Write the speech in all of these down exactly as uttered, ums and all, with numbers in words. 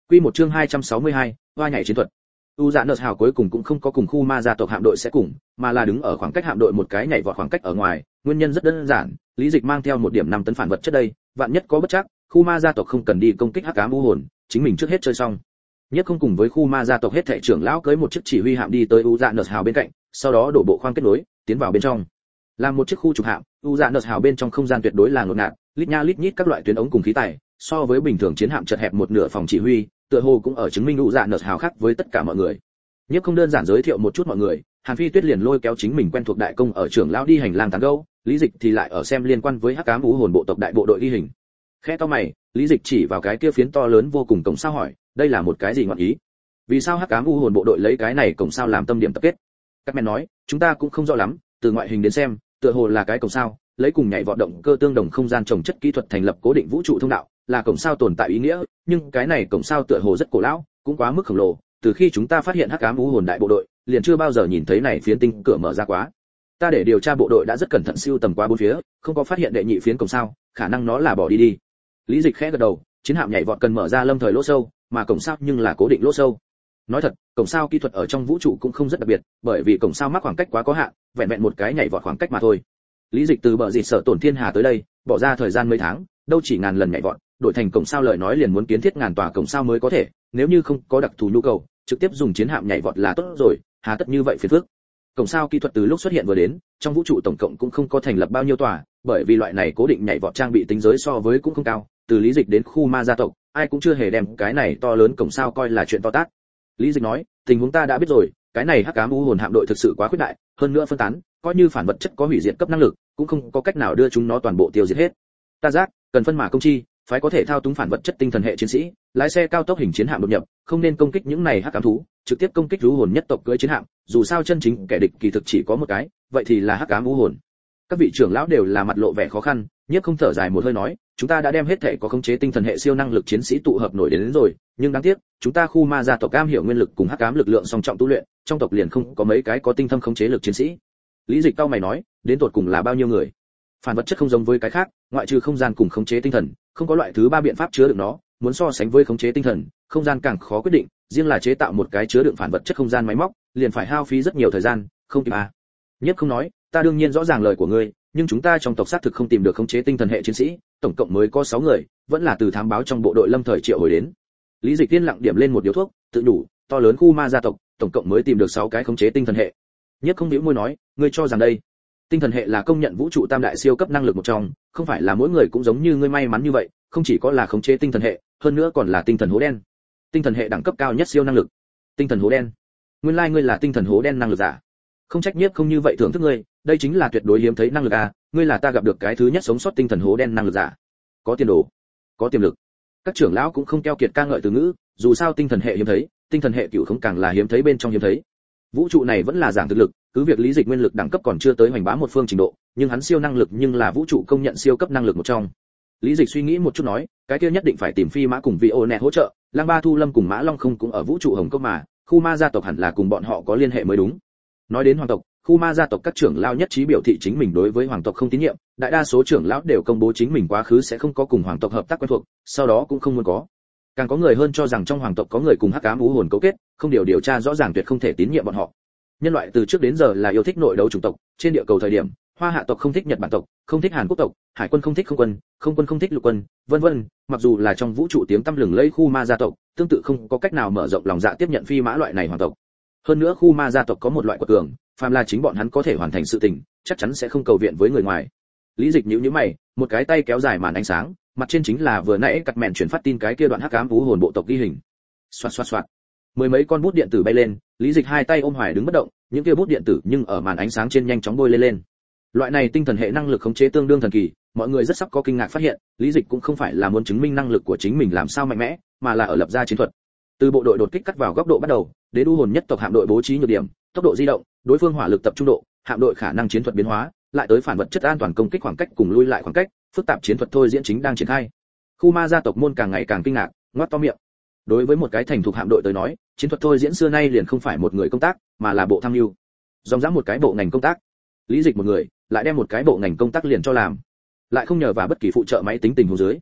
Quy một chương hai trăm sáu mươi hai, hoa nhảy chiến thuật. U Dạ Nợ Hào cuối cùng cũng không có cùng khu ma gia tộc hạm đội sẽ cùng, mà là đứng ở khoảng cách hạm đội một cái nhảy vọt khoảng cách ở ngoài, nguyên nhân rất đơn giản, Lý Dịch mang theo một điểm năm tấn phản vật chất đây, vạn nhất có bất trắc, khu ma gia tộc không cần đi công kích hắc ám u hồn, chính mình trước hết chơi xong. Nhất không cùng với khu ma gia tộc hết thảy trưởng lão cưới một chiếc chỉ huy hạm đi tới U Dạ Nợ Hào bên cạnh, sau đó đổ bộ khoang kết nối, tiến vào bên trong. Làm một chiếc khu trục hạm, U Dạ Nợ Hào bên trong không gian tuyệt đối là ngột ngạt, lít nha lít nhít các loại tuyến ống cùng khí tài, so với bình thường chiến hạm chật hẹp một nửa phòng chỉ huy, tựa hồ cũng ở chứng minh U Dạ Nợ Hào khác với tất cả mọi người. Nhất không đơn giản giới thiệu một chút mọi người, Hàn Phi Tuyết liền lôi kéo chính mình quen thuộc đại công ở trưởng lão đi hành lang tán gẫu, Lý Dịch thì lại ở xem liên quan với hắc ám u hồn bộ tộc đại bộ đội ghi hình. Khẽ to mày, Lý Dịch chỉ vào cái kia phiến to lớn vô cùng cổng sao hỏi, đây là một cái gì ngọn ý? Vì sao hắc ám u hồn bộ đội lấy cái này cổng sao làm tâm điểm tập kết? Các mẹ nói, chúng ta cũng không rõ lắm, từ ngoại hình đến xem, tựa hồ là cái cổng sao, lấy cùng nhảy vọt động cơ tương đồng không gian trồng chất kỹ thuật thành lập cố định vũ trụ thông đạo, là cổng sao tồn tại ý nghĩa, nhưng cái này cổng sao tựa hồ rất cổ lão, cũng quá mức khổng lồ, từ khi chúng ta phát hiện hắc ám u hồn đại bộ đội, liền chưa bao giờ nhìn thấy này phiến tinh cửa mở ra quá. Ta để điều tra bộ đội đã rất cẩn thận siêu tầm qua bốn phía, không có phát hiện đệ nhị phiến cổng sao, khả năng nó là bỏ đi đi. Lý Dịch khẽ gật đầu, chiến hạm nhảy vọt cần mở ra lâm thời lỗ sâu, mà cổng sao nhưng là cố định lỗ sâu. Nói thật, cổng sao kỹ thuật ở trong vũ trụ cũng không rất đặc biệt, bởi vì cổng sao mắc khoảng cách quá có hạn, vẹn vẹn một cái nhảy vọt khoảng cách mà thôi. Lý Dịch từ bờ dịt sở tổn thiên hà tới đây, bỏ ra thời gian mấy tháng, đâu chỉ ngàn lần nhảy vọt, đổi thành cổng sao lời nói liền muốn kiến thiết ngàn tòa cổng sao mới có thể, nếu như không có đặc thù nhu cầu, trực tiếp dùng chiến hạm nhảy vọt là tốt rồi, hà tất như vậy phiền phức. Cổng sao kỹ thuật từ lúc xuất hiện vừa đến, trong vũ trụ tổng cộng cũng không có thành lập bao nhiêu tòa, bởi vì loại này cố định nhảy vọt trang bị tính giới so với cũng không cao, từ Lý Dịch đến khu ma gia tộc, ai cũng chưa hề đem cái này to lớn cổng sao coi là chuyện to tát. Lý Dịch nói, tình huống ta đã biết rồi, cái này hắc ám u hồn hạm đội thực sự quá khuyết đại, hơn nữa phân tán, coi như phản vật chất có hủy diệt cấp năng lực, cũng không có cách nào đưa chúng nó toàn bộ tiêu diệt hết. Ta giác, cần phân mã công chi, phái có thể thao túng phản vật chất tinh thần hệ chiến sĩ, lái xe cao tốc hình chiến hạm đột nhập, không nên công kích những này hắc ám thú, trực tiếp công kích u hồn nhất tộc cưỡi chiến hạm, dù sao chân chính kẻ địch kỳ thực chỉ có một cái, vậy thì là hắc ám u hồn. Các vị trưởng lão đều là mặt lộ vẻ khó khăn, nhất không thở dài một hơi nói, chúng ta đã đem hết thể có khống chế tinh thần hệ siêu năng lực chiến sĩ tụ hợp nổi đến, đến rồi, nhưng đáng tiếc, chúng ta khu ma gia tộc cam hiểu nguyên lực cùng hắc ám lực lượng song trọng tu luyện, trong tộc liền không có mấy cái có tinh thâm khống chế lực chiến sĩ. Lý Dịch cao mày nói, đến tột cùng là bao nhiêu người? Phản vật chất không giống với cái khác, ngoại trừ không gian cùng khống chế tinh thần, không có loại thứ ba biện pháp chứa đựng nó, muốn so sánh với khống chế tinh thần, không gian càng khó quyết định, riêng là chế tạo một cái chứa đựng phản vật chất không gian máy móc, liền phải hao phí rất nhiều thời gian, không kịp à? Nhất không nói, ta đương nhiên rõ ràng lời của ngươi, nhưng chúng ta trong tộc xác thực không tìm được khống chế tinh thần hệ chiến sĩ, tổng cộng mới có sáu người, vẫn là từ thám báo trong bộ đội lâm thời triệu hồi đến. Lý Dịch tiên lặng điểm lên một điếu thuốc, tự đủ, to lớn khu ma gia tộc, tổng cộng mới tìm được sáu cái khống chế tinh thần hệ. Nhất không nhíu môi nói, ngươi cho rằng đây, tinh thần hệ là công nhận vũ trụ tam đại siêu cấp năng lực một trong, không phải là mỗi người cũng giống như ngươi may mắn như vậy, không chỉ có là khống chế tinh thần hệ, hơn nữa còn là tinh thần hố đen. Tinh thần hệ đẳng cấp cao nhất siêu năng lực. Tinh thần hố đen. Nguyên lai like ngươi là tinh thần hố đen năng lực giả. Không trách Nhiếp không như vậy thưởng thức ngươi, đây chính là tuyệt đối hiếm thấy năng lực a, ngươi là ta gặp được cái thứ nhất sống sót tinh thần hố đen năng lực giả. Có tiền đồ, có tiềm lực. Các trưởng lão cũng không keo kiệt ca ngợi từ ngữ, dù sao tinh thần hệ hiếm thấy, tinh thần hệ cửu không càng là hiếm thấy bên trong hiếm thấy. Vũ trụ này vẫn là giảng thực lực, cứ việc Lý Dịch nguyên lực đẳng cấp còn chưa tới hoành bá một phương trình độ, nhưng hắn siêu năng lực nhưng là vũ trụ công nhận siêu cấp năng lực một trong. Lý Dịch suy nghĩ một chút nói, cái kia nhất định phải tìm Phi Mã cùng Vi Ô Nẹt hỗ trợ, Lang Ba Thu Lâm cùng Mã Long không cũng ở vũ trụ hồng cốc mà, khu ma gia tộc hẳn là cùng bọn họ có liên hệ mới đúng. Nói đến hoàng tộc, khu ma gia tộc các trưởng lão nhất trí biểu thị chính mình đối với hoàng tộc không tín nhiệm, đại đa số trưởng lão đều công bố chính mình quá khứ sẽ không có cùng hoàng tộc hợp tác quen thuộc, sau đó cũng không muốn có. Càng có người hơn cho rằng trong hoàng tộc có người cùng hắc ám u hồn cấu kết, không điều điều tra rõ ràng tuyệt không thể tín nhiệm bọn họ. Nhân loại từ trước đến giờ là yêu thích nội đấu chủng tộc, trên địa cầu thời điểm, Hoa Hạ tộc không thích Nhật Bản tộc, không thích Hàn Quốc tộc, Hải quân không thích không quân, không quân không thích lục quân, vân vân, mặc dù là trong vũ trụ tiếng tăm lừng lẫy khu ma gia tộc, tương tự không có cách nào mở rộng lòng dạ tiếp nhận Phi Mã loại này hoàng tộc. Hơn nữa khu ma gia tộc có một loại quật cường, phàm là chính bọn hắn có thể hoàn thành sự tình, chắc chắn sẽ không cầu viện với người ngoài. Lý Dịch nhíu nhíu mày, một cái tay kéo dài màn ánh sáng, mặt trên chính là vừa nãy cắt mẹn chuyển phát tin cái kia đoạn hắc ám vũ hồn bộ tộc ghi hình. Xoạt xoạt xoạt. Mười mấy con bút điện tử bay lên, Lý Dịch hai tay ôm hoài đứng bất động, những kia bút điện tử nhưng ở màn ánh sáng trên nhanh chóng bôi lên lên. Loại này tinh thần hệ năng lực khống chế tương đương thần kỳ, mọi người rất sắp có kinh ngạc phát hiện, Lý Dịch cũng không phải là muốn chứng minh năng lực của chính mình làm sao mạnh mẽ, mà là ở lập ra chiến thuật. Từ bộ đội đột kích cắt vào góc độ bắt đầu, đến u hồn nhất tộc hạm đội bố trí nhược điểm, tốc độ di động, đối phương hỏa lực tập trung độ, hạm đội khả năng chiến thuật biến hóa, lại tới phản vật chất an toàn công kích khoảng cách cùng lui lại khoảng cách, phức tạp chiến thuật thôi diễn chính đang triển khai. Khu ma gia tộc môn càng ngày càng kinh ngạc, ngoác to miệng. Đối với một cái thành thuộc hạm đội tới nói, chiến thuật thôi diễn xưa nay liền không phải một người công tác, mà là bộ tham mưu. Dòng dã một cái bộ ngành công tác. Lý Dịch một người, lại đem một cái bộ ngành công tác liền cho làm. Lại không nhờ vào bất kỳ phụ trợ máy tính tình huống dưới.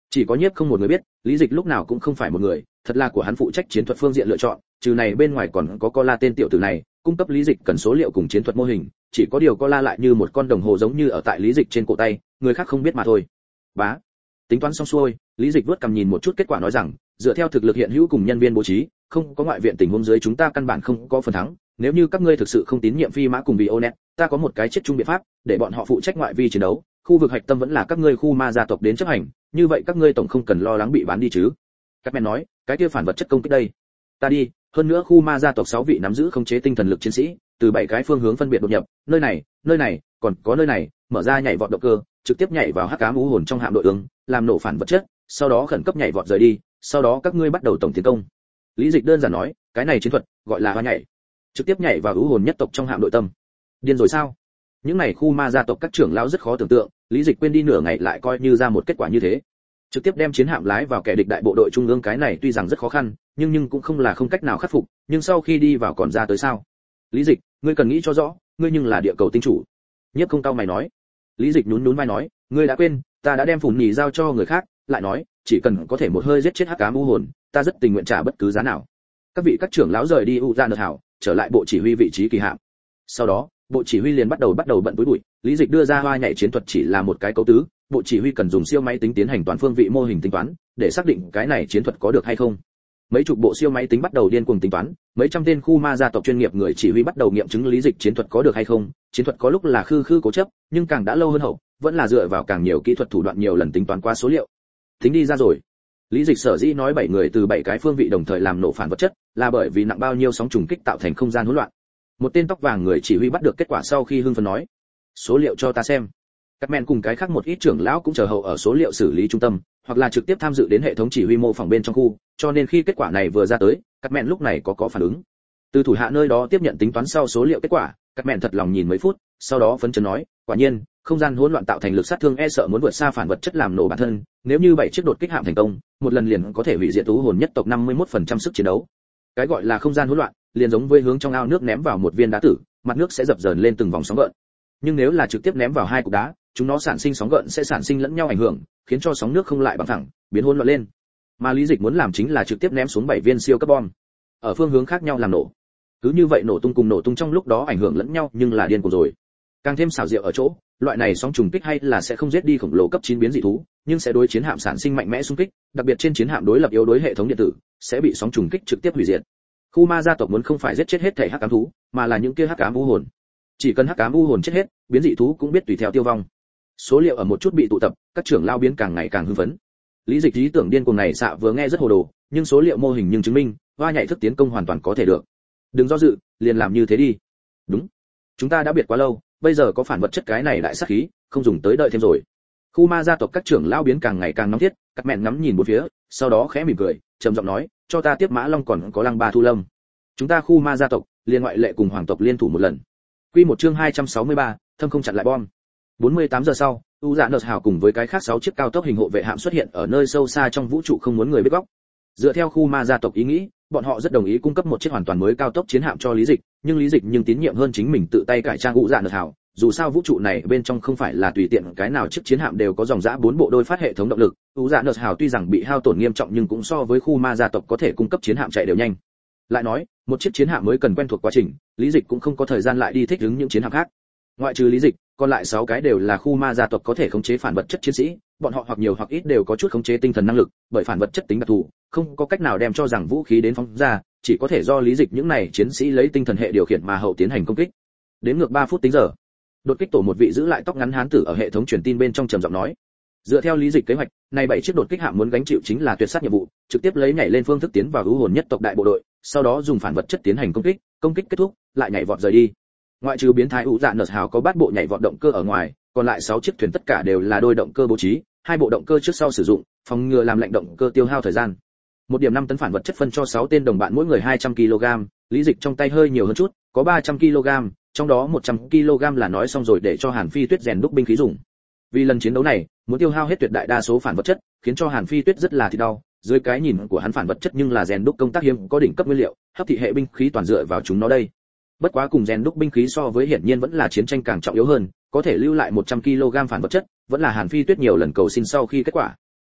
Chỉ có Nhiếp Không một người biết, Lý Dịch lúc nào cũng không phải một người, thật là của hắn phụ trách chiến thuật phương diện lựa chọn, trừ này bên ngoài còn có Cola tên tiểu tử này, cung cấp Lý Dịch cần số liệu cùng chiến thuật mô hình, chỉ có điều Cola lại như một con đồng hồ giống như ở tại Lý Dịch trên cổ tay, người khác không biết mà thôi. Bá. Tính toán xong xuôi, Lý Dịch vuốt cằm nhìn một chút kết quả nói rằng, dựa theo thực lực hiện hữu cùng nhân viên bố trí, không có ngoại viện tình huống dưới chúng ta căn bản không có phần thắng, nếu như các ngươi thực sự không tín nhiệm Phi Mã cùng Vionet, ta có một cái chết chung biện pháp, để bọn họ phụ trách ngoại vi chiến đấu, khu vực hạch tâm vẫn là các ngươi khu ma gia tộc đến chấp hành, như vậy các ngươi tổng không cần lo lắng bị bán đi chứ. Các mẹ nói, cái kia phản vật chất công kích đây. Ta đi, hơn nữa khu ma gia tộc sáu vị nắm giữ khống chế tinh thần lực chiến sĩ, từ bảy cái phương hướng phân biệt đột nhập, nơi này, nơi này, còn có nơi này, mở ra nhảy vọt động cơ, trực tiếp nhảy vào hắc ám u hồn trong hạm đội ứng, làm nổ phản vật chất, sau đó khẩn cấp nhảy vọt rời đi, sau đó các ngươi bắt đầu tổng tiến công. Lý Dịch đơn giản nói, cái này chiến thuật gọi là hoa nhảy, trực tiếp nhảy vào u hồn nhất tộc trong hạm đội tâm. Điên rồi sao? Những này khu ma gia tộc các trưởng lão rất khó tưởng tượng, Lý Dịch quên đi nửa ngày lại coi như ra một kết quả như thế. Trực tiếp đem chiến hạm lái vào kẻ địch đại bộ đội trung ương, cái này tuy rằng rất khó khăn, nhưng nhưng cũng không là không cách nào khắc phục, nhưng sau khi đi vào còn ra tới sao? Lý Dịch, ngươi cần nghĩ cho rõ, ngươi nhưng là địa cầu tinh chủ. Nhiếp Không tao mày nói. Lý Dịch nhún nhún vai nói, ngươi đã quên, ta đã đem phủn nhì giao cho người khác, lại nói, chỉ cần có thể một hơi giết chết hắc ám u hồn, ta rất tình nguyện trả bất cứ giá nào. Các vị các trưởng lão rời đi u ra nợ hảo, trở lại bộ chỉ huy vị trí kỳ hạm. Sau đó, bộ chỉ huy liền bắt đầu bắt đầu bận túi bụi, Lý Dịch đưa ra hoa nhảy chiến thuật chỉ là một cái cấu tứ, bộ chỉ huy cần dùng siêu máy tính tiến hành toàn phương vị mô hình tính toán, để xác định cái này chiến thuật có được hay không. Mấy chục bộ siêu máy tính bắt đầu điên cuồng tính toán, mấy trăm tên khu ma gia tộc chuyên nghiệp người chỉ huy bắt đầu nghiệm chứng Lý Dịch chiến thuật có được hay không. Chiến thuật có lúc là khư khư cố chấp, nhưng càng đã lâu hơn hậu, vẫn là dựa vào càng nhiều kỹ thuật thủ đoạn nhiều lần tính toán qua số liệu. Tính đi ra rồi. Lý Dịch sở dĩ nói bảy người từ bảy cái phương vị đồng thời làm nổ phản vật chất, là bởi vì nặng bao nhiêu sóng trùng kích tạo thành không gian hỗn loạn. Một tên tóc vàng người chỉ huy bắt được kết quả sau khi hưng phấn nói, số liệu cho ta xem. Các men cùng cái khác một ít trưởng lão cũng chờ hậu ở số liệu xử lý trung tâm, hoặc là trực tiếp tham dự đến hệ thống chỉ huy mô phỏng bên trong khu, cho nên khi kết quả này vừa ra tới, các men lúc này có có phản ứng. Từ thủ hạ nơi đó tiếp nhận tính toán sau số liệu kết quả, các men thật lòng nhìn mấy phút, sau đó phấn chấn nói, quả nhiên, không gian hỗn loạn tạo thành lực sát thương e sợ muốn vượt xa phản vật chất làm nổ bản thân, nếu như bảy chiếc đột kích hạm thành công, một lần liền có thể hủy diệt tú hồn nhất tộc năm mươi mốt phần trăm sức chiến đấu. Cái gọi là không gian hỗn loạn, liền giống với hướng trong ao nước ném vào một viên đá tử, mặt nước sẽ dập dờn lên từng vòng sóng gợn. Nhưng nếu là trực tiếp ném vào hai cục đá, chúng nó sản sinh sóng gợn sẽ sản sinh lẫn nhau ảnh hưởng, khiến cho sóng nước không lại bằng thẳng, biến hỗn loạn lên. Mà Lý Dịch muốn làm chính là trực tiếp ném xuống bảy viên siêu cấp bom, ở phương hướng khác nhau làm nổ. Cứ như vậy nổ tung cùng nổ tung trong lúc đó ảnh hưởng lẫn nhau, nhưng là điên cuồng rồi. Càng thêm xảo diệu ở chỗ, loại này sóng trùng kích hay là sẽ không giết đi khổng lồ cấp chín biến dị thú, nhưng sẽ đối chiến hạm sản sinh mạnh mẽ xung kích, đặc biệt trên chiến hạm đối lập yếu đối hệ thống điện tử, sẽ bị sóng trùng kích trực tiếp hủy diệt. Khu ma gia tộc muốn không phải giết chết hết thể hắc ám thú, mà là những kia hắc ám u hồn. Chỉ cần hắc ám u hồn chết hết, biến dị thú cũng biết tùy theo tiêu vong. Số liệu ở một chút bị tụ tập, các trưởng lao biến càng ngày càng hưng phấn. Lý Dịch ý tưởng điên cuồng này xạ vừa nghe rất hồ đồ, nhưng số liệu mô hình nhưng chứng minh, hoa nhảy thức tiến công hoàn toàn có thể được. Đừng do dự, liền làm như thế đi. Đúng, chúng ta đã biệt quá lâu, bây giờ có phản vật chất cái này lại sát khí, không dùng tới đợi thêm rồi. Khu ma gia tộc các trưởng lao biến càng ngày càng nóng thiết, các mẹn ngắm nhìn bốn phía, sau đó khẽ mỉm cười, trầm giọng nói, cho ta tiếp Mã Long còn có Lăng Ba Thu Lâm. Chúng ta khu ma gia tộc, liên ngoại lệ cùng hoàng tộc liên thủ một lần. Quy một chương hai trăm sáu mươi ba, thâm không chặn lại bom. bốn mươi tám giờ sau, U Dạ Nợt Hào cùng với cái khác sáu chiếc cao tốc hình hộ vệ hạm xuất hiện ở nơi sâu xa trong vũ trụ không muốn người biết góc. Dựa theo khu ma gia tộc ý nghĩ, bọn họ rất đồng ý cung cấp một chiếc hoàn toàn mới cao tốc chiến hạm cho Lý Dịch, nhưng Lý Dịch nhưng tín nhiệm hơn chính mình tự tay cải trang U Dạ Nợt Hào, dù sao vũ trụ này bên trong không phải là tùy tiện cái nào chiếc chiến hạm đều có dòng dã bốn bộ đôi phát hệ thống động lực. U Dạ Nợt Hào tuy rằng bị hao tổn nghiêm trọng nhưng cũng so với khu ma gia tộc có thể cung cấp chiến hạm chạy đều nhanh. Lại nói, một chiếc chiến hạm mới cần quen thuộc quá trình, Lý Dịch cũng không có thời gian lại đi thích ứng những chiến hạm khác. Ngoại trừ Lý Dịch, còn lại sáu cái đều là khu ma gia tộc có thể khống chế phản vật chất chiến sĩ, bọn họ hoặc nhiều hoặc ít đều có chút khống chế tinh thần năng lực, bởi phản vật chất tính đặc thù, không có cách nào đem cho rằng vũ khí đến phóng ra, chỉ có thể do Lý Dịch những này chiến sĩ lấy tinh thần hệ điều khiển mà hậu tiến hành công kích. Đến ngược ba phút tính giờ, đột kích tổ một vị giữ lại tóc ngắn hán tử ở hệ thống truyền tin bên trong trầm giọng nói, dựa theo Lý Dịch kế hoạch, này bảy chiếc đột kích hạm muốn gánh chịu chính là tuyệt sát nhiệm vụ, trực tiếp lấy nhảy lên phương thức tiến vào u hồn nhất tộc đại bộ đội, sau đó dùng phản vật chất tiến hành công kích, công kích kết thúc, lại nhảy vọt rời đi. Ngoại trừ biến thái U Dạ Nợt Hào có bát bộ nhảy vọt động cơ ở ngoài, còn lại sáu chiếc thuyền tất cả đều là đôi động cơ bố trí, hai bộ động cơ trước sau sử dụng, phòng ngừa làm lệnh động cơ tiêu hao thời gian. Một điểm năm tấn phản vật chất phân cho sáu tên đồng bạn mỗi người hai trăm ki lô gam, Lý Dịch trong tay hơi nhiều hơn chút, có ba trăm ki lô gam, trong đó một trăm ki lô gam là nói xong rồi để cho Hàn Phi Tuyết rèn đúc binh khí dùng. Vì lần chiến đấu này, muốn tiêu hao hết tuyệt đại đa số phản vật chất, khiến cho Hàn Phi Tuyết rất là thì đau, dưới cái nhìn của hắn phản vật chất nhưng là rèn đúc công tác hiếm có đỉnh cấp nguyên liệu, hấp thị hệ binh khí toàn dựa vào chúng nó đây. Bất quá cùng rèn đúc binh khí so với hiển nhiên vẫn là chiến tranh càng trọng yếu hơn, có thể lưu lại một trăm ki lô gam phản vật chất, vẫn là Hàn Phi Tuyết nhiều lần cầu xin sau khi kết quả.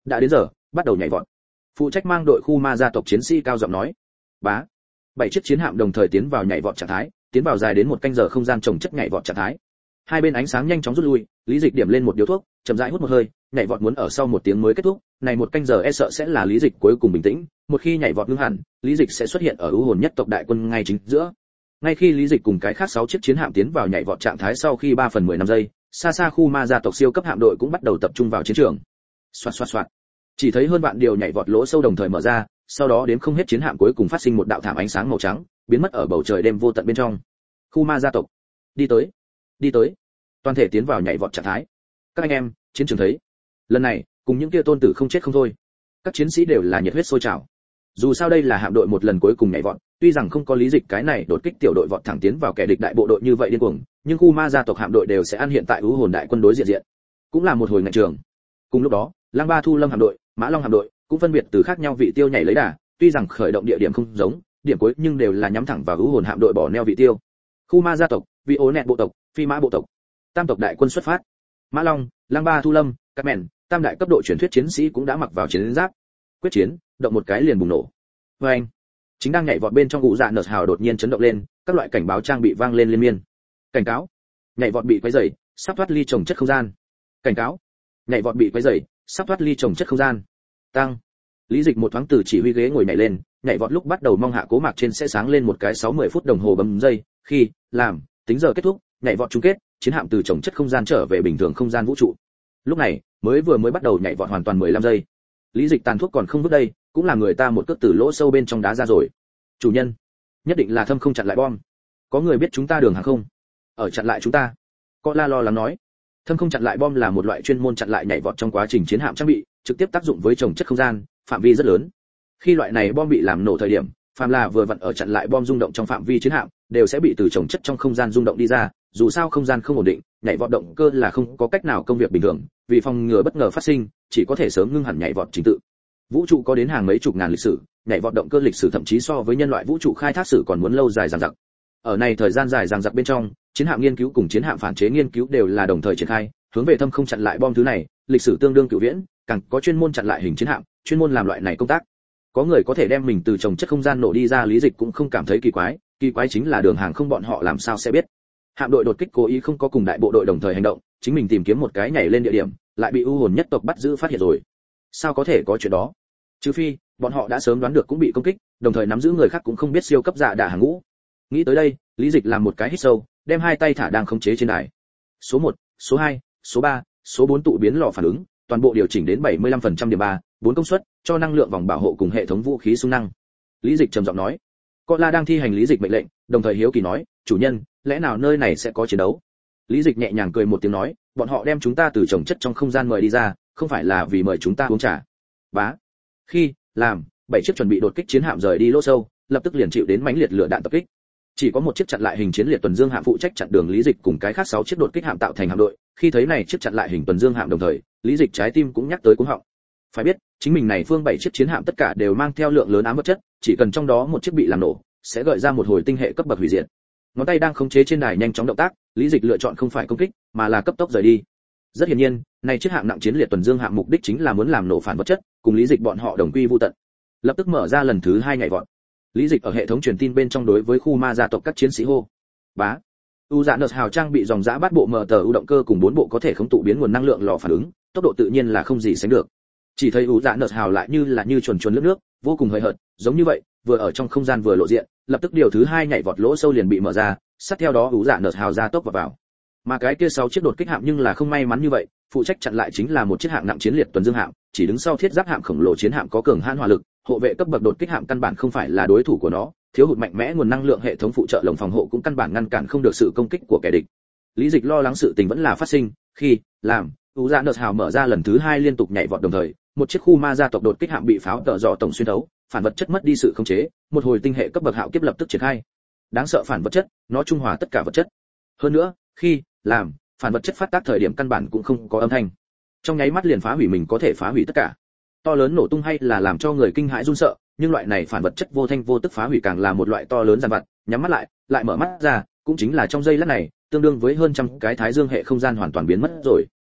đã đến giờ, bắt đầu nhảy vọt. Phụ trách mang đội khu ma gia tộc chiến sĩ cao giọng nói. Bá. Bảy chiếc chiến hạm đồng thời tiến vào nhảy vọt trạng thái, tiến vào dài đến một canh giờ không gian trồng chất nhảy vọt trạng thái. Hai bên ánh sáng nhanh chóng rút lui, Lý Dịch điểm lên một điếu thuốc, chậm rãi hút một hơi, nhảy vọt muốn ở sau một tiếng mới kết thúc, này một canh giờ e sợ sẽ là Lý Dịch cuối cùng bình tĩnh, một khi nhảy vọt ngưng hẳn, Lý Dịch sẽ xuất hiện ở ưu hồn nhất tộc đại quân ngay chính giữa. Ngay khi Lý Dịch cùng cái khác sáu chiếc chiến hạm tiến vào nhảy vọt trạng thái sau khi ba phần mười năm giây, xa xa khu ma gia tộc siêu cấp hạm đội cũng bắt đầu tập trung vào chiến trường. Soạt soạt soạt. Chỉ thấy hơn vạn điều nhảy vọt lỗ sâu đồng thời mở ra, sau đó đến không hết chiến hạm cuối cùng phát sinh một đạo thảm ánh sáng màu trắng, biến mất ở bầu trời đêm vô tận bên trong. Khu ma gia tộc, đi tới, đi tới, toàn thể tiến vào nhảy vọt trạng thái. Các anh em, chiến trường thấy. Lần này, cùng những kia tôn tử không chết không thôi. Các chiến sĩ đều là nhiệt huyết sôi trào. Dù sao đây là hạm đội một lần cuối cùng nhảy vọt, tuy rằng không có Lý Dịch cái này đột kích tiểu đội vọt thẳng tiến vào kẻ địch đại bộ đội như vậy điên cuồng, nhưng khu ma gia tộc hạm đội đều sẽ ăn hiện tại ưu hồn đại quân đối diện diện. Cũng là một hồi ngành trường. Cùng lúc đó, Lăng Ba Thu Lâm hạm đội, Mã Long hạm đội cũng phân biệt từ khác nhau vị tiêu nhảy lấy đà, tuy rằng khởi động địa điểm không giống, điểm cuối nhưng đều là nhắm thẳng vào ưu hồn hạm đội bỏ neo vị tiêu. Khu ma gia tộc, vị ố nẹt bộ tộc, phi mã bộ tộc. Tam tộc đại quân xuất phát. Mã Long, Lăng Ba Thu Lâm, các mèn, tam đại cấp độ truyền thuyết chiến sĩ cũng đã mặc vào chiến giáp. Quyết chiến, động một cái liền bùng nổ. Và anh, chính đang nhảy vọt bên trong cụ dạ nợt hào đột nhiên chấn động lên, các loại cảnh báo trang bị vang lên liên miên. Cảnh cáo, nhảy vọt bị quấy rầy, sắp thoát ly trồng chất không gian. Cảnh cáo, nhảy vọt bị quấy rầy, sắp thoát ly trồng chất không gian. Tăng. Lý Dịch một thoáng từ chỉ huy ghế ngồi nhảy lên, nhảy vọt lúc bắt đầu mong hạ cố mạc trên sẽ sáng lên một cái sáu mươi phút đồng hồ bấm giây, khi làm tính giờ kết thúc, nhảy vọt chung kết, chiến hạm từ trồng chất không gian trở về bình thường không gian vũ trụ. Lúc này, mới vừa mới bắt đầu nhảy vọt hoàn toàn mười lăm giây. Lý Dịch tàn thuốc còn không vứt đây, cũng là người ta một cước từ lỗ sâu bên trong đá ra rồi. Chủ nhân, nhất định là Thâm không chặn lại bom. Có người biết chúng ta đường hàng không? Ở chặn lại chúng ta. Có la lo lắng nói. Thâm không chặn lại bom là một loại chuyên môn chặn lại nhảy vọt trong quá trình chiến hạm trang bị, trực tiếp tác dụng với trồng chất không gian, phạm vi rất lớn. Khi loại này bom bị làm nổ thời điểm, phàm là vừa vặn ở chặn lại bom rung động trong phạm vi chiến hạm, đều sẽ bị từ trồng chất trong không gian rung động đi ra, dù sao không gian không ổn định, nhảy vọt động cơ là không có cách nào công việc bình thường, vì phòng ngừa bất ngờ phát sinh, chỉ có thể sớm ngưng hẳn nhảy vọt trình tự. Vũ trụ có đến hàng mấy chục ngàn lịch sử, nhảy vọt động cơ lịch sử thậm chí so với nhân loại vũ trụ khai thác sử còn muốn lâu dài dằng dặc. Ở này thời gian dài dằng dặc bên trong, chiến hạm nghiên cứu cùng chiến hạm phản chế nghiên cứu đều là đồng thời triển khai, hướng về thâm không chặn lại bom thứ này, lịch sử tương đương cửu viễn, càng có chuyên môn chặn lại hình chiến hạm, chuyên môn làm loại này công tác. Có người có thể đem mình từ trồng chất không gian nổ đi ra, Lý Dịch cũng không cảm thấy kỳ quái, kỳ quái chính là đường hàng không bọn họ làm sao sẽ biết. Hạm đội đột kích cố ý không có cùng đại bộ đội đồng thời hành động, chính mình tìm kiếm một cái nhảy lên địa điểm, lại bị u hồn nhất tộc bắt giữ phát hiện rồi. Sao có thể có chuyện đó? Trừ phi, bọn họ đã sớm đoán được cũng bị công kích, đồng thời nắm giữ người khác cũng không biết siêu cấp dạ đả hàng ngũ. Nghĩ tới đây, Lý Dịch làm một cái hít sâu, đem hai tay thả đang khống chế trên đài. Số một, số hai, số ba, số bốn tụ biến lò phản ứng, toàn bộ điều chỉnh đến bảy mươi lăm phần trăm điểm ba, bốn công suất, cho năng lượng vòng bảo hộ cùng hệ thống vũ khí xung năng. Lý Dịch trầm giọng nói. Có La đang thi hành Lý Dịch mệnh lệnh, đồng thời hiếu kỳ nói, chủ nhân, lẽ nào nơi này sẽ có chiến đấu? Lý Dịch nhẹ nhàng cười một tiếng nói, bọn họ đem chúng ta từ trồng chất trong không gian mời đi ra, không phải là vì mời chúng ta uống trà. Bá. Khi làm bảy chiếc chuẩn bị đột kích chiến hạm rời đi lỗ sâu, lập tức liền chịu đến mãnh liệt lửa đạn tập kích. Chỉ có một chiếc chặn lại hình chiến liệt tuần dương hạm phụ trách chặn đường Lý Dịch cùng cái khác sáu chiếc đột kích hạm tạo thành hạm đội. Khi thấy này chiếc chặn lại hình tuần dương hạm đồng thời, Lý Dịch trái tim cũng nhắc tới cuống họng. Phải biết, chính mình này phương bảy chiếc chiến hạm tất cả đều mang theo lượng lớn ám vật chất, chỉ cần trong đó một chiếc bị làm nổ, sẽ gợi ra một hồi tinh hệ cấp bậc hủy diệt. Ngón tay đang khống chế trên đài nhanh chóng động tác, Lý Dịch lựa chọn không phải công kích, mà là cấp tốc rời đi. Rất hiển nhiên, này chiếc hạm nặng chiến liệt tuần dương hạm mục đích chính là muốn làm nổ phản vật chất, cùng Lý Dịch bọn họ đồng quy vu tận. Lập tức mở ra lần thứ hai nhảy vọt. Lý Dịch ở hệ thống truyền tin bên trong đối với khu ma gia tộc các chiến sĩ hô. Bá. U dạ nợt hào trang bị dòng dã bát bộ mở tờ u động cơ cùng bốn bộ có thể khống tụ biến nguồn năng lượng lò phản ứng, tốc độ tự nhiên là không gì sánh được. Chỉ thấy U dạ nợt hào lại như là như chuồn chuồn lướt nước, vô cùng hời hợt, giống như vậy, vừa ở trong không gian vừa lộ diện, lập tức điều thứ hai nhảy vọt lỗ sâu liền bị mở ra, sát theo đó U dạ nợt hào ra tốc vào vào. Mà cái kia sáu chiếc đột kích hạm nhưng là không may mắn như vậy, phụ trách chặn lại chính là một chiếc hạng nặng chiến liệt tuần dương hạm, chỉ đứng sau thiết giáp hạm khổng lồ chiến hạm có cường hãn hỏa lực, hộ vệ cấp bậc đột kích hạm căn bản không phải là đối thủ của nó, thiếu hụt mạnh mẽ nguồn năng lượng hệ thống phụ trợ lồng phòng hộ cũng căn bản ngăn cản không được sự công kích của kẻ địch. Lý Dịch lo lắng sự tình vẫn là phát sinh, khi làm U dạ nợt hào mở ra lần thứ hai liên tục nhảy vọt đồng thời, một chiếc khu ma gia tộc đột kích hạm bị pháo tợ dọ tổng xuyên thấu, phản vật chất mất đi sự khống chế, một hồi tinh hệ cấp bậc hạo kiếp lập tức triển khai. Đáng sợ phản vật chất, nó trung hòa tất cả vật chất. Hơn nữa, khi làm phản vật chất phát tác thời điểm căn bản cũng không có âm thanh, trong nháy mắt liền phá hủy mình có thể phá hủy tất cả. To lớn nổ tung hay là làm cho người kinh hãi run sợ, nhưng loại này phản vật chất vô thanh vô tức phá hủy càng là một loại to lớn giàn vật, nhắm mắt lại, lại mở mắt ra, cũng chính là trong giây lát này, tương đương với hơn trăm cái thái dương hệ không gian hoàn toàn biến mất rồi.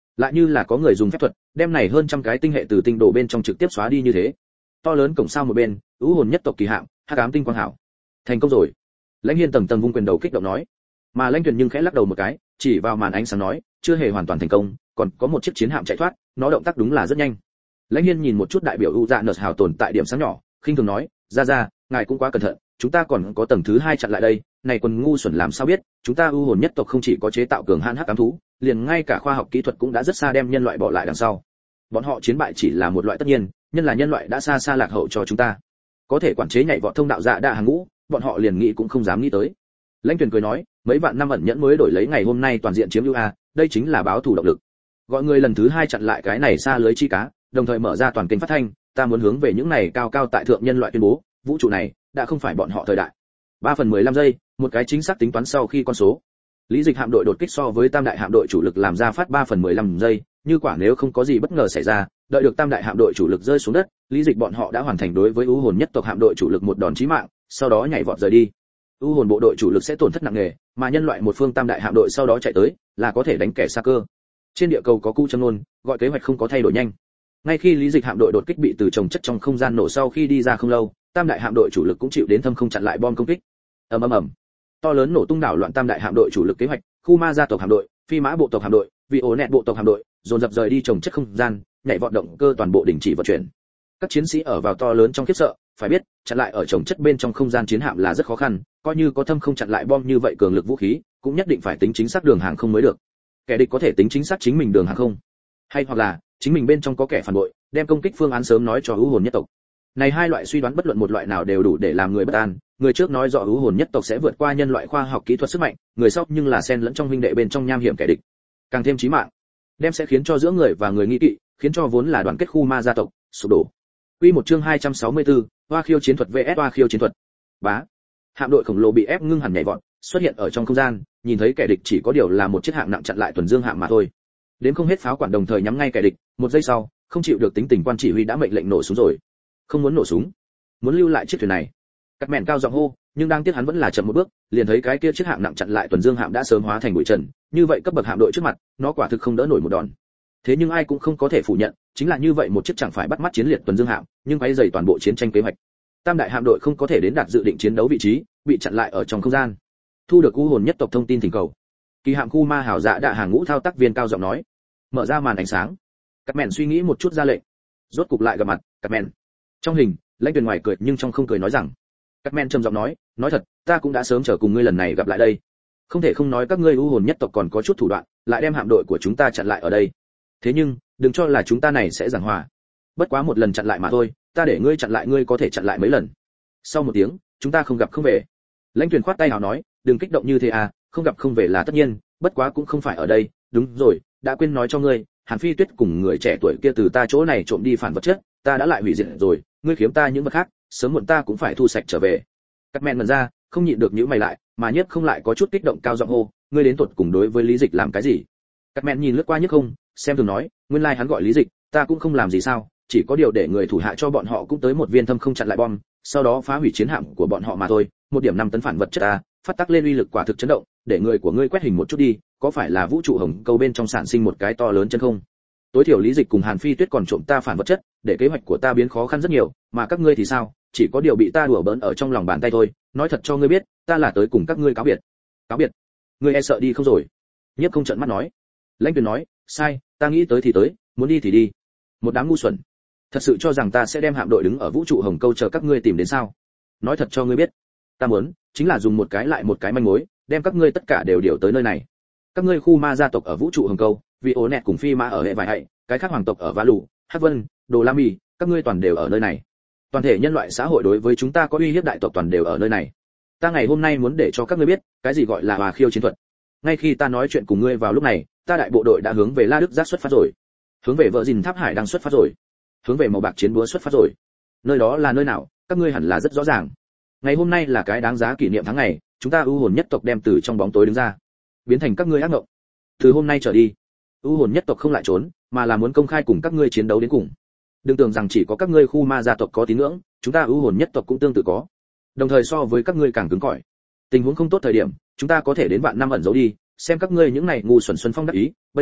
lại như là có người dùng phép thuật đem này hơn trăm cái tinh hệ từ tinh đồ bên trong trực tiếp xóa đi như thế. To lớn cổng sao một bên, ưu hồn nhất tộc kỳ hạm, hắc ám tinh quang hảo. Thành công rồi. Lãnh Hiên tầng tầng vung quyền đầu kích động nói. Mà Lãnh Tuyền nhưng khẽ lắc đầu một cái, chỉ vào màn ánh sáng nói, chưa hề hoàn toàn thành công, còn có một chiếc chiến hạm chạy thoát, nó động tác đúng là rất nhanh. Lãnh Hiên nhìn một chút đại biểu U Dạ Nợ hào tồn tại điểm sáng nhỏ, khinh thường nói, ra ra, ngài cũng quá cẩn thận, chúng ta còn có tầng thứ hai chặn lại đây, này quần ngu xuẩn làm sao biết, chúng ta ưu hồn nhất tộc không chỉ có chế tạo cường hãn hắc ám thú, liền ngay cả khoa học kỹ thuật cũng đã rất xa đem nhân loại bỏ lại đằng sau. Bọn họ chiến bại chỉ là một loại tất nhiên, nhân là nhân loại đã xa xa lạc hậu cho chúng ta. Có thể quản chế nhảy vọt thông đạo dạ đa hàng ngũ, bọn họ liền nghĩ cũng không dám nghĩ tới. Lãnh Tuyền cười nói, mấy vạn năm ẩn nhẫn mới đổi lấy ngày hôm nay toàn diện chiếm ưu a, đây chính là báo thù động lực. Gọi người lần thứ hai chặn lại cái này xa lưới chi cá, đồng thời mở ra toàn kênh phát thanh, ta muốn hướng về những này cao cao tại thượng nhân loại tuyên bố, vũ trụ này đã không phải bọn họ thời đại. ba phần mười lăm giây, một cái chính xác tính toán sau khi con số. Lý Dịch hạm đội đột kích so với Tam đại hạm đội chủ lực làm ra phát ba phần mười lăm giây, như quả nếu không có gì bất ngờ xảy ra, đợi được Tam đại hạm đội chủ lực rơi xuống đất, Lý Dịch bọn họ đã hoàn thành đối với ưu hồn nhất tộc hạm đội chủ lực một đòn chí mạng, sau đó nhảy vọt rời đi. ưu hồn bộ đội chủ lực sẽ tổn thất nặng nề, mà nhân loại một phương Tam đại hạm đội sau đó chạy tới, là có thể đánh kẻ xa cơ. Trên địa cầu có cú châm luôn, gọi kế hoạch không có thay đổi nhanh. Ngay khi Lý Dịch hạm đội đột kích bị từ trồng chất trong không gian nổ sau khi đi ra không lâu, Tam đại hạm đội chủ lực cũng chịu đến thâm không chặn lại bom công kích. Ầm ầm ầm. To lớn nổ tung đảo loạn Tam đại hạm đội chủ lực kế hoạch, khu ma gia tộc hạm đội, phi mã bộ tộc hạm đội, vị ổ nẹt bộ tộc hạm đội, dồn dập rời đi trồng chất không gian, nhảy vọt động cơ toàn bộ đình chỉ vận chuyển. Các chiến sĩ ở vào to lớn trong khiếp sợ, phải biết, chặn lại ở trồng chất bên trong không gian chiến hạm là rất khó khăn, coi như có thâm không chặn lại bom như vậy cường lực vũ khí, cũng nhất định phải tính chính xác đường hàng không mới được. Kẻ địch có thể tính chính xác chính mình đường hàng không, hay hoặc là chính mình bên trong có kẻ phản bội, đem công kích phương án sớm nói cho ưu hồn nhất tộc. Này hai loại suy đoán bất luận một loại nào đều đủ để làm người bất an, người trước nói rõ ưu hồn nhất tộc sẽ vượt qua nhân loại khoa học kỹ thuật sức mạnh, người sau nhưng là xen lẫn trong huynh đệ bên trong nham hiểm kẻ địch, càng thêm chí mạng, đem sẽ khiến cho giữa người và người nghi kỵ, khiến cho vốn là đoàn kết khu ma gia tộc sụp đổ. Quy một chương hai trăm sáu mươi tư, Hoa khiêu chiến thuật vs Hoa khiêu chiến thuật. Bá. Hạm đội khổng lồ bị ép ngưng hẳn nhảy vọt, xuất hiện ở trong không gian, nhìn thấy kẻ địch chỉ có điều là một chiếc hạng nặng chặn lại tuần dương hạm mà thôi. Đến không hết pháo quản đồng thời nhắm ngay kẻ địch, một giây sau, không chịu được tính tình quan chỉ huy đã mệnh lệnh nổ súng rồi. Không muốn nổ súng, muốn lưu lại chiếc thuyền này. Cắt mèn cao giọng hô, nhưng đang tiếc hắn vẫn là chậm một bước, liền thấy cái kia chiếc hạng nặng chặn lại tuần dương hạm đã sớm hóa thành bụi trần, như vậy cấp bậc hạm đội trước mặt, nó quả thực không đỡ nổi một đòn. Thế nhưng ai cũng không có thể phủ nhận, chính là như vậy một chiếc chẳng phải bắt mắt chiến liệt tuần dương hạm, nhưng quấy rầy toàn bộ chiến tranh kế hoạch. Tam đại hạm đội không có thể đến đạt dự định chiến đấu vị trí, bị chặn lại ở trong không gian. Thu được u hồn nhất tộc thông tin thỉnh cầu. Kỳ hạm khu ma hảo dạ đạ hàng ngũ thao tác viên cao giọng nói, mở ra màn ánh sáng. Cắt mèn suy nghĩ một chút ra lệnh. Rốt cục lại gặp mặt, Cắt mèn. Trong hình, Lãnh Tuyền ngoài cười nhưng trong không cười nói rằng, Cắt mèn trầm giọng nói, nói thật, ta cũng đã sớm chờ cùng ngươi lần này gặp lại đây. Không thể không nói các ngươi u hồn nhất tộc còn có chút thủ đoạn, lại đem hạm đội của chúng ta chặn lại ở đây. Thế nhưng, đừng cho là chúng ta này sẽ giảng hòa. Bất quá một lần chặn lại mà thôi, ta để ngươi chặn lại ngươi có thể chặn lại mấy lần. Sau một tiếng, chúng ta không gặp không về. Lãnh Tuyền khoát tay hào nói, đừng kích động như thế à, không gặp không về là tất nhiên, bất quá cũng không phải ở đây, đúng rồi, đã quên nói cho ngươi, Hàn Phi Tuyết cùng người trẻ tuổi kia từ ta chỗ này trộm đi phản vật chất, ta đã lại hủy diệt rồi, ngươi khiếm ta những vật khác, sớm muộn ta cũng phải thu sạch trở về. Cắt mèn mần ra, không nhịn được nhíu mày lại, mà nhất không lại có chút kích động cao giọng hô, ngươi đến tuột cùng đối với Lý Dịch làm cái gì? Cắt mèn nhìn lướt qua nhất không, xem thường nói, nguyên lai like hắn gọi Lý Dịch, ta cũng không làm gì sao, chỉ có điều để người thủ hạ cho bọn họ cũng tới một viên thâm không chặn lại bom, sau đó phá hủy chiến hạm của bọn họ mà thôi, một điểm năm tấn phản vật chất ta, phát tác lên uy lực quả thực chấn động, để người của ngươi quét hình một chút đi, có phải là vũ trụ hồng câu bên trong sản sinh một cái to lớn chân không? Tối thiểu Lý Dịch cùng Hàn Phi Tuyết còn trộm ta phản vật chất, để kế hoạch của ta biến khó khăn rất nhiều, mà các ngươi thì sao, chỉ có điều bị ta đùa bỡn ở trong lòng bàn tay thôi, nói thật cho ngươi biết, ta là tới cùng các ngươi cáo biệt. Cáo biệt? Ngươi e sợ đi không rồi? Nhiếp không trợn mắt nói. Lãnh Tuyền nói, sai, ta nghĩ tới thì tới, muốn đi thì đi. Một đám ngu xuẩn. Thật sự cho rằng ta sẽ đem hạm đội đứng ở vũ trụ hồng câu chờ các ngươi tìm đến sao? Nói thật cho ngươi biết, ta muốn chính là dùng một cái lại một cái manh mối, đem các ngươi tất cả đều điều tới nơi này. Các ngươi khu ma gia tộc ở vũ trụ hồng câu, vì ố nẹt cùng phi ma ở hệ vài hạy, cái khác hoàng tộc ở vá lù, hắc vân, đồ la mì, các ngươi toàn đều ở nơi này. Toàn thể nhân loại xã hội đối với chúng ta có uy hiếp đại tộc toàn đều ở nơi này. Ta ngày hôm nay muốn để cho các ngươi biết, cái gì gọi là Hoa khiêu chiến thuật. Ngay khi ta nói chuyện cùng ngươi vào lúc này, ta đại bộ đội đã hướng về La Đức Giác xuất phát rồi, hướng về vợ Dìn Tháp Hải đang xuất phát rồi, hướng về màu bạc chiến búa xuất phát rồi. Nơi đó là nơi nào, các ngươi hẳn là rất rõ ràng. Ngày hôm nay là cái đáng giá kỷ niệm tháng ngày, chúng ta ưu hồn nhất tộc đem từ trong bóng tối đứng ra, biến thành các ngươi ác mộng. Từ hôm nay trở đi, ưu hồn nhất tộc không lại trốn, mà là muốn công khai cùng các ngươi chiến đấu đến cùng. Đừng tưởng rằng chỉ có các ngươi khu ma gia tộc có tín ngưỡng, chúng ta ưu hồn nhất tộc cũng tương tự có. Đồng thời so với các ngươi càng cứng cỏi. Tình huống không tốt thời điểm, chúng ta có thể đến vạn năm ẩn giấu đi, xem các ngươi những này ngu xuẩn xuân phong đắc ý, bây giờ,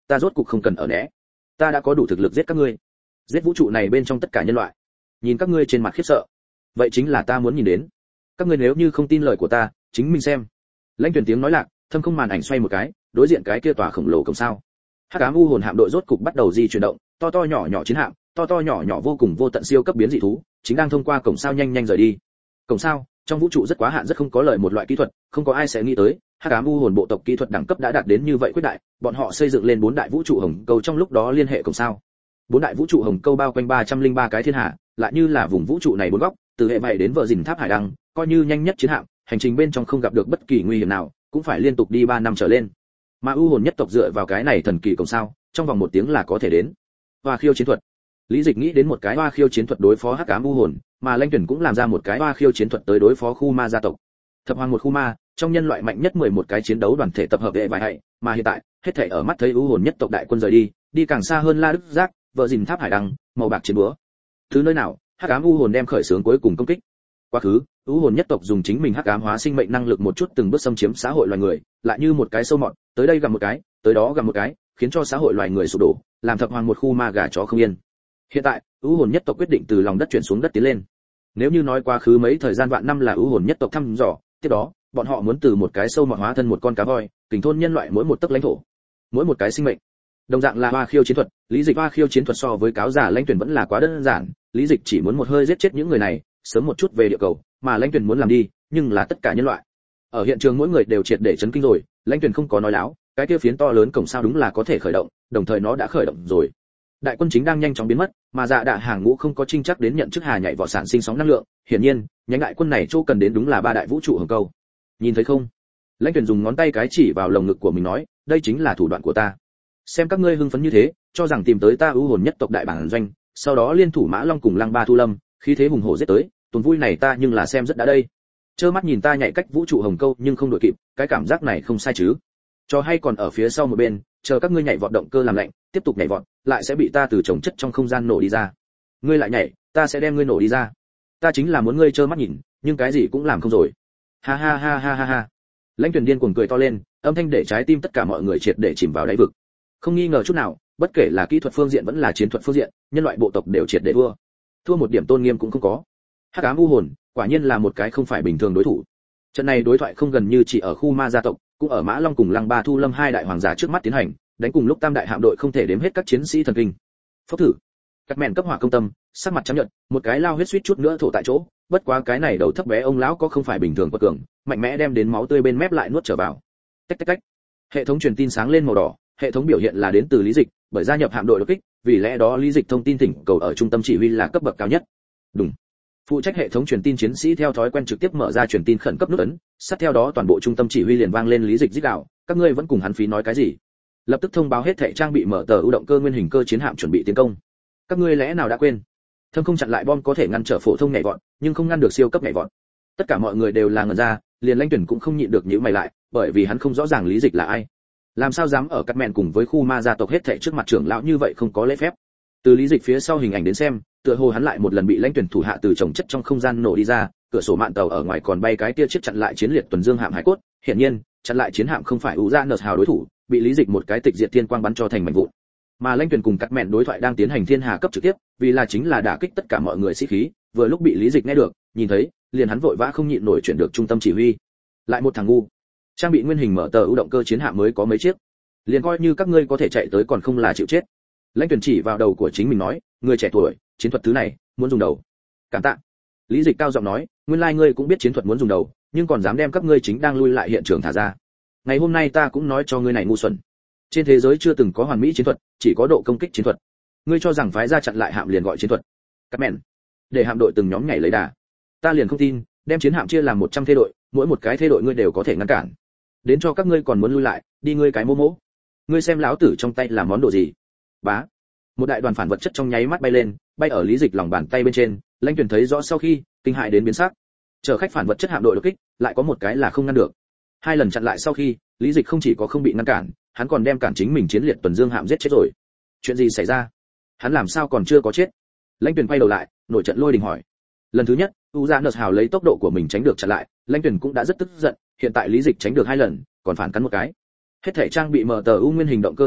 ta rốt cục không cần ở né. Ta đã có đủ thực lực giết các ngươi, giết vũ trụ này bên trong tất cả nhân loại. Nhìn các ngươi trên mặt khiếp sợ, vậy chính là ta muốn nhìn đến. Các ngươi nếu như không tin lời của ta, chính mình xem. Lãnh Tuyển tiếng nói lạc, thâm không màn ảnh xoay một cái, đối diện cái kia tòa khổng lồ cổng sao. Hắc ám u hồn hạm đội rốt cục bắt đầu di chuyển động, to to nhỏ nhỏ chiến hạm, to to nhỏ nhỏ vô cùng vô tận siêu cấp biến dị thú, chính đang thông qua cổng sao nhanh nhanh rời đi. Cổng sao, trong vũ trụ rất quá hạn rất không có lợi một loại kỹ thuật, không có ai sẽ nghĩ tới, Hắc ám u hồn bộ tộc kỹ thuật đẳng cấp đã đạt đến như vậy quyết đại, bọn họ xây dựng lên bốn đại vũ trụ hồng câu trong lúc đó liên hệ cổng sao. Bốn đại vũ trụ hồng câu bao quanh ba trăm linh ba cái thiên hà, lại như là vùng vũ trụ này bốn góc, từ hệ bảy đến vợ dình tháp hải đăng, coi như nhanh nhất chiến hạm, hành trình bên trong không gặp được bất kỳ nguy hiểm nào, cũng phải liên tục đi ba năm trở lên. Mà u hồn nhất tộc dựa vào cái này thần kỳ cổng sao, trong vòng một tiếng là có thể đến. Hoa khiêu chiến thuật. Lý Dịch nghĩ đến một cái hoa khiêu chiến thuật đối phó hắc ám u hồn, mà Lãnh Tuyển cũng làm ra một cái hoa khiêu chiến thuật tới đối phó khu ma gia tộc. Thập hoàng một khu ma, trong nhân loại mạnh nhất mười một cái chiến đấu đoàn thể tập hợp hệ vài hại, mà hiện tại, hết thảy ở mắt thấy u hồn nhất tộc đại quân rời đi, đi càng xa hơn La Đức Giác, vợ dình tháp hải đăng, màu bạc chiến búa. Thứ nơi nào, hắc ám u hồn đem khởi xướng cuối cùng công kích. Quá khứ, u hồn nhất tộc dùng chính mình hắc ám hóa sinh mệnh năng lực một chút từng bước xâm chiếm xã hội loài người, lại như một cái sâu mọt, tới đây gặp một cái, tới đó gặp một cái, khiến cho xã hội loài người sụp đổ, làm thập hoàng một khu ma gà chó không yên. Hiện tại, u hồn nhất tộc quyết định từ lòng đất chuyển xuống đất tiến lên. Nếu như nói quá khứ mấy thời gian vạn năm là u hồn nhất tộc thăm dò, tiếp đó, bọn họ muốn từ một cái sâu mọt hóa thân một con cá voi, kình thôn nhân loại mỗi một tấc lãnh thổ, mỗi một cái sinh mệnh. Đồng dạng là hoa khiêu chiến thuật, Lý Dịch hoa khiêu chiến thuật so với cáo giả Lãnh Tuyển vẫn là quá đơn giản, Lý Dịch chỉ muốn một hơi giết chết những người này, sớm một chút về địa cầu, mà Lãnh Tuyển muốn làm đi, nhưng là tất cả nhân loại. Ở hiện trường mỗi người đều triệt để chấn kinh rồi, Lãnh Tuyển không có nói láo, cái kia phiến to lớn cổng sao đúng là có thể khởi động, đồng thời nó đã khởi động rồi. Đại quân chính đang nhanh chóng biến mất, mà dạ đạ hàng ngũ không có trinh chắc đến nhận chức hà nhảy vỏ sản sinh sóng năng lượng, hiển nhiên, nhánh đại quân này chỗ cần đến đúng là ba đại vũ trụ hồng câu. Nhìn thấy không? Lãnh Tuyển dùng ngón tay cái chỉ vào lồng ngực của mình nói, đây chính là thủ đoạn của ta. Xem các ngươi hưng phấn như thế, cho rằng tìm tới ta ưu hồn nhất tộc đại bản doanh, sau đó liên thủ Mã Long cùng Lăng Ba Thu Lâm, khí thế hùng hổ giết tới, tuần vui này ta nhưng là xem rất đã đây. Trơ mắt nhìn ta nhảy cách vũ trụ hồng câu nhưng không đội kịp, cái cảm giác này không sai chứ? Cho hay còn ở phía sau một bên, chờ các ngươi nhảy vọt động cơ làm lạnh, tiếp tục nhảy vọt, lại sẽ bị ta từ trồng chất trong không gian nổ đi ra. Ngươi lại nhảy, ta sẽ đem ngươi nổ đi ra. Ta chính là muốn ngươi trơ mắt nhìn, nhưng cái gì cũng làm không rồi. Ha ha ha ha ha ha. Lãnh Tuyển điên cuồng cười to lên, âm thanh để trái tim tất cả mọi người triệt để chìm vào đáy vực. Không nghi ngờ chút nào, bất kể là kỹ thuật phương diện vẫn là chiến thuật phương diện, nhân loại bộ tộc đều triệt để thua. Thua một điểm tôn nghiêm cũng không có. Hắc ám u hồn, quả nhiên là một cái không phải bình thường đối thủ. Trận này đối thoại không gần như chỉ ở khu ma gia tộc, cũng ở Mã Long cùng Lăng Ba Thu Lâm hai đại hoàng giả trước mắt tiến hành, đánh cùng lúc tam đại hạm đội không thể đếm hết các chiến sĩ thần kinh. Phốc thử. Các mèn cấp hỏa công tâm, sắc mặt trắng nhợt, một cái lao huyết suýt chút nữa thổ tại chỗ, bất quá cái này đầu thấp bé ông lão có không phải bình thường quật cường, mạnh mẽ đem đến máu tươi bên mép lại nuốt trở vào. Tách tách tách. Hệ thống truyền tin sáng lên màu đỏ, hệ thống biểu hiện là đến từ Lý Dịch, bởi gia nhập hạm đội đột kích, vì lẽ đó Lý Dịch thông tin thỉnh cầu ở trung tâm chỉ huy là cấp bậc cao nhất. Đúng. Phụ trách hệ thống truyền tin chiến sĩ theo thói quen trực tiếp mở ra truyền tin khẩn cấp nút ấn, sát theo đó toàn bộ trung tâm chỉ huy liền vang lên Lý Dịch rít gào, các ngươi vẫn cùng hắn phí nói cái gì? Lập tức thông báo hết thảy trang bị mở tờ ưu động cơ nguyên hình cơ chiến hạm chuẩn bị tiến công. Các ngươi lẽ nào đã quên? Thâm không chặn lại bom có thể ngăn trở phổ thông nhảy vọt, nhưng không ngăn được siêu cấp nhảy vọt. Tất cả mọi người đều là ngẩn ra, liền Lãnh Tuyển cũng không nhịn được nhíu mày lại, bởi vì hắn không rõ ràng Lý Dịch là ai. Làm sao dám ở cắt mẹn cùng với khu ma gia tộc hết thảy trước mặt trưởng lão như vậy không có lễ phép. Từ Lý Dịch phía sau hình ảnh đến xem, tựa hồ hắn lại một lần bị Lãnh Tuyển thủ hạ từ trồng chất trong không gian nổ đi ra, cửa sổ mạn tàu ở ngoài còn bay cái tia chiếc chặn lại chiến liệt tuần dương hạm hải cốt, hiển nhiên, chặn lại chiến hạm không phải ủ ra nợ hào đối thủ, bị Lý Dịch một cái tịch diệt thiên quang bắn cho thành mảnh vụn. Mà Lãnh Tuyển cùng cắt mẹn đối thoại đang tiến hành thiên hà cấp trực tiếp, vì là chính là đả kích tất cả mọi người sĩ khí, vừa lúc bị Lý Dịch nghe được, nhìn thấy, liền hắn vội vã không nhịn nổi chuyển được trung tâm chỉ huy. Lại một thằng ngu, trang bị nguyên hình mở tờ ưu động cơ chiến hạm mới có mấy chiếc, liền coi như các ngươi có thể chạy tới còn không là chịu chết. Lãnh Tuyển chỉ vào đầu của chính mình nói, người trẻ tuổi, chiến thuật thứ này, muốn dùng đầu. Cảm tạ. Lý Dịch cao giọng nói, nguyên lai ngươi cũng biết chiến thuật muốn dùng đầu, nhưng còn dám đem các ngươi chính đang lui lại hiện trường thả ra. Ngày hôm nay ta cũng nói cho ngươi này ngu xuẩn. Trên thế giới chưa từng có hoàn mỹ chiến thuật, chỉ có độ công kích chiến thuật. Ngươi cho rằng phái ra chặn lại hạm liền gọi chiến thuật? Các mẹn, để hạm đội từng nhóm nhảy lấy đà. Ta liền không tin, đem chiến hạm chia làm một trăm thê đội, mỗi một cái thê đội ngươi đều có thể ngăn cản. Đến cho các ngươi còn muốn lui lại, đi ngươi cái mô mỗ. Ngươi xem lão tử trong tay là món đồ gì? Bá. Một đại đoàn phản vật chất trong nháy mắt bay lên, bay ở Lý Dịch lòng bàn tay bên trên, Lãnh Tuyển thấy rõ sau khi, kinh hại đến biến sắc. Chờ khách phản vật chất hạm đội đột kích, lại có một cái là không ngăn được. Hai lần chặn lại sau khi, Lý Dịch không chỉ có không bị ngăn cản, hắn còn đem cản chính mình chiến liệt tuần dương hạm giết chết rồi. Chuyện gì xảy ra? Hắn làm sao còn chưa có chết? Lãnh Tuyển quay đầu lại, nổi trận lôi đình hỏi. Lần thứ nhất, U Dạ Nợ Hào lấy tốc độ của mình tránh được chặn lại, Lãnh Tuyển cũng đã rất tức giận, hiện tại Lý Dịch tránh được hai lần, còn phản cắn một cái. Hết thể trang bị mở tờ u nguyên hình động cơ chiến hạm,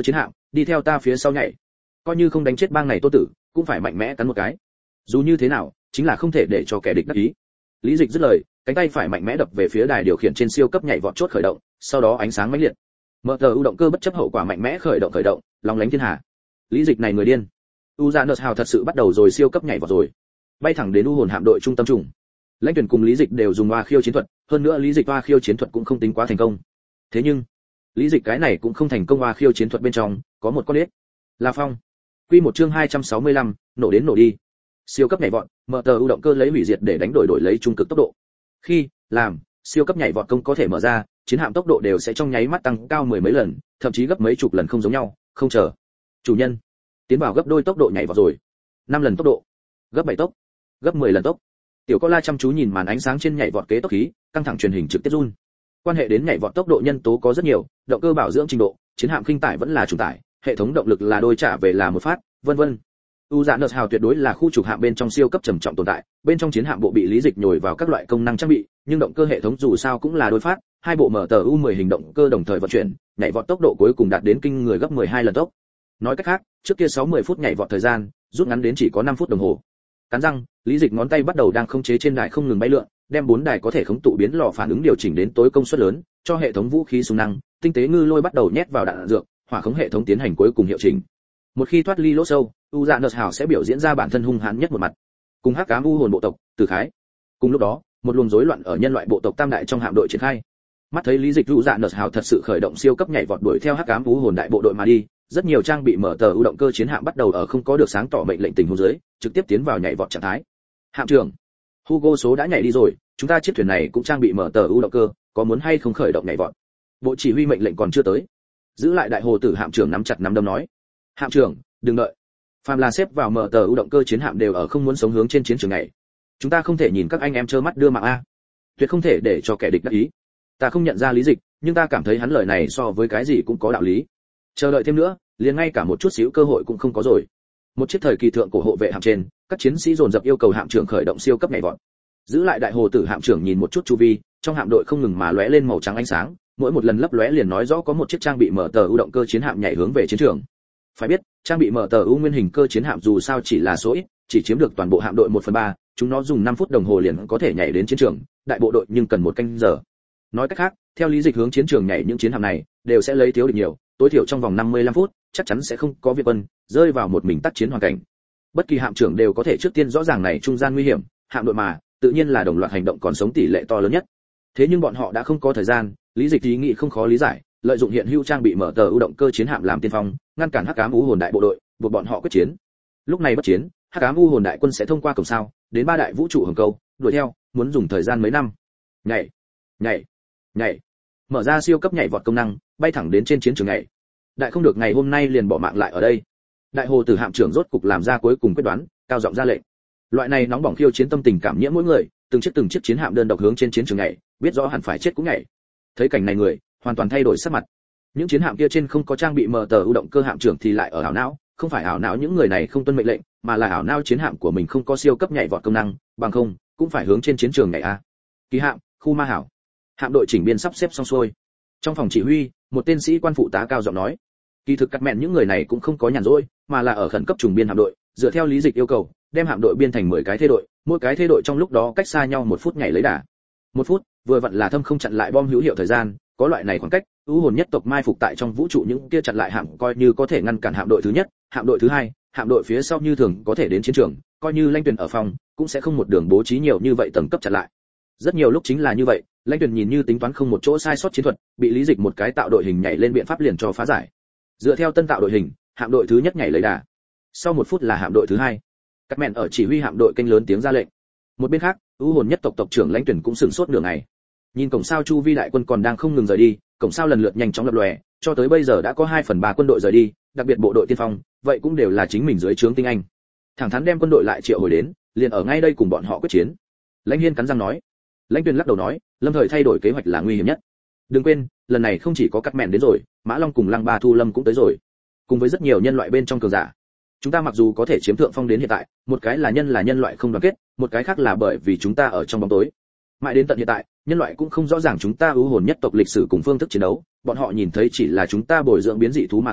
đi theo ta phía sau nhảy, coi như không đánh chết bang này tô tử cũng phải mạnh mẽ cắn một cái, dù như thế nào chính là không thể để cho kẻ địch đắc ý. Lý Dịch dứt lời, cánh tay phải mạnh mẽ đập về phía đài điều khiển trên siêu cấp nhảy vọt chốt khởi động, sau đó ánh sáng mãnh liệt, em tê u động cơ bất chấp hậu quả mạnh mẽ khởi động khởi động, long lánh thiên hà. Lý Dịch này người điên. Uranus hào thật sự bắt đầu rồi siêu cấp nhảy vọt rồi, bay thẳng đến u hồn hạm đội trung tâm trùng. Lãnh tuyển cùng Lý Dịch đều dùng hoa khiêu chiến thuật, hơn nữa Lý Dịch hoa khiêu chiến thuật cũng không tính quá thành công. Thế nhưng, Lý Dịch cái này cũng không thành công, hoa khiêu chiến thuật bên trong có một con ếch, là phong. Quy một chương hai trăm sáu mươi lăm, nổ đến nổ đi. Siêu cấp nhảy vọt, em tê u động cơ lấy hủy diệt để đánh đổi đổi lấy trung cực tốc độ. Khi làm siêu cấp nhảy vọt công có thể mở ra, chiến hạm tốc độ đều sẽ trong nháy mắt tăng cao mười mấy lần, thậm chí gấp mấy chục lần không giống nhau. Không chờ chủ nhân tiến vào gấp đôi tốc độ nhảy vọt rồi, năm lần tốc độ, gấp bảy tốc, gấp mười lần tốc. Tiểu Cola chăm chú nhìn màn ánh sáng trên nhảy vọt kế tốc khí, căng thẳng truyền hình trực tiếp run. Quan hệ đến nhảy vọt tốc độ nhân tố có rất nhiều, động cơ bảo dưỡng trình độ, chiến hạm khinh tải vẫn là chủ tải, hệ thống động lực là đôi trả về là một phát, vân vân. Uranus hào tuyệt đối là khu trục hạm bên trong siêu cấp trầm trọng tồn tại, bên trong chiến hạm bộ bị Lý Dịch nhồi vào các loại công năng trang bị, nhưng động cơ hệ thống dù sao cũng là đôi phát, hai bộ em tê u mười hình động cơ đồng thời vận chuyển, nhảy vọt tốc độ cuối cùng đạt đến kinh người gấp mười hai lần tốc. Nói cách khác, trước kia sáu mươi phút nhảy vọt thời gian, rút ngắn đến chỉ có năm phút đồng hồ. Cắn răng, Lý Dịch ngón tay bắt đầu đang khống chế trên đài không ngừng bay lượn, đem bốn đài có thể khống tụ biến lò phản ứng điều chỉnh đến tối công suất lớn, cho hệ thống vũ khí súng năng, tinh tế ngư lôi bắt đầu nhét vào đạn dược, hỏa khống hệ thống tiến hành cuối cùng hiệu chỉnh. Một khi thoát ly lỗ sâu, Uranus hào sẽ biểu diễn ra bản thân hung hãn nhất một mặt, cùng hắc ám u hồn bộ tộc, Từ Khái. Cùng lúc đó, một luồng rối loạn ở nhân loại bộ tộc tam đại trong hạm đội triển khai. Mắt thấy Lý Dịch Uranus hào thật sự khởi động siêu cấp nhảy vọt đuổi theo hắc ám u hồn đại bộ đội mà đi, rất nhiều trang bị mở tờ ưu động cơ chiến hạm bắt đầu ở không có được sáng tỏ mệnh lệnh tình huống dưới, trực tiếp tiến vào nhảy vọt trạng thái. Hạm trưởng, Hugo số đã nhảy đi rồi, chúng ta chiếc thuyền này cũng trang bị mở tờ ưu động cơ, có muốn hay không khởi động nhảy vọt? Bộ chỉ huy mệnh lệnh còn chưa tới. Giữ lại đại hồ tử hạm trưởng nắm chặt nắm đấm nói. Hạm trưởng, đừng đợi. Phàm là xếp vào mở tờ ưu động cơ chiến hạm đều ở không muốn sống hướng trên chiến trường này. Chúng ta không thể nhìn các anh em trơ mắt đưa mạng a. Tuyệt không thể để cho kẻ địch đắc ý. Ta không nhận ra Lý Dịch, nhưng ta cảm thấy hắn lời này so với cái gì cũng có đạo lý. Chờ đợi thêm nữa, liền ngay cả một chút xíu cơ hội cũng không có rồi. Một chiếc thời kỳ thượng cổ hộ vệ hạm trên, các chiến sĩ dồn dập yêu cầu hạm trưởng khởi động siêu cấp nhảy vọt. Giữ lại đại hồ tử hạm trưởng nhìn một chút chu vi, trong hạm đội không ngừng mà lóe lên màu trắng ánh sáng, mỗi một lần lấp lóe liền nói rõ có một chiếc trang bị mở tờ ưu động cơ chiến hạm nhảy hướng về chiến trường. Phải biết, trang bị mở tờ ưu nguyên hình cơ chiến hạm dù sao chỉ là số ít, chỉ chiếm được toàn bộ hạm đội một phần ba, chúng nó dùng năm phút đồng hồ liền có thể nhảy đến chiến trường, đại bộ đội nhưng cần một canh giờ. Nói cách khác, theo Lý Dịch hướng chiến trường nhảy những chiến hạm này, đều sẽ lấy thiếu địch nhiều, tối thiểu trong vòng năm mươi lăm phút, chắc chắn sẽ không có việt quân rơi vào một mình tác chiến hoàn cảnh. Bất kỳ hạm trưởng đều có thể trước tiên rõ ràng này trung gian nguy hiểm, hạm đội mà, tự nhiên là đồng loạt hành động còn sống tỷ lệ to lớn nhất. Thế nhưng bọn họ đã không có thời gian, Lý Dịch ý nghĩ không khó lý giải, lợi dụng hiện hữu trang bị mở tờ ưu động cơ chiến hạm làm tiên phong, ngăn cản hắc ám u hồn đại bộ đội, buộc bọn họ quyết chiến. Lúc này bất chiến, hắc ám u hồn đại quân sẽ thông qua cổng sao, đến ba đại vũ trụ hồng câu, đuổi theo, muốn dùng thời gian mấy năm. Nhảy, nhảy, nhảy. Mở ra siêu cấp nhảy vọt công năng, bay thẳng đến trên chiến trường nhảy. Đại không được ngày hôm nay liền bỏ mạng lại ở đây. Đại hồ tử hạm trưởng rốt cục làm ra cuối cùng quyết đoán, cao giọng ra lệnh. Loại này nóng bỏng khiêu chiến tâm tình cảm nhiễm mỗi người, từng chiếc từng chiếc chiến hạm đơn độc hướng trên chiến trường nhảy, biết rõ hẳn phải chết cũng nhảy. Thấy cảnh này người hoàn toàn thay đổi sắc mặt. Những chiến hạm kia trên không có trang bị mở tờ ưu động cơ hạm trưởng thì lại ở ảo não, không phải ảo não những người này không tuân mệnh lệnh, mà là ảo não chiến hạm của mình không có siêu cấp nhảy vọt công năng, bằng không cũng phải hướng trên chiến trường nhảy a. Ký hạm, khu ma hảo. Hạm đội chỉnh biên sắp xếp xong xuôi. Trong phòng chỉ huy, một tên sĩ quan phụ tá cao giọng nói. Kỳ thực cắt mẹn những người này cũng không có nhàn rỗi, mà là ở khẩn cấp trùng biên hạm đội, dựa theo Lý Dịch yêu cầu, đem hạm đội biên thành mười cái thế đội, mỗi cái thế đội trong lúc đó cách xa nhau một phút nhảy lấy đà. Một phút, vừa vặn là thâm không chặn lại bom hữu hiệu thời gian, có loại này khoảng cách, u hồn nhất tộc mai phục tại trong vũ trụ những kia chặn lại hạm coi như có thể ngăn cản hạm đội thứ nhất, hạm đội thứ hai, hạm đội phía sau như thường có thể đến chiến trường, coi như Lãnh Tuyền ở phòng, cũng sẽ không một đường bố trí nhiều như vậy tầng cấp chặn lại. Rất nhiều lúc chính là như vậy, Lãnh Tuyền nhìn như tính toán không một chỗ sai sót chiến thuật, bị Lý Dịch một cái tạo đội hình nhảy lên biện pháp liền cho phá giải. Dựa theo tân tạo đội hình, hạm đội thứ nhất nhảy lấy đà. Sau một phút là hạm đội thứ hai. Các mẹn ở chỉ huy hạm đội kênh lớn tiếng ra lệnh. Một bên khác, u hồn nhất tộc tộc trưởng Lãnh Tuyền cũng sửng sốt nửa ngày. Nhìn cổng sao chu vi đại quân còn đang không ngừng rời đi, cổng sao lần lượt nhanh chóng lập lòe, cho tới bây giờ đã có hai phần ba quân đội rời đi, đặc biệt bộ đội tiên phong, vậy cũng đều là chính mình dưới trướng tinh anh. Thẳng thắn đem quân đội lại triệu hồi đến, liền ở ngay đây cùng bọn họ quyết chiến. Lãnh Hiên cắn răng nói. Lãnh Tuyền lắc đầu nói, lâm thời thay đổi kế hoạch là nguy hiểm nhất. Đừng quên, lần này không chỉ có cắt mẹn đến rồi, Mã Long cùng Lăng Ba Thu Lâm cũng tới rồi, cùng với rất nhiều nhân loại bên trong cường giả. Chúng ta mặc dù có thể chiếm thượng phong đến hiện tại, một cái là nhân là nhân loại không đoàn kết, một cái khác là bởi vì chúng ta ở trong bóng tối. Mãi đến tận hiện tại, nhân loại cũng không rõ ràng chúng ta ưu hồn nhất tộc lịch sử cùng phương thức chiến đấu, bọn họ nhìn thấy chỉ là chúng ta bồi dưỡng biến dị thú mà thôi,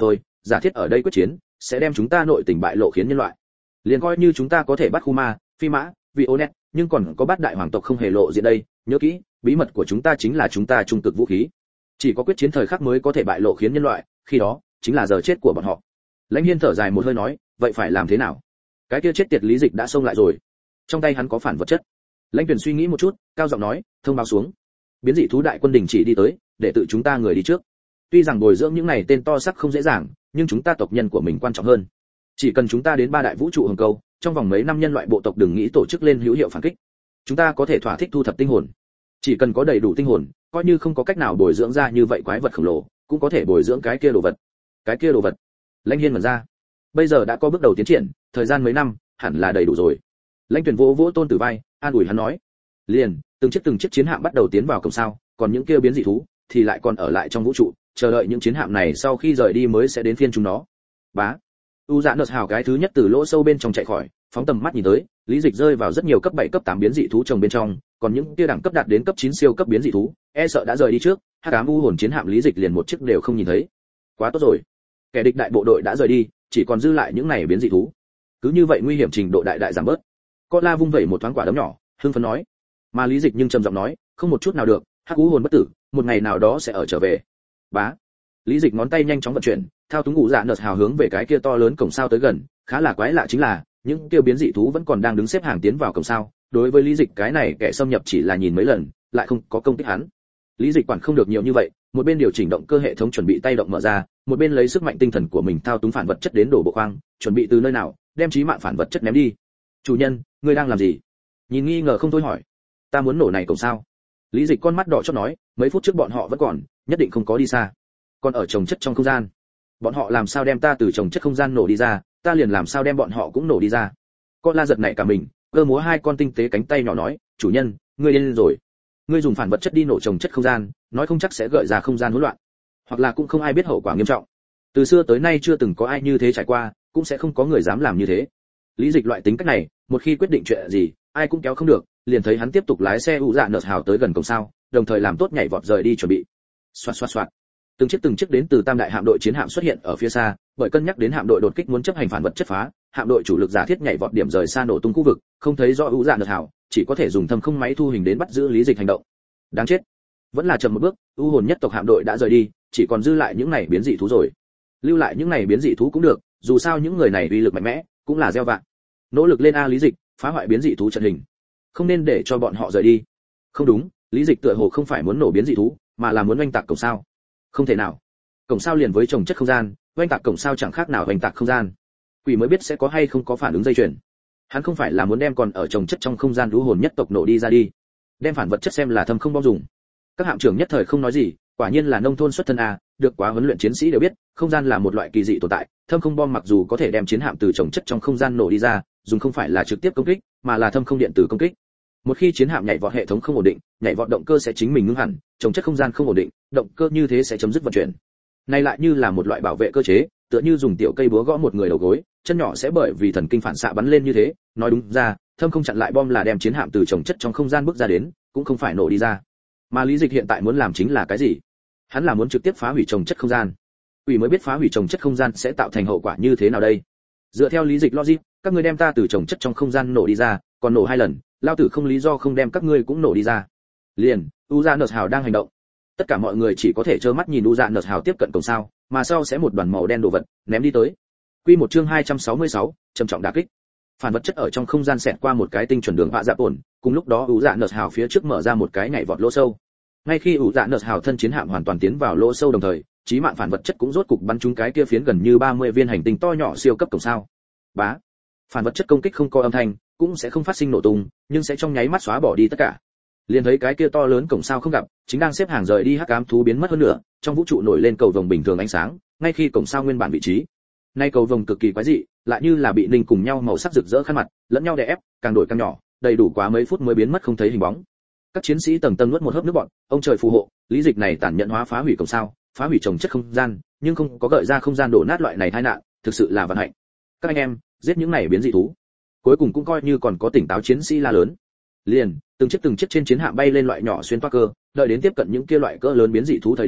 giả thiết ở đây quyết chiến sẽ đem chúng ta nội tình bại lộ khiến nhân loại. Liền coi như chúng ta có thể bắt Kuma, Phi Mã, Vionet, nhưng còn có bát đại hoàng tộc không hề lộ diện đây, nhớ kỹ, bí mật của chúng ta chính là chúng ta trung cực vũ khí. Chỉ có quyết chiến thời khắc mới có thể bại lộ khiến nhân loại, khi đó chính là giờ chết của bọn họ. Lãnh Hiên thở dài một hơi nói, vậy phải làm thế nào? Cái kia chết tiệt Lý Dịch đã xông lại rồi, trong tay hắn có phản vật chất. Lãnh Tuyền suy nghĩ một chút, cao giọng nói, thông báo xuống. Biến dị thú đại quân đình chỉ đi tới, để tự chúng ta người đi trước. Tuy rằng bồi dưỡng những này tên to sắc không dễ dàng, nhưng chúng ta tộc nhân của mình quan trọng hơn. Chỉ cần chúng ta đến ba đại vũ trụ hồng câu, trong vòng mấy năm nhân loại bộ tộc đừng nghĩ tổ chức lên hữu hiệu phản kích. Chúng ta có thể thỏa thích thu thập tinh hồn. Chỉ cần có đầy đủ tinh hồn, coi như không có cách nào bồi dưỡng ra như vậy quái vật khổng lồ, cũng có thể bồi dưỡng cái kia đồ vật. Cái kia đồ vật? Lãnh Hiên mở ra. Bây giờ đã có bước đầu tiến triển, thời gian mấy năm, hẳn là đầy đủ rồi. Lãnh Tuyền vỗ vỗ Tôn Tử vai, an ủi hắn nói. Liền, từng chiếc từng chiếc chiến hạm bắt đầu tiến vào cổng sao, còn những kia biến dị thú thì lại còn ở lại trong vũ trụ, chờ đợi những chiến hạm này sau khi rời đi mới sẽ đến phiên chúng nó. Bá. U Dạ Nợt Hào cái thứ nhất từ lỗ sâu bên trong chạy khỏi, phóng tầm mắt nhìn tới, Lý Dịch rơi vào rất nhiều cấp bảy cấp tám biến dị thú trồng bên trong, còn những kia đẳng cấp đạt đến cấp chín siêu cấp biến dị thú, e sợ đã rời đi trước, Hắc Ám U Hồn chiến hạm Lý Dịch liền một chiếc đều không nhìn thấy. Quá tốt rồi. Kẻ địch đại bộ đội đã rời đi, chỉ còn dư lại những này biến dị thú. Cứ như vậy nguy hiểm trình độ đại đại giảm bớt. Con La vung vẩy một thoáng quả đấm nhỏ, hưng phấn nói. Mà Lý Dịch nhưng trầm giọng nói, không một chút nào được, Hắc U Hồn bất tử, một ngày nào đó sẽ ở trở về. Bá. Lý Dịch ngón tay nhanh chóng vận chuyển, thao túng ngũ dạ nợt hào hướng về cái kia to lớn cổng sao tới gần, khá là quái lạ chính là, những tiêu biến dị thú vẫn còn đang đứng xếp hàng tiến vào cổng sao, đối với Lý Dịch cái này kẻ xâm nhập chỉ là nhìn mấy lần, lại không có công kích hắn. Lý Dịch quản không được nhiều như vậy, một bên điều chỉnh động cơ hệ thống chuẩn bị tay động mở ra, một bên lấy sức mạnh tinh thần của mình thao túng phản vật chất đến đổ bộ khoang, chuẩn bị từ nơi nào đem chí mạng phản vật chất ném đi. Chủ nhân, ngươi đang làm gì? Nhìn nghi ngờ không thôi hỏi. Ta muốn nổ này cổng sao. Lý Dịch con mắt đỏ chót nói, mấy phút trước bọn họ vẫn còn, nhất định không có đi xa. Còn ở trồng chất trong không gian. Bọn họ làm sao đem ta từ trồng chất không gian nổ đi ra, ta liền làm sao đem bọn họ cũng nổ đi ra. Con La giật nảy cả mình, cơ múa hai con tinh tế cánh tay nhỏ nói, chủ nhân, ngươi điên rồi. Ngươi dùng phản vật chất đi nổ trồng chất không gian, nói không chắc sẽ gợi ra không gian hỗn loạn, hoặc là cũng không ai biết hậu quả nghiêm trọng. Từ xưa tới nay chưa từng có ai như thế trải qua, cũng sẽ không có người dám làm như thế. Lý Dịch loại tính cách này, một khi quyết định chuyện gì, ai cũng kéo không được, liền thấy hắn tiếp tục lái xe u dạ nợt hào tới gần cổng sao, đồng thời làm tốt nhảy vọt rời đi chuẩn bị. Xoạt xoạt xoạt. Từng chiếc từng chiếc đến từ tam đại hạm đội chiến hạm xuất hiện ở phía xa, bởi cân nhắc đến hạm đội đột kích muốn chấp hành phản vật chất phá, hạm đội chủ lực giả thiết nhảy vọt điểm rời xa nổ tung khu vực, không thấy rõ u dạ nợt hào, chỉ có thể dùng thâm không máy thu hình đến bắt giữ Lý Dịch hành động. Đáng chết, vẫn là chậm một bước, u hồn nhất tộc hạm đội đã rời đi, chỉ còn dư lại những này biến dị thú rồi. Lưu lại những này biến dị thú cũng được, dù sao những người này uy lực mạnh mẽ, cũng là gieo vạ. Nỗ lực lên a Lý Dịch, phá hoại biến dị thú trận hình, không nên để cho bọn họ rời đi. Không đúng, Lý Dịch tựa hồ không phải muốn nổ biến dị thú, mà là muốn oanh tạc cổng sao. Không thể nào, cổng sao liền với trồng chất không gian, oanh tạc cổng sao chẳng khác nào oanh tạc không gian. Quỷ mới biết sẽ có hay không có phản ứng dây chuyền. Hắn không phải là muốn đem còn ở trồng chất trong không gian lũ hồn nhất tộc nổ đi ra đi, đem phản vật chất xem là thâm không bom dùng. Các hạm trưởng nhất thời không nói gì, quả nhiên là nông thôn xuất thân a, được quá huấn luyện chiến sĩ đều biết, không gian là một loại kỳ dị tồn tại, thâm không bom mặc dù có thể đem chiến hạm từ trồng chất trong không gian nổ đi ra, dùng không phải là trực tiếp công kích, mà là thâm không điện tử công kích. Một khi chiến hạm nhảy vọt hệ thống không ổn định, nhảy vọt động cơ sẽ chính mình ngưng hẳn, trồng chất không gian không ổn định, động cơ như thế sẽ chấm dứt vận chuyển. Này lại như là một loại bảo vệ cơ chế, tựa như dùng tiểu cây búa gõ một người đầu gối, chân nhỏ sẽ bởi vì thần kinh phản xạ bắn lên như thế, nói đúng ra, thâm không chặn lại bom là đem chiến hạm từ trồng chất trong không gian bước ra đến, cũng không phải nổ đi ra. Mà Lý Dịch hiện tại muốn làm chính là cái gì? Hắn là muốn trực tiếp phá hủy trồng chất không gian. Quỷ mới biết phá hủy trồng chất không gian sẽ tạo thành hậu quả như thế nào đây. Dựa theo Lý Dịch logic, các ngươi đem ta từ trồng chất trong không gian nổ đi ra, còn nổ hai lần, lao tử không lý do không đem các ngươi cũng nổ đi ra. Liền, u dạ nợt hào đang hành động. Tất cả mọi người chỉ có thể trơ mắt nhìn u dạ nợt hào tiếp cận cổng sao, mà sau sẽ một đoàn màu đen đồ vật ném đi tới. Quy một chương hai trăm sáu mươi sáu, trầm trọng đả kích. Phản vật chất ở trong không gian xẹt qua một cái tinh chuẩn đường vạ dạ ổn, cùng lúc đó u dạ nợt hào phía trước mở ra một cái nhảy vọt lỗ sâu. Ngay khi u dạ nợt hào thân chiến hạm hoàn toàn tiến vào lỗ sâu đồng thời, chí mạng phản vật chất cũng rốt cục bắn trúng cái kia phiến gần như ba mươi viên hành tinh to nhỏ siêu cấp cổng sao. Bá. Phản vật chất công kích không có âm thanh, cũng sẽ không phát sinh nổ tung, nhưng sẽ trong nháy mắt xóa bỏ đi tất cả. Liền thấy cái kia to lớn cổng sao không gặp, chính đang xếp hàng rời đi hắc ám thú biến mất hơn nữa, trong vũ trụ nổi lên cầu vồng bình thường ánh sáng, ngay khi cổng sao nguyên bản vị trí. Nay cầu vồng cực kỳ quái dị, lại như là bị ninh cùng nhau màu sắc rực rỡ khăn mặt, lẫn nhau đè ép, càng đổi càng nhỏ, đầy đủ quá mấy phút mới biến mất không thấy hình bóng. Các chiến sĩ tầng tầng nuốt một hớp nước bọt, ông trời phù hộ, Lý Dịch này tàn nhẫn hóa phá hủy cổng sao, phá hủy trồng chất không gian, nhưng không có gợi ra không gian đổ nát loại này tai nạn, thực sự là vận hạnh. Các anh em, giết những này biến dị thú. Cuối cùng cũng coi như còn có tỉnh táo chiến sĩ la lớn. Liền, từng chiếc từng chiếc trên chiến hạm bay lên loại nhỏ xuyên toa cơ, đợi đến tiếp cận những kia loại cỡ lớn biến dị thú thời điểm,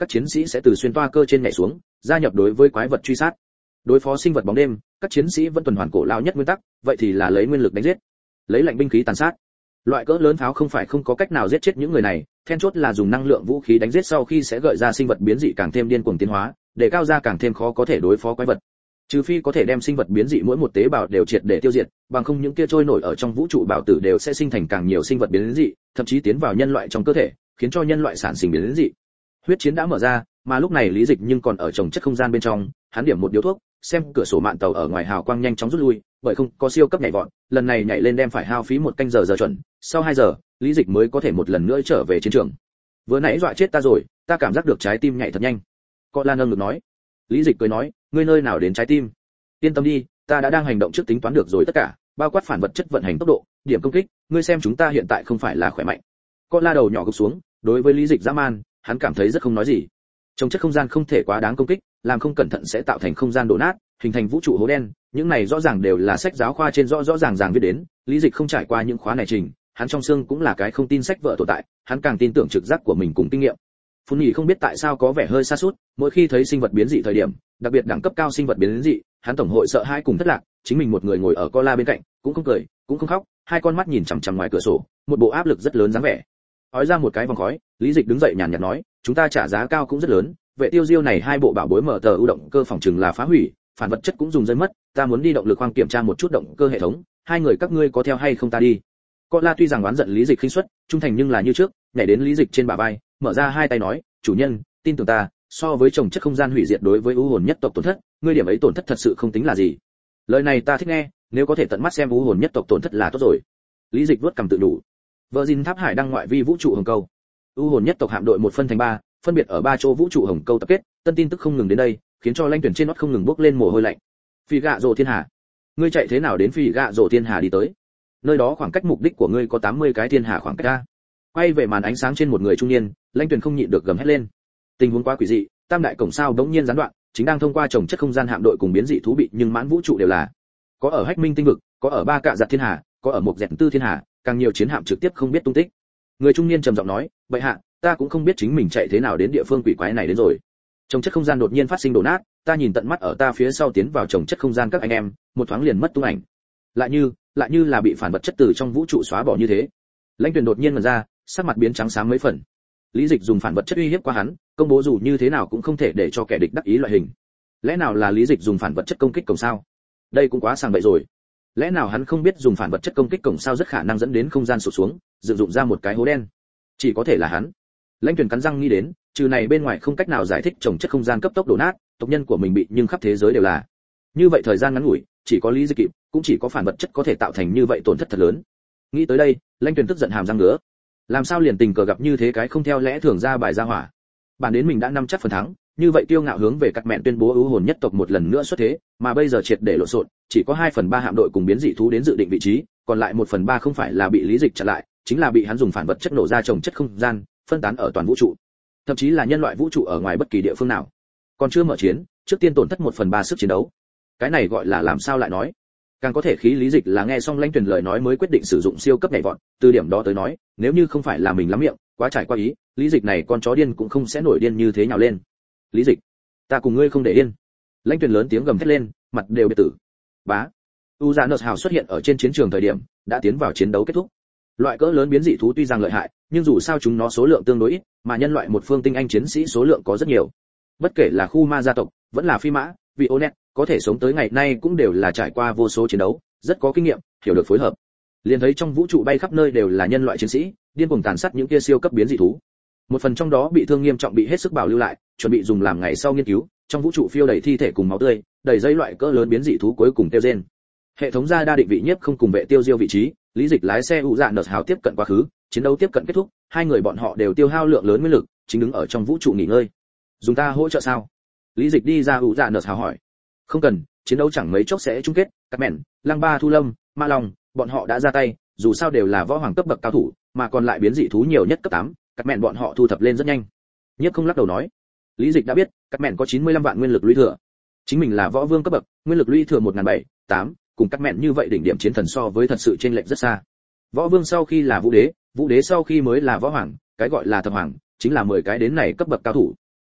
các chiến sĩ sẽ từ xuyên toa cơ trên nhảy xuống, gia nhập đối với quái vật truy sát. Đối phó sinh vật bóng đêm, các chiến sĩ vẫn tuần hoàn cổ lao nhất nguyên tắc, vậy thì là lấy nguyên lực đánh giết, lấy lạnh binh khí tàn sát. Loại cỡ lớn pháo không phải không có cách nào giết chết những người này, then chốt là dùng năng lượng vũ khí đánh giết sau khi sẽ gợi ra sinh vật biến dị càng thêm điên cuồng tiến hóa, để cao ra càng thêm khó có thể đối phó quái vật. Trừ phi có thể đem sinh vật biến dị mỗi một tế bào đều triệt để tiêu diệt, bằng không những kia trôi nổi ở trong vũ trụ bào tử đều sẽ sinh thành càng nhiều sinh vật biến dị, thậm chí tiến vào nhân loại trong cơ thể, khiến cho nhân loại sản sinh biến dị. Huyết chiến đã mở ra, mà lúc này Lý Dịch nhưng còn ở trồng chất không gian bên trong, hắn điểm một điếu thuốc, xem cửa sổ mạn tàu ở ngoài hào quang nhanh chóng rút lui, bởi không có siêu cấp nhảy vọt, lần này nhảy lên đem phải hao phí một canh giờ giờ chuẩn, sau hai giờ, Lý Dịch mới có thể một lần nữa trở về chiến trường. Vừa nãy dọa chết ta rồi, ta cảm giác được trái tim nhảy thật nhanh. Có Lan nâng ngực nói. Lý Dịch cười nói, ngươi nơi nào đến trái tim? Yên tâm đi, ta đã đang hành động trước tính toán được rồi tất cả, bao quát phản vật chất vận hành tốc độ, điểm công kích, ngươi xem chúng ta hiện tại không phải là khỏe mạnh. Có La đầu nhỏ gục xuống, đối với Lý Dịch dã man, hắn cảm thấy rất không nói gì. Trong chất không gian không thể quá đáng công kích, làm không cẩn thận sẽ tạo thành không gian đổ nát, hình thành vũ trụ hố đen, những này rõ ràng đều là sách giáo khoa trên rõ rõ ràng ràng viết đến, Lý Dịch không trải qua những khóa này trình, hắn trong xương cũng là cái không tin sách vở tồn tại, hắn càng tin tưởng trực giác của mình cùng kinh nghiệm. Phun Nhĩ không biết tại sao có vẻ hơi sa sút, mỗi khi thấy sinh vật biến dị thời điểm, đặc biệt đẳng cấp cao sinh vật biến dị, hắn tổng hội sợ hãi cùng thất lạc, chính mình một người ngồi ở Cola bên cạnh, cũng không cười, cũng không khóc, hai con mắt nhìn chằm chằm ngoài cửa sổ, một bộ áp lực rất lớn dáng vẻ. Ói ra một cái vòng khói, Lý Dịch đứng dậy nhàn nhạt nói, chúng ta trả giá cao cũng rất lớn, vệ tiêu diêu này hai bộ bảo bối mở tờ ưu động cơ phòng trừng là phá hủy, phản vật chất cũng dùng rơi mất, ta muốn đi động lực khoang kiểm tra một chút động cơ hệ thống, hai người các ngươi có theo hay không ta đi. Cola tuy rằng oán giận Lý Dịch khinh suất, trung thành nhưng là như trước, nhảy đến Lý Dịch trên bả vai, mở ra hai tay nói, chủ nhân, tin tưởng ta, so với trồng chất không gian hủy diệt đối với u hồn nhất tộc tổn thất, ngươi điểm ấy tổn thất thật sự không tính là gì. Lời này ta thích nghe, nếu có thể tận mắt xem u hồn nhất tộc tổn thất là tốt rồi. Lý Dịch vuốt cằm tự đủ. Virgin Tháp Hải đăng ngoại vi vũ trụ hồng câu. U hồn nhất tộc hạm đội một phân thành ba, phân biệt ở ba chỗ vũ trụ hồng câu tập kết, tân tin tức không ngừng đến đây, khiến cho lãnh tuyển trên nót không ngừng bốc lên mồ hôi lạnh. Phi gạ rồ thiên hà, ngươi chạy thế nào đến phi gạ rồ thiên hà đi tới? Nơi đó khoảng cách mục đích của ngươi có tám mươi cái thiên hà khoảng cách a. Quay về màn ánh sáng trên một người trung niên, lãnh tuyển không nhịn được gầm hét lên. Tình huống quá quỷ dị, tam đại cổng sao đống nhiên gián đoạn, chính đang thông qua trồng chất không gian hạm đội cùng biến dị thú bị nhưng mãn vũ trụ đều là. Có ở Hách Minh tinh vực, có ở ba cạ giặt thiên hà, có ở một dẹt tư thiên hà, càng nhiều chiến hạm trực tiếp không biết tung tích. Người trung niên trầm giọng nói, "Bệ hạ, ta cũng không biết chính mình chạy thế nào đến địa phương quỷ quái này đến rồi." Trồng chất không gian đột nhiên phát sinh đổ nát, ta nhìn tận mắt ở ta phía sau tiến vào trồng chất không gian các anh em, một thoáng liền mất tung ảnh. Lại như, lại như là bị phản vật chất từ trong vũ trụ xóa bỏ như thế. Lãnh Tuyền đột nhiên ngẩn ra, sắc mặt biến trắng xám mấy phần. Lý Dịch dùng phản vật chất uy hiếp qua hắn, công bố dù như thế nào cũng không thể để cho kẻ địch đắc ý loại hình. Lẽ nào là Lý Dịch dùng phản vật chất công kích cổng sao? Đây cũng quá sàng bậy rồi. Lẽ nào hắn không biết dùng phản vật chất công kích cổng sao rất khả năng dẫn đến không gian sụt xuống, dựng dụng ra một cái hố đen? Chỉ có thể là hắn. Lãnh Tuyền cắn răng nghĩ đến, trừ này bên ngoài không cách nào giải thích trồng chất không gian cấp tốc đổ nát, tộc nhân của mình bị nhưng khắp thế giới đều là. Như vậy thời gian ngắn ngủi, chỉ có Lý Dịch kịp, cũng chỉ có phản vật chất có thể tạo thành như vậy tổn thất thật lớn. Nghĩ tới đây, Lãnh Tuyền tức giận hàm răng ngứa. Làm sao liền tình cờ gặp như thế cái không theo lẽ thường ra bài ra hỏa. Bản đến mình đã nắm chắc phần thắng, như vậy tiêu ngạo hướng về các mẹn tuyên bố ưu hồn nhất tộc một lần nữa xuất thế, mà bây giờ triệt để lộn xộn, chỉ có hai phần ba hạm đội cùng biến dị thú đến dự định vị trí, còn lại một phần ba không phải là bị Lý Dịch chặn lại, chính là bị hắn dùng phản vật chất nổ ra trồng chất không gian, phân tán ở toàn vũ trụ. Thậm chí là nhân loại vũ trụ ở ngoài bất kỳ địa phương nào. Còn chưa mở chiến, trước tiên tổn thất một phần ba sức chiến đấu. Cái này gọi là làm sao lại nói? Càng có thể khí Lý Dịch là nghe xong Lãnh Tuyền lời nói mới quyết định sử dụng siêu cấp nhảy vọt, từ điểm đó tới nói, nếu như không phải là mình lắm miệng, quá trải qua ý, Lý Dịch này con chó điên cũng không sẽ nổi điên như thế nhào lên. Lý Dịch, ta cùng ngươi không để yên. Lãnh Tuyền lớn tiếng gầm thét lên, mặt đều biệt tử. Bá. Uranus hào xuất hiện ở trên chiến trường thời điểm, đã tiến vào chiến đấu kết thúc. Loại cỡ lớn biến dị thú tuy rằng lợi hại, nhưng dù sao chúng nó số lượng tương đối ít, mà nhân loại một phương tinh anh chiến sĩ số lượng có rất nhiều. Bất kể là khu ma gia tộc, vẫn là phi mã, vị Onet, có thể sống tới ngày nay cũng đều là trải qua vô số chiến đấu, rất có kinh nghiệm, hiểu được phối hợp. Liền thấy trong vũ trụ bay khắp nơi đều là nhân loại chiến sĩ, điên cuồng tàn sát những kia siêu cấp biến dị thú. Một phần trong đó bị thương nghiêm trọng bị hết sức bảo lưu lại, chuẩn bị dùng làm ngày sau nghiên cứu, trong vũ trụ phiêu đầy thi thể cùng máu tươi, đầy dây loại cỡ lớn biến dị thú cuối cùng tiêu rên. Hệ thống ra đa định vị nhiếp không cùng vệ tiêu diêu vị trí, Lý Dịch lái xe ụ dạ nợt hào tiếp cận quá khứ, chiến đấu tiếp cận kết thúc, hai người bọn họ đều tiêu hao lượng lớn nguyên lực, chính đứng ở trong vũ trụ nghỉ ngơi. Dùng ta hỗ trợ sao? Lý Dịch đi ra ụ dạ nợt hào hỏi. Không cần, chiến đấu chẳng mấy chốc sẽ chung kết, các mẹn, Lăng Ba Thu Lâm, Ma Long, bọn họ đã ra tay, dù sao đều là võ hoàng cấp bậc cao thủ, mà còn lại biến dị thú nhiều nhất cấp tám, các mẹn bọn họ thu thập lên rất nhanh. Nhiếp không lắc đầu nói, Lý Dịch đã biết, các mẹn có chín mươi lăm vạn nguyên lực lũy thừa. Chính mình là võ vương cấp bậc, nguyên lực lũy thừa một nghìn bảy trăm, tám, cùng các mẹn như vậy đỉnh điểm chiến thần so với thật sự chênh lệch rất xa. Võ vương sau khi là vũ đế, vũ đế sau khi mới là võ hoàng, cái gọi là thập hoàng, chính là mười cái đến này cấp bậc cao thủ.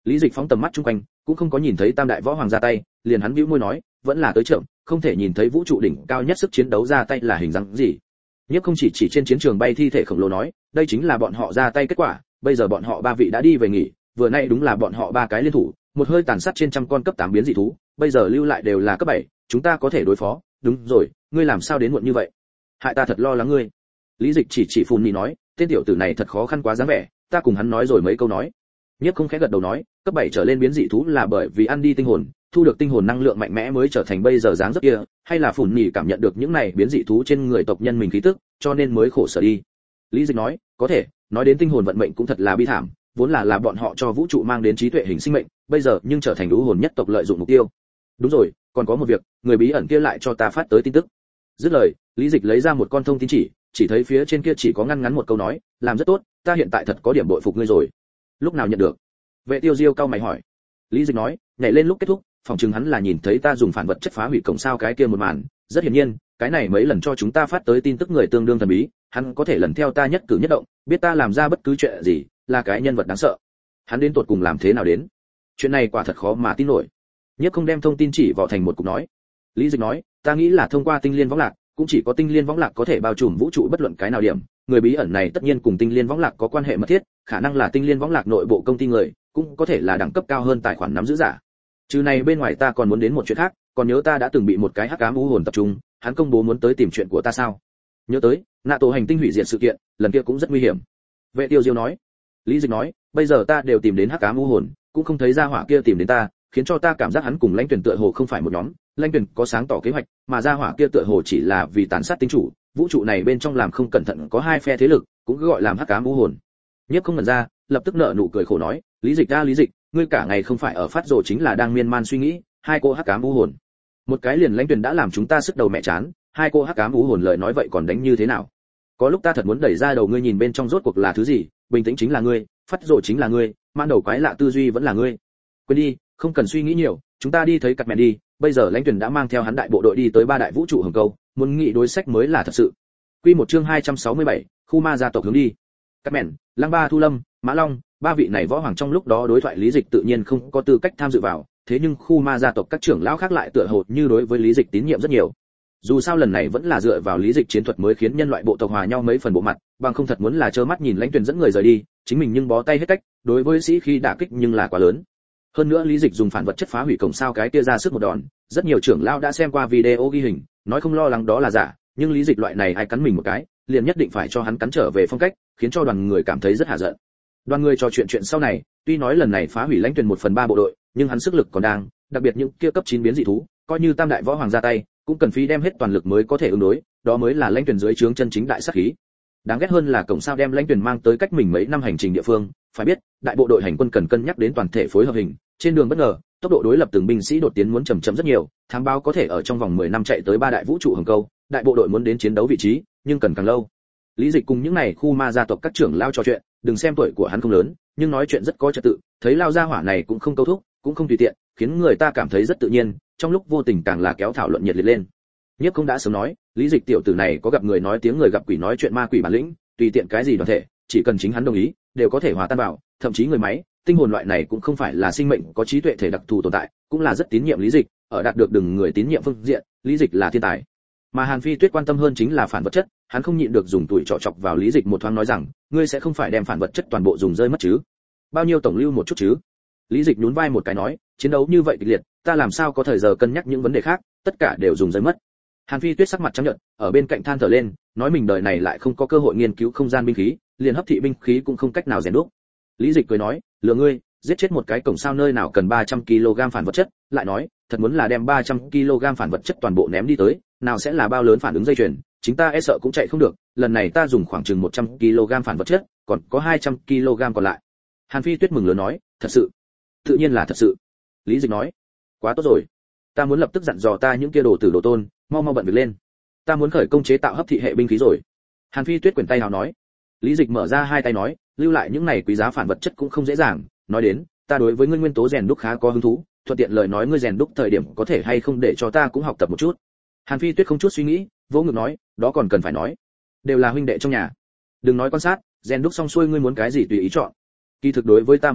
Lý Dịch phóng tầm mắt chung quanh, cũng không có nhìn thấy Tam đại võ hoàng ra tay, liền hắn bĩu môi nói, vẫn là tới chậm, không thể nhìn thấy vũ trụ đỉnh cao nhất sức chiến đấu ra tay là hình dáng gì. Nhiếp Không chỉ chỉ trên chiến trường bay thi thể khổng lồ nói, đây chính là bọn họ ra tay kết quả, bây giờ bọn họ ba vị đã đi về nghỉ, vừa nay đúng là bọn họ ba cái liên thủ, một hơi tàn sát trên trăm con cấp tám biến dị thú, bây giờ lưu lại đều là cấp bảy, chúng ta có thể đối phó. Đúng rồi, ngươi làm sao đến muộn như vậy? Hại ta thật lo lắng ngươi. Lý Dịch chỉ chỉ Phùn Nhì nói, tên tiểu tử này thật khó khăn quá dáng vẻ, ta cùng hắn nói rồi mấy câu nói. Nhiếp Không khẽ gật đầu nói, cấp bảy trở lên biến dị thú là bởi vì ăn đi tinh hồn, thu được tinh hồn năng lượng mạnh mẽ mới trở thành bây giờ dáng dấp kia, hay là Phùn Nhì cảm nhận được những này biến dị thú trên người tộc nhân mình khí tức, cho nên mới khổ sở đi. Lý Dịch nói, có thể, nói đến tinh hồn vận mệnh cũng thật là bi thảm, vốn là là bọn họ cho vũ trụ mang đến trí tuệ hình sinh mệnh, bây giờ nhưng trở thành lũ hồn nhất tộc lợi dụng mục tiêu. Đúng rồi, còn có một việc, người bí ẩn kia lại cho ta phát tới tin tức. Dứt lời, Lý Dịch lấy ra một con thông tin chỉ, chỉ thấy phía trên kia chỉ có ngăn ngắn một câu nói, làm rất tốt, ta hiện tại thật có điểm bội phục ngươi rồi. Lúc nào nhận được? Vệ Tiêu Diêu cao mày hỏi. Lý Dịch nói, nhảy lên lúc kết thúc, phòng chừng hắn là nhìn thấy ta dùng phản vật chất phá hủy cổng sao cái kia một màn, rất hiển nhiên, cái này mấy lần cho chúng ta phát tới tin tức người tương đương thần bí, hắn có thể lần theo ta nhất cử nhất động, biết ta làm ra bất cứ chuyện gì, là cái nhân vật đáng sợ. Hắn đến tột cùng làm thế nào đến? Chuyện này quả thật khó mà tin nổi. Nhiếp Không đem thông tin chỉ vào thành một cục nói. Lý Dịch nói, ta nghĩ là thông qua tinh liên võng lạc, cũng chỉ có tinh liên võng lạc có thể bao trùm vũ trụ bất luận cái nào điểm, người bí ẩn này tất nhiên cùng tinh liên võng lạc có quan hệ mật thiết, khả năng là tinh liên võng lạc nội bộ công ty người, cũng có thể là đẳng cấp cao hơn tài khoản nắm giữ giả. Trừ này bên ngoài ta còn muốn đến một chuyện khác, còn nhớ ta đã từng bị một cái hắc ám u hồn tập trung, hắn công bố muốn tới tìm chuyện của ta sao? Nhớ tới, nạ tổ hành tinh hủy diệt sự kiện, lần kia cũng rất nguy hiểm. Vệ Tiêu Diêu nói. Lý Dịch nói, bây giờ ta đều tìm đến hắc ám u hồn, cũng không thấy ra hỏa kia tìm đến ta, khiến cho ta cảm giác hắn cùng Lãnh Tuyển tựa hồ không phải một nhóm, Lãnh Tuyển có sáng tỏ kế hoạch, mà ra hỏa kia tựa hồ chỉ là vì tàn sát tinh chủ, vũ trụ này bên trong làm không cẩn thận có hai phe thế lực, cũng cứ gọi làm hắc ám u hồn. Nhiếp Không ngẩn ra, lập tức nở nụ cười khổ nói, Lý Dịch ta Lý Dịch, ngươi cả ngày không phải ở phát rồ chính là đang miên man suy nghĩ, hai cô hắc ám u hồn. Một cái liền Lãnh Tuyển đã làm chúng ta sức đầu mẹ chán, hai cô hắc ám u hồn lời nói vậy còn đánh như thế nào? Có lúc ta thật muốn đẩy ra đầu ngươi nhìn bên trong rốt cuộc là thứ gì, bình tĩnh chính là ngươi, phát rồ chính là ngươi, man đầu quái lạ tư duy vẫn là ngươi. Quên đi, không cần suy nghĩ nhiều, chúng ta đi thấy cặp mẹ đi, bây giờ Lãnh Tuyển đã mang theo hắn đại bộ đội đi tới ba đại vũ trụ hồng câu, muốn nghị đối sách mới là thật sự. Quy một chương hai trăm sáu mươi bảy, khu ma gia tộc hướng đi. Cặp mẹn, Lăng Ba Thu Lâm, Mã Long, ba vị này võ hoàng trong lúc đó đối thoại Lý Dịch tự nhiên không có tư cách tham dự vào, thế nhưng khu ma gia tộc các trưởng lão khác lại tựa hồ như đối với Lý Dịch tín nhiệm rất nhiều. Dù sao lần này vẫn là dựa vào Lý Dịch chiến thuật mới khiến nhân loại bộ tộc hòa nhau mấy phần bộ mặt, bằng không thật muốn là trơ mắt nhìn Lãnh Tuyển dẫn người rời đi, chính mình nhưng bó tay hết cách, đối với sĩ khí đả kích nhưng là quá lớn. Hơn nữa Lý Dịch dùng phản vật chất phá hủy cổng sao cái kia ra sức một đòn, rất nhiều trưởng lão đã xem qua video ghi hình, nói không lo lắng đó là giả, nhưng Lý Dịch loại này ai cắn mình một cái, liền nhất định phải cho hắn cắn trở về phong cách, khiến cho đoàn người cảm thấy rất hạ giận. Đoàn người trò chuyện chuyện sau này, tuy nói lần này phá hủy Lãnh Tuyển một phần ba bộ đội, nhưng hắn sức lực còn đang, đặc biệt những kia cấp chín biến dị thú, coi như tam đại võ hoàng ra tay, cũng cần phí đem hết toàn lực mới có thể ứng đối, đó mới là Lãnh Tuyển dưới trướng chân chính đại sát khí. Đáng ghét hơn là cổng sao đem Lãnh Tuyển mang tới cách mình mấy năm hành trình địa phương, phải biết, đại bộ đội hành quân cần cân nhắc đến toàn thể phối hợp hình, trên đường bất ngờ, tốc độ đối lập từng binh sĩ đột tiến muốn chậm chậm rất nhiều, thám báo có thể ở trong vòng mười năm chạy tới ba đại vũ trụ hồng câu, đại bộ đội muốn đến chiến đấu vị trí, nhưng cần càng lâu. Lý Dịch cùng những này khu ma gia tộc các trưởng lao trò chuyện, đừng xem tuổi của hắn không lớn, nhưng nói chuyện rất có trật tự, thấy lao gia hỏa này cũng không câu thúc, cũng không tùy tiện, khiến người ta cảm thấy rất tự nhiên, trong lúc vô tình càng là kéo thảo luận nhiệt liệt lên. Nhiếp Không đã sớm nói, Lý Dịch tiểu tử này có gặp người nói tiếng người gặp quỷ nói chuyện ma quỷ bản lĩnh, tùy tiện cái gì đoàn thể, chỉ cần chính hắn đồng ý, đều có thể hòa tan vào, thậm chí người máy, tinh hồn loại này cũng không phải là sinh mệnh có trí tuệ thể đặc thù tồn tại, cũng là rất tín nhiệm Lý Dịch, ở đạt được đừng người tín nhiệm phương diện, Lý Dịch là thiên tài. Mà Hàn Phi Tuyết quan tâm hơn chính là phản vật chất, hắn không nhịn được dùng tuổi trọ chọc vào Lý Dịch một thoáng nói rằng, ngươi sẽ không phải đem phản vật chất toàn bộ dùng rơi mất chứ? Bao nhiêu tổng lưu một chút chứ? Lý Dịch nhún vai một cái nói, chiến đấu như vậy kịch liệt, ta làm sao có thời giờ cân nhắc những vấn đề khác, tất cả đều dùng rơi mất. Hàn Phi Tuyết sắc mặt trắng nhợt, ở bên cạnh than thở lên, nói mình đời này lại không có cơ hội nghiên cứu không gian binh khí, liền hấp thị binh khí cũng không cách nào rèn đúc. Lý Dịch cười nói, lừa ngươi, giết chết một cái cổng sao nơi nào cần ba trăm ki lô gam phản vật chất, lại nói, thật muốn là đem ba trăm ki lô gam phản vật chất toàn bộ ném đi tới, nào sẽ là bao lớn phản ứng dây chuyền, chính ta e sợ cũng chạy không được, lần này ta dùng khoảng chừng một trăm ki lô gam phản vật chất, còn có hai trăm ki lô gam còn lại. Hàn Phi Tuyết mừng lớn nói, thật sự? Tự nhiên là thật sự. Lý Dịch nói, quá tốt rồi, ta muốn lập tức dặn dò ta những kia đồ tử đồ tôn, mau mau bận việc lên, ta muốn khởi công chế tạo hấp thị hệ binh khí rồi. Hàn Phi Tuyết quyển tay hào nói. Lý Dịch mở ra hai tay nói, lưu lại những này quý giá phản vật chất cũng không dễ dàng, nói đến, ta đối với ngươi nguyên tố rèn đúc khá có hứng thú, thuận tiện lời nói ngươi rèn đúc thời điểm có thể hay không để cho ta cũng học tập một chút. Hàn Phi Tuyết không chút suy nghĩ, vỗ ngực nói, đó còn cần phải nói, đều là huynh đệ trong nhà, đừng nói quan sát, rèn đúc xong xuôi ngươi muốn cái gì tùy ý chọn. Kỳ thực đối với ta mà nói,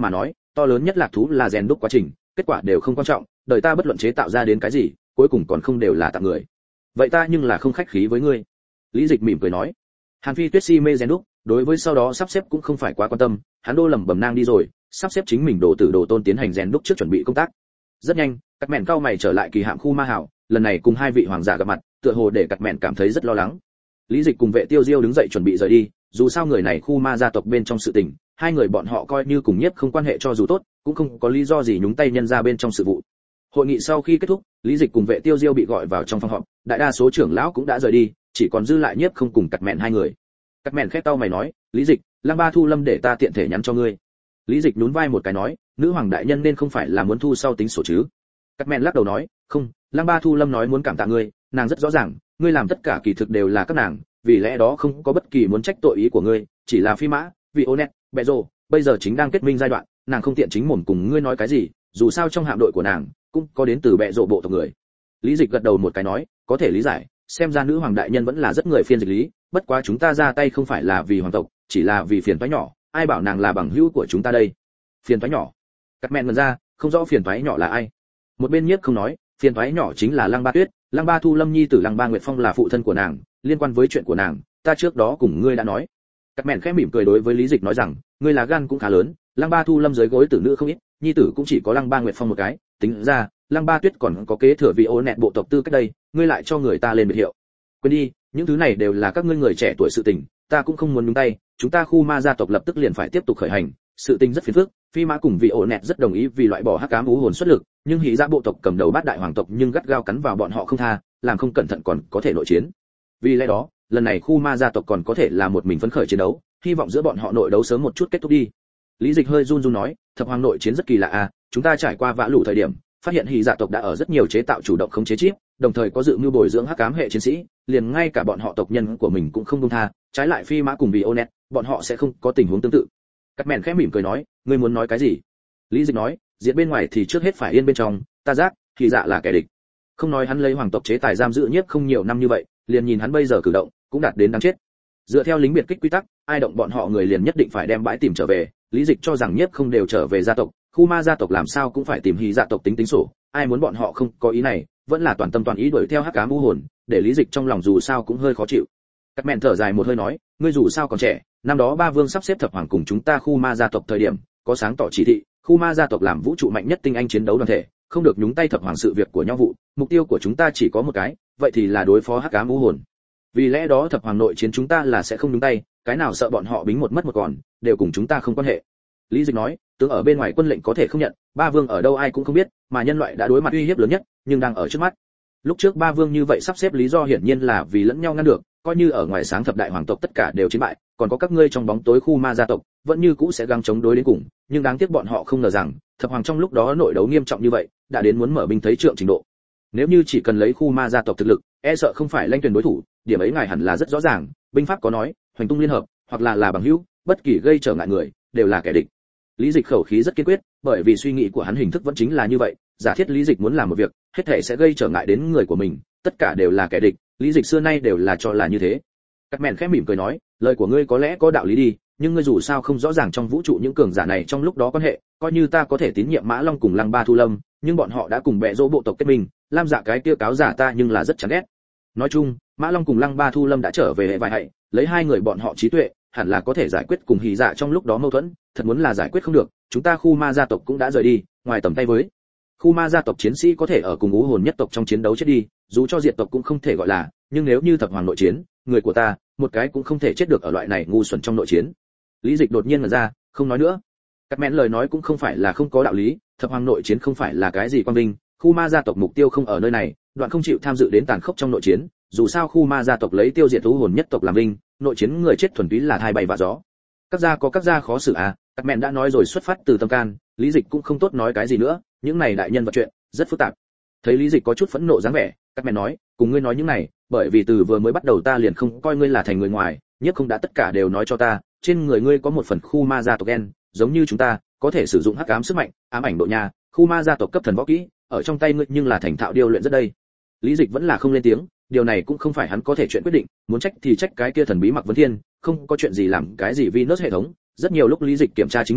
to lớn nhất lạc thú là rèn đúc quá trình, kết quả đều không quan trọng, đời ta bất luận chế tạo ra đến cái gì, cuối cùng còn không đều là tặng người. Vậy ta nhưng là không khách khí với ngươi. Lý Dịch mỉm cười nói. Hàn Phi Tuyết si mê rèn đúc, đối với sau đó sắp xếp cũng không phải quá quan tâm, hắn đô lẩm bẩm nang đi rồi, sắp xếp chính mình đồ tử đồ tôn tiến hành rèn đúc trước chuẩn bị công tác. Rất nhanh, Cắt Mện cao mày trở lại kỳ hạm khu ma hảo, lần này cùng hai vị hoàng giả gặp mặt, tựa hồ để Cắt Mện cảm thấy rất lo lắng. Lý Dịch cùng Vệ Tiêu Diêu đứng dậy chuẩn bị rời đi, dù sao người này khu ma gia tộc bên trong sự tình, hai người bọn họ coi như cùng nhiếp không quan hệ cho dù tốt, cũng không có lý do gì nhúng tay nhân ra bên trong sự vụ. Hội nghị sau khi kết thúc, Lý Dịch cùng Vệ Tiêu Diêu bị gọi vào trong phòng họp, đại đa số trưởng lão cũng đã rời đi, chỉ còn dư lại nhiếp không cùng Cắt Mện hai người. Cắt Mện khẽ cau mày nói, Lý Dịch, Lăng Ba Thu Lâm để ta tiện thể nhắn cho ngươi. Lý Dịch nhún vai một cái nói, nữ hoàng đại nhân nên không phải là muốn thu sau tính sổ chứ? Cắt Mện lắc đầu nói, không, Lăng Ba Thu Lâm nói muốn cảm tạ ngươi, nàng rất rõ ràng, ngươi làm tất cả kỳ thực đều là các nàng, vì lẽ đó không có bất kỳ muốn trách tội ý của ngươi, chỉ là phi mã, vì Onet, bẹ rồ, bây giờ chính đang kết minh giai đoạn, nàng không tiện chính mồm cùng ngươi nói cái gì, dù sao trong hạm đội của nàng cũng có đến từ bẹ rồ bộ tộc người. Lý Dịch gật đầu một cái nói, có thể lý giải, xem ra nữ hoàng đại nhân vẫn là rất người phiên dịch lý, bất quá chúng ta ra tay không phải là vì hoàng tộc, chỉ là vì phiền toái nhỏ, ai bảo nàng là bằng hữu của chúng ta đây. Phiền toái nhỏ? Cắt Mện ngẩn ra, không rõ phiền toái nhỏ là ai. Một bên nhiếp không nói, phiền toái nhỏ chính là Lăng Ba Tuyết, Lăng Ba Thu Lâm nhi tử Lăng Ba Nguyệt Phong là phụ thân của nàng, liên quan với chuyện của nàng, ta trước đó cùng ngươi đã nói. Cắt Mện khẽ mỉm cười đối với Lý Dịch nói rằng, ngươi là gan cũng khá lớn, Lăng Ba Thu Lâm dưới gối tử nữ không ít, nhi tử cũng chỉ có Lăng Ba Nguyệt Phong một cái, tính ra, Lăng Ba Tuyết còn có kế thừa vị ô nẹt bộ tộc tư cách đây, ngươi lại cho người ta lên biệt hiệu. Quên đi, những thứ này đều là các ngươi người trẻ tuổi sự tình, ta cũng không muốn nhúng tay, chúng ta khu ma gia tộc lập tức liền phải tiếp tục khởi hành, sự tình rất phiền phức, Phi Mã cùng vị ổ nẹt rất đồng ý vì loại bỏ hắc ám u hồn xuất lực, nhưng hỉ dạ bộ tộc cầm đầu bát đại hoàng tộc nhưng gắt gao cắn vào bọn họ không tha, làm không cẩn thận còn có thể nội chiến. Vì lẽ đó, lần này khu ma gia tộc còn có thể là một mình phấn khởi chiến đấu, hy vọng giữa bọn họ nội đấu sớm một chút kết thúc đi. Lý Dịch hơi run run nói, thập hoàng nội chiến rất kỳ lạ à, chúng ta trải qua vã lũ thời điểm, phát hiện hỉ dạ tộc đã ở rất nhiều chế tạo chủ động khống chế chip, đồng thời có dự mưu bồi dưỡng hắc ám hệ chiến sĩ, liền ngay cả bọn họ tộc nhân của mình cũng không buông tha, trái lại Phi Mã cùng vì Onet, bọn họ sẽ không có tình huống tương tự. Cắt Mện khẽ mỉm cười nói, ngươi muốn nói cái gì? Lý Dịch nói, diện bên ngoài thì trước hết phải yên bên trong, ta giác, hỉ dạ là kẻ địch. Không nói hắn lấy hoàng tộc chế tài giam giữ nhiếp không nhiều năm như vậy, liền nhìn hắn bây giờ cử động, cũng đạt đến đáng chết. Dựa theo lính biệt kích quy tắc, ai động bọn họ người liền nhất định phải đem bãi tìm trở về, Lý Dịch cho rằng nhiếp không đều trở về gia tộc, khu ma gia tộc làm sao cũng phải tìm hỉ dạ tộc tính tính sổ, ai muốn bọn họ không có ý này, vẫn là toàn tâm toàn ý đuổi theo hắc ám u hồn, để Lý Dịch trong lòng dù sao cũng hơi khó chịu. Cắt Mện thở dài một hơi nói, ngươi dù sao còn trẻ, năm đó ba vương sắp xếp thập hoàng cùng chúng ta khu ma gia tộc thời điểm, có sáng tỏ chỉ thị, khu ma gia tộc làm vũ trụ mạnh nhất tinh anh chiến đấu đoàn thể, không được nhúng tay thập hoàng sự việc của nhau vụ, mục tiêu của chúng ta chỉ có một cái, vậy thì là đối phó hắc ám u hồn. Vì lẽ đó thập hoàng nội chiến chúng ta là sẽ không nhúng tay, cái nào sợ bọn họ bính một mất một còn, đều cùng chúng ta không quan hệ. Lý Dịch nói, tướng ở bên ngoài quân lệnh có thể không nhận, ba vương ở đâu ai cũng không biết, mà nhân loại đã đối mặt uy hiếp lớn nhất, nhưng đang ở trước mắt. Lúc trước ba vương như vậy sắp xếp lý do hiển nhiên là vì lẫn nhau ngăn được, coi như ở ngoài sáng thập đại hoàng tộc tất cả đều chiến bại, còn có các ngươi trong bóng tối khu ma gia tộc, vẫn như cũ sẽ gắng chống đối đến cùng, nhưng đáng tiếc bọn họ không ngờ rằng, thập hoàng trong lúc đó nội đấu nghiêm trọng như vậy, đã đến muốn mở binh thấy trượng trình độ. Nếu như chỉ cần lấy khu ma gia tộc thực lực, e sợ không phải Lanh Tuyền đối thủ, điểm ấy ngài hẳn là rất rõ ràng, binh pháp có nói, hoành tung liên hợp, hoặc là là bằng hữu, bất kỳ gây trở ngại người, đều là kẻ địch. Lý Dịch khẩu khí rất kiên quyết, bởi vì suy nghĩ của hắn hình thức vẫn chính là như vậy, giả thiết Lý Dịch muốn làm một việc, hết thảy sẽ gây trở ngại đến người của mình, tất cả đều là kẻ địch, Lý Dịch xưa nay đều là cho là như thế. Cắt Mện khẽ mỉm cười nói, lời của ngươi có lẽ có đạo lý đi, nhưng ngươi dù sao không rõ ràng trong vũ trụ những cường giả này trong lúc đó quan hệ, coi như ta có thể tín nhiệm Mã Long cùng Lăng Ba Thu Lâm, nhưng bọn họ đã cùng bè dỗ bộ tộc kết minh, Lam Dạ cái kia cáo giả ta nhưng là rất chán ghét. Nói chung, Mã Long cùng Lăng Ba Thu Lâm đã trở về hệ vài hại, lấy hai người bọn họ trí tuệ, hẳn là có thể giải quyết cùng hỉ dạ trong lúc đó mâu thuẫn, thật muốn là giải quyết không được, chúng ta khu ma gia tộc cũng đã rời đi, ngoài tầm tay với. Khu ma gia tộc chiến sĩ có thể ở cùng ú hồn nhất tộc trong chiến đấu chết đi, dù cho diệt tộc cũng không thể gọi là, nhưng nếu như thập hoàng nội chiến, người của ta, một cái cũng không thể chết được ở loại này ngu xuẩn trong nội chiến. Lý Dịch đột nhiên ngẩn ra, không nói nữa. Cắt Mện lời nói cũng không phải là không có đạo lý, thập hoàng nội chiến không phải là cái gì quan vinh, khu ma gia tộc mục tiêu không ở nơi này, đoạn không chịu tham dự đến tàn khốc trong nội chiến, dù sao khu ma gia tộc lấy tiêu diệt ú hồn nhất tộc làm vinh, nội chiến người chết thuần túy là thai bay vạ gió. Các gia có các gia khó xử à, Cắt Mện đã nói rồi xuất phát từ tâm can, Lý Dịch cũng không tốt nói cái gì nữa, những này đại nhân vật chuyện rất phức tạp. Thấy Lý Dịch có chút phẫn nộ dáng vẻ, Cắt Mện nói, cùng ngươi nói những này, bởi vì từ vừa mới bắt đầu ta liền không coi ngươi là thành người ngoài, nhất không đã tất cả đều nói cho ta, trên người ngươi có một phần khu ma gia tộc gen, giống như chúng ta, có thể sử dụng hắc ám sức mạnh, ám ảnh độ nhà, khu ma gia tộc cấp thần võ kỹ, ở trong tay ngươi nhưng là thành thạo điêu luyện rất đây. Lý Dịch vẫn là không lên tiếng, điều này cũng không phải hắn có thể chuyện quyết định, muốn trách thì trách cái kia thần bí Mặc Vấn Thiên, không có chuyện gì làm cái gì Venus hệ thống, rất nhiều lúc Lý Dịch kiểm tra chính mình,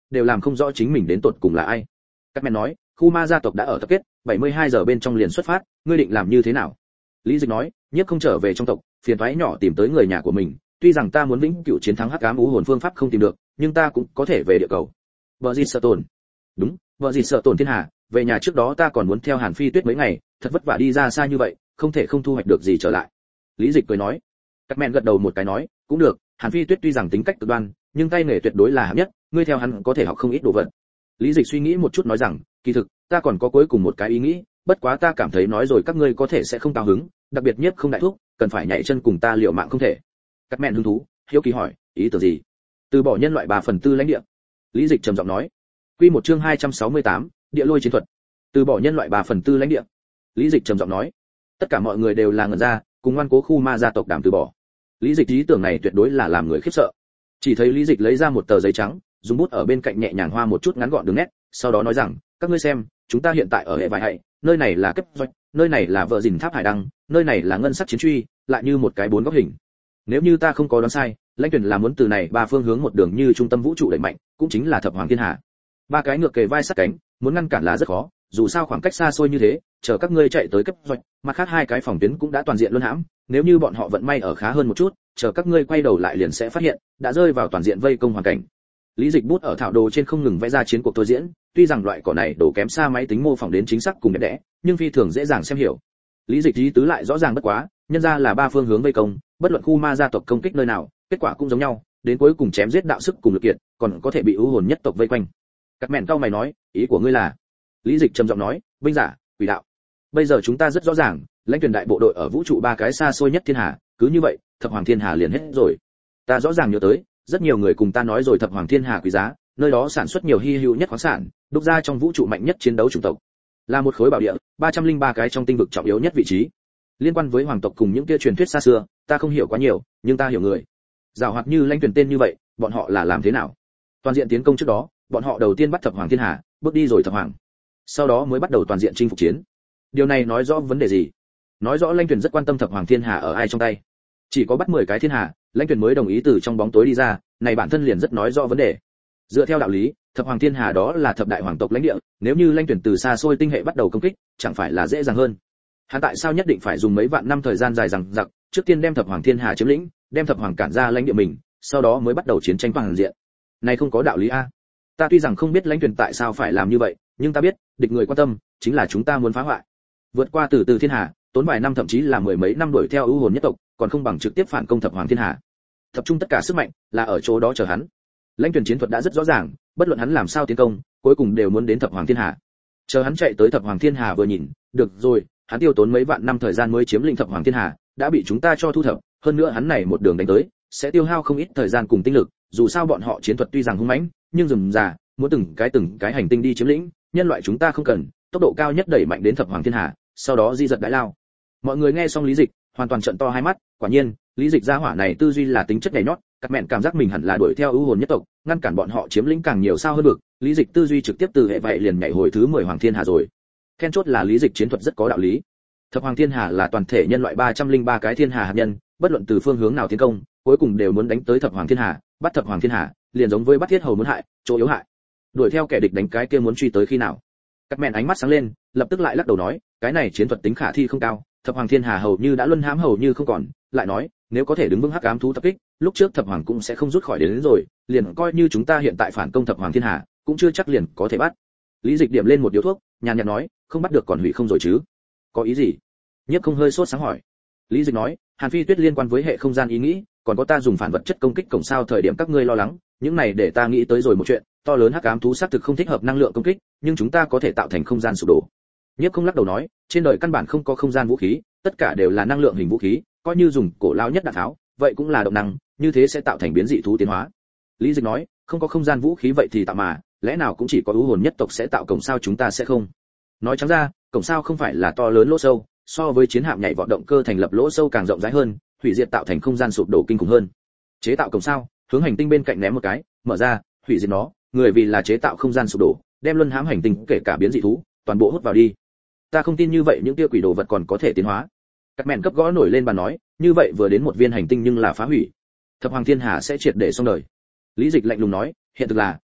đều làm không rõ chính mình đến tột cùng là ai. Các mẹ nói, khu ma gia tộc đã ở tập kết, bảy mươi hai giờ bên trong liền xuất phát, ngươi định làm như thế nào? Lý Dịch nói, nhiếp không trở về trong tộc, phiền toái nhỏ tìm tới người nhà của mình, tuy rằng ta muốn vĩnh cửu chiến thắng hắc ám u hồn phương pháp không tìm được, nhưng ta cũng có thể về địa cầu. Vợ gì sợ tổn? Đúng, vợ gì sợ tổn thiên hà, về nhà trước đó ta còn muốn theo Hàn Phi Tuyết mấy ngày, thật vất vả đi ra xa như vậy, không thể không thu hoạch được gì trở lại. Lý Dịch cười nói. Các mẹ gật đầu một cái nói, cũng được, Hàn Phi Tuyết tuy rằng tính cách cực đoan, nhưng tay nghề tuyệt đối là hạng nhất, ngươi theo hắn có thể học không ít đồ vật. Lý Dịch suy nghĩ một chút nói rằng, kỳ thực, ta còn có cuối cùng một cái ý nghĩ, bất quá ta cảm thấy nói rồi các ngươi có thể sẽ không cao hứng, đặc biệt nhất không đại thúc, cần phải nhảy chân cùng ta liều mạng không thể. Các mẹ hứng thú, hiếu kỳ hỏi, ý tưởng gì? Từ bỏ nhân loại ba phần tư lãnh địa. Lý Dịch trầm giọng nói. Quy một chương hai trăm sáu mươi tám, địa lôi chiến thuật. Từ bỏ nhân loại ba phần tư lãnh địa. Lý Dịch trầm giọng nói. Tất cả mọi người đều là ngẩn ra, cùng ngoan cố khu ma gia tộc đảm từ bỏ. Lý Dịch ý tưởng này tuyệt đối là làm người khiếp sợ. Chỉ thấy Lý Dịch lấy ra một tờ giấy trắng, dùng bút ở bên cạnh nhẹ nhàng hoa một chút ngắn gọn đường nét, sau đó nói rằng, các ngươi xem, chúng ta hiện tại ở hệ vài hạy, nơi này là cấp doanh, nơi này là vợ dình tháp hải đăng, nơi này là ngân sắc chiến truy, lại như một cái bốn góc hình. Nếu như ta không có đoán sai, lãnh tuyển là muốn từ này ba phương hướng một đường như trung tâm vũ trụ đẩy mạnh, cũng chính là thập hoàng thiên hà. Ba cái ngược kề vai sát cánh, muốn ngăn cản là rất khó, dù sao khoảng cách xa xôi như thế, chờ các ngươi chạy tới cấp doanh, mặt khác hai cái phòng tuyến cũng đã toàn diện luân hãm, nếu như bọn họ vận may ở khá hơn một chút, chờ các ngươi quay đầu lại liền sẽ phát hiện, đã rơi vào toàn diện vây công hoàn cảnh. Lý Dịch bút ở thảo đồ trên không ngừng vẽ ra chiến cuộc tôi diễn, tuy rằng loại cỏ này đổ kém xa máy tính mô phỏng đến chính xác cùng đẹp đẽ, nhưng phi thường dễ dàng xem hiểu. Lý Dịch ý tứ lại rõ ràng bất quá, nhân ra là ba phương hướng vây công, bất luận khu ma gia tộc công kích nơi nào, kết quả cũng giống nhau, đến cuối cùng chém giết đạo sức cùng lực kiệt, còn có thể bị ưu hồn nhất tộc vây quanh. Các mẹn cao mày nói, ý của ngươi là? Lý Dịch trầm giọng nói, binh giả, quỷ đạo. Bây giờ chúng ta rất rõ ràng, lãnh tuyển đại bộ đội ở vũ trụ ba cái xa xôi nhất thiên hà, cứ như vậy, thập hoàng thiên hà liền hết rồi. Ta rõ ràng nhớ tới, rất nhiều người cùng ta nói rồi thập hoàng thiên hà quý giá, nơi đó sản xuất nhiều hy hữu nhất khoáng sản, đúc ra trong vũ trụ mạnh nhất chiến đấu chủng tộc, là một khối bảo địa, ba trăm lẻ ba cái trong tinh vực trọng yếu nhất vị trí. Liên quan với hoàng tộc cùng những kia truyền thuyết xa xưa, ta không hiểu quá nhiều, nhưng ta hiểu người. Giảo hoạt như lãnh tuyển tên như vậy, bọn họ là làm thế nào? Toàn diện tiến công trước đó, bọn họ đầu tiên bắt thập hoàng thiên hà, bước đi rồi thập hoàng, sau đó mới bắt đầu toàn diện chinh phục chiến. Điều này nói rõ vấn đề gì? Nói rõ lãnh tuyển rất quan tâm thập hoàng thiên hà ở ai trong tay. Chỉ có bắt mười cái thiên hà, lãnh tuyển mới đồng ý từ trong bóng tối đi ra, này bản thân liền rất nói rõ vấn đề. Dựa theo đạo lý, thập hoàng thiên hà đó là thập đại hoàng tộc lãnh địa, nếu như lãnh tuyển từ xa xôi tinh hệ bắt đầu công kích, chẳng phải là dễ dàng hơn? Hắn tại sao nhất định phải dùng mấy vạn năm thời gian dài dằng dặc, trước tiên đem thập hoàng thiên hà chiếm lĩnh, đem thập hoàng cản ra lãnh địa mình, sau đó mới bắt đầu chiến tranh toàn diện? Này không có đạo lý a. Ta tuy rằng không biết lãnh tuyển tại sao phải làm như vậy, nhưng ta biết, địch người quan tâm, chính là chúng ta muốn phá hoại. Vượt qua từ từ thiên hà, tốn vài năm thậm chí là mười mấy năm đuổi theo ưu hồn nhất tộc, còn không bằng trực tiếp phản công thập hoàng thiên hà. Tập trung tất cả sức mạnh, là ở chỗ đó chờ hắn. Lãnh tuyển chiến thuật đã rất rõ ràng, bất luận hắn làm sao tiến công, cuối cùng đều muốn đến thập hoàng thiên hà. Chờ hắn chạy tới thập hoàng thiên hà vừa nhìn, được rồi, hắn tiêu tốn mấy vạn năm thời gian mới chiếm lĩnh thập hoàng thiên hà, đã bị chúng ta cho thu thập, hơn nữa hắn này một đường đánh tới, sẽ tiêu hao không ít thời gian cùng tinh lực, dù sao bọn họ chiến thuật tuy rằng hung mãnh, nhưng rườm rà, muốn từng cái từng cái hành tinh đi chiếm lĩnh, nhân loại chúng ta không cần, tốc độ cao nhất đẩy mạnh đến thập hoàng thiên hà, sau đó di giật đại lao. Mọi người nghe xong Lý Dịch, hoàn toàn trợn to hai mắt, quả nhiên, Lý Dịch gia hỏa này tư duy là tính chất nhảy nhót, các mẹn cảm giác mình hẳn là đuổi theo ưu hồn nhất tộc, ngăn cản bọn họ chiếm lĩnh càng nhiều sao hơn được, Lý Dịch tư duy trực tiếp từ hệ vậy liền nhảy hồi thứ mười hoàng thiên hà rồi. Then chốt là Lý Dịch chiến thuật rất có đạo lý. Thập hoàng thiên hà là toàn thể nhân loại ba trăm lẻ ba cái thiên hà hạt nhân, bất luận từ phương hướng nào tiến công, cuối cùng đều muốn đánh tới thập hoàng thiên hà, bắt thập hoàng thiên hà, liền giống với bắt thiết hầu muốn hại, chỗ yếu hại. Đuổi theo kẻ địch đánh cái kia muốn truy tới khi nào? Các mẹn ánh mắt sáng lên, lập tức lại lắc đầu nói, cái này chiến thuật tính khả thi không cao, thập hoàng thiên hà hầu như đã luân hãm hầu như không còn, lại nói, nếu có thể đứng vững hắc ám thú tập kích, lúc trước thập hoàng cũng sẽ không rút khỏi đến, đến rồi, liền coi như chúng ta hiện tại phản công thập hoàng thiên hà, cũng chưa chắc liền có thể bắt. Lý Dịch điểm lên một điếu thuốc, nhàn nhạt nói, không bắt được còn hủy không rồi chứ? Có ý gì? Nhất không hơi sốt sáng hỏi. Lý Dịch nói, Hàn Phi Tuyết liên quan với hệ không gian ý nghĩ, còn có ta dùng phản vật chất công kích cổng sao thời điểm các ngươi lo lắng, những này để ta nghĩ tới rồi một chuyện, to lớn hắc ám thú xác thực không thích hợp năng lượng công kích, nhưng chúng ta có thể tạo thành không gian sụp đổ. Nhất không lắc đầu nói, trên đời căn bản không có không gian vũ khí, tất cả đều là năng lượng hình vũ khí, coi như dùng cổ lao nhất đạn tháo, vậy cũng là động năng, như thế sẽ tạo thành biến dị thú tiến hóa. Lý Dịch nói, không có không gian vũ khí vậy thì tạo mà, lẽ nào cũng chỉ có ưu hồn nhất tộc sẽ tạo cổng sao chúng ta sẽ không? Nói trắng ra, cổng sao không phải là to lớn lỗ sâu, so với chiến hạm nhảy vọt động cơ thành lập lỗ sâu càng rộng rãi hơn, hủy diệt tạo thành không gian sụp đổ kinh khủng hơn. Chế tạo cổng sao, hướng hành tinh bên cạnh ném một cái, mở ra, hủy diệt nó, người vì là chế tạo không gian sụp đổ, đem luân hãm hành tinh kể cả biến dị thú, toàn bộ hút vào đi. Ta không tin như vậy những tia quỷ đồ vật còn có thể tiến hóa. Các mẹn cấp gõ nổi lên bàn nói, như vậy vừa đến một viên hành tinh nhưng là phá hủy, thập hoàng thiên hà sẽ triệt để xong đời. Lý Dịch lạnh lùng nói, hiện thực là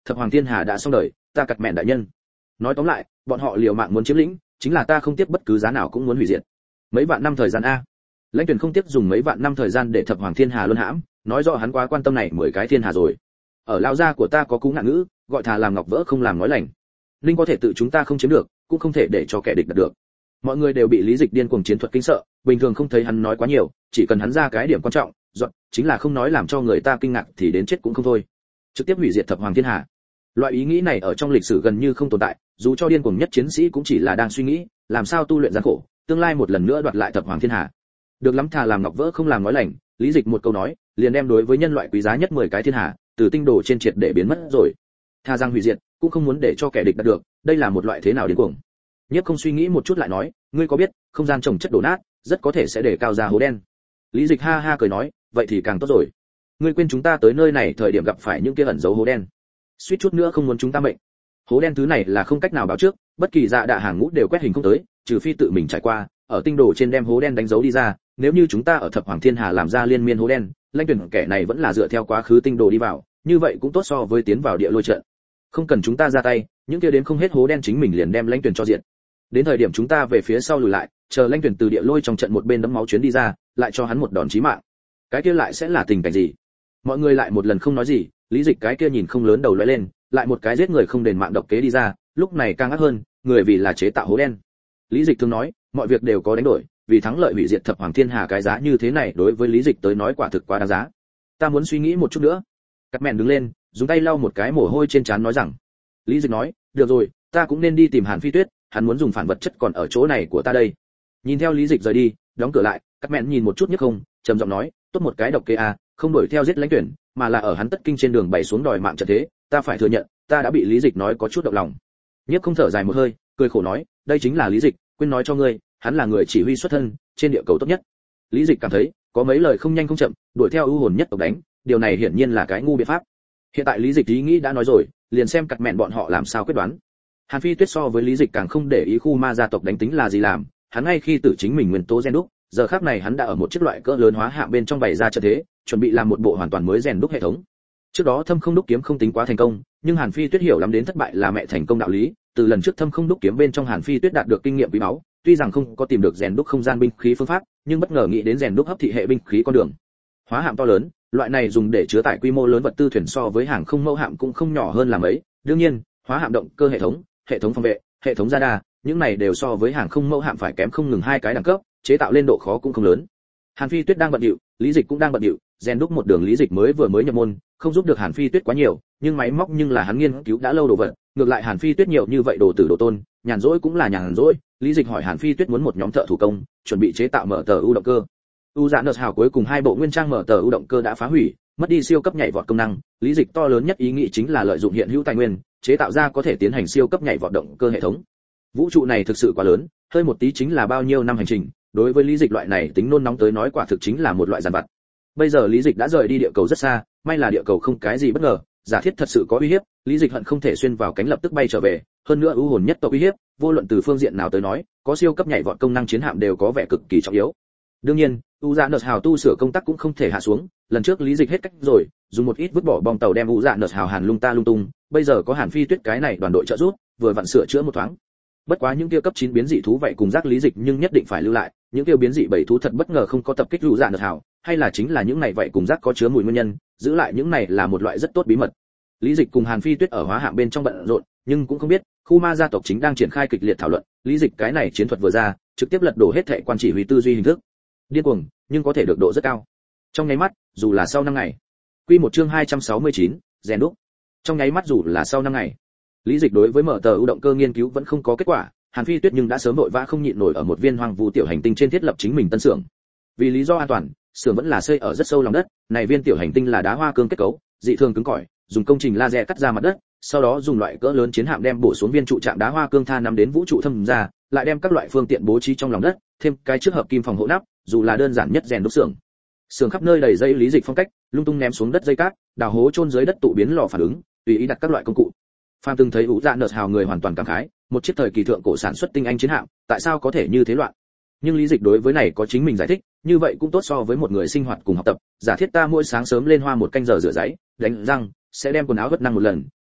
thập hoàng thiên hà đã xong đời, ta cặt mẹn đại nhân. Nói tóm lại, bọn họ liều mạng muốn chiếm lĩnh, chính là ta không tiếc bất cứ giá nào cũng muốn hủy diệt. Mấy vạn năm thời gian a. Lãnh Tuyển không tiếc dùng mấy vạn năm thời gian để thập hoàng thiên hà luân hãm, nói rõ hắn quá quan tâm này mười cái thiên hà rồi. Ở lao gia của ta có cú ngạn ngữ, gọi thà làm ngọc vỡ không làm nói lành. Linh có thể tự chúng ta không chiếm được, cũng không thể để cho kẻ địch đạt được. Mọi người đều bị Lý Dịch điên cuồng chiến thuật kinh sợ, bình thường không thấy hắn nói quá nhiều, chỉ cần hắn ra cái điểm quan trọng, dọn, chính là không nói làm cho người ta kinh ngạc thì đến chết cũng không thôi. Trực tiếp hủy diệt thập hoàng thiên hà. Loại ý nghĩ này ở trong lịch sử gần như không tồn tại, dù cho điên cuồng nhất chiến sĩ cũng chỉ là đang suy nghĩ, làm sao tu luyện gian khổ, tương lai một lần nữa đoạt lại thập hoàng thiên hà. Được lắm, thà làm ngọc vỡ không làm nói lành, Lý Dịch một câu nói, liền đem đối với nhân loại quý giá nhất mười cái thiên hà, từ tinh đồ trên triệt để biến mất rồi. Tha rằng hủy diệt, cũng không muốn để cho kẻ địch đạt được, đây là một loại thế nào điên cuồng. Nhất không suy nghĩ một chút lại nói, ngươi có biết, không gian trồng chất đổ nát, rất có thể sẽ để cao ra hố đen. Lý Dịch ha ha cười nói, vậy thì càng tốt rồi. Ngươi quên chúng ta tới nơi này thời điểm gặp phải những kia ẩn dấu hố đen, suýt chút nữa không muốn chúng ta mệnh. Hố đen thứ này là không cách nào báo trước, bất kỳ dạ đạ hàng ngũ đều quét hình không tới, trừ phi tự mình trải qua, ở tinh đồ trên đem hố đen đánh dấu đi ra, nếu như chúng ta ở thập hoàng thiên hà làm ra liên miên hố đen, Lãnh Tuyển kẻ này vẫn là dựa theo quá khứ tinh đồ đi vào, như vậy cũng tốt so với tiến vào địa lôi trận. Không cần chúng ta ra tay, những kia đến không hết hố đen chính mình liền đem Lãnh Tuyển cho diện. Đến thời điểm chúng ta về phía sau lùi lại, chờ Lãnh Tuyển từ địa lôi trong trận một bên đấm máu chuyến đi ra, lại cho hắn một đòn chí mạng. Cái kia lại sẽ là tình cảnh gì? Mọi người lại một lần không nói gì, Lý Dịch cái kia nhìn không lớn đầu lóe lên, lại một cái giết người không đền mạng độc kế đi ra, lúc này càng ác hơn, người vì là chế tạo hố đen. Lý Dịch thường nói, mọi việc đều có đánh đổi, vì thắng lợi hủy diệt thập hoàng thiên hà cái giá như thế này đối với Lý Dịch tới nói quả thực quá đáng giá. Ta muốn suy nghĩ một chút nữa. Cắt mèn đứng lên, dùng tay lau một cái mồ hôi trên trán nói rằng. Lý Dịch nói, được rồi, ta cũng nên đi tìm Hàn Phi Tuyết, hắn muốn dùng phản vật chất còn ở chỗ này của ta đây. Nhìn theo Lý Dịch rời đi, đóng cửa lại, Cắt mèn nhìn một chút nhất không, trầm giọng nói, tốt một cái độc kế a, không đuổi theo giết Lãnh Tuyển, mà là ở hắn tất kinh trên đường bày xuống đòi mạng trận thế, ta phải thừa nhận, ta đã bị Lý Dịch nói có chút động lòng. Nhất không thở dài một hơi, cười khổ nói, đây chính là Lý Dịch, quên nói cho ngươi, hắn là người chỉ huy xuất thân, trên địa cầu tốt nhất. Lý Dịch cảm thấy, có mấy lời không nhanh không chậm, đuổi theo ưu hồn nhất tộc đánh, điều này hiển nhiên là cái ngu biện pháp. Hiện tại Lý Dịch ý nghĩ đã nói rồi, liền xem cặt mẹn bọn họ làm sao quyết đoán. Hàn Phi Tuyết so với Lý Dịch càng không để ý khu ma gia tộc đánh tính là gì làm, hắn ngay khi tử chính mình nguyên tố gen đúc, giờ khắc này hắn đã ở một chiếc loại cỡ lớn hóa hạng bên trong bày ra trận thế, chuẩn bị làm một bộ hoàn toàn mới rèn đúc hệ thống. Trước đó thâm không đúc kiếm không tính quá thành công, nhưng Hàn Phi Tuyết hiểu lắm đến thất bại là mẹ thành công đạo lý, từ lần trước thâm không đúc kiếm bên trong Hàn Phi Tuyết đạt được kinh nghiệm quý báu, tuy rằng không có tìm được rèn đúc không gian binh khí phương pháp, nhưng bất ngờ nghĩ đến rèn đúc hấp thị hệ binh khí con đường. Hóa hạm to lớn, loại này dùng để chứa tải quy mô lớn vật tư thuyền so với hàng không mẫu hạm cũng không nhỏ hơn là mấy, đương nhiên, hóa hạm động cơ hệ thống, hệ thống phòng vệ, hệ thống radar, những này đều so với hàng không mẫu hạm phải kém không ngừng hai cái đẳng cấp, chế tạo lên độ khó cũng không lớn. Hàn Phi Tuyết đang bận rộn, Lý Dịch cũng đang bận rộn, rèn đúc một đường Lý Dịch mới vừa mới nhập môn, không giúp được Hàn Phi Tuyết quá nhiều, nhưng máy móc nhưng là hắn nghiên cứu đã lâu đồ vật, ngược lại Hàn Phi Tuyết nhiều như vậy đồ tử đồ tôn, nhàn rỗi cũng là nhàn rỗi. Lý Dịch hỏi Hàn Phi Tuyết muốn một nhóm thợ thủ công, chuẩn bị chế tạo mở tờ u động cơ. U Dạ Nợ Hào cuối cùng hai bộ nguyên trang mở tờ u động cơ đã phá hủy, mất đi siêu cấp nhảy vọt công năng, Lý Dịch to lớn nhất ý nghĩ chính là lợi dụng hiện hữu tài nguyên, chế tạo ra có thể tiến hành siêu cấp nhảy vọt động cơ hệ thống. Vũ trụ này thực sự quá lớn, hơi một tí chính là bao nhiêu năm hành trình, đối với Lý Dịch loại này tính nôn nóng tới nói quả thực chính là một loại giàn vặt. Bây giờ Lý Dịch đã rời đi địa cầu rất xa, may là địa cầu không cái gì bất ngờ, giả thiết thật sự có uy hiếp, Lý Dịch hận không thể xuyên vào cánh lập tức bay trở về, hơn nữa ưu hồn nhất tộc uy hiếp, vô luận từ phương diện nào tới nói, có siêu cấp nhảy vọt công năng chiến hạm đều có vẻ cực kỳ trọng yếu. Đương nhiên, U Dạ Nợ Hào tu sửa công tác cũng không thể hạ xuống, lần trước Lý Dịch hết cách rồi, dùng một ít vứt bỏ bom tàu đem U Dạ Nợ Hào hàn lung ta lung tung, bây giờ có Hàn Phi Tuyết cái này đoàn đội trợ giúp, vừa vặn sửa chữa một thoáng. Bất quá những kia cấp chín biến dị thú vậy cùng giác Lý Dịch nhưng nhất định phải lưu lại, những kia biến dị bảy thú thật bất ngờ không có tập kích U Dạ Nợ Hào, hay là chính là những này vậy cùng giác có chứa mùi nguyên nhân, giữ lại những này là một loại rất tốt bí mật. Lý Dịch cùng Hàn Phi Tuyết ở hóa hạng bên trong bận rộn, nhưng cũng không biết, khu ma gia tộc chính đang triển khai kịch liệt thảo luận, Lý Dịch cái này chiến thuật vừa ra, trực tiếp lật đổ hết thảy quan chỉ huy tư duy hình thức. Điên cuồng, nhưng có thể được độ rất cao. Trong nháy mắt, dù là sau năm ngày. Quy một chương hai trăm sáu mươi chín, rèn đúc. Trong nháy mắt dù là sau năm ngày. Lý Dịch đối với mở tờ ưu động cơ nghiên cứu vẫn không có kết quả, Hàn Phi Tuyết nhưng đã sớm vội vã không nhịn nổi ở một viên hoang vu tiểu hành tinh trên thiết lập chính mình tân xưởng. Vì lý do an toàn, xưởng vẫn là xây ở rất sâu lòng đất, này viên tiểu hành tinh là đá hoa cương kết cấu, dị thường cứng cỏi, dùng công trình laser cắt ra mặt đất, sau đó dùng loại cỡ lớn chiến hạm đem bổ xuống viên trụ trạm đá hoa cương tha nằm đến vũ trụ thâm ra, lại đem các loại phương tiện bố trí trong lòng đất, thêm cái trước hợp kim phòng hộ nắp, dù là đơn giản nhất rèn đúc xưởng. Xưởng khắp nơi đầy dây Lý Dịch phong cách, lung tung ném xuống đất dây cát, đào hố chôn dưới đất tụ biến lò phản ứng, tùy ý đặt các loại công cụ. Phàm từng thấy U Dạ Nợ Hào người hoàn toàn cảm khái, một chiếc thời kỳ thượng cổ sản xuất tinh anh chiến hạm, tại sao có thể như thế loạn? Nhưng Lý Dịch đối với này có chính mình giải thích, như vậy cũng tốt so với một người sinh hoạt cùng học tập, giả thiết ta mỗi sáng sớm lên hoa một canh giờ rửa giấy, đánh răng, sẽ đem quần áo vất năng một lần,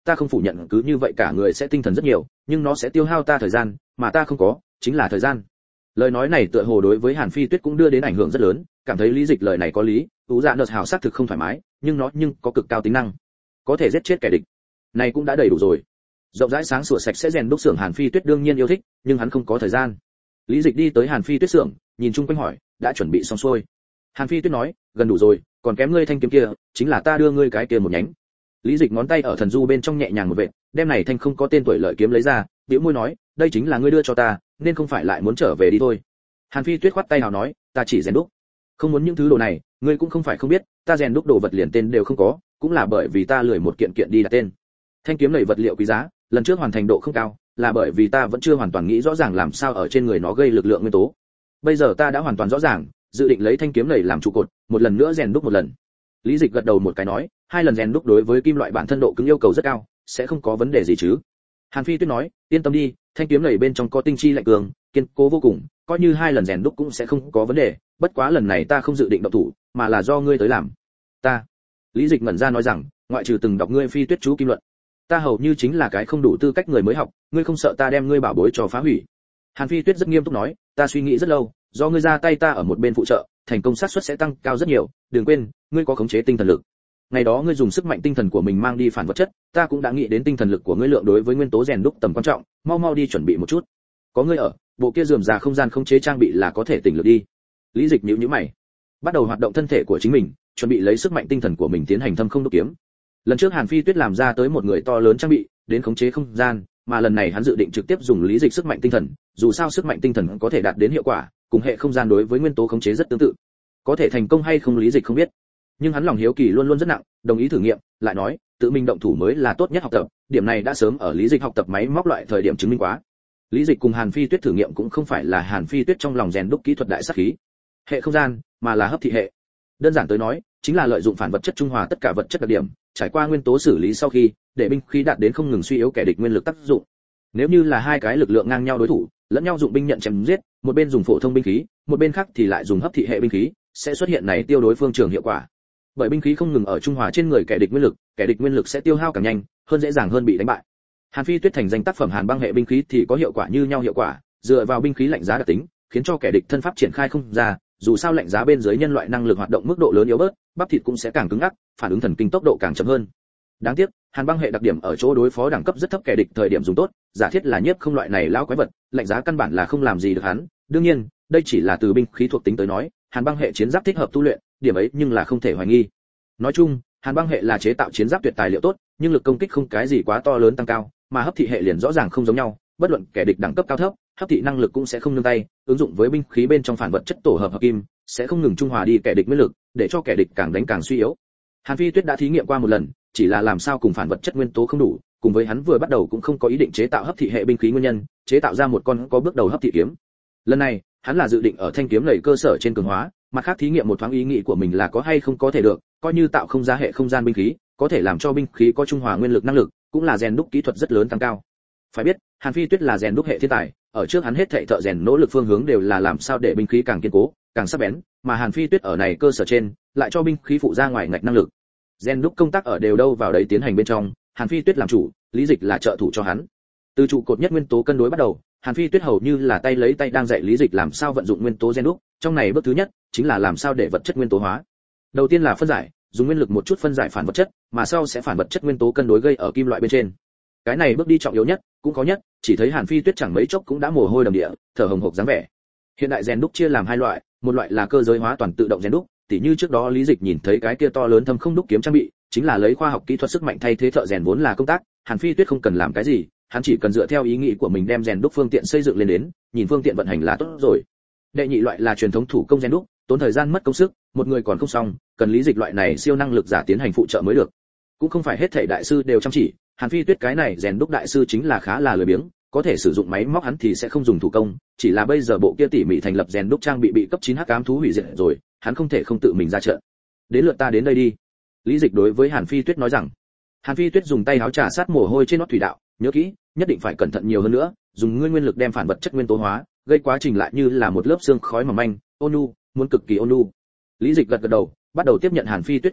ta không phủ nhận cứ như vậy cả người sẽ tinh thần rất nhiều, nhưng nó sẽ tiêu hao ta thời gian, mà ta không có, chính là thời gian. Lời nói này tựa hồ đối với Hàn Phi Tuyết cũng đưa đến ảnh hưởng rất lớn, cảm thấy lý dịch lời này có lý, tú dạ nợt hào xác thực không thoải mái, nhưng nó nhưng có cực cao tính năng, có thể giết chết kẻ địch. Này cũng đã đầy đủ rồi. Rộng rãi sáng sủa sạch sẽ rèn đúc xưởng Hàn Phi Tuyết đương nhiên yêu thích, nhưng hắn không có thời gian. Lý dịch đi tới Hàn Phi Tuyết xưởng, nhìn chung quanh hỏi, đã chuẩn bị xong xuôi? Hàn Phi Tuyết nói, gần đủ rồi, còn kém ngươi thanh kiếm kia, chính là ta đưa ngươi cái kia một nhánh. Lý dịch ngón tay ở thần du bên trong nhẹ nhàng một vệt, đem này thanh không có tên tuổi lợi kiếm lấy ra, bĩu môi nói, đây chính là ngươi đưa cho ta, nên không phải lại muốn trở về đi thôi. Hàn Phi Tuyết khoát tay nào nói, ta chỉ rèn đúc, không muốn những thứ đồ này, ngươi cũng không phải không biết, ta rèn đúc đồ vật liền tên đều không có, cũng là bởi vì ta lười một kiện kiện đi đặt tên. Thanh kiếm này vật liệu quý giá, lần trước hoàn thành độ không cao, là bởi vì ta vẫn chưa hoàn toàn nghĩ rõ ràng làm sao ở trên người nó gây lực lượng nguyên tố. Bây giờ ta đã hoàn toàn rõ ràng, dự định lấy thanh kiếm này làm trụ cột, một lần nữa rèn đúc một lần. Lý dịch gật đầu một cái nói, hai lần rèn đúc đối với kim loại bản thân độ cứng yêu cầu rất cao, sẽ không có vấn đề gì chứ? Hàn Phi Tuyết nói, yên tâm đi, thanh kiếm này bên trong có tinh chi lạnh cường, kiên cố vô cùng, coi như hai lần rèn đúc cũng sẽ không có vấn đề, bất quá lần này ta không dự định động thủ, mà là do ngươi tới làm. Ta. Lý dịch ngẩn ra nói rằng, ngoại trừ từng đọc ngươi Phi Tuyết chú kim luận, ta hầu như chính là cái không đủ tư cách người mới học, ngươi không sợ ta đem ngươi bảo bối cho phá hủy? Hàn Phi Tuyết rất nghiêm túc nói, ta suy nghĩ rất lâu, do ngươi ra tay ta ở một bên phụ trợ, thành công xác suất sẽ tăng cao rất nhiều, đừng quên, ngươi có khống chế tinh thần lực. Ngày đó ngươi dùng sức mạnh tinh thần của mình mang đi phản vật chất, ta cũng đã nghĩ đến tinh thần lực của ngươi lượng đối với nguyên tố rèn đúc tầm quan trọng, mau mau đi chuẩn bị một chút. Có ngươi ở, bộ kia rườm rà không gian khống chế trang bị là có thể tỉnh lực đi. Lý dịch nhíu nhíu mày, bắt đầu hoạt động thân thể của chính mình, chuẩn bị lấy sức mạnh tinh thần của mình tiến hành thâm không đúc kiếm. Lần trước Hàn Phi Tuyết làm ra tới một người to lớn trang bị, đến khống chế không gian, mà lần này hắn dự định trực tiếp dùng lý dịch sức mạnh tinh thần, dù sao sức mạnh tinh thần có thể đạt đến hiệu quả, cùng hệ không gian đối với nguyên tố khống chế rất tương tự. Có thể thành công hay không lý dịch không biết, nhưng hắn lòng hiếu kỳ luôn luôn rất nặng, đồng ý thử nghiệm, lại nói, tự mình động thủ mới là tốt nhất học tập, điểm này đã sớm ở lý dịch học tập máy móc loại thời điểm chứng minh quá. Lý dịch cùng Hàn Phi Tuyết thử nghiệm cũng không phải là Hàn Phi Tuyết trong lòng rèn đúc kỹ thuật đại sát khí, hệ không gian, mà là hấp thị hệ. Đơn giản tới nói, chính là lợi dụng phản vật chất trung hòa tất cả vật chất đặc điểm, trải qua nguyên tố xử lý sau khi, để binh khí đạt đến không ngừng suy yếu kẻ địch nguyên lực tác dụng. Nếu như là hai cái lực lượng ngang nhau đối thủ, lẫn nhau dụng binh nhận chém giết, một bên dùng phổ thông binh khí, một bên khác thì lại dùng hấp thị hệ binh khí, sẽ xuất hiện này tiêu đối phương trường hiệu quả. Bởi binh khí không ngừng ở trung hòa trên người kẻ địch nguyên lực, kẻ địch nguyên lực sẽ tiêu hao càng nhanh, hơn dễ dàng hơn bị đánh bại. Hàn Phi Tuyết thành danh tác phẩm Hàn băng hệ binh khí thì có hiệu quả như nhau hiệu quả, dựa vào binh khí lạnh giá đặc tính, khiến cho kẻ địch thân pháp triển khai không ra, dù sao lạnh giá bên dưới nhân loại năng lực hoạt động mức độ lớn yếu bớt, bắp thịt cũng sẽ càng cứng ngắc, phản ứng thần kinh tốc độ càng chậm hơn. Đáng tiếc, Hàn băng hệ đặc điểm ở chỗ đối phó đẳng cấp rất thấp kẻ địch thời điểm dùng tốt, giả thiết là nhiếp không loại này lão quái vật, lạnh giá căn bản là không làm gì được hắn. Đương nhiên, đây chỉ là từ binh khí thuộc tính tới nói, Hàn băng hệ chiến giáp thích hợp tu luyện, điểm ấy nhưng là không thể hoài nghi. Nói chung, Hàn băng hệ là chế tạo chiến giáp tuyệt tài liệu tốt, nhưng lực công kích không cái gì quá to lớn tăng cao, mà hấp thị hệ liền rõ ràng không giống nhau, bất luận kẻ địch đẳng cấp cao thấp, hấp thị năng lực cũng sẽ không nương tay, ứng dụng với binh khí bên trong phản vật chất tổ hợp hợp kim, sẽ không ngừng trung hòa đi kẻ địch nguyên lực, để cho kẻ địch càng đánh càng suy yếu. Hàn Phi Tuyết đã thí nghiệm qua một lần, chỉ là làm sao cùng phản vật chất nguyên tố không đủ, cùng với hắn vừa bắt đầu cũng không có ý định chế tạo hấp thị hệ binh khí nguyên nhân, chế tạo ra một con có bước đầu hấp thị kiếm. Lần này, hắn là dự định ở thanh kiếm lầy cơ sở trên cường hóa, mặt khác thí nghiệm một thoáng ý nghĩ của mình là có hay không có thể được, coi như tạo không ra hệ không gian binh khí, có thể làm cho binh khí có trung hòa nguyên lực năng lực, cũng là rèn đúc kỹ thuật rất lớn tăng cao. Phải biết, Hàn Phi Tuyết là rèn đúc hệ thiên tài, ở trước hắn hết thảy thợ rèn nỗ lực phương hướng đều là làm sao để binh khí càng kiên cố, càng sắc bén, mà Hàn Phi Tuyết ở này cơ sở trên, lại cho binh khí phụ ra ngoài ngạch năng lực. Rèn đúc công tác ở đều đâu vào đấy tiến hành bên trong, Hàn Phi Tuyết làm chủ, lý dịch là trợ thủ cho hắn. Từ trụ cột nhất nguyên tố cân đối bắt đầu, Hàn Phi Tuyết hầu như là tay lấy tay đang dạy lý dịch làm sao vận dụng nguyên tố rèn đúc, trong này bước thứ nhất chính là làm sao để vật chất nguyên tố hóa. Đầu tiên là phân giải, dùng nguyên lực một chút phân giải phản vật chất, mà sau sẽ phản vật chất nguyên tố cân đối gây ở kim loại bên trên. Cái này bước đi trọng yếu nhất, cũng khó nhất, chỉ thấy Hàn Phi Tuyết chẳng mấy chốc cũng đã mồ hôi đầm địa, thở hồng hộc dáng vẻ. Hiện đại rèn đúc chia làm hai loại, một loại là cơ giới hóa toàn tự động rèn đúc, tỉ như trước đó lý dịch nhìn thấy cái kia to lớn thâm không đúc kiếm trang bị, chính là lấy khoa học kỹ thuật sức mạnh thay thế thợ rèn vốn là công tác, Hàn Phi Tuyết không cần làm cái gì, hắn chỉ cần dựa theo ý nghĩ của mình đem rèn đúc phương tiện xây dựng lên đến, nhìn phương tiện vận hành là tốt rồi. Đệ nhị loại là truyền thống thủ công rèn đúc, tốn thời gian mất công sức, một người còn không xong, cần lý dịch loại này siêu năng lực giả tiến hành phụ trợ mới được. Cũng không phải hết thảy đại sư đều chăm chỉ, Hàn Phi Tuyết cái này rèn đúc đại sư chính là khá là lười biếng, có thể sử dụng máy móc hắn thì sẽ không dùng thủ công, chỉ là bây giờ bộ kia tỉ mỉ thành lập rèn đúc trang bị bị cấp chín hắc ám thú hủy diệt rồi, hắn không thể không tự mình ra trận. Đến lượt ta đến đây đi. Lý dịch đối với Hàn Phi Tuyết nói rằng. Hàn Phi Tuyết dùng tay áo trà sát mồ hôi trên nót thủy đạo, nhớ kỹ, nhất định phải cẩn thận nhiều hơn nữa, dùng nguyên nguyên lực đem phản vật chất nguyên tố hóa, gây quá trình lại như là một lớp xương khói mỏng manh, ôn nhu, muốn cực kỳ ôn nhu. Lý dịch gật gật đầu, bắt đầu tiếp nhận Hàn Phi Tuyết công tác,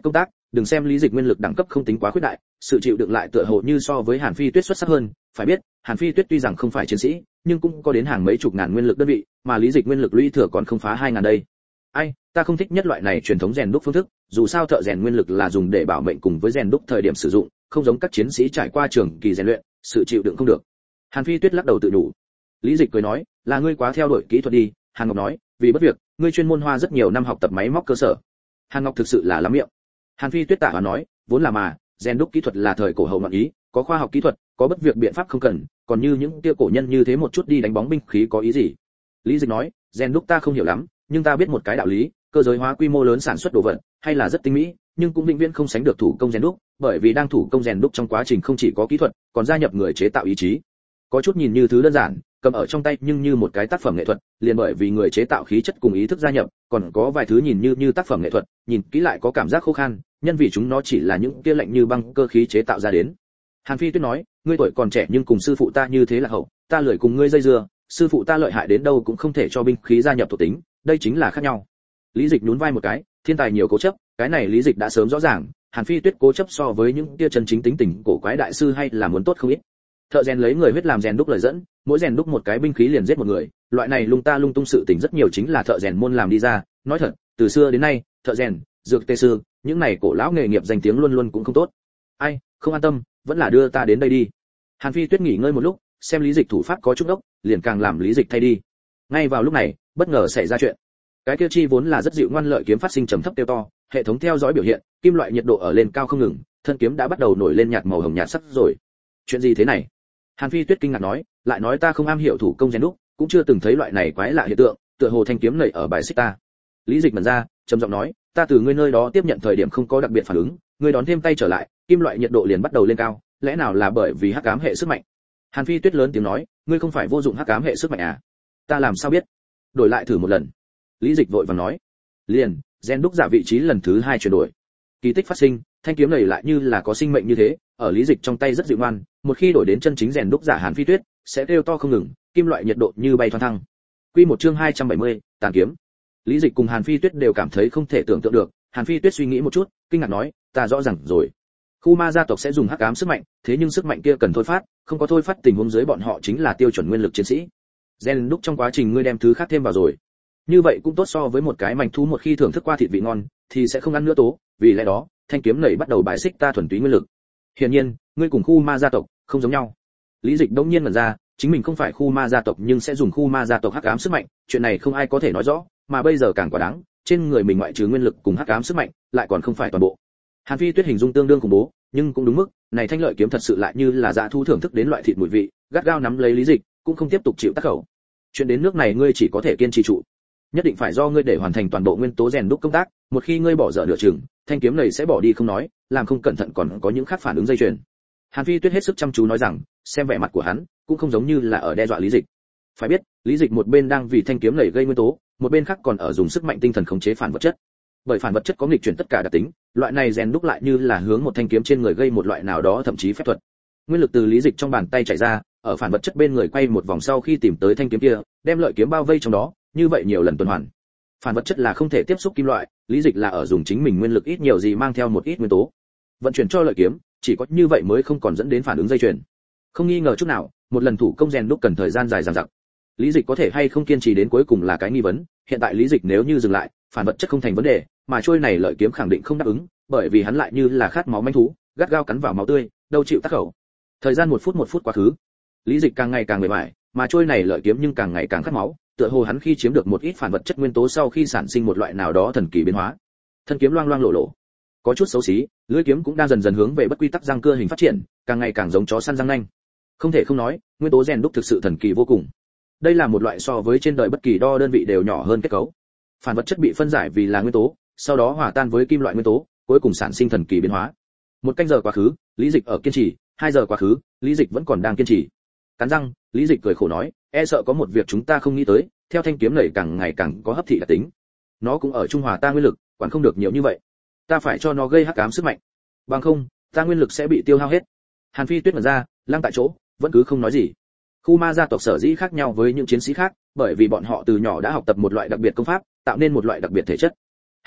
đừng xem Lý Dịch nguyên lực đẳng cấp không tính quá khuyết đại, sự chịu đựng lại tựa hồ như so với Hàn Phi Tuyết xuất sắc hơn, phải biết, Hàn Phi Tuyết tuy rằng không phải chiến sĩ, nhưng cũng có đến hàng mấy chục ngàn nguyên lực đơn vị, mà Lý Dịch nguyên lực lũy thừa còn không phá hai ngàn đây. Ai, ta không thích nhất loại này truyền thống rèn đúc phương thức, dù sao thợ rèn nguyên lực là dùng để bảo mệnh cùng với rèn đúc thời điểm sử dụng, không giống các chiến sĩ trải qua trường kỳ rèn luyện, sự chịu đựng không được. Hàn Phi Tuyết lắc đầu tự nhủ. Lý Dịch cười nói, là ngươi quá theo đuổi kỹ thuật đi. Hàn Ngọc nói, vì bất việc, ngươi chuyên môn hoa rất nhiều năm học tập máy móc cơ sở. Hàn Ngọc thực sự là lắm miệng. Hàn Phi Tuyết tạ và nói, vốn là mà, rèn đúc kỹ thuật là thời cổ hậu ngọn ý, có khoa học kỹ thuật, có bất việc biện pháp không cần, còn như những kia cổ nhân như thế một chút đi đánh bóng binh khí có ý gì? Lý Dịch nói, rèn đúc ta không hiểu lắm, nhưng ta biết một cái đạo lý, cơ giới hóa quy mô lớn sản xuất đồ vật, hay là rất tinh mỹ, nhưng cũng vĩnh viễn không sánh được thủ công rèn đúc, bởi vì đang thủ công rèn đúc trong quá trình không chỉ có kỹ thuật, còn gia nhập người chế tạo ý chí. Có chút nhìn như thứ đơn giản, cầm ở trong tay nhưng như một cái tác phẩm nghệ thuật, liền bởi vì người chế tạo khí chất cùng ý thức gia nhập, còn có vài thứ nhìn như như tác phẩm nghệ thuật, nhìn kỹ lại có cảm giác khô khan, nhân vì chúng nó chỉ là những kia lạnh như băng cơ khí chế tạo ra đến. Hàn Phi Tuyết nói, ngươi tuổi còn trẻ nhưng cùng sư phụ ta như thế là hậu, ta lười cùng ngươi dây dưa, sư phụ ta lợi hại đến đâu cũng không thể cho binh khí gia nhập thuộc tính, đây chính là khác nhau. Lý Dịch nhún vai một cái, thiên tài nhiều cố chấp, cái này Lý Dịch đã sớm rõ ràng, Hàn Phi Tuyết cố chấp so với những kia chân chính tính tình cổ quái đại sư hay là muốn tốt không ít. Thợ rèn lấy người huyết làm rèn đúc lời dẫn, mỗi rèn đúc một cái binh khí liền giết một người, loại này lung ta lung tung sự tình rất nhiều chính là thợ rèn môn làm đi ra, nói thật, từ xưa đến nay, thợ rèn, dược tê sư, những này cổ lão nghề nghiệp danh tiếng luôn luôn cũng không tốt. Ai, không an tâm, vẫn là đưa ta đến đây đi. Hàn Phi Tuyết nghỉ ngơi một lúc, xem Lý Dịch thủ pháp có chút đốc, liền càng làm Lý Dịch thay đi. Ngay vào lúc này, bất ngờ xảy ra chuyện. Cái kia chi vốn là rất dịu ngoan lợi kiếm phát sinh trầm thấp tiêu to, hệ thống theo dõi biểu hiện, kim loại nhiệt độ ở lên cao không ngừng, thân kiếm đã bắt đầu nổi lên nhạt màu hồng nhạt sắc rồi. Chuyện gì thế này? Hàn Phi Tuyết kinh ngạc nói, lại nói ta không am hiểu thủ công rèn đúc, cũng chưa từng thấy loại này quái lạ hiện tượng, tựa hồ thanh kiếm nảy ở bài xích ta. Lý Dịch mẩn ra, trầm giọng nói, ta từ ngươi nơi đó tiếp nhận thời điểm không có đặc biệt phản ứng, ngươi đón thêm tay trở lại, kim loại nhiệt độ liền bắt đầu lên cao, lẽ nào là bởi vì hắc ám hệ sức mạnh? Hàn Phi Tuyết lớn tiếng nói, ngươi không phải vô dụng hắc ám hệ sức mạnh à? Ta làm sao biết? Đổi lại thử một lần. Lý Dịch vội vàng nói. Liền, rèn đúc giả vị trí lần thứ hai chuyển đổi. Kỳ tích phát sinh, thanh kiếm này lại như là có sinh mệnh như thế, ở Lý Dịch trong tay rất dịu ngoan, một khi đổi đến chân chính rèn đúc giả Hàn Phi Tuyết, sẽ kêu to không ngừng, kim loại nhiệt độ như bay thoăn thăng. Quy một chương hai trăm bảy mươi, tàn kiếm. Lý Dịch cùng Hàn Phi Tuyết đều cảm thấy không thể tưởng tượng được, Hàn Phi Tuyết suy nghĩ một chút, kinh ngạc nói, ta rõ ràng rồi. Khu ma gia tộc sẽ dùng hắc ám sức mạnh, thế nhưng sức mạnh kia cần thôi phát, không có thôi phát tình huống dưới bọn họ chính là tiêu chuẩn nguyên lực chiến sĩ. Rèn đúc trong quá trình ngươi đem thứ khác thêm vào rồi. Như vậy cũng tốt so với một cái manh thú một khi thưởng thức qua thịt vị ngon, thì sẽ không ăn nữa tố, vì lẽ đó, thanh kiếm này bắt đầu bài xích ta thuần túy nguyên lực. Hiển nhiên, ngươi cùng khu ma gia tộc không giống nhau. Lý Dịch đống nhiên mở ra, chính mình không phải khu ma gia tộc nhưng sẽ dùng khu ma gia tộc hắc ám sức mạnh, chuyện này không ai có thể nói rõ, mà bây giờ càng quá đáng, trên người mình ngoại trừ nguyên lực cùng hắc ám sức mạnh, lại còn không phải toàn bộ. Hàn Phi Tuyết hình dung tương đương khủng bố, nhưng cũng đúng mức, này thanh lợi kiếm thật sự lại như là dã thu thưởng thức đến loại thịt mùi vị, gắt gao nắm lấy Lý Dịch, cũng không tiếp tục chịu tác khẩu. Chuyện đến nước này ngươi chỉ có thể kiên trì trụ. Nhất định phải do ngươi để hoàn thành toàn bộ nguyên tố rèn đúc công tác, một khi ngươi bỏ dở nửa chừng, thanh kiếm này sẽ bỏ đi không nói, làm không cẩn thận còn có những khác phản ứng dây chuyền. Hàn Phi Tuyết hết sức chăm chú nói rằng, xem vẻ mặt của hắn, cũng không giống như là ở đe dọa Lý Dịch. Phải biết, Lý Dịch một bên đang vì thanh kiếm này gây nguyên tố, một bên khác còn ở dùng sức mạnh tinh thần khống chế phản vật chất. Bởi phản vật chất có nghịch chuyển tất cả đặc tính, loại này rèn đúc lại như là hướng một thanh kiếm trên người gây một loại nào đó thậm chí phép thuật. Nguyên lực từ Lý Dịch trong bàn tay chảy ra, ở phản vật chất bên người quay một vòng sau khi tìm tới thanh kiếm kia, đem lợi kiếm bao vây trong đó, như vậy nhiều lần tuần hoàn. Phản vật chất là không thể tiếp xúc kim loại, Lý Dịch là ở dùng chính mình nguyên lực ít nhiều gì mang theo một ít nguyên tố, vận chuyển cho lợi kiếm, chỉ có như vậy mới không còn dẫn đến phản ứng dây chuyền. Không nghi ngờ chút nào, một lần thủ công rèn đúc cần thời gian dài dằng dặc. Lý Dịch có thể hay không kiên trì đến cuối cùng là cái nghi vấn, hiện tại Lý Dịch nếu như dừng lại, phản vật chất không thành vấn đề, mà trôi này lợi kiếm khẳng định không đáp ứng, bởi vì hắn lại như là khát máu manh thú, gắt gao cắn vào máu tươi, đâu chịu tác khẩu. Thời gian một phút một phút quá khứ, Lý Dịch càng ngày càng mệt mỏi, mà trôi này lợi kiếm nhưng càng ngày càng khát máu, tựa hồ hắn khi chiếm được một ít phản vật chất nguyên tố sau khi sản sinh một loại nào đó thần kỳ biến hóa. Thân kiếm loang loang lộ lộ, có chút xấu xí, lưỡi kiếm cũng đang dần dần hướng về bất quy tắc răng cưa hình phát triển, càng ngày càng giống chó săn răng nanh. Không thể không nói, nguyên tố rèn đúc thực sự thần kỳ vô cùng. Đây là một loại so với trên đời bất kỳ đo đơn vị đều nhỏ hơn kết cấu. Phản vật chất bị phân giải vì là nguyên tố, sau đó hòa tan với kim loại nguyên tố, cuối cùng sản sinh thần kỳ biến hóa. Một canh giờ quá khứ, Lý Dịch ở kiên trì, hai giờ quá khứ, Lý Dịch vẫn còn đang kiên trì. Cắn răng, Lý Dịch cười khổ nói, e sợ có một việc chúng ta không nghĩ tới, theo thanh kiếm này càng ngày càng có hấp thị đặc tính. Nó cũng ở trung hòa ta nguyên lực, quản không được nhiều như vậy. Ta phải cho nó gây hắc ám sức mạnh. Bằng không, ta nguyên lực sẽ bị tiêu hao hết. Hàn Phi Tuyết mở ra, lăng tại chỗ, vẫn cứ không nói gì. Khu ma gia tộc sở dĩ khác nhau với những chiến sĩ khác, bởi vì bọn họ từ nhỏ đã học tập một loại đặc biệt công pháp, tạo nên một loại đặc biệt thể chất.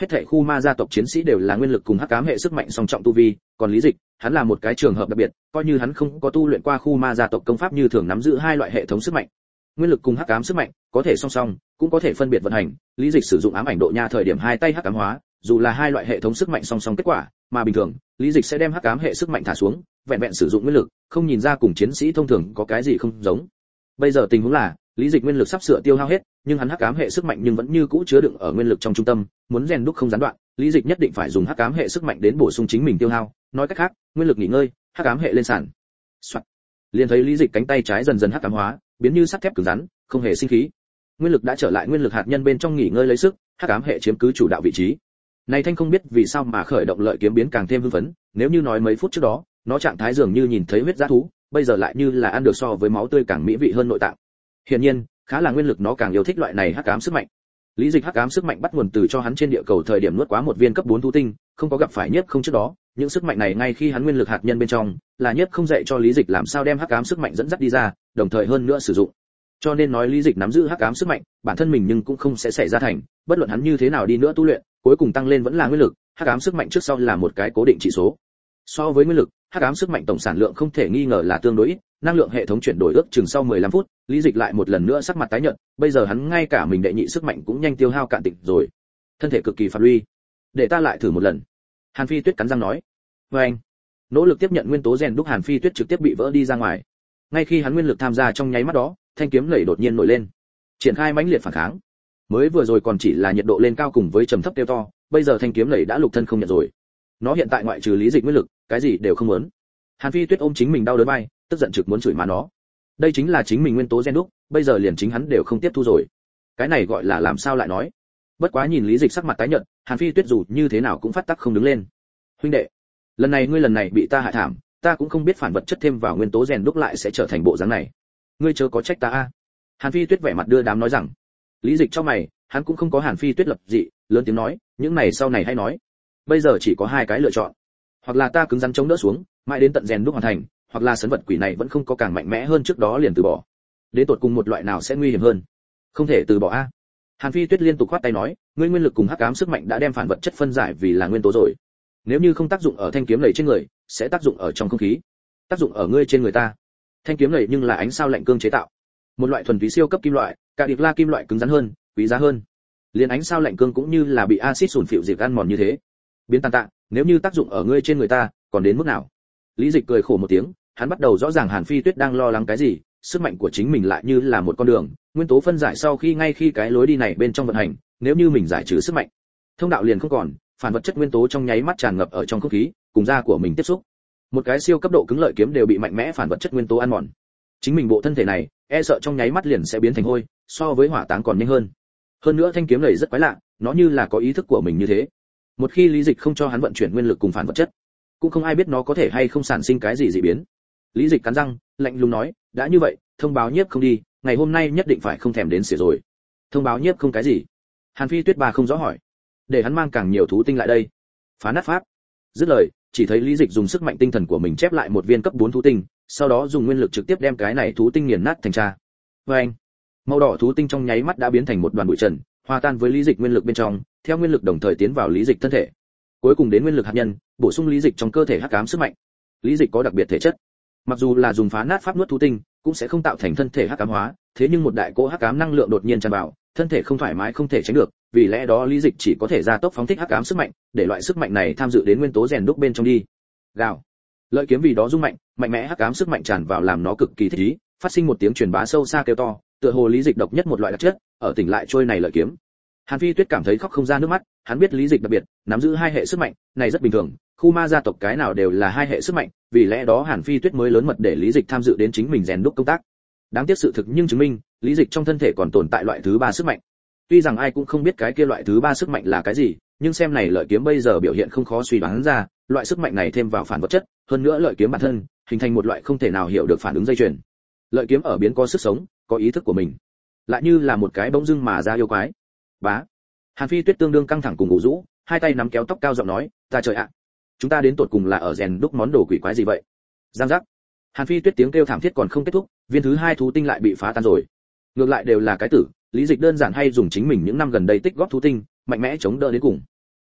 Hết thảy khu ma gia tộc chiến sĩ đều là nguyên lực cùng hắc ám hệ sức mạnh song trọng tu vi, còn Lý Dịch, hắn là một cái trường hợp đặc biệt, coi như hắn không có tu luyện qua khu ma gia tộc công pháp như thường nắm giữ hai loại hệ thống sức mạnh. Nguyên lực cùng hắc ám sức mạnh có thể song song, cũng có thể phân biệt vận hành. Lý Dịch sử dụng ám ảnh độ nha thời điểm hai tay hắc ám hóa, dù là hai loại hệ thống sức mạnh song song kết quả, mà bình thường, Lý Dịch sẽ đem hắc ám hệ sức mạnh thả xuống, vẹn vẹn sử dụng nguyên lực, không nhìn ra cùng chiến sĩ thông thường có cái gì không giống. Bây giờ tình huống là, Lý Dịch nguyên lực sắp sửa tiêu hao hết, nhưng hắn hắc ám hệ sức mạnh nhưng vẫn như cũ chứa đựng ở nguyên lực trong trung tâm, muốn rèn đúc không gián đoạn, Lý Dịch nhất định phải dùng hắc ám hệ sức mạnh đến bổ sung chính mình tiêu hao, nói cách khác, nguyên lực nghỉ ngơi, hắc ám hệ lên sàn. Soạt. Liền thấy Lý Dịch cánh tay trái dần dần hắc ám hóa, biến như sắt thép cứng rắn, không hề sinh khí. Nguyên lực đã trở lại nguyên lực hạt nhân bên trong nghỉ ngơi lấy sức, hắc ám hệ chiếm cứ chủ đạo vị trí. Này Thanh không biết vì sao mà khởi động lợi kiếm biến càng thêm hưng phấn, nếu như nói mấy phút trước đó, nó trạng thái dường như nhìn thấy huyết dã thú, bây giờ lại như là ăn được so với máu tươi càng mỹ vị hơn nội tạng. Hiển nhiên, khá là nguyên lực nó càng yêu thích loại này hắc ám sức mạnh. Lý Dịch hắc ám sức mạnh bắt nguồn từ cho hắn trên địa cầu thời điểm nuốt quá một viên cấp bốn thú tinh, không có gặp phải nhất không trước đó, những sức mạnh này ngay khi hắn nguyên lực hạt nhân bên trong, là nhất không dạy cho Lý Dịch làm sao đem hắc ám sức mạnh dẫn dắt đi ra, đồng thời hơn nữa sử dụng. Cho nên nói Lý Dịch nắm giữ hắc ám sức mạnh, bản thân mình nhưng cũng không sẽ xảy ra thành, bất luận hắn như thế nào đi nữa tu luyện, cuối cùng tăng lên vẫn là nguyên lực, hắc ám sức mạnh trước sau là một cái cố định chỉ số. So với nguyên lực, hắc ám sức mạnh tổng sản lượng không thể nghi ngờ là tương đối ít, năng lượng hệ thống chuyển đổi ước chừng sau mười lăm phút, Lý Dịch lại một lần nữa sắc mặt tái nhợt, bây giờ hắn ngay cả mình đệ nhị sức mạnh cũng nhanh tiêu hao cạn tịch rồi. Thân thể cực kỳ phản uy. Để ta lại thử một lần. Hàn Phi Tuyết cắn răng nói. Và anh, nỗ lực tiếp nhận nguyên tố rèn đúc Hàn Phi Tuyết trực tiếp bị vỡ đi ra ngoài. Ngay khi hắn nguyên lực tham gia trong nháy mắt đó, thanh kiếm lẩy đột nhiên nổi lên, triển khai mãnh liệt phản kháng. Mới vừa rồi còn chỉ là nhiệt độ lên cao cùng với trầm thấp tiêu to, bây giờ thanh kiếm lẩy đã lục thân không nhận rồi. Nó hiện tại ngoại trừ Lý Dịch nguyên lực, cái gì đều không muốn. Hàn Phi Tuyết ôm chính mình đau đớn vai, tức giận trực muốn chửi má nó. Đây chính là chính mình nguyên tố gen đúc, bây giờ liền chính hắn đều không tiếp thu rồi. Cái này gọi là làm sao lại nói? Bất quá nhìn Lý Dịch sắc mặt tái nhợt, Hàn Phi Tuyết dù như thế nào cũng phát tắc không đứng lên. Huynh đệ, lần này ngươi lần này bị ta hại thảm, ta cũng không biết phản vật chất thêm vào nguyên tố rèn đúc lại sẽ trở thành bộ dáng này. Ngươi chớ có trách ta a. Hàn Phi Tuyết vẻ mặt đưa đám nói rằng. Lý Dịch trong mày, hắn cũng không có Hàn Phi Tuyết lập dị, lớn tiếng nói, những này sau này hay nói. Bây giờ chỉ có hai cái lựa chọn, hoặc là ta cứng rắn chống đỡ xuống, mãi đến tận rèn đúc hoàn thành, hoặc là sấn vật quỷ này vẫn không có càng mạnh mẽ hơn trước đó liền từ bỏ. Đến tột cùng một loại nào sẽ nguy hiểm hơn? Không thể từ bỏ a. Hàn Phi Tuyết liên tục khoát tay nói, ngươi nguyên lực cùng hắc ám sức mạnh đã đem phản vật chất phân giải vì là nguyên tố rồi. Nếu như không tác dụng ở thanh kiếm này trên người, sẽ tác dụng ở trong không khí. Tác dụng ở ngươi trên người ta. Thanh kiếm này nhưng là ánh sao lạnh cương chế tạo, một loại thuần túy siêu cấp kim loại, cả điệp la kim loại cứng rắn hơn, quý giá hơn. Liên ánh sao lạnh cương cũng như là bị axit sủn phịu diệt ăn mòn như thế. Biến tàn tạ, nếu như tác dụng ở ngươi trên người ta, còn đến mức nào? Lý Dịch cười khổ một tiếng, hắn bắt đầu rõ ràng Hàn Phi Tuyết đang lo lắng cái gì, sức mạnh của chính mình lại như là một con đường, nguyên tố phân giải sau khi ngay khi cái lối đi này bên trong vận hành, nếu như mình giải trừ sức mạnh, thông đạo liền không còn, phản vật chất nguyên tố trong nháy mắt tràn ngập ở trong không khí, cùng da của mình tiếp xúc. Một cái siêu cấp độ cứng lợi kiếm đều bị mạnh mẽ phản vật chất nguyên tố ăn mòn. Chính mình bộ thân thể này, e sợ trong nháy mắt liền sẽ biến thành hôi, so với hỏa táng còn nhanh hơn. Hơn nữa thanh kiếm này rất quái lạ, nó như là có ý thức của mình như thế. Một khi Lý Dịch không cho hắn vận chuyển nguyên lực cùng phản vật chất, cũng không ai biết nó có thể hay không sản sinh cái gì dị biến. Lý Dịch cắn răng, lạnh lùng nói, đã như vậy, thông báo nhiếp không đi, ngày hôm nay nhất định phải không thèm đến xỉa rồi. Thông báo nhiếp không cái gì? Hàn Phi Tuyết bà không rõ hỏi. Để hắn mang càng nhiều thú tinh lại đây. Phá nát pháp. Dứt lời, chỉ thấy Lý Dịch dùng sức mạnh tinh thần của mình chép lại một viên cấp bốn thú tinh, sau đó dùng nguyên lực trực tiếp đem cái này thú tinh nghiền nát thành tra. Và anh, màu đỏ thú tinh trong nháy mắt đã biến thành một đoàn bụi trần, hòa tan với Lý Dịch nguyên lực bên trong, theo nguyên lực đồng thời tiến vào Lý Dịch thân thể. Cuối cùng đến nguyên lực hạt nhân, bổ sung Lý Dịch trong cơ thể hắc ám sức mạnh. Lý Dịch có đặc biệt thể chất, mặc dù là dùng phá nát pháp nuốt thú tinh, cũng sẽ không tạo thành thân thể hắc ám hóa, thế nhưng một đại cỗ hắc ám năng lượng đột nhiên tràn vào, thân thể không thoải mái không thể tránh được, vì lẽ đó Lý Dịch chỉ có thể gia tốc phóng thích hắc ám sức mạnh, để loại sức mạnh này tham dự đến nguyên tố rèn đúc bên trong đi. Gào. Lợi kiếm vì đó rung mạnh, mạnh mẽ hắc ám sức mạnh tràn vào làm nó cực kỳ thích ý, phát sinh một tiếng truyền bá sâu xa kêu to, tựa hồ Lý Dịch độc nhất một loại đặc chất, ở tỉnh lại trôi này lợi kiếm. Hàn Phi Tuyết cảm thấy khóc không ra nước mắt, hắn biết Lý Dịch đặc biệt, nắm giữ hai hệ sức mạnh, này rất bình thường, khu ma gia tộc cái nào đều là hai hệ sức mạnh, vì lẽ đó Hàn Phi Tuyết mới lớn mật để Lý Dịch tham dự đến chính mình rèn đúc công tác. Đáng tiếc sự thực nhưng chứng minh, Lý Dịch trong thân thể còn tồn tại loại thứ ba sức mạnh. Tuy rằng ai cũng không biết cái kia loại thứ ba sức mạnh là cái gì, nhưng xem này lợi kiếm bây giờ biểu hiện không khó suy đoán ra, loại sức mạnh này thêm vào phản vật chất, hơn nữa lợi kiếm bản thân, hình thành một loại không thể nào hiểu được phản ứng dây chuyền. Lợi kiếm ở biến có sức sống, có ý thức của mình, lại như là một cái bỗng dưng mà ra yêu quái. Bá. Hàn Phi Tuyết tương đương căng thẳng cùng ngủ rũ, hai tay nắm kéo tóc cao giọng nói, ta trời ạ, chúng ta đến tột cùng là ở rèn đúc món đồ quỷ quái gì vậy? Giang giác. Hàn Phi Tuyết tiếng kêu thảm thiết còn không kết thúc, viên thứ hai thú tinh lại bị phá tan rồi. Ngược lại đều là cái tử, Lý Dịch đơn giản hay dùng chính mình những năm gần đây tích góp thú tinh, mạnh mẽ chống đỡ đến cùng.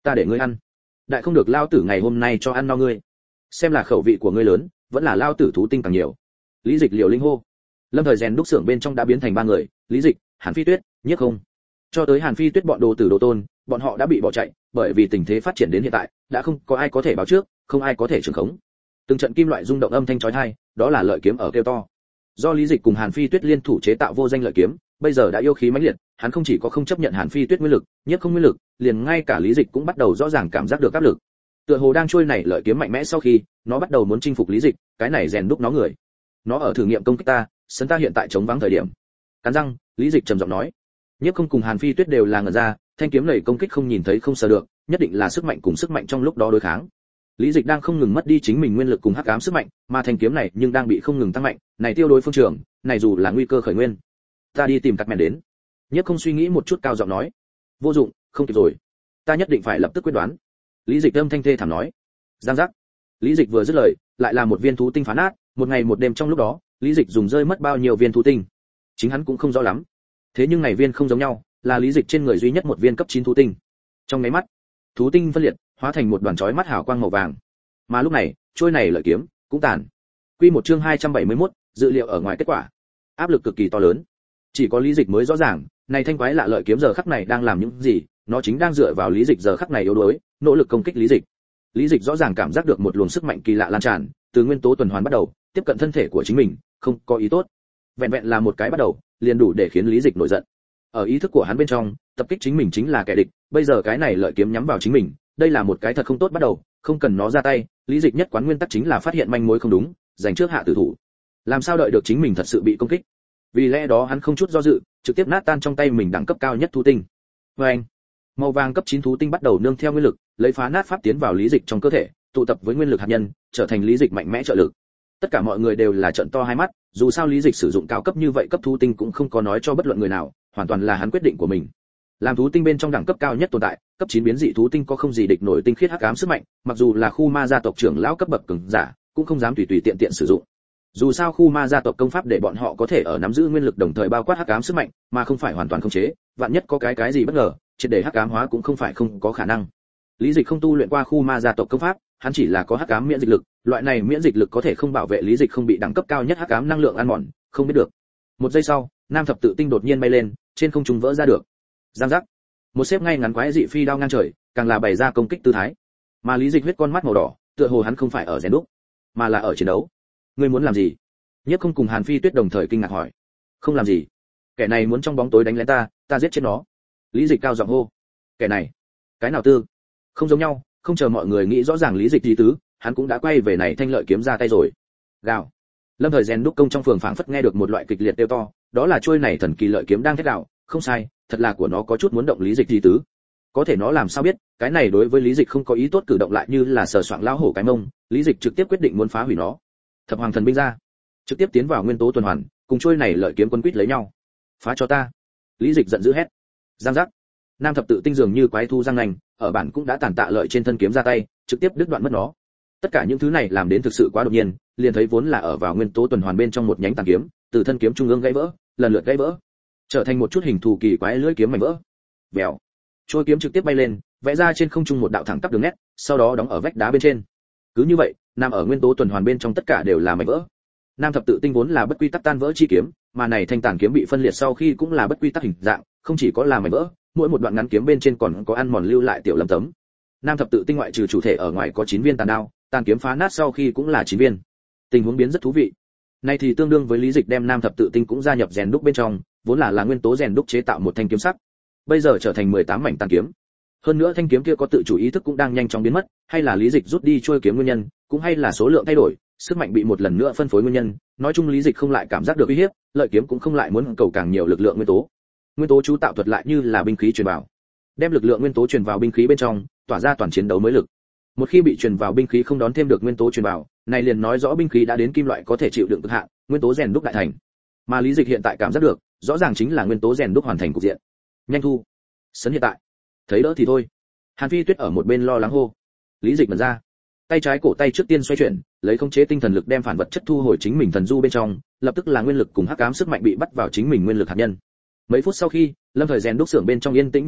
Ta để ngươi ăn. Đại không được lao tử ngày hôm nay cho ăn no ngươi. Xem là khẩu vị của ngươi lớn, vẫn là lao tử thú tinh càng nhiều. Lý Dịch liều linh hô. Lâm thời rèn đúc xưởng bên trong đã biến thành ba người, Lý Dịch, Hàn Phi Tuyết, Nhiếp Không. Cho tới Hàn Phi Tuyết bọn đồ tử đồ tôn, bọn họ đã bị bỏ chạy, bởi vì tình thế phát triển đến hiện tại, đã không có ai có thể báo trước, không ai có thể trường khống. Từng trận kim loại rung động âm thanh chói tai, đó là lợi kiếm ở kêu to. Do Lý Dịch cùng Hàn Phi Tuyết liên thủ chế tạo vô danh lợi kiếm, bây giờ đã yêu khí mãnh liệt, hắn không chỉ có không chấp nhận Hàn Phi Tuyết nguyên lực, Nhiếp Không nguyên lực, liền ngay cả Lý Dịch cũng bắt đầu rõ ràng cảm giác được áp lực. Tựa hồ đang trôi này lợi kiếm mạnh mẽ sau khi, nó bắt đầu muốn chinh phục Lý Dịch, cái này rèn đúc nó người. Nó ở thử nghiệm công kích ta, sân ta hiện tại chống vắng thời điểm. Cắn răng, Lý Dịch trầm giọng nói. Nhiếp Không cùng Hàn Phi Tuyết đều là ngẩn ra, thanh kiếm này công kích không nhìn thấy không sờ được, nhất định là sức mạnh cùng sức mạnh trong lúc đó đối kháng. Lý Dịch đang không ngừng mất đi chính mình nguyên lực cùng hắc ám sức mạnh, mà thanh kiếm này nhưng đang bị không ngừng tăng mạnh, này tiêu đối phương trường, này dù là nguy cơ khởi nguyên. Ta đi tìm cắt mèn đến. Nhiếp Không suy nghĩ một chút cao giọng nói. Vô dụng, không kịp rồi. Ta nhất định phải lập tức quyết đoán. Lý Dịch âm thanh thê thảm nói. Giang giác. Lý Dịch vừa dứt lời, lại là một viên thú tinh phá nát, một ngày một đêm trong lúc đó, Lý Dịch dùng rơi mất bao nhiêu viên thú tinh, chính hắn cũng không rõ lắm. Thế nhưng này viên không giống nhau, là Lý Dịch trên người duy nhất một viên cấp chín thú tinh. Trong mấy mắt, thú tinh phân liệt, hóa thành một đoàn chói mắt hào quang màu vàng. Mà lúc này, trôi này lợi kiếm cũng tàn. Quy một chương hai trăm bảy mươi mốt, dự liệu ở ngoài kết quả. Áp lực cực kỳ to lớn. Chỉ có Lý Dịch mới rõ ràng, này thanh quái lạ lợi kiếm giờ khắc này đang làm những gì, nó chính đang dựa vào Lý Dịch giờ khắc này yếu đuối, nỗ lực công kích Lý Dịch. Lý Dịch rõ ràng cảm giác được một luồng sức mạnh kỳ lạ lan tràn, từ nguyên tố tuần hoàn bắt đầu, tiếp cận thân thể của chính mình, không có ý tốt. Vẹn vẹn là một cái bắt đầu, liền đủ để khiến Lý Dịch nổi giận. Ở ý thức của hắn bên trong, tập kích chính mình chính là kẻ địch, bây giờ cái này lợi kiếm nhắm vào chính mình, đây là một cái thật không tốt bắt đầu, không cần nó ra tay, Lý Dịch nhất quán nguyên tắc chính là phát hiện manh mối không đúng, giành trước hạ tử thủ. Làm sao đợi được chính mình thật sự bị công kích? Vì lẽ đó hắn không chút do dự, trực tiếp nát tan trong tay mình đẳng cấp cao nhất thú tinh. Và anh, màu vàng cấp chín thú tinh bắt đầu nương theo nguyên lực, lấy phá nát pháp tiến vào Lý Dịch trong cơ thể, tụ tập với nguyên lực hạt nhân, trở thành Lý Dịch mạnh mẽ trợ lực. Tất cả mọi người đều là trợn to hai mắt, dù sao Lý Dịch sử dụng cao cấp như vậy cấp thú tinh cũng không có nói cho bất luận người nào, hoàn toàn là hắn quyết định của mình. Làm thú tinh bên trong đẳng cấp cao nhất tồn tại, cấp chín biến dị thú tinh có không gì địch nổi tinh khiết hắc ám sức mạnh, mặc dù là khu ma gia tộc trưởng lão cấp bậc cường giả, cũng không dám tùy tùy tiện tiện sử dụng. Dù sao khu ma gia tộc công pháp để bọn họ có thể ở nắm giữ nguyên lực đồng thời bao quát hắc ám sức mạnh, mà không phải hoàn toàn khống chế, vạn nhất có cái cái gì bất ngờ, triệt để hắc ám hóa cũng không phải không có khả năng. Lý Dịch không tu luyện qua khu ma gia tộc công pháp, hắn chỉ là có hắc ám miễn dịch lực, loại này miễn dịch lực có thể không bảo vệ Lý Dịch không bị đẳng cấp cao nhất hắc ám năng lượng ăn mòn, không biết được. Một giây sau, nam thập tự tinh đột nhiên bay lên, trên không trung vỡ ra được. Giang giác. Một xếp ngay ngắn quái dị phi đao ngang trời, càng là bày ra công kích tư thái. Mà Lý Dịch huyết con mắt màu đỏ, tựa hồ hắn không phải ở rèn đúc, mà là ở chiến đấu. Ngươi muốn làm gì? Nhiếp Không cùng Hàn Phi Tuyết đồng thời kinh ngạc hỏi. Không làm gì. Kẻ này muốn trong bóng tối đánh lén ta, ta giết chết nó. Lý Dịch cao giọng hô. Kẻ này, cái nào tư? Không giống nhau, không chờ mọi người nghĩ rõ ràng Lý Dịch ý tứ, hắn cũng đã quay về này thanh lợi kiếm ra tay rồi. Gào. Lâm thời rèn đúc công trong phường phảng phất nghe được một loại kịch liệt kêu to, đó là trôi này thần kỳ lợi kiếm đang thét gào, không sai, thật là của nó có chút muốn động Lý Dịch ý tứ. Có thể nó làm sao biết, cái này đối với Lý Dịch không có ý tốt cử động lại như là sờ soạng lão hổ cái mông, Lý Dịch trực tiếp quyết định muốn phá hủy nó. Thập hoàng thần binh ra, trực tiếp tiến vào nguyên tố tuần hoàn, cùng trôi này lợi kiếm quân quýt lấy nhau. Phá cho ta. Lý Dịch giận dữ hét. Giang giác. Nam thập tự tinh dường như quái thu răng nành, ở bản cũng đã tàn tạ lợi trên thân kiếm ra tay, trực tiếp đứt đoạn mất nó. Tất cả những thứ này làm đến thực sự quá đột nhiên, liền thấy vốn là ở vào nguyên tố tuần hoàn bên trong một nhánh tàn kiếm, từ thân kiếm trung ương gãy vỡ, lần lượt gãy vỡ, trở thành một chút hình thù kỳ quái lưỡi kiếm mảnh vỡ. Bèo. Trôi kiếm trực tiếp bay lên, vẽ ra trên không trung một đạo thẳng tắp đường nét, sau đó đóng ở vách đá bên trên. Cứ như vậy, nằm ở nguyên tố tuần hoàn bên trong tất cả đều là mảnh vỡ. Nam thập tự tinh vốn là bất quy tắc tan vỡ chi kiếm, mà này thanh tàn kiếm bị phân liệt sau khi cũng là bất quy tắc hình dạng, không chỉ có là mảnh vỡ, mỗi một đoạn ngắn kiếm bên trên còn có ăn mòn lưu lại tiểu lấm tấm. Nam thập tự tinh ngoại trừ chủ thể ở ngoài có chín viên tàn đao, tàn kiếm phá nát sau khi cũng là chín viên. Tình huống biến rất thú vị. Này thì tương đương với Lý Dịch đem Nam thập tự tinh cũng gia nhập rèn đúc bên trong, vốn là là nguyên tố rèn đúc chế tạo một thanh kiếm sắc, bây giờ trở thành mười tám mảnh tàn kiếm. Hơn nữa thanh kiếm kia có tự chủ ý thức cũng đang nhanh chóng biến mất, hay là Lý Dịch rút đi trôi kiếm nguyên nhân, cũng hay là số lượng thay đổi, sức mạnh bị một lần nữa phân phối nguyên nhân, nói chung Lý Dịch không lại cảm giác được uy hiếp, lợi kiếm cũng không lại muốn cầu càng nhiều lực lượng nguyên tố. Nguyên tố chú tạo thuật lại như là binh khí truyền vào, đem lực lượng nguyên tố truyền vào binh khí bên trong, tỏa ra toàn chiến đấu mới lực. Một khi bị truyền vào binh khí không đón thêm được nguyên tố truyền vào, này liền nói rõ binh khí đã đến kim loại có thể chịu đựng cực hạn, nguyên tố rèn đúc đại thành. Mà Lý Dịch hiện tại cảm giác được, rõ ràng chính là nguyên tố rèn đúc hoàn thành cục diện. Nhanh thu. Sấn hiện tại. Thấy đỡ thì thôi. Hàn Phi Tuyết ở một bên lo lắng hô. Lý Dịch mở ra, tay trái cổ tay trước tiên xoay chuyển, lấy khống chế tinh thần lực đem phản vật chất thu hồi chính mình thần du bên trong, lập tức là nguyên lực cùng hắc ám sức mạnh bị bắt vào chính mình nguyên lực hạt nhân. Mấy phút sau khi, lâm thời rèn đúc xưởng bên trong yên tĩnh như vậy,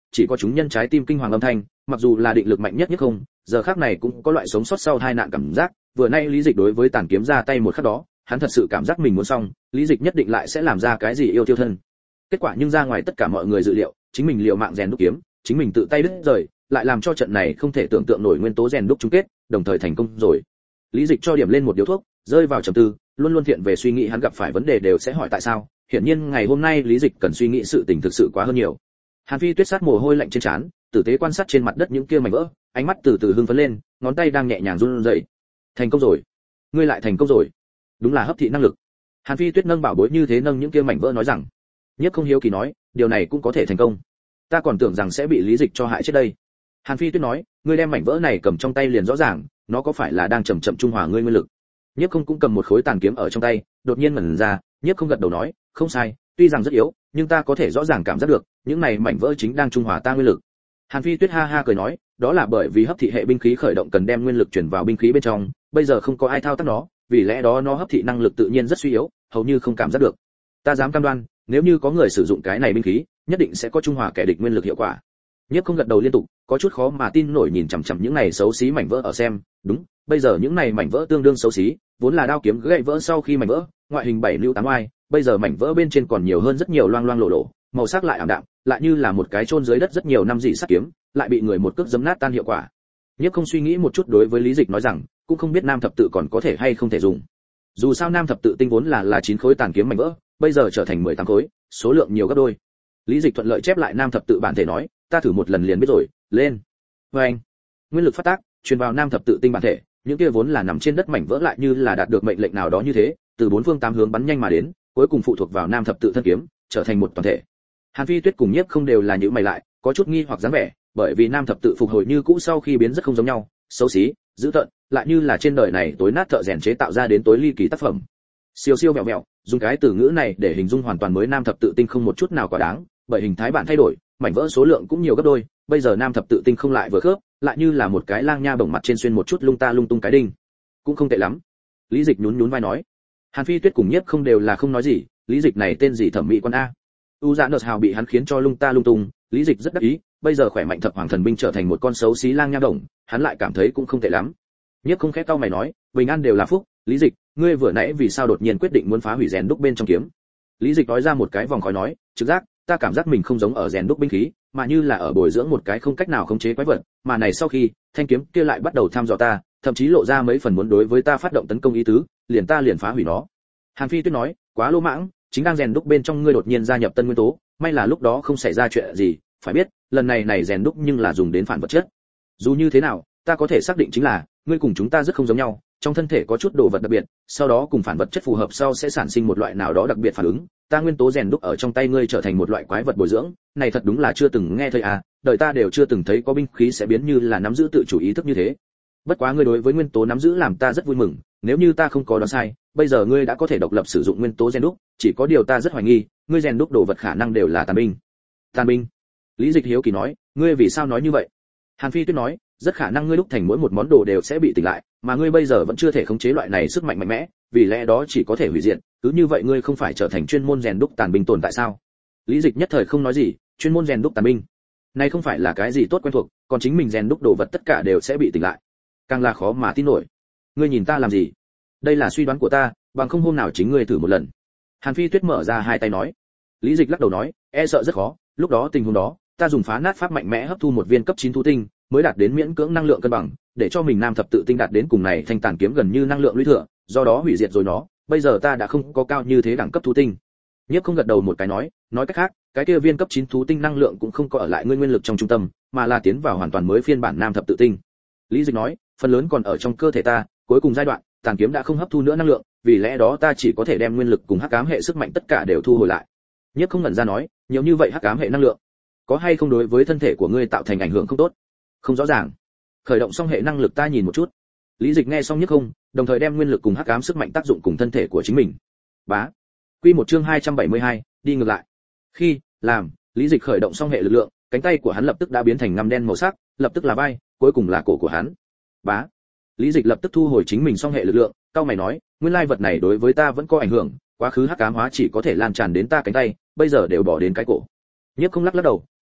chỉ có chúng nhân trái tim kinh hoàng âm thanh, mặc dù là định lực mạnh nhất nhất không, giờ khắc này cũng có loại sống sót sau tai nạn cảm giác, vừa nay Lý Dịch đối với tàn kiếm ra tay một khắc đó, hắn thật sự cảm giác mình muốn xong, Lý Dịch nhất định lại sẽ làm ra cái gì yêu tiêu thân. Kết quả nhưng ra ngoài tất cả mọi người dự liệu, chính mình liều mạng rèn đúc kiếm, chính mình tự tay đứt rời, lại làm cho trận này không thể tưởng tượng nổi nguyên tố rèn đúc chung kết, đồng thời thành công rồi. Lý Dịch cho điểm lên một điếu thuốc, rơi vào trầm tư, luôn luôn thiện về suy nghĩ hắn gặp phải vấn đề đều sẽ hỏi tại sao, hiển nhiên ngày hôm nay Lý Dịch cần suy nghĩ sự tình thực sự quá hơn nhiều. Hàn Phi Tuyết sát mồ hôi lạnh trên trán, tử tế quan sát trên mặt đất những kia mảnh vỡ, ánh mắt từ từ hưng phấn lên, ngón tay đang nhẹ nhàng run rẩy. Thành công rồi, ngươi lại thành công rồi. Đúng là hấp thị năng lực. Hàn Phi Tuyết nâng bảo bối như thế nâng những kia mảnh vỡ nói rằng. Nhất Không hiếu kỳ nói, điều này cũng có thể thành công. Ta còn tưởng rằng sẽ bị Lý Dịch cho hại chết đây. Hàn Phi Tuyết nói, ngươi đem mảnh vỡ này cầm trong tay liền rõ ràng, nó có phải là đang chậm chậm trung hòa ngươi nguyên lực. Nhất Không cũng cầm một khối tàn kiếm ở trong tay, đột nhiên ngẩn ra, Nhất Không gật đầu nói, không sai, tuy rằng rất yếu, nhưng ta có thể rõ ràng cảm giác được, những này mảnh vỡ chính đang trung hòa ta nguyên lực. Hàn Phi Tuyết ha ha cười nói, đó là bởi vì hấp thị hệ binh khí khởi động cần đem nguyên lực chuyển vào binh khí bên trong, bây giờ không có ai thao tác nó, vì lẽ đó nó hấp thị năng lực tự nhiên rất suy yếu, hầu như không cảm giác được. Ta dám cam đoan, nếu như có người sử dụng cái này binh khí, nhất định sẽ có trung hòa kẻ địch nguyên lực hiệu quả. Nhất Không gật đầu liên tục, có chút khó mà tin nổi nhìn chằm chằm những này xấu xí mảnh vỡ ở xem, đúng, bây giờ những này mảnh vỡ tương đương xấu xí, vốn là đao kiếm gãy vỡ sau khi mảnh vỡ, ngoại hình bảy lưu tám oai, bây giờ mảnh vỡ bên trên còn nhiều hơn rất nhiều loang loang lổ lổ, màu sắc lại ảm đạm, lại như là một cái chôn dưới đất rất nhiều năm dị sắt kiếm, lại bị người một cước giấm nát tan hiệu quả. Nhất Không suy nghĩ một chút đối với Lý Dịch nói rằng, cũng không biết nam thập tự còn có thể hay không thể dùng. Dù sao nam thập tự tinh vốn là là chín khối tàn kiếm mảnh vỡ, bây giờ trở thành mười tám khối, số lượng nhiều gấp đôi. Lý Dịch thuận lợi chép lại nam thập tự bản thể nói, ta thử một lần liền biết rồi, lên. Và anh, nguyên lực phát tác, truyền vào nam thập tự tinh bản thể, những kia vốn là nằm trên đất mảnh vỡ lại như là đạt được mệnh lệnh nào đó như thế, từ bốn phương tám hướng bắn nhanh mà đến, cuối cùng phụ thuộc vào nam thập tự thân kiếm, trở thành một toàn thể. Hàn Phi Tuyết cùng Nhiếp Không đều là những mày lại, có chút nghi hoặc dáng vẻ, bởi vì nam thập tự phục hồi như cũ sau khi biến rất không giống nhau, xấu xí, dữ tợn, lại như là trên đời này tối nát thợ rèn chế tạo ra đến tối ly kỳ tác phẩm. Siêu siêu vẹo vẹo, dùng cái từ ngữ này để hình dung hoàn toàn mới nam thập tự tinh không một chút nào quá đáng, bởi hình thái bản thay đổi, mảnh vỡ số lượng cũng nhiều gấp đôi, bây giờ nam thập tự tinh không lại vừa khớp, lại như là một cái lang nha bổng mặt trên xuyên một chút lung ta lung tung cái đinh. Cũng không tệ lắm. Lý Dịch nhún nhún vai nói. Hàn Phi Tuyết cùng Nhiếp Không đều là không nói gì, Lý Dịch này tên gì thẩm mỹ quan a. U Dạ Nợ Hào bị hắn khiến cho lung ta lung tung, Lý Dịch rất đắc ý, bây giờ khỏe mạnh thập hoàng thần binh trở thành một con xấu xí lang nha bổng, hắn lại cảm thấy cũng không tệ lắm. Nhiếp Không khẽ cau mày nói, bình an đều là phúc, Lý Dịch, ngươi vừa nãy vì sao đột nhiên quyết định muốn phá hủy rèn đúc bên trong kiếm? Lý Dịch nói ra một cái vòng khói nói, trực giác, ta cảm giác mình không giống ở rèn đúc binh khí, mà như là ở bồi dưỡng một cái không cách nào khống chế quái vật, mà này sau khi, thanh kiếm kia lại bắt đầu tham dò ta, thậm chí lộ ra mấy phần muốn đối với ta phát động tấn công ý tứ, liền ta liền phá hủy nó. Hàn Phi Tuyết nói, quá lỗ mãng, chính đang rèn đúc bên trong ngươi đột nhiên gia nhập tân nguyên tố, may là lúc đó không xảy ra chuyện gì, phải biết, lần này này rèn đúc nhưng là dùng đến phản vật chất. Dù như thế nào, ta có thể xác định chính là, ngươi cùng chúng ta rất không giống nhau, trong thân thể có chút đồ vật đặc biệt, sau đó cùng phản vật chất phù hợp sau sẽ sản sinh một loại nào đó đặc biệt phản ứng, ta nguyên tố rèn đúc ở trong tay ngươi trở thành một loại quái vật bồi dưỡng, này thật đúng là chưa từng nghe thấy à, đời ta đều chưa từng thấy có binh khí sẽ biến như là nắm giữ tự chủ ý thức như thế. Bất quá ngươi đối với nguyên tố nắm giữ làm ta rất vui mừng, nếu như ta không có đoán sai, bây giờ ngươi đã có thể độc lập sử dụng nguyên tố rèn đúc, chỉ có điều ta rất hoài nghi, ngươi rèn đúc đồ vật khả năng đều là tàn binh. Tàn binh? Lý Dịch hiếu kỳ nói, ngươi vì sao nói như vậy? Hàn Phi Tuyết nói, rất khả năng ngươi đúc thành mỗi một món đồ đều sẽ bị tỉnh lại, mà ngươi bây giờ vẫn chưa thể khống chế loại này sức mạnh mạnh mẽ, vì lẽ đó chỉ có thể hủy diệt, cứ như vậy ngươi không phải trở thành chuyên môn rèn đúc tàn binh tồn tại sao? Lý Dịch nhất thời không nói gì, chuyên môn rèn đúc tàn binh, này không phải là cái gì tốt quen thuộc, còn chính mình rèn đúc đồ vật tất cả đều sẽ bị tỉnh lại, càng là khó mà tin nổi. Ngươi nhìn ta làm gì? Đây là suy đoán của ta, bằng không hôm nào chính ngươi thử một lần. Hàn Phi Tuyết mở ra hai tay nói. Lý Dịch lắc đầu nói, e sợ rất khó, lúc đó tình huống đó, ta dùng phá nát pháp mạnh mẽ hấp thu một viên cấp chín thú tinh, mới đạt đến miễn cưỡng năng lượng cân bằng, để cho mình nam thập tự tinh đạt đến cùng này thanh tàn kiếm gần như năng lượng lũy thừa, do đó hủy diệt rồi nó, bây giờ ta đã không có cao như thế đẳng cấp thú tinh. Nhiếp Không gật đầu một cái nói, nói cách khác, cái kia viên cấp chín thú tinh năng lượng cũng không có ở lại nguyên nguyên lực trong trung tâm, mà là tiến vào hoàn toàn mới phiên bản nam thập tự tinh. Lý Dịch nói, phần lớn còn ở trong cơ thể ta, cuối cùng giai đoạn, tàn kiếm đã không hấp thu nữa năng lượng, vì lẽ đó ta chỉ có thể đem nguyên lực cùng hắc ám hệ sức mạnh tất cả đều thu hồi lại. Nhiếp Không ngẩn ra nói, nhiều như vậy hắc ám hệ năng lượng, có hay không đối với thân thể của ngươi tạo thành ảnh hưởng không tốt? Không rõ ràng. Khởi động xong hệ năng lực ta nhìn một chút. Lý Dịch nghe xong Nhiếp Không, đồng thời đem nguyên lực cùng hắc ám sức mạnh tác dụng cùng thân thể của chính mình. Bá. Quy một chương hai trăm bảy mươi hai, đi ngược lại. Khi làm, Lý Dịch khởi động xong hệ lực lượng, cánh tay của hắn lập tức đã biến thành ngăm đen màu sắc, lập tức là vai, cuối cùng là cổ của hắn. Bá. Lý Dịch lập tức thu hồi chính mình xong hệ lực lượng, cao mày nói, nguyên lai vật này đối với ta vẫn có ảnh hưởng, quá khứ hắc ám hóa chỉ có thể lan tràn đến ta cánh tay, bây giờ đều bỏ đến cái cổ. Nhiếp Không lắc lắc đầu,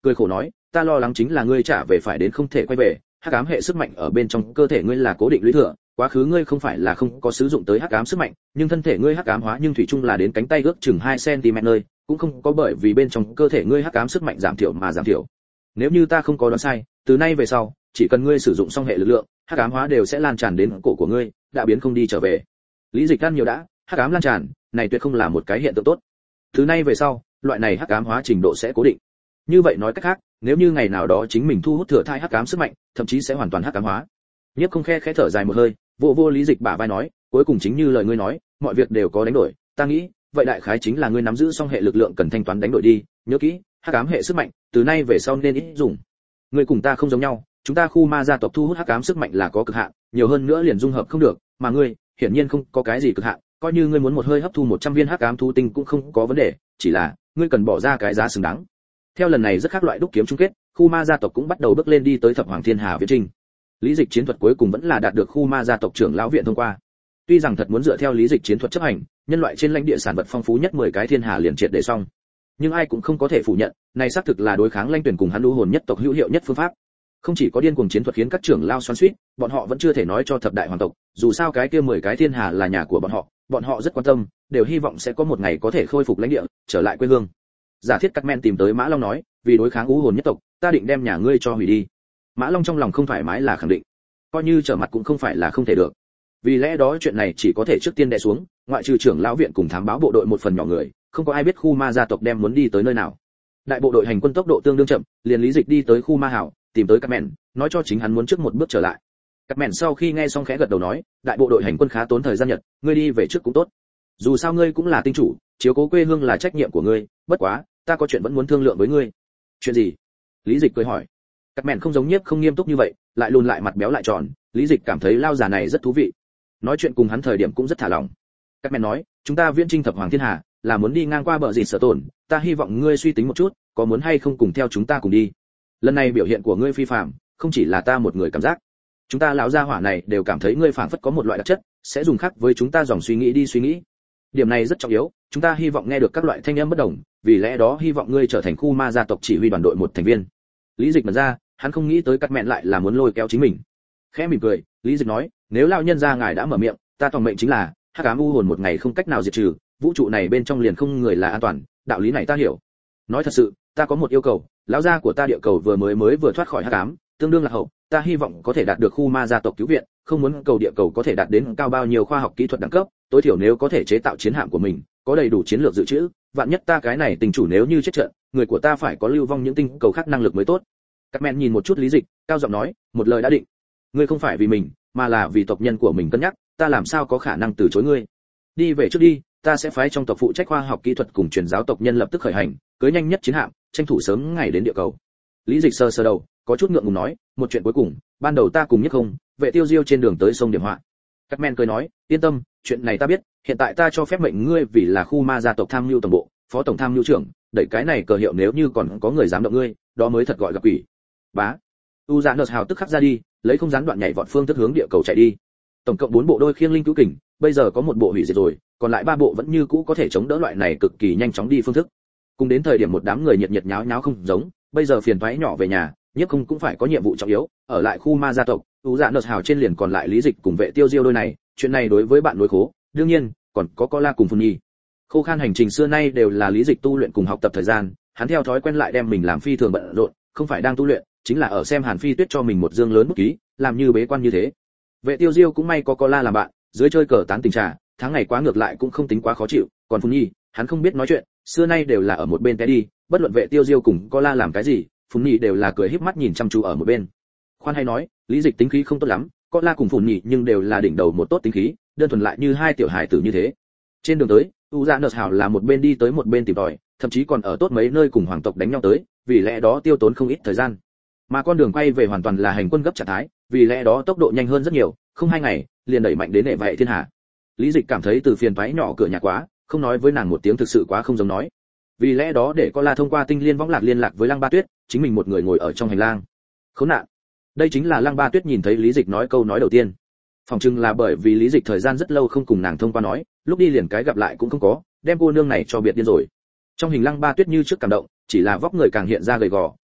cười khổ nói, ta lo lắng chính là ngươi trả về phải đến không thể quay về, hắc ám hệ sức mạnh ở bên trong cơ thể ngươi là cố định lũy thừa, quá khứ ngươi không phải là không có sử dụng tới hắc ám sức mạnh, nhưng thân thể ngươi hắc ám hóa nhưng thủy chung là đến cánh tay ước chừng hai xăng-ti-mét nơi, cũng không có bởi vì bên trong cơ thể ngươi hắc ám sức mạnh giảm thiểu mà giảm thiểu. Nếu như ta không có đoán sai, từ nay về sau, chỉ cần ngươi sử dụng xong hệ lực lượng, hắc ám hóa đều sẽ lan tràn đến cổ của ngươi, đã biến không đi trở về. Lý Dịch ăn nhiều đã, hắc ám lan tràn, này tuyệt không là một cái hiện tượng tốt. Từ nay về sau, loại này hắc ám hóa trình độ sẽ cố định. Như vậy nói cách khác, nếu như ngày nào đó chính mình thu hút thừa thai hắc ám sức mạnh, thậm chí sẽ hoàn toàn hắc ám hóa. Nhiếp Không khe khẽ thở dài một hơi, vô vô Lý Dịch bả vai nói, cuối cùng chính như lời ngươi nói, mọi việc đều có đánh đổi, ta nghĩ, vậy đại khái chính là ngươi nắm giữ xong hệ lực lượng cần thanh toán đánh đổi đi, nhớ kỹ, hắc ám hệ sức mạnh, từ nay về sau nên ít dùng. Ngươi cùng ta không giống nhau, chúng ta khu ma gia tộc thu hút hắc ám sức mạnh là có cực hạn, nhiều hơn nữa liền dung hợp không được, mà ngươi, hiển nhiên không có cái gì cực hạn, coi như ngươi muốn một hơi hấp thu một trăm viên hắc ám thú tinh cũng không có vấn đề, chỉ là ngươi cần bỏ ra cái giá xứng đáng. Theo lần này rất khác loại đúc kiếm chung kết, khu ma gia tộc cũng bắt đầu bước lên đi tới thập hoàng thiên hà viễn trình. Lý Dịch chiến thuật cuối cùng vẫn là đạt được khu ma gia tộc trưởng lão viện thông qua. Tuy rằng thật muốn dựa theo Lý Dịch chiến thuật chấp hành, nhân loại trên lãnh địa sản vật phong phú nhất mười cái thiên hà liền triệt để xong. Nhưng ai cũng không có thể phủ nhận, này xác thực là đối kháng lãnh tuyển cùng hắn lũ hồn nhất tộc hữu hiệu nhất phương pháp. Không chỉ có điên cuồng chiến thuật khiến các trưởng lao xoắn xuýt, bọn họ vẫn chưa thể nói cho thập đại hoàng tộc, dù sao cái kia mười cái thiên hà là nhà của bọn họ, bọn họ rất quan tâm, đều hy vọng sẽ có một ngày có thể khôi phục lãnh địa, trở lại quê hương. Giả Thiết Cắt Men tìm tới Mã Long nói, vì đối kháng lũ hồn nhất tộc, ta định đem nhà ngươi cho hủy đi. Mã Long trong lòng không thoải mái là khẳng định, coi như trở mặt cũng không phải là không thể được. Vì lẽ đó chuyện này chỉ có thể trước tiên đè xuống, ngoại trừ trưởng lão viện cùng thám báo bộ đội một phần nhỏ người, không có ai biết khu ma gia tộc đem muốn đi tới nơi nào. Đại bộ đội hành quân tốc độ tương đương chậm, liền Lý Dịch đi tới khu ma hảo, tìm tới Cắt Men, nói cho chính hắn muốn trước một bước trở lại. Cắt Men sau khi nghe xong khẽ gật đầu nói, đại bộ đội hành quân khá tốn thời gian nhật, ngươi đi về trước cũng tốt. Dù sao ngươi cũng là tinh chủ, chiếu cố quê hương là trách nhiệm của ngươi, bất quá, ta có chuyện vẫn muốn thương lượng với ngươi. Chuyện gì? Lý Dịch cười hỏi. Cắt Men không giống Nhiếp Không nghiêm túc như vậy, lại lùn lại mặt béo lại tròn, Lý Dịch cảm thấy lao già này rất thú vị. Nói chuyện cùng hắn thời điểm cũng rất thả lỏng. Cắt Men nói, chúng ta viễn chinh thập hoàng thiên hà, là muốn đi ngang qua bờ dịt sở tổn, ta hy vọng ngươi suy tính một chút, có muốn hay không cùng theo chúng ta cùng đi. Lần này biểu hiện của ngươi phi phàm, không chỉ là ta một người cảm giác, chúng ta lão gia hỏa này đều cảm thấy ngươi phảng phất có một loại đặc chất, sẽ dùng khác với chúng ta dòng suy nghĩ đi suy nghĩ. Điểm này rất trọng yếu, chúng ta hy vọng nghe được các loại thanh âm bất đồng, vì lẽ đó hy vọng ngươi trở thành khu ma gia tộc chỉ huy đoàn đội một thành viên. Lý Dịch mở ra, hắn không nghĩ tới Cắt Men lại là muốn lôi kéo chính mình. Khẽ mỉm cười, Lý Dịch nói, nếu lão nhân gia ngài đã mở miệng, ta toàn mệnh chính là hắc ám u hồn một ngày không cách nào diệt trừ, vũ trụ này bên trong liền không người là an toàn, đạo lý này ta hiểu. Nói thật sự, ta có một yêu cầu, lão gia của ta địa cầu vừa mới mới vừa thoát khỏi hắc ám, tương đương là hậu, ta hy vọng có thể đạt được khu ma gia tộc cứu viện, không muốn cầu địa cầu có thể đạt đến cao bao nhiêu khoa học kỹ thuật đẳng cấp, tối thiểu nếu có thể chế tạo chiến hạm của mình, có đầy đủ chiến lược dự trữ, vạn nhất ta cái này tình chủ nếu như chết trận, người của ta phải có lưu vong những tinh cầu khác năng lực mới tốt. Cắt Men nhìn một chút Lý Dịch, cao giọng nói, một lời đã định. Ngươi không phải vì mình, mà là vì tộc nhân của mình cân nhắc, ta làm sao có khả năng từ chối ngươi. Đi về trước đi, ta sẽ phái trong tộc phụ trách khoa học kỹ thuật cùng truyền giáo tộc nhân lập tức khởi hành, cưới nhanh nhất chiến hạm, tranh thủ sớm ngày đến địa cầu. Lý Dịch sờ sờ đầu, có chút ngượng ngùng nói, một chuyện cuối cùng, ban đầu ta cùng Nhất Không, Vệ Tiêu Diêu trên đường tới sông Điểm Họa. Cắt Men cười nói, yên tâm, chuyện này ta biết, hiện tại ta cho phép mệnh ngươi vì là khu ma gia tộc tham mưu tổng bộ, phó tổng tham mưu trưởng, đẩy cái này cờ hiệu nếu như còn có người dám động ngươi, đó mới thật gọi gặp quỷ. Bá. U Dạ Nợt hào tức khắc ra đi, lấy không gián đoạn nhảy vọt phương thức hướng địa cầu chạy đi. Tổng cộng bốn bộ đôi khiêng linh cứu kình, bây giờ có một bộ hủy diệt rồi, còn lại ba bộ vẫn như cũ có thể chống đỡ loại này cực kỳ nhanh chóng đi phương thức. Cùng đến thời điểm một đám người nhiệt nhiệt nháo nháo không giống, bây giờ phiền toái nhỏ về nhà, Nhất Không cũng phải có nhiệm vụ trọng yếu, ở lại khu ma gia tộc, U Dạ Nợt hào trên liền còn lại Lý Dịch cùng Vệ Tiêu Diêu đôi này, chuyện này đối với bạn đối khố, đương nhiên, còn có Có La cùng Phun Nhi. Khô Khan hành trình xưa nay đều là Lý Dịch tu luyện cùng học tập thời gian, hắn theo thói quen lại đem mình làm phi thường bận rộn, không phải đang tu luyện, chính là ở xem Hàn Phi Tuyết cho mình một dương lớn bút ký, làm như bế quan như thế. Vệ Tiêu Diêu cũng may có Có La làm bạn, dưới chơi cờ tán tình trà, tháng ngày quá ngược lại cũng không tính quá khó chịu, còn Phun Nhi, hắn không biết nói chuyện, xưa nay đều là ở một bên té đi, bất luận Vệ Tiêu Diêu cùng Có La làm cái gì, Phun Nhi đều là cười híp mắt nhìn chăm chú ở một bên. Khoan hay nói, Lý Dịch tính khí không tốt lắm, Có La cùng Phun Nhi nhưng đều là đỉnh đầu một tốt tính khí, đơn thuần lại như hai tiểu hài tử như thế. Trên đường tới, U Dạ Nợt hào là một bên đi tới một bên tìm tòi, thậm chí còn ở tốt mấy nơi cùng hoàng tộc đánh nhau tới, vì lẽ đó tiêu tốn không ít thời gian. Mà con đường quay về hoàn toàn là hành quân gấp trạng thái, vì lẽ đó tốc độ nhanh hơn rất nhiều, không hai ngày, liền đẩy mạnh đến hệ vậy thiên hạ. Lý Dịch cảm thấy từ phiền toái nhỏ cửa nhà quá, không nói với nàng một tiếng thực sự quá không giống nói. Vì lẽ đó để Có La thông qua tinh liên võng lạc liên lạc với Lăng Ba Tuyết, chính mình một người ngồi ở trong hành lang. Khốn nạn. Đây chính là Lăng Ba Tuyết nhìn thấy Lý Dịch nói câu nói đầu tiên. Phòng trưng là bởi vì Lý Dịch thời gian rất lâu không cùng nàng thông qua nói, lúc đi liền cái gặp lại cũng không có, đem cô nương này cho biệt điên rồi. Trong hình Lăng Ba Tuyết như trước cảm động, chỉ là vóc người càng hiện ra gầy gò,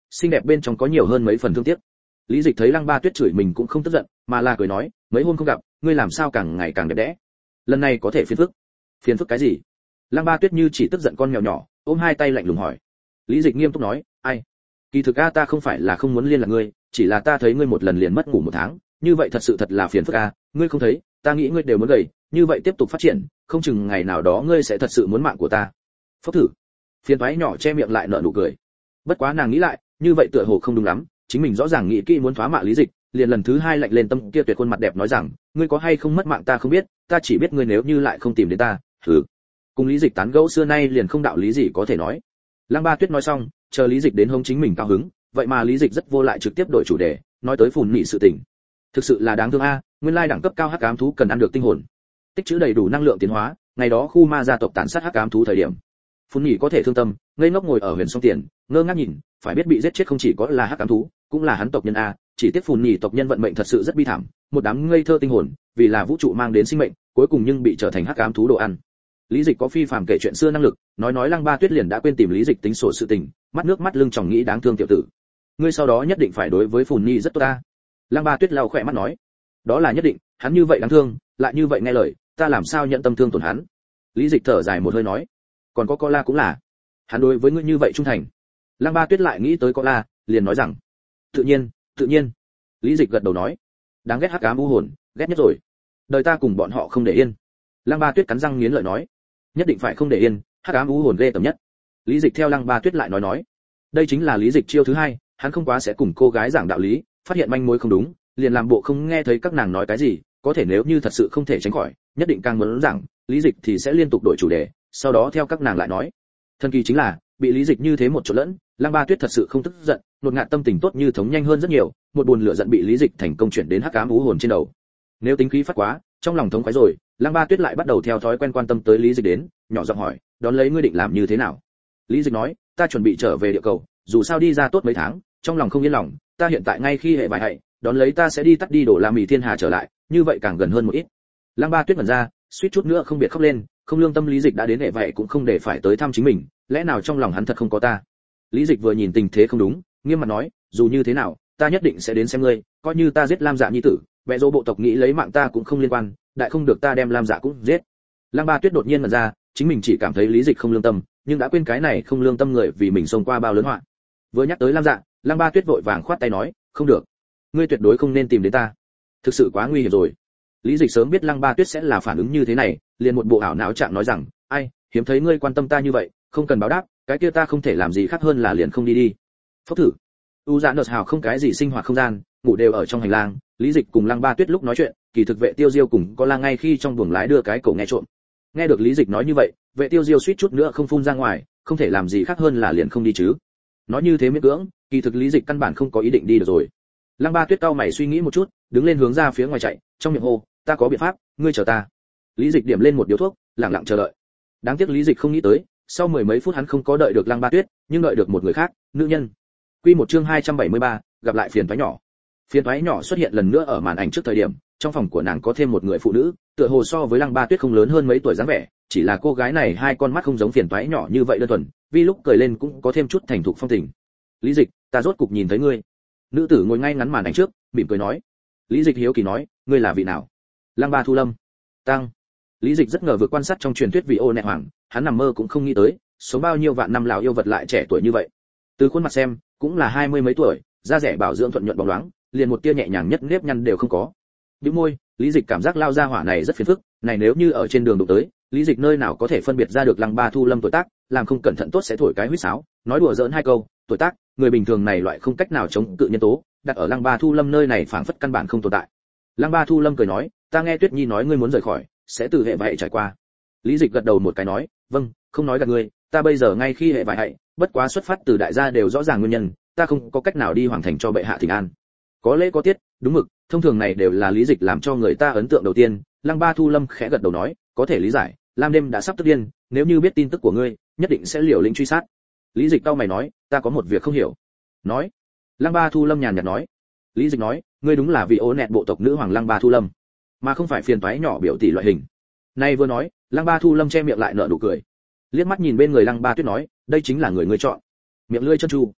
xinh đẹp bên trong có nhiều hơn mấy phần thương tiếc. Lý Dịch thấy Lăng Ba Tuyết chửi mình cũng không tức giận, mà là cười nói, mấy hôm không gặp, ngươi làm sao càng ngày càng đẹp đẽ. Lần này có thể phiền phức. Phiền phức cái gì? Lăng Ba Tuyết như chỉ tức giận con mèo nhỏ, ôm hai tay lạnh lùng hỏi. Lý Dịch nghiêm túc nói, ai? Kỳ thực a ta không phải là không muốn liên lạc ngươi, chỉ là ta thấy ngươi một lần liền mất ngủ một tháng, như vậy thật sự thật là phiền phức a, ngươi không thấy, ta nghĩ ngươi đều muốn gầy, như vậy tiếp tục phát triển, không chừng ngày nào đó ngươi sẽ thật sự muốn mạng của ta. Phốc thử. Phiền toái nhỏ che miệng lại nở nụ cười. Bất quá nàng nghĩ lại, như vậy tựa hồ không đúng lắm, chính mình rõ ràng nghĩ kỹ muốn thoá mạ Lý Dịch, liền lần thứ hai lạnh lên tâm kia tuyệt khuôn mặt đẹp nói rằng, ngươi có hay không mất mạng ta không biết, ta chỉ biết ngươi nếu như lại không tìm đến ta, hừ. Cùng Lý Dịch tán gẫu xưa nay liền không đạo lý gì có thể nói. Lăng Ba Tuyết nói xong, chờ Lý Dịch đến hông chính mình cao hứng, vậy mà Lý Dịch rất vô lại trực tiếp đổi chủ đề, nói tới phùn nị sự tình. Thực sự là đáng thương a, nguyên lai đẳng cấp cao hắc ám thú cần ăn được tinh hồn, tích trữ đầy đủ năng lượng tiến hóa, ngày đó khu ma gia tộc tàn sát hắc ám thú thời điểm, phùn nị có thể thương tâm, ngây ngốc ngồi ở huyền song tiền, ngơ ngác nhìn, phải biết bị giết chết không chỉ có là hắc ám thú, cũng là hắn tộc nhân a, chỉ tiếc phùn nị tộc nhân vận mệnh thật sự rất bi thảm, một đám ngây thơ tinh hồn, vì là vũ trụ mang đến sinh mệnh, cuối cùng nhưng bị trở thành hắc ám thú đồ ăn. Lý Dịch có phi phàm kể chuyện xưa năng lực, nói nói Lăng Ba Tuyết liền đã quên tìm Lý Dịch tính sổ sự tình, mắt nước mắt lưng tròng nghĩ đáng thương tiểu tử. Ngươi sau đó nhất định phải đối với Phùn Nhi rất tốt ta. Lăng Ba Tuyết lau khỏe mắt nói, đó là nhất định, hắn như vậy đáng thương, lại như vậy nghe lời, ta làm sao nhận tâm thương tổn hắn. Lý Dịch thở dài một hơi nói, còn có Cola cũng là, hắn đối với ngươi như vậy trung thành. Lăng Ba Tuyết lại nghĩ tới Cola, liền nói rằng, tự nhiên, tự nhiên. Lý Dịch gật đầu nói, đáng ghét hắc ám u hồn, ghét nhất rồi. Đời ta cùng bọn họ không để yên. Lăng Ba Tuyết cắn răng nghiến lợi nói, nhất định phải không để yên, hắc ám u hồn ghê tởm nhất. Lý Dịch theo Lăng Ba Tuyết lại nói nói, đây chính là Lý Dịch chiêu thứ hai, hắn không quá sẽ cùng cô gái giảng đạo lý, phát hiện manh mối không đúng, liền làm bộ không nghe thấy các nàng nói cái gì, có thể nếu như thật sự không thể tránh khỏi, nhất định càng muốn rằng, Lý Dịch thì sẽ liên tục đổi chủ đề, sau đó theo các nàng lại nói. Thần kỳ chính là, bị Lý Dịch như thế một chỗ lẫn, Lăng Ba Tuyết thật sự không tức giận, nột ngạt tâm tình tốt như thống nhanh hơn rất nhiều, một buồn lửa giận bị Lý Dịch thành công chuyển đến hắc ám u hồn trên đầu. Nếu tính khí phát quá, trong lòng thống khoái rồi, Lăng Ba Tuyết lại bắt đầu theo thói quen quan tâm tới Lý Dịch đến, nhỏ giọng hỏi, đón lấy ngươi định làm như thế nào? Lý Dịch nói, ta chuẩn bị trở về địa cầu, dù sao đi ra tốt mấy tháng, trong lòng không yên lòng, ta hiện tại ngay khi hệ vài hại, đón lấy ta sẽ đi tắt đi đổ La Mì Thiên Hà trở lại, như vậy càng gần hơn một ít. Lăng Ba Tuyết ngẩn ra, suýt chút nữa không biệt khóc lên, không lương tâm Lý Dịch đã đến hệ vậy cũng không để phải tới thăm chính mình, lẽ nào trong lòng hắn thật không có ta? Lý Dịch vừa nhìn tình thế không đúng, nghiêm mặt nói, dù như thế nào, ta nhất định sẽ đến xem ngươi, coi như ta giết Lam Dạ nhi tử, bệ rô bộ tộc nghĩ lấy mạng ta cũng không liên quan, đại không được ta đem Lam Dạ cũng giết. Lăng Ba Tuyết đột nhiên ngẩn ra, chính mình chỉ cảm thấy Lý Dịch không lương tâm, nhưng đã quên cái này không lương tâm người vì mình xông qua bao lớn họa. Vừa nhắc tới Lam Dạ, Lăng Ba Tuyết vội vàng khoát tay nói, không được, ngươi tuyệt đối không nên tìm đến ta, thực sự quá nguy hiểm rồi. Lý Dịch sớm biết Lăng Ba Tuyết sẽ là phản ứng như thế này, liền một bộ ảo não trạng nói rằng, ai, hiếm thấy ngươi quan tâm ta như vậy, không cần báo đáp, cái kia ta không thể làm gì khác hơn là liền không đi đi. Phốc thử. U Dạ Nợ Hào không cái gì sinh hoạt không gian, ngủ đều ở trong hành lang, Lý Dịch cùng Lăng Ba Tuyết lúc nói chuyện, kỳ thực Vệ Tiêu Diêu cùng có la ngay khi trong buồng lái đưa cái cổ nghe trộm. Nghe được Lý Dịch nói như vậy, Vệ Tiêu Diêu suýt chút nữa không phun ra ngoài, không thể làm gì khác hơn là liền không đi chứ. Nói như thế miễn cưỡng, kỳ thực Lý Dịch căn bản không có ý định đi được rồi. Lăng Ba Tuyết cau mày suy nghĩ một chút, đứng lên hướng ra phía ngoài chạy, trong miệng hô, ta có biện pháp, ngươi chờ ta. Lý Dịch điểm lên một điếu thuốc, lặng lặng chờ đợi. Đáng tiếc Lý Dịch không nghĩ tới, sau mười mấy phút hắn không có đợi được Lăng Ba Tuyết, nhưng đợi được một người khác, nữ nhân. Quy một chương hai trăm bảy mươi ba, gặp lại phiền toái nhỏ. Phiền toái nhỏ xuất hiện lần nữa ở màn ảnh trước thời điểm, trong phòng của nàng có thêm một người phụ nữ, tựa hồ so với Lăng Ba Tuyết không lớn hơn mấy tuổi dáng vẻ, chỉ là cô gái này hai con mắt không giống phiền toái nhỏ như vậy đơn thuần, vì lúc cười lên cũng có thêm chút thành thục phong tình. Lý Dịch, ta rốt cục nhìn thấy ngươi. Nữ tử ngồi ngay ngắn màn ảnh trước, mỉm cười nói. Lý Dịch hiếu kỳ nói, ngươi là vị nào? Lăng Ba Thu Lâm. Tăng. Lý Dịch rất ngờ vừa quan sát trong truyền thuyết vị ô nẹt hoàng, hắn nằm mơ cũng không nghĩ tới, sống bao nhiêu vạn năm lão yêu vật lại trẻ tuổi như vậy. Từ khuôn mặt xem, cũng là hai mươi mấy tuổi, da rẻ bảo dưỡng thuận nhuận bóng loáng, liền một tia nhẹ nhàng nhất nếp nhăn đều không có. Bĩu môi, Lý Dịch cảm giác lao ra hỏa này rất phiền phức, này nếu như ở trên đường đụng tới, Lý Dịch nơi nào có thể phân biệt ra được Lăng Ba Thu Lâm tuổi tác, làm không cẩn thận tốt sẽ thổi cái huýt sáo, nói đùa giỡn hai câu, tuổi tác, người bình thường này loại không cách nào chống cự nhân tố, đặt ở Lăng Ba Thu Lâm nơi này phảng phất căn bản không tồn tại. Lăng Ba Thu Lâm cười nói, ta nghe Tuyết Nhi nói ngươi muốn rời khỏi, sẽ từ hệ vải trải qua. Lý Dịch gật đầu một cái nói, vâng, không nói gạt ngươi, ta bây giờ ngay khi hệ vải hại, bất quá xuất phát từ đại gia đều rõ ràng nguyên nhân, ta không có cách nào đi hoàng thành cho bệ hạ thỉnh an. Có lễ có tiết, đúng mực, thông thường này đều là Lý Dịch làm cho người ta ấn tượng đầu tiên. Lăng Ba Thu Lâm khẽ gật đầu nói, có thể lý giải, Lam đêm đã sắp tức điên, nếu như biết tin tức của ngươi, nhất định sẽ liều lĩnh truy sát. Lý Dịch cau mày nói, ta có một việc không hiểu. Nói. Lăng Ba Thu Lâm nhàn nhạt nói. Lý Dịch nói, ngươi đúng là vị ố nẹt bộ tộc nữ hoàng Lăng Ba Thu Lâm, mà không phải phiền toái nhỏ biểu tỷ loại hình. Nay vừa nói, Lăng Ba Thu Lâm che miệng lại nở nụ cười, liếc mắt nhìn bên người Lăng Ba Tuyết nói, đây chính là người ngươi chọn. Miệng lưỡi chân tru.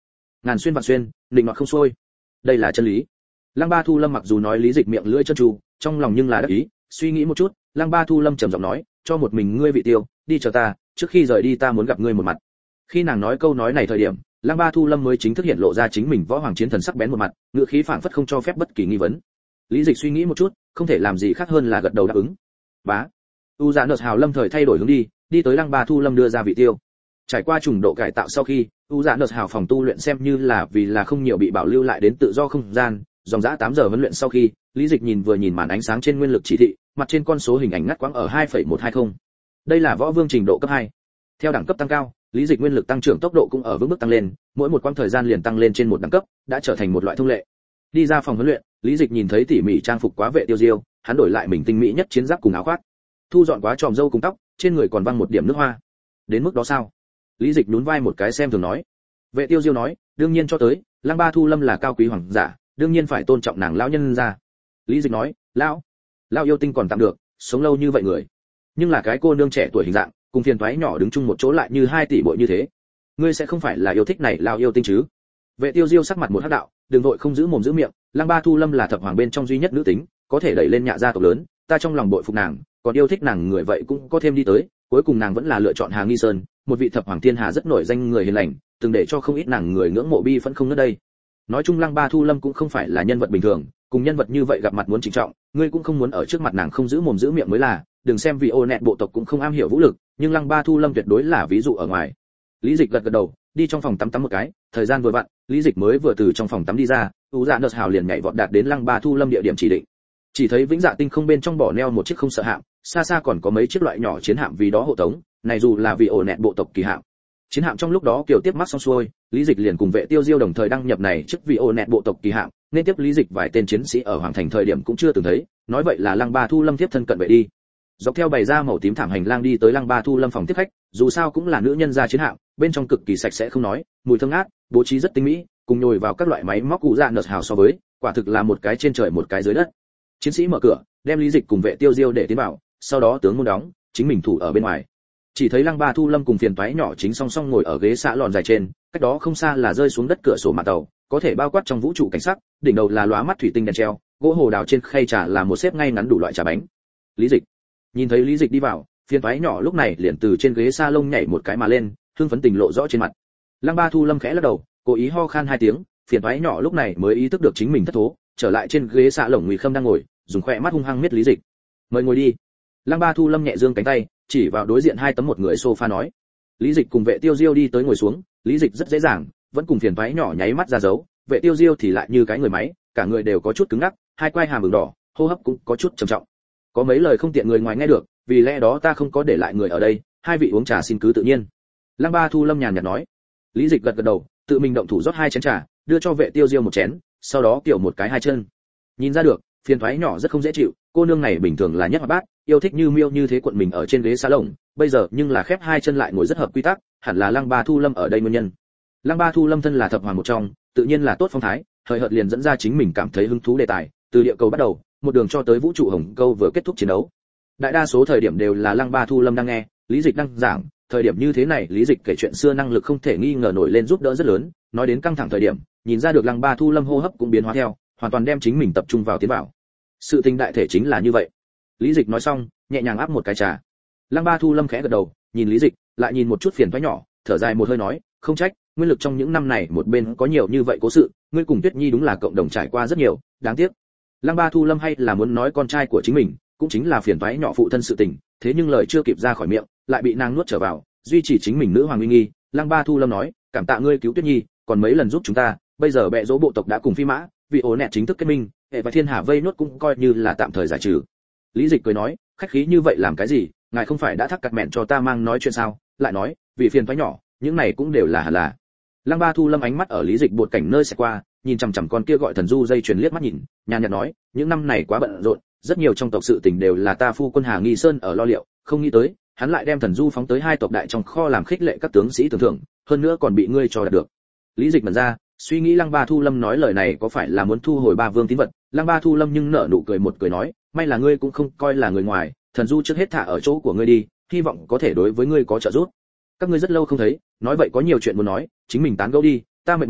ngàn xuyên vạn xuyên, định nọt không xuôi. Đây là chân lý. Lăng Ba Thu Lâm mặc dù nói Lý Dịch miệng lưỡi chân tru, trong lòng nhưng là đắc ý, suy nghĩ một chút, Lăng Ba Thu Lâm trầm giọng nói, cho một mình ngươi vị tiêu, đi chờ ta, trước khi rời đi ta muốn gặp ngươi một mặt. Khi nàng nói câu nói này thời điểm, Lăng Ba Thu Lâm mới chính thức hiện lộ ra chính mình võ hoàng chiến thần sắc bén một mặt, ngữ khí phảng phất không cho phép bất kỳ nghi vấn. Lý Dịch suy nghĩ một chút, không thể làm gì khác hơn là gật đầu đáp ứng. Bá. U Dạ Nợ Hào lâm thời thay đổi hướng đi, đi tới Lăng Ba Thu Lâm đưa ra vị tiêu. Trải qua trùng độ cải tạo sau khi, U Dạ Nợ Hào phòng tu luyện xem như là vì là không nhiều bị bảo lưu lại đến tự do không gian, dòng dã tám giờ huấn luyện sau khi, Lý Dịch nhìn vừa nhìn màn ánh sáng trên nguyên lực chỉ thị, mặt trên con số hình ảnh ngắt quãng ở hai phẩy một hai không. Đây là võ vương trình độ cấp hai. Theo đẳng cấp tăng cao, Lý Dịch nguyên lực tăng trưởng tốc độ cũng ở vững mức tăng lên, mỗi một quãng thời gian liền tăng lên trên một đẳng cấp, đã trở thành một loại thông lệ. Đi ra phòng huấn luyện, Lý Dịch nhìn thấy tỉ mỉ trang phục quá vệ Tiêu Diêu, hắn đổi lại mình tinh mỹ nhất chiến giáp cùng áo khoác, thu dọn quá tròm râu cùng tóc, trên người còn văng một điểm nước hoa. Đến mức đó sao? Lý Dịch nhún vai một cái xem thường nói. Vệ Tiêu Diêu nói, đương nhiên cho tới, Lăng Ba Thu Lâm là cao quý hoàng giả, đương nhiên phải tôn trọng nàng lão nhân gia. Lý Dịch nói, lão, lão yêu tinh còn tạm được, sống lâu như vậy người, nhưng là cái cô nương trẻ tuổi hình dạng, cùng phiền toái nhỏ đứng chung một chỗ lại như hai tỷ muội như thế, ngươi sẽ không phải là yêu thích này lão yêu tinh chứ? Vệ Tiêu Diêu sắc mặt một hắc đạo, đừng vội không giữ mồm giữ miệng, Lăng Ba Thu Lâm là thập hoàng bên trong duy nhất nữ tính, có thể đẩy lên nhạ gia tộc lớn, ta trong lòng bội phục nàng, còn yêu thích nàng người vậy cũng có thêm đi tới, cuối cùng nàng vẫn là lựa chọn Hà Nghi Sơn, một vị thập hoàng thiên hà rất nổi danh người hiền lành, từng để cho không ít nàng người ngưỡng mộ bi phẫn không nữa đây. Nói chung Lăng Ba Thu Lâm cũng không phải là nhân vật bình thường, cùng nhân vật như vậy gặp mặt muốn trịnh trọng, ngươi cũng không muốn ở trước mặt nàng không giữ mồm giữ miệng mới là, đừng xem vì ô nẹt bộ tộc cũng không am hiểu vũ lực, nhưng Lăng Ba Thu Lâm tuyệt đối là ví dụ ở ngoài. Lý Dịch gật gật đầu, đi trong phòng tắm tắm một cái, thời gian vừa vặn, Lý Dịch mới vừa từ trong phòng tắm đi ra, U Dạ Nợ Hào liền nhảy vọt đạt đến Lăng Ba Thu Lâm địa điểm chỉ định. Chỉ thấy Vĩnh Dạ tinh không bên trong bỏ neo một chiếc không sợ hạm, xa xa còn có mấy chiếc loại nhỏ chiến hạm vì đó hộ tống, này dù là vì ổ nẹt bộ tộc kỳ hạm. Chiến hạm trong lúc đó kiểu tiếp mắc xong xuôi, Lý Dịch liền cùng Vệ Tiêu Diêu đồng thời đăng nhập này trước vì ổ nẹt bộ tộc kỳ hạm, nên tiếp Lý Dịch vài tên chiến sĩ ở hoàng thành thời điểm cũng chưa từng thấy, nói vậy là Lăng Ba Thu Lâm tiếp thân cận vậy đi. Dọc theo bày ra màu tím thảm hành lang đi tới Lăng Ba Thu Lâm phòng tiếp khách, dù sao cũng là nữ nhân gia chiến hạm, bên trong cực kỳ sạch sẽ không nói, mùi thơm ngát, bố trí rất tinh mỹ, cùng nhồi vào các loại máy móc cụ dạ nợt hào so với, quả thực là một cái trên trời một cái dưới đất. Chiến sĩ mở cửa, đem Lý Dịch cùng Vệ Tiêu Diêu để tiến vào, sau đó tướng môn đóng, chính mình thủ ở bên ngoài. Chỉ thấy Lăng Ba Thu Lâm cùng phiền toái nhỏ chính song song ngồi ở ghế xạ lòn dài trên, cách đó không xa là rơi xuống đất cửa sổ mạn tàu, có thể bao quát trong vũ trụ cảnh sắc, đỉnh đầu là lóa mắt thủy tinh đèn treo, gỗ hồ đào trên khay trà là một xếp ngay ngắn đủ loại trà bánh. Lý Dịch nhìn thấy Lý Dịch đi vào, phiền toái nhỏ lúc này liền từ trên ghế sa lông nhảy một cái mà lên, hưng phấn tình lộ rõ trên mặt. Lăng Ba Thu Lâm khẽ lắc đầu, cố ý ho khan hai tiếng, phiền toái nhỏ lúc này mới ý thức được chính mình thất thố, trở lại trên ghế xạ lồng Ngụy Khâm đang ngồi, dùng khỏe mắt hung hăng miết Lý Dịch. Mời ngồi đi. Lăng Ba Thu Lâm nhẹ giương cánh tay, chỉ vào đối diện hai tấm một người sofa nói. Lý Dịch cùng Vệ Tiêu Diêu đi tới ngồi xuống, Lý Dịch rất dễ dàng, vẫn cùng phiền toái nhỏ nháy mắt ra dấu, Vệ Tiêu Diêu thì lại như cái người máy, cả người đều có chút cứng ngắc, hai quai hàm ửng đỏ, hô hấp cũng có chút trầm trọng. Có mấy lời không tiện người ngoài nghe được, vì lẽ đó ta không có để lại người ở đây, hai vị uống trà xin cứ tự nhiên. Lăng Ba Thu Lâm nhàn nhạt nói. Lý Dịch gật gật đầu, tự mình động thủ rót hai chén trà, đưa cho Vệ Tiêu Diêu một chén, sau đó kiểu một cái hai chân. Nhìn ra được, phiền toái nhỏ rất không dễ chịu, cô nương này bình thường là nhất hoạt bát, yêu thích như miêu như thế cuộn mình ở trên ghế salon, bây giờ nhưng là khép hai chân lại ngồi rất hợp quy tắc, hẳn là Lăng Ba Thu Lâm ở đây nguyên nhân. Lăng Ba Thu Lâm thân là thập hoàng một trong, tự nhiên là tốt phong thái, thời hợt liền dẫn ra chính mình cảm thấy hứng thú đề tài, từ địa cầu bắt đầu, một đường cho tới vũ trụ hồng câu vừa kết thúc chiến đấu. Đại đa số thời điểm đều là Lăng Ba Thu Lâm đang nghe, Lý Dịch đang giảng, thời điểm như thế này Lý Dịch kể chuyện xưa năng lực không thể nghi ngờ nổi lên giúp đỡ rất lớn, nói đến căng thẳng thời điểm, nhìn ra được Lăng Ba Thu Lâm hô hấp cũng biến hóa theo, hoàn toàn đem chính mình tập trung vào tiến vào. Sự tình đại thể chính là như vậy. Lý Dịch nói xong, nhẹ nhàng áp một cái trà. Lăng Ba Thu Lâm khẽ gật đầu, nhìn Lý Dịch, lại nhìn một chút phiền toái nhỏ, thở dài một hơi nói, không trách, nguyên lực trong những năm này một bên có nhiều như vậy cố sự, ngươi cùng Tuyết Nhi đúng là cộng đồng trải qua rất nhiều, đáng tiếc. Lăng Ba Thu Lâm hay là muốn nói con trai của chính mình, cũng chính là phiền toái nhỏ phụ thân sự tình, thế nhưng lời chưa kịp ra khỏi miệng, lại bị nàng nuốt trở vào, duy trì chính mình nữ hoàng uy nghi. Lăng Ba Thu Lâm nói, cảm tạ ngươi cứu Tuyết Nhi, còn mấy lần giúp chúng ta, bây giờ bệ dỗ bộ tộc đã cùng phi mã, vì ổ nẹt chính thức kết minh, hệ và thiên hà vây nốt cũng coi như là tạm thời giải trừ. Lý Dịch cười nói, khách khí như vậy làm cái gì, ngài không phải đã thắc cặt mẹn cho ta mang nói chuyện sao? Lại nói, vì phiền toái nhỏ, những này cũng đều là hẳn là. Lăng Ba Thu Lâm ánh mắt ở Lý Dịch bột cảnh nơi sẽ qua, nhìn chằm chằm con kia gọi thần du dây chuyền liếc mắt nhìn, nhàn nhạt nói, những năm này quá bận rộn, rất nhiều trong tộc sự tình đều là ta phu quân Hà Nghi Sơn ở lo liệu, không nghĩ tới, hắn lại đem thần du phóng tới hai tộc đại trong kho làm khích lệ các tướng sĩ tưởng thưởng, hơn nữa còn bị ngươi cho đạt được. Lý Dịch mẩn ra, suy nghĩ Lăng Ba Thu Lâm nói lời này có phải là muốn thu hồi ba vương tín vật. Lăng Ba Thu Lâm nhưng nở nụ cười một cười nói, may là ngươi cũng không coi là người ngoài, thần du trước hết thả ở chỗ của ngươi đi, hy vọng có thể đối với ngươi có trợ giúp. Các ngươi rất lâu không thấy, nói vậy có nhiều chuyện muốn nói, chính mình tán gẫu đi, ta mệt mỏi,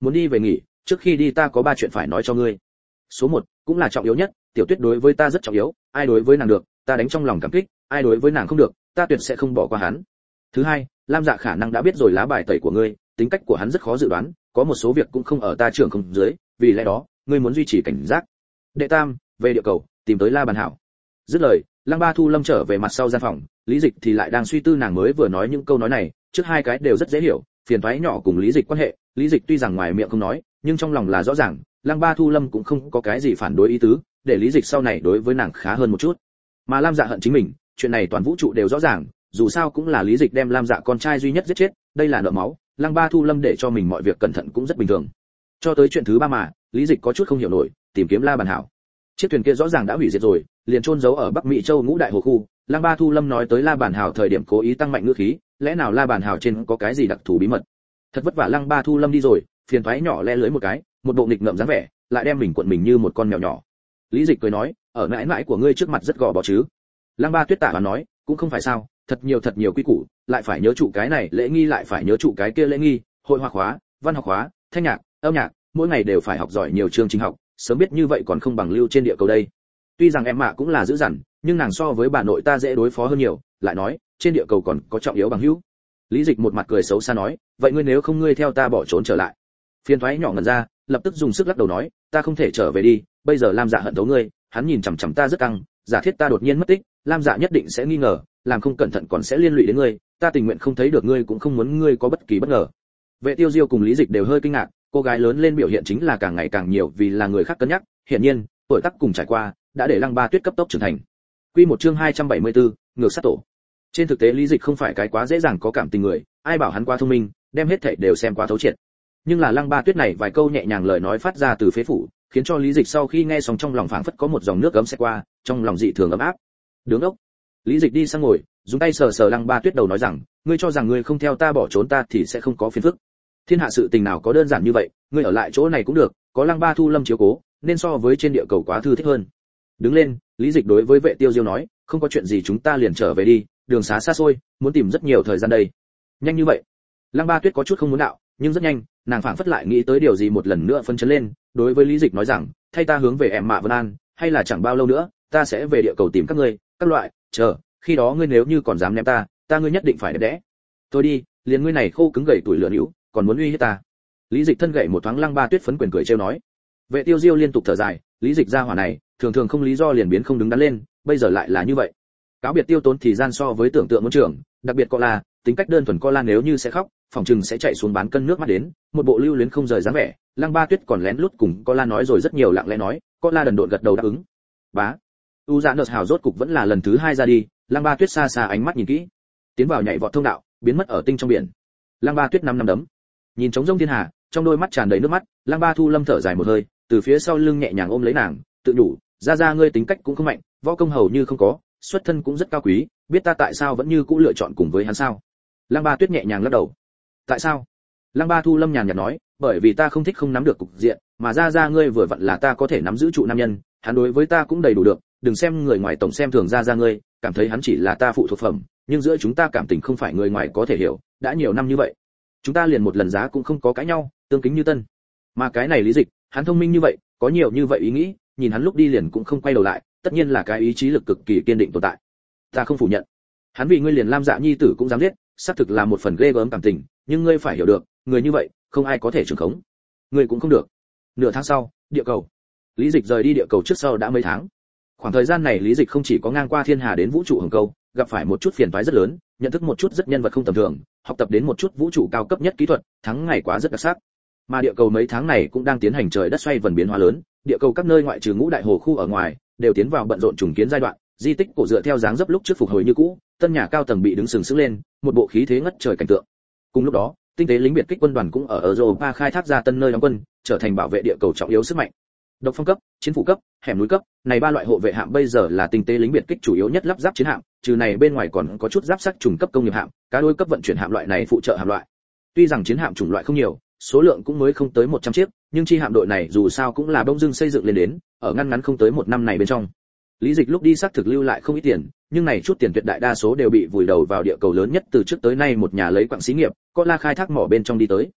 muốn đi về nghỉ, trước khi đi ta có ba chuyện phải nói cho ngươi. Số một, cũng là trọng yếu nhất, Tiểu Tuyết đối với ta rất trọng yếu, ai đối với nàng được, ta đánh trong lòng cảm kích, ai đối với nàng không được, ta tuyệt sẽ không bỏ qua hắn. Thứ hai, Lam Dạ khả năng đã biết rồi lá bài tẩy của ngươi, tính cách của hắn rất khó dự đoán, có một số việc cũng không ở ta trưởng không dưới, vì lẽ đó, ngươi muốn duy trì cảnh giác. Đệ tam, về địa cầu, tìm tới La Bàn Hảo. Dứt lời, Lăng Ba Thu Lâm trở về mặt sau gian phòng, Lý Dịch thì lại đang suy tư nàng mới vừa nói những câu nói này, trước hai cái đều rất dễ hiểu, phiền toái nhỏ cùng Lý Dịch quan hệ, Lý Dịch tuy rằng ngoài miệng không nói, nhưng trong lòng là rõ ràng, Lăng Ba Thu Lâm cũng không có cái gì phản đối ý tứ, để Lý Dịch sau này đối với nàng khá hơn một chút. Mà Lam Dạ hận chính mình, chuyện này toàn vũ trụ đều rõ ràng, dù sao cũng là Lý Dịch đem Lam Dạ con trai duy nhất giết chết, đây là nợ máu, Lăng Ba Thu Lâm để cho mình mọi việc cẩn thận cũng rất bình thường. Cho tới chuyện thứ ba mà, Lý Dịch có chút không hiểu nổi, tìm kiếm La Bàn Hảo. Chiếc thuyền kia rõ ràng đã hủy diệt rồi, liền chôn giấu ở Bắc Mỹ châu ngũ đại hồ khu. Lăng Ba Thu Lâm nói tới La Bàn Hảo thời điểm cố ý tăng mạnh ngữ khí, lẽ nào La Bàn Hảo trên có cái gì đặc thù bí mật? Thật vất vả Lăng Ba Thu Lâm đi rồi, phiền toái nhỏ le lưới một cái, một bộ nghịch ngợm dáng vẻ, lại đem mình cuộn mình như một con mèo nhỏ. Lý Dịch cười nói, ở mãi mãi của ngươi trước mặt rất gò bó chứ? Lăng Ba Tuyết Tả nói nói, cũng không phải sao, thật nhiều thật nhiều quy củ, lại phải nhớ trụ cái này lễ nghi, lại phải nhớ trụ cái kia lễ nghi, hội họa khóa, văn học khóa, thanh nhạc, âm nhạc, mỗi ngày đều phải học giỏi nhiều chương trình học, sớm biết như vậy còn không bằng lưu trên địa cầu đây. Tuy rằng em mạ cũng là dữ dằn, nhưng nàng so với bà nội ta dễ đối phó hơn nhiều, lại nói, trên địa cầu còn có trọng yếu bằng hữu. Lý Dịch một mặt cười xấu xa nói, vậy ngươi nếu không ngươi theo ta bỏ trốn trở lại. Phiền thoái nhỏ ngẩn ra, lập tức dùng sức lắc đầu nói, ta không thể trở về đi, bây giờ Lam Dạ hận thấu ngươi, hắn nhìn chằm chằm ta rất căng, giả thiết ta đột nhiên mất tích, Lam Dạ nhất định sẽ nghi ngờ, làm không cẩn thận còn sẽ liên lụy đến ngươi, ta tình nguyện không thấy được ngươi cũng không muốn ngươi có bất kỳ bất ngờ. Vệ Tiêu Diêu cùng Lý Dịch đều hơi kinh ngạc, cô gái lớn lên biểu hiện chính là càng ngày càng nhiều vì là người khác cân nhắc, hiển nhiên, tuổi tác cùng trải qua đã để Lăng Ba Tuyết cấp tốc trưởng thành. Quy một chương hai trăm bảy mươi tư, ngược sát tổ. Trên thực tế Lý Dịch không phải cái quá dễ dàng có cảm tình người, ai bảo hắn quá thông minh, đem hết thảy đều xem quá thấu triệt. Nhưng là Lăng Ba Tuyết này vài câu nhẹ nhàng lời nói phát ra từ phế phủ, khiến cho Lý Dịch sau khi nghe xong trong lòng phảng phất có một dòng nước ấm sẽ qua, trong lòng dị thường ấm áp. Đứng ốc. Lý Dịch đi sang ngồi, dùng tay sờ sờ Lăng Ba Tuyết đầu nói rằng, ngươi cho rằng ngươi không theo ta bỏ trốn ta thì sẽ không có phiền phức. Thiên hạ sự tình nào có đơn giản như vậy, ngươi ở lại chỗ này cũng được, có Lăng Ba Thu Lâm chiếu cố, nên so với trên địa cầu quá thư thích hơn. Đứng lên, Lý Dịch đối với Vệ Tiêu Diêu nói, không có chuyện gì chúng ta liền trở về đi, đường xá xa xôi, muốn tìm rất nhiều thời gian đây. Nhanh như vậy? Lăng Ba Tuyết có chút không muốn đạo, nhưng rất nhanh, nàng phảng phất lại nghĩ tới điều gì một lần nữa phân chấn lên, đối với Lý Dịch nói rằng, thay ta hướng về em Mạ Vân An, hay là chẳng bao lâu nữa, ta sẽ về địa cầu tìm các ngươi, các loại, chờ, khi đó ngươi nếu như còn dám ném ta, ta ngươi nhất định phải đẹp đẽ. Thôi đi, liền ngươi này khô cứng gầy tuổi lửa hữu, còn muốn uy hiếp ta. Lý Dịch thân gậy một thoáng Lăng Ba Tuyết phấn quyền cười trêu nói. Vệ Tiêu Diêu liên tục thở dài, Lý Dịch gia hỏa này, thường thường không lý do liền biến không đứng đắn lên, bây giờ lại là như vậy. Cáo biệt tiêu tốn thì gian so với tưởng tượng muốn trưởng, đặc biệt Cola, tính cách đơn thuần Cola nếu như sẽ khóc, phòng trừng sẽ chạy xuống bán cân nước mắt đến, một bộ lưu luyến không rời dáng vẻ. Lăng Ba Tuyết còn lén lút cùng Cola nói rồi rất nhiều lặng lẽ nói, Cola đần độn gật đầu đáp ứng. Bá. U Dạ Nợ Hào rốt cục vẫn là lần thứ hai ra đi, Lăng Ba Tuyết xa xa ánh mắt nhìn kỹ, tiến vào nhảy vọt thông đạo, biến mất ở tinh trong biển. Lăng Ba Tuyết năm năm đấm, nhìn trống rông thiên hà, trong đôi mắt tràn đầy nước mắt, Lăng Ba Thu Lâm thở dài một hơi, từ phía sau lưng nhẹ nhàng ôm lấy nàng, tự nhủ, ra ra ngươi tính cách cũng không mạnh, võ công hầu như không có, xuất thân cũng rất cao quý, biết ta tại sao vẫn như cũ lựa chọn cùng với hắn sao? Lăng Ba Tuyết nhẹ nhàng lắc đầu. Tại sao? Lăng Ba Thu Lâm nhàn nhạt nói, bởi vì ta không thích không nắm được cục diện, mà ra ra ngươi vừa vặn là ta có thể nắm giữ trụ nam nhân, hắn đối với ta cũng đầy đủ được, đừng xem người ngoài tổng xem thường ra ra ngươi, cảm thấy hắn chỉ là ta phụ thuộc phẩm, nhưng giữa chúng ta cảm tình không phải người ngoài có thể hiểu, đã nhiều năm như vậy, chúng ta liền một lần giá cũng không có cãi nhau, tương kính như tân. Mà cái này Lý Dịch, hắn thông minh như vậy, có nhiều như vậy ý nghĩ, nhìn hắn lúc đi liền cũng không quay đầu lại, tất nhiên là cái ý chí lực cực kỳ kiên định tồn tại. Ta không phủ nhận, hắn vì ngươi liền Lam Dạ nhi tử cũng dám giết, xác thực là một phần ghê gớm cảm tình, nhưng ngươi phải hiểu được, người như vậy, không ai có thể trưởng khống. Ngươi cũng không được. Nửa tháng sau, địa cầu. Lý Dịch rời đi địa cầu trước sau đã mấy tháng. Khoảng thời gian này Lý Dịch không chỉ có ngang qua thiên hà đến vũ trụ hồng câu, gặp phải một chút phiền toái rất lớn, nhận thức một chút rất nhân vật không tầm thường, học tập đến một chút vũ trụ cao cấp nhất kỹ thuật, tháng ngày quá rất đặc sắc. Mà địa cầu mấy tháng này cũng đang tiến hành trời đất xoay vần biến hóa lớn, địa cầu các nơi ngoại trừ ngũ đại hồ khu ở ngoài, đều tiến vào bận rộn trùng kiến giai đoạn, di tích cổ dựa theo dáng dấp lúc trước phục hồi như cũ, tân nhà cao tầng bị đứng sừng sững lên, một bộ khí thế ngất trời cảnh tượng. Cùng lúc đó, tinh tế lính biệt kích quân đoàn cũng ở Europa khai thác ra tân nơi đóng quân, trở thành bảo vệ địa cầu trọng yếu sức mạnh. Độc phong cấp, chiến phủ cấp, hẻm núi cấp, này ba loại hộ vệ hạm bây giờ là tinh tế lính biệt kích chủ yếu nhất lắp ráp chiến hạm, trừ này bên ngoài còn có chút giáp sắc trùng cấp công nghiệp hạm, cá đôi cấp vận chuyển hạm loại này phụ trợ hạm loại. Tuy rằng chiến hạm chủng loại không nhiều, số lượng cũng mới không tới một trăm chiếc, nhưng chi hạm đội này dù sao cũng là bông dưng xây dựng lên đến, ở ngăn ngắn không tới một năm này bên trong. Lý Dịch lúc đi xác thực lưu lại không ít tiền, nhưng này chút tiền tuyệt đại đa số đều bị vùi đầu vào địa cầu lớn nhất từ trước tới nay một nhà lấy quặng xí nghiệp, có la khai thác mỏ bên trong đi tới.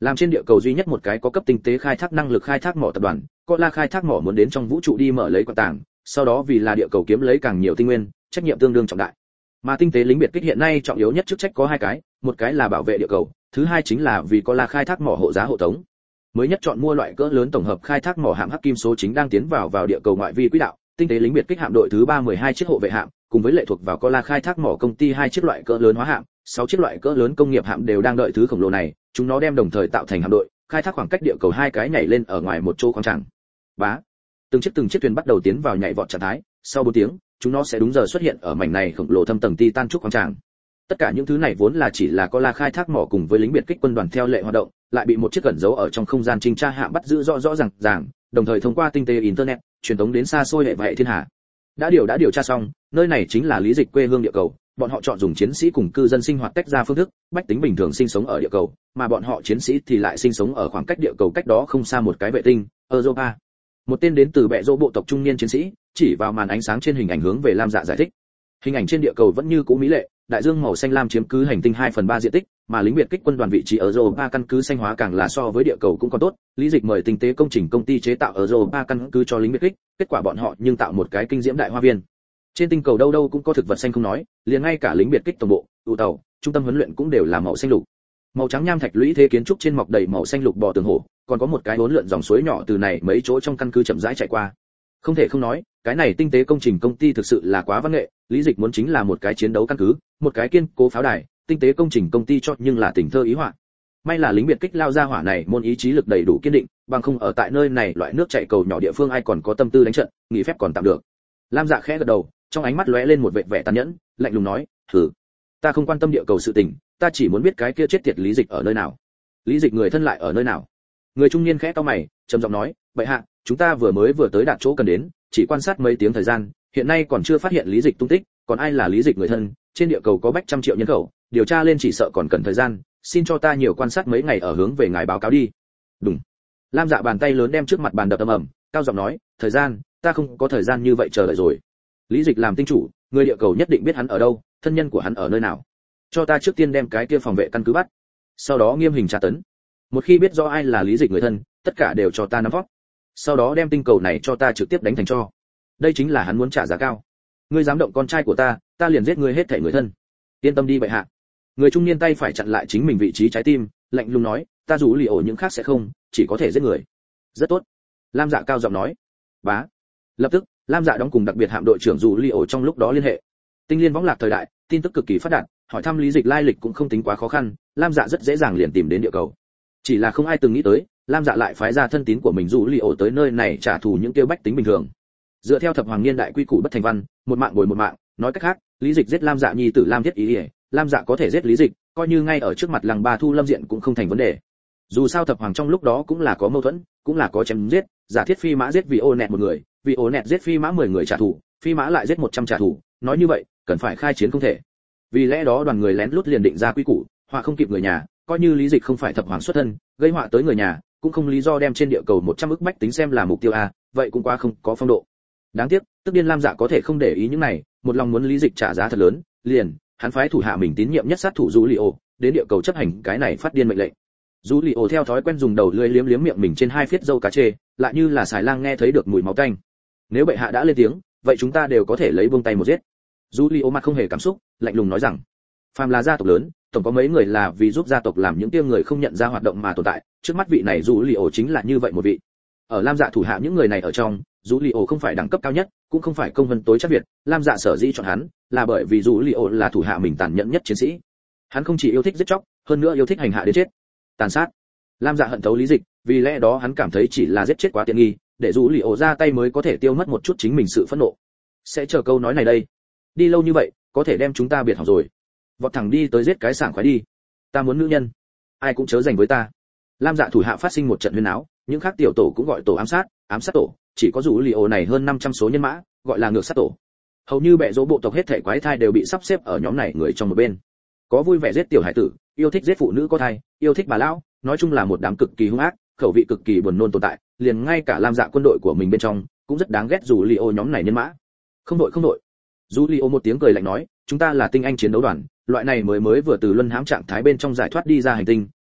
Làm trên địa cầu duy nhất một cái có cấp tinh tế khai thác năng lực khai thác mỏ tập đoàn, Cola khai thác mỏ muốn đến trong vũ trụ đi mở lấy quặng tàng, sau đó vì là địa cầu kiếm lấy càng nhiều tinh nguyên, trách nhiệm tương đương trọng đại. Mà tinh tế lính biệt kích hiện nay trọng yếu nhất chức trách có hai cái, một cái là bảo vệ địa cầu, thứ hai chính là vì Cola khai thác mỏ hộ giá hộ tống. Mới nhất chọn mua loại cỡ lớn tổng hợp khai thác mỏ hạm hắc kim số chính đang tiến vào vào địa cầu ngoại vi quỹ đạo, tinh tế lính biệt kích hạm đội thứ ba mười hai chiếc hộ vệ hạm, cùng với lệ thuộc vào Cola khai thác mỏ công ty hai chiếc loại cỡ lớn hóa hạm, sáu chiếc loại cỡ lớn công nghiệp hạm đều đang đợi thứ khổng lồ này, chúng nó đem đồng thời tạo thành hạm đội, khai thác khoảng cách địa cầu hai cái nhảy lên ở ngoài một chỗ khoáng tràng. Bá, từng chiếc từng chiếc thuyền bắt đầu tiến vào nhảy vọt trạng thái, sau bốn tiếng, chúng nó sẽ đúng giờ xuất hiện ở mảnh này khổng lồ thâm tầng titan trúc khoáng tràng. Tất cả những thứ này vốn là chỉ là Cola khai thác mỏ cùng với lính biệt kích quân đoàn theo lệ hoạt động, lại bị một chiếc cẩn giấu ở trong không gian trinh tra hạm bắt giữ rõ rõ ràng ràng, đồng thời thông qua tinh tế internet truyền tống đến xa xôi hệ và hệ thiên hà. Đã điều đã điều tra xong, nơi này chính là lý dịch quê hương địa cầu, bọn họ chọn dùng chiến sĩ cùng cư dân sinh hoạt tách ra phương thức, bách tính bình thường sinh sống ở địa cầu, mà bọn họ chiến sĩ thì lại sinh sống ở khoảng cách địa cầu cách đó không xa một cái vệ tinh, Europa. Một tên đến từ bệ rô bộ tộc trung niên chiến sĩ, chỉ vào màn ánh sáng trên hình ảnh hướng về Lam Dạ giải thích. Hình ảnh trên địa cầu vẫn như cũ mỹ lệ, đại dương màu xanh lam chiếm cứ hành tinh hai phần ba diện tích, mà lính biệt kích quân đoàn vị trí ở Europa căn cứ xanh hóa càng là so với địa cầu cũng còn tốt, lý dịch mời tinh tế công trình công ty chế tạo ở Europa căn cứ cho lính biệt kích, kết quả bọn họ nhưng tạo một cái kinh diễm đại hoa viên. Trên tinh cầu đâu đâu cũng có thực vật xanh không nói, liền ngay cả lính biệt kích tổng bộ, tụ tàu, trung tâm huấn luyện cũng đều là màu xanh lục. Màu trắng nham thạch lũy thế kiến trúc trên mọc đầy màu xanh lục bò tường hổ, còn có một cái hỗn lượn dòng suối nhỏ từ này mấy chỗ trong căn cứ chậm rãi chạy qua. Không thể không nói, cái này tinh tế công trình công ty thực sự là quá văn nghệ, lý dịch muốn chính là một cái chiến đấu căn cứ, một cái kiên cố pháo đài, tinh tế công trình công ty cho nhưng là tình thơ ý họa. May là lính biệt kích lao ra hỏa này môn ý chí lực đầy đủ kiên định, bằng không ở tại nơi này loại nước chảy cầu nhỏ địa phương ai còn có tâm tư đánh trận, nghỉ phép còn tạm được. Lam Dạ khẽ gật đầu, trong ánh mắt lóe lên một vẻ vẻ tàn nhẫn, lạnh lùng nói, "Hừ, ta không quan tâm địa cầu sự tình, ta chỉ muốn biết cái kia chết tiệt lý dịch ở nơi nào. Lý dịch người thân lại ở nơi nào?" Người trung niên khẽ cau mày, trầm giọng nói, "Bệ hạ, chúng ta vừa mới vừa tới đạt chỗ cần đến, chỉ quan sát mấy tiếng thời gian, hiện nay còn chưa phát hiện lý dịch tung tích, còn ai là lý dịch người thân, trên địa cầu có bách trăm triệu nhân khẩu, điều tra lên chỉ sợ còn cần thời gian, xin cho ta nhiều quan sát mấy ngày ở hướng về ngài báo cáo đi." Đúng. Lam Dạ bàn tay lớn đem trước mặt bàn đập ầm ầm, cao giọng nói, "Thời gian, ta không có thời gian như vậy chờ đợi rồi. Lý dịch làm tinh chủ, người địa cầu nhất định biết hắn ở đâu, thân nhân của hắn ở nơi nào. Cho ta trước tiên đem cái kia phòng vệ căn cứ bắt, sau đó nghiêm hình tra tấn. Một khi biết rõ ai là lý dịch người thân, tất cả đều cho ta nắm vót. Sau đó đem tinh cầu này cho ta trực tiếp đánh thành tro. Đây chính là hắn muốn trả giá cao. Ngươi dám động con trai của ta, ta liền giết ngươi hết thảy người thân. Yên tâm đi bệ hạ." Người trung niên tay phải chặn lại chính mình vị trí trái tim, lạnh lùng nói, "Ta rủ lì ổ những khác sẽ không, chỉ có thể giết người." "Rất tốt." Lam Dạ cao giọng nói. Bá. Lập tức, Lam Dạ đóng cùng đặc biệt hạm đội trưởng rủ lì ổ trong lúc đó liên hệ. Tinh liên võng lạc thời đại, tin tức cực kỳ phát đạt, hỏi thăm lý dịch lai lịch cũng không tính quá khó khăn, Lam Dạ rất dễ dàng liền tìm đến địa cầu. Chỉ là không ai từng nghĩ tới, Lam Dạ lại phái ra thân tín của mình rủ lì ổ tới nơi này trả thù những tiêu bách tính bình thường. Dựa theo thập hoàng niên đại quy củ bất thành văn, một mạng bồi một mạng, nói cách khác, lý dịch giết Lam Dạ nhi tử Lam Thiết Ý, Lam Dạ có thể giết lý dịch, coi như ngay ở trước mặt lăng Ba Thu Lâm diện cũng không thành vấn đề. Dù sao thập hoàng trong lúc đó cũng là có mâu thuẫn, cũng là có chém giết, giả thiết Phi Mã giết vì ô nẹt một người, vì ô nẹt giết Phi Mã mười người trả thù, Phi Mã lại giết một trăm trả thù, nói như vậy, cần phải khai chiến không thể. Vì lẽ đó đoàn người lén lút liền định ra quy củ, họa không kịp người nhà, coi như lý dịch không phải thập hoàng xuất thân, gây họa tới người nhà, cũng không lý do đem trên địa cầu một trăm ức bách tính xem là mục tiêu a, vậy cũng quá không có phong độ. Đáng tiếc, tức điên Lam Dạ có thể không để ý những này, một lòng muốn lý dịch trả giá thật lớn, liền, hắn phái thủ hạ mình tín nhiệm nhất sát thủ Julio, đến địa cầu chấp hành cái này phát điên mệnh lệnh. Julio theo thói quen dùng đầu lưỡi liếm liếm miệng mình trên hai phiết râu cá chê, lại như là xài lang nghe thấy được mùi máu tanh. Nếu bệ hạ đã lên tiếng, vậy chúng ta đều có thể lấy buông tay một giết. Julio mặt không hề cảm xúc, lạnh lùng nói rằng, phàm là gia tộc lớn, tổng có mấy người là vì giúp gia tộc làm những tiêu người không nhận ra hoạt động mà tồn tại, trước mắt vị này Julio chính là như vậy một vị. Ở Lam Dạ thủ hạ những người này ở trong, Julio không phải đẳng cấp cao nhất, cũng không phải công vân tối chắc việt, Lam Dạ sở dĩ chọn hắn, là bởi vì Julio là thủ hạ mình tàn nhẫn nhất chiến sĩ. Hắn không chỉ yêu thích giết chóc, hơn nữa yêu thích hành hạ đến chết, tàn sát. Lam Dạ hận thấu lý dịch, vì lẽ đó hắn cảm thấy chỉ là giết chết quá tiện nghi, để Julio ra tay mới có thể tiêu mất một chút chính mình sự phẫn nộ. Sẽ chờ câu nói này đây. Đi lâu như vậy, có thể đem chúng ta biệt hỏng rồi. Vọt thẳng đi tới giết cái sảng khoái đi. Ta muốn nữ nhân, ai cũng chớ giành với ta. Lam Dạ thủ hạ phát sinh một trận huyên náo, những khác tiểu tổ cũng gọi tổ ám sát, ám sát tổ, chỉ có Julio này hơn năm trăm số nhân mã, gọi là ngược sát tổ. Hầu như bệ rỗ bộ tộc hết thảy quái thai đều bị sắp xếp ở nhóm này người trong một bên. Có vui vẻ giết tiểu hải tử, yêu thích giết phụ nữ có thai, yêu thích bà lão, nói chung là một đám cực kỳ hung ác, khẩu vị cực kỳ buồn nôn tồn tại, liền ngay cả Lam Dạ quân đội của mình bên trong cũng rất đáng ghét Julio nhóm này nhân mã. Không đội không đội. Julio một tiếng cười lạnh nói, chúng ta là tinh anh chiến đấu đoàn, loại này mới mới vừa từ luân hãm trạng thái bên trong giải thoát đi ra hành tinh,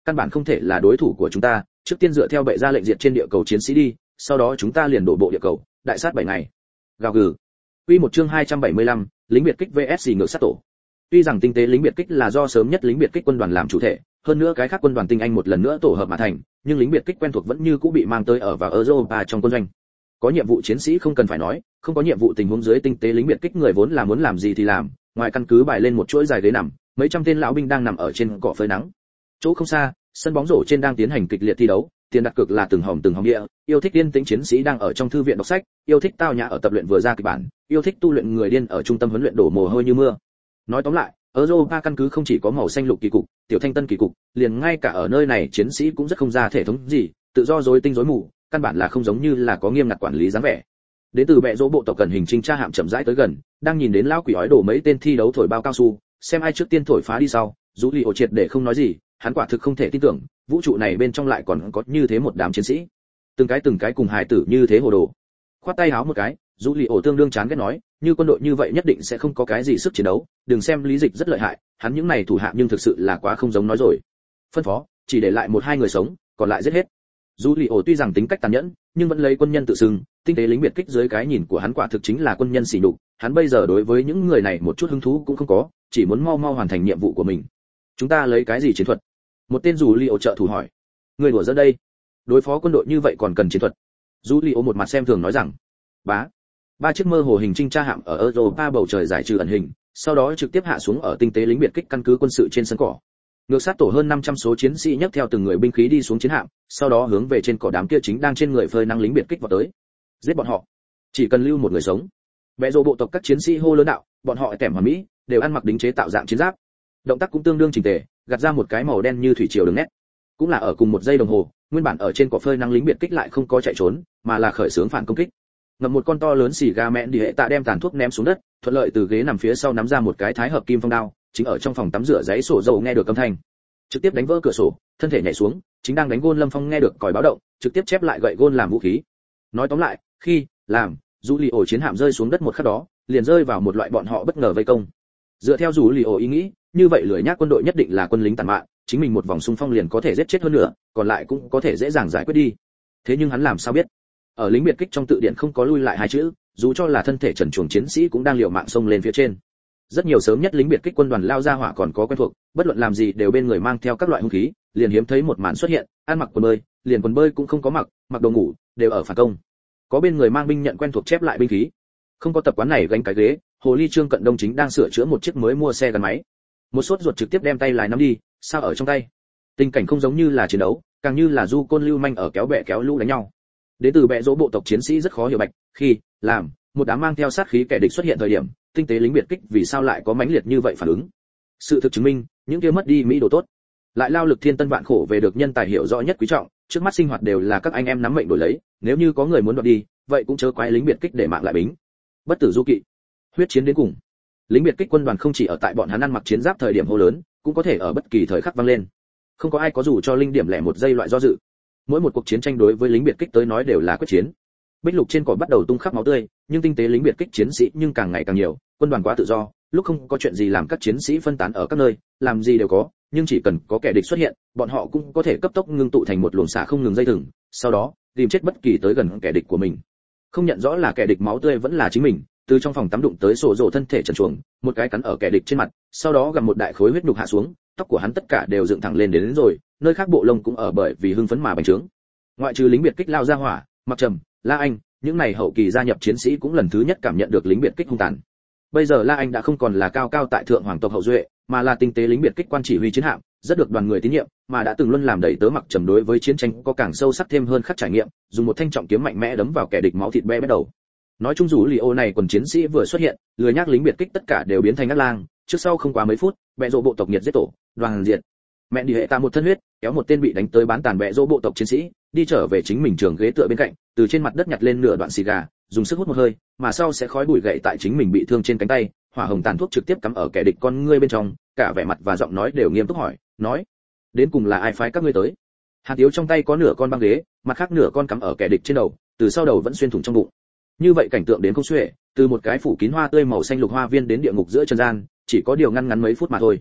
căn bản không thể là đối thủ của chúng ta, trước tiên dựa theo bệ ra lệnh diệt trên địa cầu chiến sĩ đi, sau đó chúng ta liền đổ bộ địa cầu, đại sát bảy ngày. Gào gừ. Quy một chương hai trăm bảy mươi lăm, lính biệt kích vs ngược sát tổ. Tuy rằng tinh tế lính biệt kích là do sớm nhất lính biệt kích quân đoàn làm chủ thể, hơn nữa cái khác quân đoàn tinh anh một lần nữa tổ hợp mà thành, nhưng lính biệt kích quen thuộc vẫn như cũ bị mang tới ở vào Europa trong quân doanh. Có nhiệm vụ chiến sĩ không cần phải nói, không có nhiệm vụ tình huống dưới tinh tế lính biệt kích người vốn là muốn làm gì thì làm, ngoài căn cứ bài lên một chuỗi dài ghế nằm, mấy trăm tên lão binh đang nằm ở trên cỏ phơi nắng. Chỗ không xa, sân bóng rổ trên đang tiến hành kịch liệt thi đấu, tiền đặt cược là từng hòm từng hòm địa, yêu thích yên tĩnh chiến sĩ đang ở trong thư viện đọc sách, yêu thích tao nhã ở tập luyện vừa ra kịch bản, yêu thích tu luyện người điên ở trung tâm huấn luyện đổ mồ hôi như mưa. Nói tóm lại, Europa căn cứ không chỉ có màu xanh lục kỳ cục, tiểu thanh tân kỳ cục, liền ngay cả ở nơi này chiến sĩ cũng rất không ra thể thống gì, tự do rối tinh rối mù, căn bản là không giống như là có nghiêm ngặt quản lý dáng vẻ. Đến từ bệ rỗ bộ tộc cần hình trinh tra hạm chậm rãi tới gần, đang nhìn đến lão quỷ ói đổ mấy tên thi đấu thổi bao cao su, xem ai trước tiên thổi phá đi sau, Dũ Lì ổ triệt để không nói gì, hắn quả thực không thể tin tưởng, vũ trụ này bên trong lại còn có như thế một đám chiến sĩ. Từng cái từng cái cùng hài tử như thế hồ đồ. Khoát tay háo một cái, Dũ Lì ổ tương đương chán ghét nói, như quân đội như vậy nhất định sẽ không có cái gì sức chiến đấu, đừng xem Lý Dịch rất lợi hại, hắn những này thủ hạ nhưng thực sự là quá không giống nói rồi. Phân phó, chỉ để lại một hai người sống, còn lại giết hết. Dũ Lì ổ tuy rằng tính cách tàn nhẫn, nhưng vẫn lấy quân nhân tự xưng, tinh tế lính biệt kích dưới cái nhìn của hắn quả thực chính là quân nhân xỉ nhục, hắn bây giờ đối với những người này một chút hứng thú cũng không có, chỉ muốn mau mau hoàn thành nhiệm vụ của mình. Chúng ta lấy cái gì chiến thuật? Một tên Dũ Lì ổ trợ thủ hỏi. Người đùa giỡn đây? Đối phó quân đội như vậy còn cần chiến thuật? Dũ Lì ổ một mặt xem thường nói rằng. Bá. Ba chiếc mơ hồ hình trinh tra hạm ở Europa bầu trời giải trừ ẩn hình, sau đó trực tiếp hạ xuống ở tinh tế lính biệt kích căn cứ quân sự trên sân cỏ. Ngược sát tổ hơn năm trăm số chiến sĩ nhấc theo từng người binh khí đi xuống chiến hạm, sau đó hướng về trên cỏ đám kia chính đang trên người phơi nắng lính biệt kích vào tới. Giết bọn họ, chỉ cần lưu một người sống. Bệ rồ bộ tộc các chiến sĩ hô lớn đạo, bọn họ kèm hoàn mỹ, đều ăn mặc đính chế tạo dạng chiến giáp. Động tác cũng tương đương chỉnh tề, gạt ra một cái màu đen như thủy triều đường nét. Cũng là ở cùng một giây đồng hồ, nguyên bản ở trên cỏ phơi nắng lính biệt kích lại không có chạy trốn, mà là khởi xướng phản công kích. Ngậm một con to lớn xì gà mẹn đi hệ tạ đem tàn thuốc ném xuống đất, thuận lợi từ ghế nằm phía sau nắm ra một cái thái hợp kim phong đao, chính ở trong phòng tắm rửa giấy sổ dầu nghe được âm thanh, trực tiếp đánh vỡ cửa sổ, thân thể nhảy xuống, chính đang đánh gôn Lâm Phong nghe được còi báo động, trực tiếp chép lại gậy gôn làm vũ khí. Nói tóm lại, khi làm Dũ Lì ổ chiến hạm rơi xuống đất một khắc đó, liền rơi vào một loại bọn họ bất ngờ vây công. Dựa theo Dũ Lì ổ ý nghĩ, như vậy lười nhác quân đội nhất định là quân lính tàn mạn, chính mình một vòng xung phong liền có thể giết chết hơn nữa, còn lại cũng có thể dễ dàng giải quyết đi. Thế nhưng hắn làm sao biết? Ở lính biệt kích trong tự điện không có lui lại hai chữ, dù cho là thân thể trần truồng chiến sĩ cũng đang liều mạng xông lên phía trên. Rất nhiều sớm nhất lính biệt kích quân đoàn lao ra hỏa còn có quen thuộc, bất luận làm gì đều bên người mang theo các loại hung khí, liền hiếm thấy một màn xuất hiện, ăn mặc quần bơi, liền quần bơi cũng không có mặc, mặc đồ ngủ, đều ở phản công. Có bên người mang binh nhận quen thuộc chép lại binh khí. Không có tập quán này gánh cái ghế, Hồ Ly Trương Cận Đông chính đang sửa chữa một chiếc mới mua xe gắn máy. Một sốt ruột trực tiếp đem tay lái nắm đi, sao ở trong tay. Tình cảnh không giống như là chiến đấu, càng như là du côn lưu manh ở kéo bè kéo lũ đánh nhau. Đến từ bệ rỗ bộ tộc chiến sĩ rất khó hiểu bạch, khi làm một đám mang theo sát khí kẻ địch xuất hiện thời điểm, tinh tế lính biệt kích vì sao lại có mãnh liệt như vậy phản ứng. Sự thực chứng minh, những kia mất đi mỹ đồ tốt, lại lao lực thiên tân vạn khổ về được nhân tài hiểu rõ nhất quý trọng, trước mắt sinh hoạt đều là các anh em nắm mệnh đổi lấy, nếu như có người muốn đoạt đi, vậy cũng chớ quái lính biệt kích để mạng lại bính. Bất tử du kỵ, huyết chiến đến cùng. Lính biệt kích quân đoàn không chỉ ở tại bọn hắn ăn mặc chiến giáp thời điểm hô lớn, cũng có thể ở bất kỳ thời khắc vang lên. Không có ai có dù cho linh điểm lẻ một giây loại do dự. Mỗi một cuộc chiến tranh đối với lính biệt kích tới nói đều là quyết chiến. Bích lục trên cỏ bắt đầu tung khắp máu tươi, nhưng tinh tế lính biệt kích chiến sĩ nhưng càng ngày càng nhiều, quân đoàn quá tự do, lúc không có chuyện gì làm các chiến sĩ phân tán ở các nơi, làm gì đều có, nhưng chỉ cần có kẻ địch xuất hiện, bọn họ cũng có thể cấp tốc ngưng tụ thành một luồng xạ không ngừng dây thừng, sau đó tìm chết bất kỳ tới gần kẻ địch của mình. Không nhận rõ là kẻ địch máu tươi vẫn là chính mình, từ trong phòng tắm đụng tới sổ rổ thân thể trần truồng, một cái cắn ở kẻ địch trên mặt, sau đó gặm một đại khối huyết nhục hạ xuống, tóc của hắn tất cả đều dựng thẳng lên đến, đến rồi, nơi khác bộ lông cũng ở bởi vì hưng phấn mà bành trướng. Ngoại trừ lính biệt kích lao ra hỏa, Mặc Trầm, La Anh, những này hậu kỳ gia nhập chiến sĩ cũng lần thứ nhất cảm nhận được lính biệt kích hung tàn. Bây giờ La Anh đã không còn là cao cao tại thượng hoàng tộc hậu duệ, mà là tinh tế lính biệt kích quan chỉ huy chiến hạm, rất được đoàn người tín nhiệm, mà đã từng luôn làm đẩy tớ Mặc Trầm đối với chiến tranh có càng sâu sắc thêm hơn khắc trải nghiệm, dùng một thanh trọng kiếm mạnh mẽ đấm vào kẻ địch máu thịt be bét đầu. Nói chung dù Lì Ô này quần chiến sĩ vừa xuất hiện, lười nhác lính biệt kích tất cả đều biến thành ác lang, trước sau không quá mấy phút, bệ rộ bộ tộc nhiệt giết tổ, đoàn diệt. Mẹ đi hệ ta một thân huyết, kéo một tên bị đánh tới bán tàn bệ rộ bộ tộc chiến sĩ, đi trở về chính mình trường ghế tựa bên cạnh, từ trên mặt đất nhặt lên nửa đoạn xì gà, dùng sức hút một hơi, mà sau sẽ khói bụi gậy tại chính mình bị thương trên cánh tay, hỏa hồng tàn thuốc trực tiếp cắm ở kẻ địch con ngươi bên trong, cả vẻ mặt và giọng nói đều nghiêm túc hỏi, nói: "Đến cùng là ai phái các ngươi tới?" Hàn Tiếu trong tay có nửa con băng ghế, mặt khác nửa con cắm ở kẻ địch trên đầu, từ sau đầu vẫn xuyên thủng trong bụng. Như vậy cảnh tượng đến không xuể, từ một cái phủ kín hoa tươi màu xanh lục hoa viên đến địa ngục giữa trần gian, chỉ có điều ngăn ngắn mấy phút mà thôi.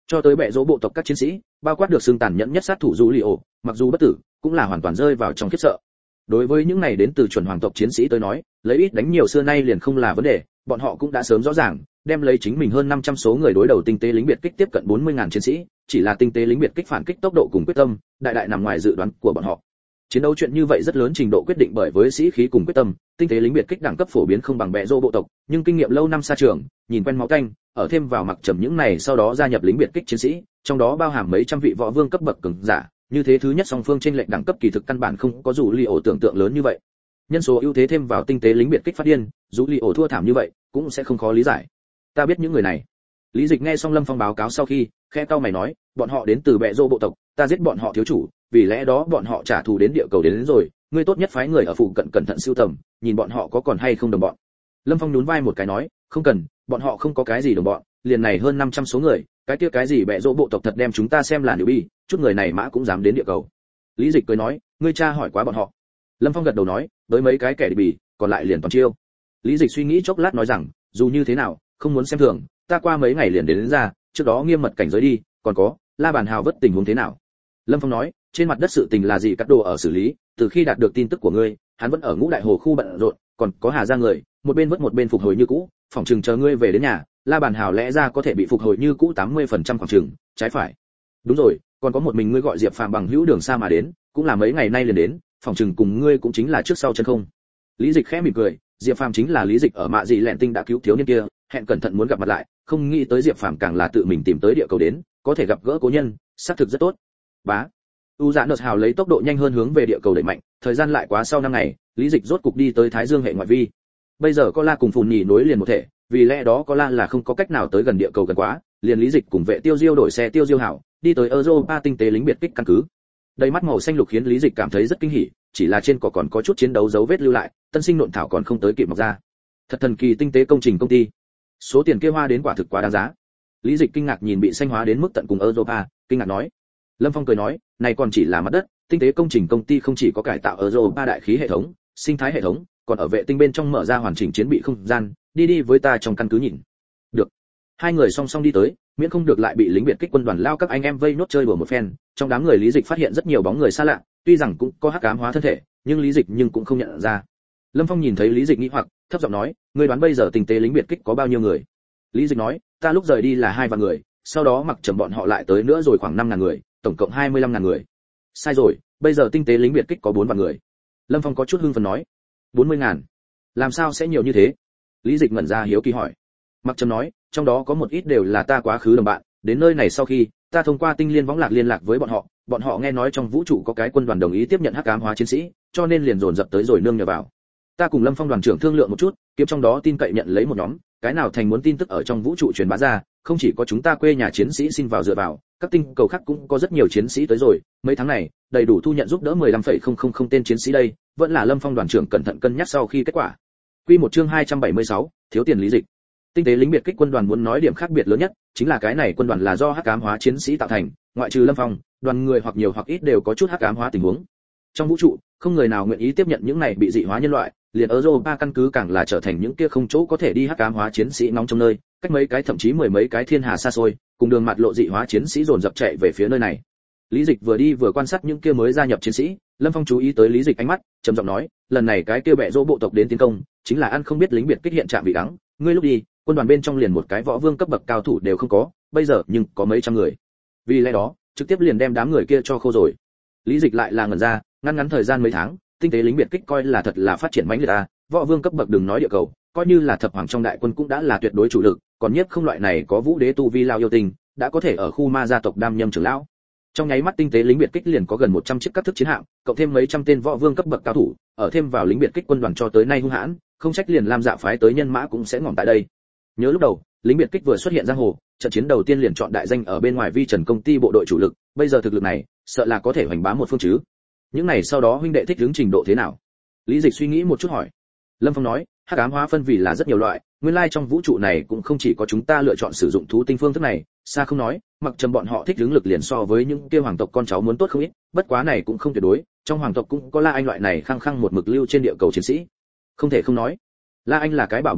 cho tới bệ rỗ bộ tộc các chiến sĩ, bao quát được xương tàn nhẫn nhất sát thủ dù li ổ, mặc dù bất tử, cũng là hoàn toàn rơi vào trong khiếp sợ. Đối với những này đến từ chuẩn hoàng tộc chiến sĩ tới nói, lấy ít đánh nhiều xưa nay liền không là vấn đề, bọn họ cũng đã sớm rõ ràng, đem lấy chính mình hơn năm trăm số người đối đầu tinh tế lính biệt kích tiếp cận bốn mươi nghìn chiến sĩ, chỉ là tinh tế lính biệt kích phản kích tốc độ cùng quyết tâm, đại đại nằm ngoài dự đoán của bọn họ. Chiến đấu chuyện như vậy rất lớn trình độ quyết định bởi với sĩ khí cùng quyết tâm, tinh tế lính biệt kích đẳng cấp phổ biến không bằng bệ rô bộ tộc, nhưng kinh nghiệm lâu năm xa trường, nhìn quen máu tanh, ở thêm vào mặc trầm những này sau đó gia nhập lính biệt kích chiến sĩ, trong đó bao hàm mấy trăm vị võ vương cấp bậc cường giả, như thế thứ nhất song phương trên lệnh đẳng cấp kỳ thực căn bản không có dù li ổ tưởng tượng lớn như vậy. Nhân số ưu thế thêm vào tinh tế lính biệt kích phát điên, dù li ổ thua thảm như vậy, cũng sẽ không khó lý giải. Ta biết những người này. Lý Dịch nghe xong Lâm Phong báo cáo sau khi, khẽ cau mày nói, bọn họ đến từ bệ rô bộ tộc, ta giết bọn họ thiếu chủ, vì lẽ đó bọn họ trả thù đến địa cầu đến, đến rồi, ngươi tốt nhất phái người ở phụ cận cẩn thận sưu tầm, nhìn bọn họ có còn hay không đồng bọn. Lâm Phong nhún vai một cái nói, không cần, bọn họ không có cái gì đồng bọn, liền này hơn năm trăm số người, cái kia cái gì bệ rô bộ tộc thật đem chúng ta xem là nữ bi, chút người này mã cũng dám đến địa cầu. Lý Dịch cười nói, ngươi tra hỏi quá bọn họ. Lâm Phong gật đầu nói, với mấy cái kẻ địch bỉ, còn lại liền toàn chiêu. Lý Dịch suy nghĩ chốc lát nói rằng, dù như thế nào, không muốn xem thường, ta qua mấy ngày liền đến, đến ra, trước đó nghiêm mật cảnh giới đi, còn có, La Bàn Hào vất tình huống thế nào? Lâm Phong nói, trên mặt đất sự tình là gì cắt đồ ở xử lý, từ khi đạt được tin tức của ngươi, hắn vẫn ở Ngũ Đại Hồ khu bận rộn, còn có Hà gia người, một bên vất một bên phục hồi như cũ, phòng trường chờ ngươi về đến nhà, La Bàn Hào lẽ ra có thể bị phục hồi như cũ tám mươi phần trăm phòng trường, trái phải. Đúng rồi, còn có một mình ngươi gọi Diệp Phàm bằng hữu đường xa mà đến, cũng là mấy ngày nay liền đến, phòng trường cùng ngươi cũng chính là trước sau chân không. Lý Dịch khẽ mỉm cười, Diệp Phàm chính là Lý Dịch ở Mạ Dị Lẹn Tinh đã cứu thiếu niên kia, hẹn cẩn thận muốn gặp mặt lại, không nghĩ tới Diệp Phàm càng là tự mình tìm tới địa cầu đến, có thể gặp gỡ cố nhân, xác thực rất tốt. Bá. U Dạ Nợ Hào lấy tốc độ nhanh hơn hướng về địa cầu đẩy mạnh, thời gian lại quá sau năm ngày, Lý Dịch rốt cục đi tới Thái Dương hệ ngoại vi. Bây giờ có La cùng Phùn Nhì nối liền một thể, vì lẽ đó có La là không có cách nào tới gần địa cầu gần quá, liền Lý Dịch cùng vệ Tiêu Diêu đổi xe Tiêu Diêu hảo, đi tới Europa tinh tế lính biệt kích căn cứ. Đầy mắt màu xanh lục khiến Lý Dịch cảm thấy rất kinh hỉ, chỉ là trên cỏ còn có chút chiến đấu dấu vết lưu lại, tân sinh nộn thảo còn không tới kịp mọc ra. Thật thần kỳ tinh tế công trình công ty. Số tiền kia hoa đến quả thực quá đáng giá. Lý Dịch kinh ngạc nhìn bị xanh hóa đến mức tận cùng Europa, kinh ngạc nói. Lâm Phong cười nói, này còn chỉ là mặt đất, tinh tế công trình công ty không chỉ có cải tạo Europa đại khí hệ thống, sinh thái hệ thống, còn ở vệ tinh bên trong mở ra hoàn chỉnh chiến bị không gian, đi đi với ta trong căn cứ nhìn. Được. Hai người song song đi tới, miễn không được lại bị lính biệt kích quân đoàn lao các anh em vây nốt chơi đùa một phen. Trong đám người Lý Dịch phát hiện rất nhiều bóng người xa lạ, tuy rằng cũng có hắc ám hóa thân thể, nhưng Lý Dịch nhưng cũng không nhận ra. Lâm Phong nhìn thấy Lý Dịch nghĩ hoặc, thấp giọng nói, ngươi đoán bây giờ tinh tế lính biệt kích có bao nhiêu người? Lý Dịch nói, ta lúc rời đi là hai vạn người, sau đó mặc trầm bọn họ lại tới nữa rồi khoảng năm ngàn người, tổng cộng hai mươi lăm ngàn người. Sai rồi, bây giờ tinh tế lính biệt kích có bốn vạn người. Lâm Phong có chút hưng phấn nói, bốn mươi ngàn? Làm sao sẽ nhiều như thế? Lý Dịch ngẩn ra hiếu kỳ hỏi. Mặc trầm nói, trong đó có một ít đều là ta quá khứ đồng bạn, đến nơi này sau khi, ta thông qua tinh liên võng lạc liên lạc với bọn họ, bọn họ nghe nói trong vũ trụ có cái quân đoàn đồng ý tiếp nhận hắc ám hóa chiến sĩ, cho nên liền dồn dập tới rồi nương nhờ vào. Ta cùng Lâm Phong đoàn trưởng thương lượng một chút, kiếm trong đó tin cậy nhận lấy một nhóm, cái nào thành muốn tin tức ở trong vũ trụ truyền bá ra, không chỉ có chúng ta quê nhà chiến sĩ xin vào dựa vào, các tinh cầu khác cũng có rất nhiều chiến sĩ tới rồi, mấy tháng này, đầy đủ thu nhận giúp đỡ mười lăm phẩy không không không tên chiến sĩ đây, vẫn là Lâm Phong đoàn trưởng cẩn thận cân nhắc sau khi kết quả. Quy một chương hai trăm bảy mươi sáu, thiếu tiền Lý Dịch. Tinh tế lính biệt kích quân đoàn muốn nói điểm khác biệt lớn nhất, chính là cái này quân đoàn là do hắc ám hóa chiến sĩ tạo thành, ngoại trừ Lâm Phong, đoàn người hoặc nhiều hoặc ít đều có chút hắc ám hóa tình huống. Trong vũ trụ, không người nào nguyện ý tiếp nhận những này bị dị hóa nhân loại, liền Europa căn cứ càng là trở thành những kia không chỗ có thể đi hắc ám hóa chiến sĩ nóng trong nơi, cách mấy cái thậm chí mười mấy cái thiên hà xa xôi, cùng đường mặt lộ dị hóa chiến sĩ dồn dập chạy về phía nơi này. Lý Dịch vừa đi vừa quan sát những kia mới gia nhập chiến sĩ, Lâm Phong chú ý tới Lý Dịch ánh mắt, trầm giọng nói, lần này cái kia bệ rỗ bộ tộc đến tiến công, chính là ăn không biết lính biệt kích hiện trạng bị đắng, ngươi lúc đi, quân đoàn bên trong liền một cái võ vương cấp bậc cao thủ đều không có, bây giờ nhưng có mấy trăm người. Vì lẽ đó, trực tiếp liền đem đám người kia cho khô rồi. Lý Dịch lại là ngẩn ra, ngắn ngắn thời gian mấy tháng, tinh tế lính biệt kích coi là thật là phát triển mãnh liệt a, võ vương cấp bậc đừng nói địa cầu, coi như là thập hoàng trong đại quân cũng đã là tuyệt đối chủ lực, còn nhất không loại này có vũ đế tu vi lao yêu tình, đã có thể ở khu ma gia tộc đam nhâm trưởng lão. Trong nháy mắt tinh tế lính biệt kích liền có gần một trăm chiếc các thức chiến hạm, cộng thêm mấy trăm tên võ vương cấp bậc cao thủ, ở thêm vào lính biệt kích quân đoàn cho tới nay hung hãn, không trách liền Lam Dạ phái tới nhân mã cũng sẽ ngỏm tại đây. Nhớ lúc đầu, lính biệt kích vừa xuất hiện giang hồ, trận chiến đầu tiên liền chọn đại danh ở bên ngoài vi trần công ty bộ đội chủ lực, bây giờ thực lực này, sợ là có thể hoành bá một phương chứ. Những này sau đó huynh đệ thích ứng trình độ thế nào? Lý Dịch suy nghĩ một chút hỏi. Lâm Phong nói, hắc ám hóa phân vì là rất nhiều loại, nguyên lai trong vũ trụ này cũng không chỉ có chúng ta lựa chọn sử dụng thú tinh phương thức này, xa không nói, mặc trầm bọn họ thích ứng lực liền so với những kia hoàng tộc con cháu muốn tốt không ít, bất quá này cũng không tuyệt đối, trong hoàng tộc cũng có La Anh loại này khăng khăng một mực lưu trên địa cầu chiến sĩ. Không thể không nói, La Anh là cái bảo bối à,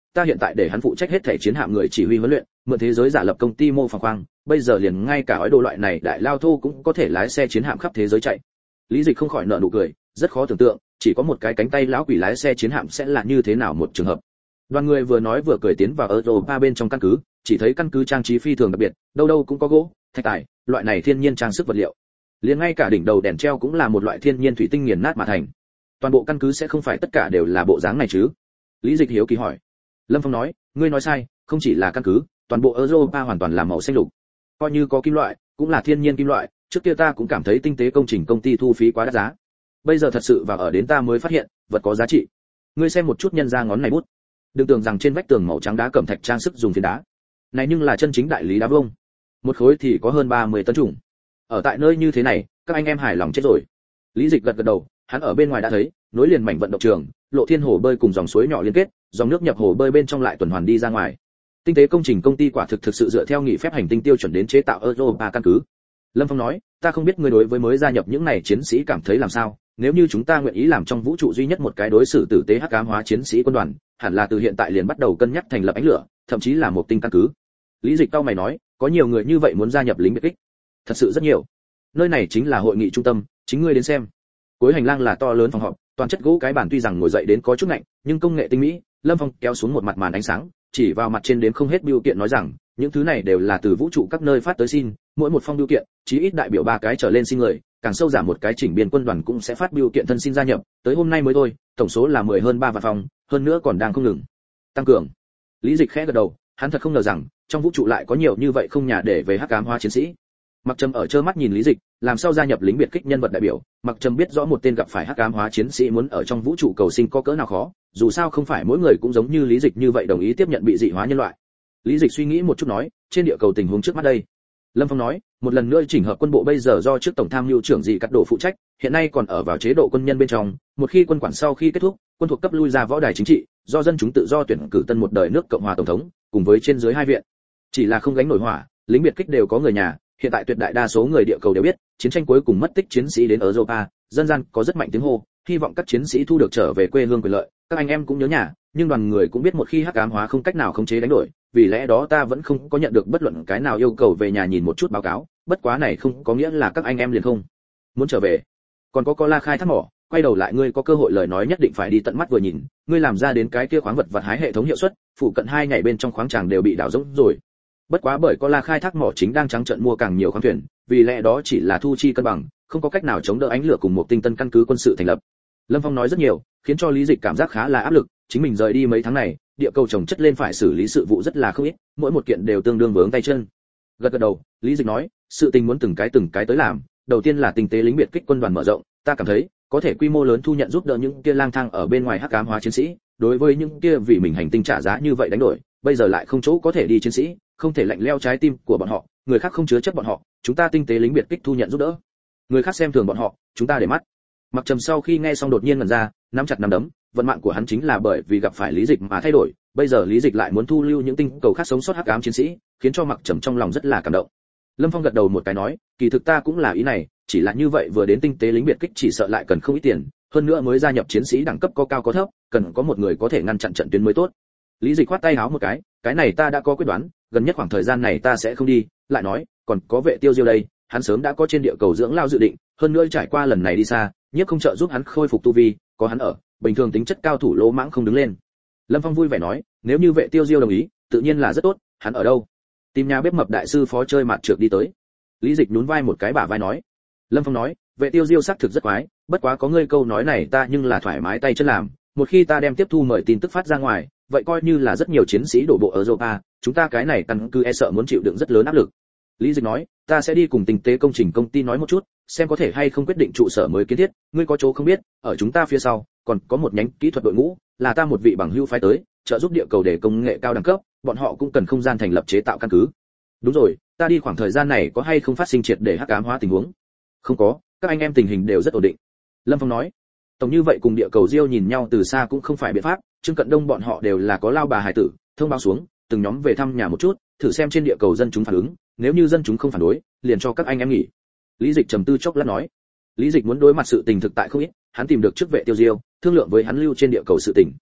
ta hiện tại để hắn phụ trách hết thể chiến hạm người chỉ huy huấn luyện, mượn thế giới giả lập công ty mô phỏng khoang, bây giờ liền ngay cả ói đồ loại này đại lao thô cũng có thể lái xe chiến hạm khắp thế giới chạy. Lý Dịch không khỏi nở nụ cười, rất khó tưởng tượng, chỉ có một cái cánh tay lão quỷ lái xe chiến hạm sẽ là như thế nào một trường hợp. Đoàn người vừa nói vừa cười tiến vào Europa bên trong căn cứ, chỉ thấy căn cứ trang trí phi thường đặc biệt, đâu đâu cũng có gỗ, thạch tài, loại này thiên nhiên trang sức vật liệu. Liền ngay cả đỉnh đầu đèn treo cũng là một loại thiên nhiên thủy tinh nghiền nát mà thành. Toàn bộ căn cứ sẽ không phải tất cả đều là bộ dáng này chứ? Lý Dịch hiếu kỳ hỏi. Lâm Phong nói, ngươi nói sai, không chỉ là căn cứ, toàn bộ Europa hoàn toàn là màu xanh lục. Coi như có kim loại, cũng là thiên nhiên kim loại, trước kia ta cũng cảm thấy tinh tế công trình công ty thu phí quá đắt giá. Bây giờ thật sự vào ở đến ta mới phát hiện, vật có giá trị. Ngươi xem một chút nhân ra ngón này bút. Đừng tưởng rằng trên vách tường màu trắng đá cẩm thạch trang sức dùng phiến đá. Này nhưng là chân chính đại lý đá vông. Một khối thì có hơn ba mươi tấn trùng. Ở tại nơi như thế này, các anh em hài lòng chết rồi. Lý Dịch gật gật đầu, hắn ở bên ngoài đã thấy, nối liền mảnh vận động trường, lộ thiên hồ bơi cùng dòng suối nhỏ liên kết, dòng nước nhập hồ bơi bên trong lại tuần hoàn đi ra ngoài. Tinh tế công trình công ty quả thực thực sự dựa theo nghị phép hành tinh tiêu chuẩn đến chế tạo Europa căn cứ. Lâm Phong nói, ta không biết ngươi đối với mới gia nhập những này chiến sĩ cảm thấy làm sao, nếu như chúng ta nguyện ý làm trong vũ trụ duy nhất một cái đối xử tử tế hắc ám hóa chiến sĩ quân đoàn, hẳn là từ hiện tại liền bắt đầu cân nhắc thành lập ánh lửa, thậm chí là một tinh căn cứ. Lý Dịch cau mày nói, có nhiều người như vậy muốn gia nhập lính biệt kích. Thật sự rất nhiều. Nơi này chính là hội nghị trung tâm, chính ngươi đến xem. Cuối hành lang là to lớn phòng họp, toàn chất gỗ cái bàn tuy rằng ngồi dậy đến có chút lạnh, nhưng công nghệ tinh mỹ. Lâm Phong kéo xuống một mặt màn ánh sáng, chỉ vào mặt trên đến không hết bưu kiện nói rằng, những thứ này đều là từ vũ trụ các nơi phát tới xin, mỗi một phong bưu kiện, chí ít đại biểu ba cái trở lên xin người, càng sâu giảm một cái chỉnh biên quân đoàn cũng sẽ phát bưu kiện thân xin gia nhập, tới hôm nay mới thôi, tổng số là mười hơn ba vạn phong, hơn nữa còn đang không ngừng tăng cường. Lý Dịch khẽ gật đầu, hắn thật không ngờ rằng trong vũ trụ lại có nhiều như vậy không nhà để về hắc ám hóa chiến sĩ. Mặc Trầm ở trơ mắt nhìn Lý Dịch, làm sao gia nhập lính biệt kích nhân vật đại biểu, Mặc Trầm biết rõ một tên gặp phải hắc ám hóa chiến sĩ muốn ở trong vũ trụ cầu sinh có cỡ nào khó, dù sao không phải mỗi người cũng giống như Lý Dịch như vậy đồng ý tiếp nhận bị dị hóa nhân loại. Lý Dịch suy nghĩ một chút nói, trên địa cầu tình huống trước mắt đây. Lâm Phong nói, một lần nữa chỉnh hợp quân bộ bây giờ do trước tổng tham mưu trưởng dị cắt độ phụ trách, hiện nay còn ở vào chế độ quân nhân bên trong, một khi quân quản sau khi kết thúc, quân thuộc cấp lui ra võ đài chính trị, do dân chúng tự do tuyển cử tân một đời nước cộng hòa tổng thống, cùng với trên dưới hai viện. Chỉ là không gánh nổi hỏa, lính biệt kích đều có người nhà, hiện tại tuyệt đại đa số người địa cầu đều biết, chiến tranh cuối cùng mất tích chiến sĩ đến ở Europa, dân gian có rất mạnh tiếng hô, hy vọng các chiến sĩ thu được trở về quê hương quyền lợi, các anh em cũng nhớ nhà, nhưng đoàn người cũng biết một khi hắc ám hóa không cách nào khống chế đánh đổi, vì lẽ đó ta vẫn không có nhận được bất luận cái nào yêu cầu về nhà nhìn một chút báo cáo, bất quá này không có nghĩa là các anh em liền không muốn trở về. Còn có Cola khai thác mỏ, quay đầu lại ngươi có cơ hội lời nói nhất định phải đi tận mắt vừa nhìn, ngươi làm ra đến cái kia khoáng vật vật hái hệ thống hiệu suất, phụ cận hai ngày bên trong khoáng tràng đều bị đảo rỗng rồi. Bất quá bởi Cola khai thác mỏ chính đang trắng trợn mua càng nhiều khoáng thuyền, vì lẽ đó chỉ là thu chi cân bằng, không có cách nào chống đỡ ánh lửa cùng một tinh tân căn cứ quân sự thành lập. Lâm Phong nói rất nhiều, khiến cho Lý Dịch cảm giác khá là áp lực, chính mình rời đi mấy tháng này, địa cầu chồng chất lên phải xử lý sự vụ rất là không ít, mỗi một kiện đều tương đương vướng tay chân. Gật gật đầu, Lý Dịch nói, sự tình muốn từng cái từng cái tới làm, đầu tiên là tinh tế lính biệt kích quân đoàn mở rộng, ta cảm thấy có thể quy mô lớn thu nhận giúp đỡ những kia lang thang ở bên ngoài hắc ám hóa chiến sĩ, đối với những kia vì mình hành tinh trả giá như vậy đánh đổi, bây giờ lại không chỗ có thể đi chiến sĩ, không thể lạnh leo trái tim của bọn họ, người khác không chứa chấp bọn họ, chúng ta tinh tế lính biệt kích thu nhận giúp đỡ. Người khác xem thường bọn họ, chúng ta để mắt. Mặc Trầm sau khi nghe xong đột nhiên ngẩn ra, nắm chặt nắm đấm, vận mạng của hắn chính là bởi vì gặp phải Lý Dịch mà thay đổi, bây giờ Lý Dịch lại muốn thu lưu những tinh cầu khác sống sót hắc ám chiến sĩ, khiến cho Mặc Trầm trong lòng rất là cảm động. Lâm Phong gật đầu một cái nói, kỳ thực ta cũng là ý này, chỉ là như vậy vừa đến tinh tế lính biệt kích chỉ sợ lại cần không ít tiền, hơn nữa mới gia nhập chiến sĩ đẳng cấp có cao có thấp, cần có một người có thể ngăn chặn trận tuyến mới tốt. Lý Dịch khoát tay áo một cái, cái này ta đã có quyết đoán, gần nhất khoảng thời gian này ta sẽ không đi, lại nói, còn có Vệ Tiêu Diêu đây, hắn sớm đã có trên địa cầu dưỡng lao dự định, hơn nữa trải qua lần này đi xa, nhiếp không trợ giúp hắn khôi phục tu vi, có hắn ở, bình thường tính chất cao thủ lỗ mãng không đứng lên. Lâm Phong vui vẻ nói, nếu như Vệ Tiêu Diêu đồng ý, tự nhiên là rất tốt, hắn ở đâu? Tìm nhà bếp mập đại sư phó chơi mặt trược đi tới. Lý Dịch nhún vai một cái bả vai nói. Lâm Phong nói, Vệ Tiêu Diêu xác thực rất quái, bất quá có ngươi câu nói này ta nhưng là thoải mái tay chân làm, một khi ta đem tiếp thu mời tin tức phát ra ngoài, vậy coi như là rất nhiều chiến sĩ đổ bộ ở Europa, chúng ta cái này căn cứ e sợ muốn chịu đựng rất lớn áp lực. Lý Dịch nói, ta sẽ đi cùng tinh tế công trình công ty nói một chút, xem có thể hay không quyết định trụ sở mới kiến thiết, ngươi có chỗ không biết, ở chúng ta phía sau còn có một nhánh kỹ thuật đội ngũ, là ta một vị bằng hữu phái tới, trợ giúp địa cầu để công nghệ cao đẳng cấp, bọn họ cũng cần không gian thành lập chế tạo căn cứ. Đúng rồi, ta đi khoảng thời gian này có hay không phát sinh triệt để hắc ám hóa tình huống? Không có, các anh em tình hình đều rất ổn định. Lâm Phong nói, tổng như vậy cùng địa cầu Diêu nhìn nhau từ xa cũng không phải biện pháp, Trương Cận Đông bọn họ đều là có lao bà hải tử, thông báo xuống, từng nhóm về thăm nhà một chút, thử xem trên địa cầu dân chúng phản ứng, nếu như dân chúng không phản đối, liền cho các anh em nghỉ. Lý Dịch trầm tư chốc lát nói, Lý Dịch muốn đối mặt sự tình thực tại không ít, hắn tìm được trước Vệ Tiêu Diêu, thương lượng với hắn lưu trên địa cầu sự tình.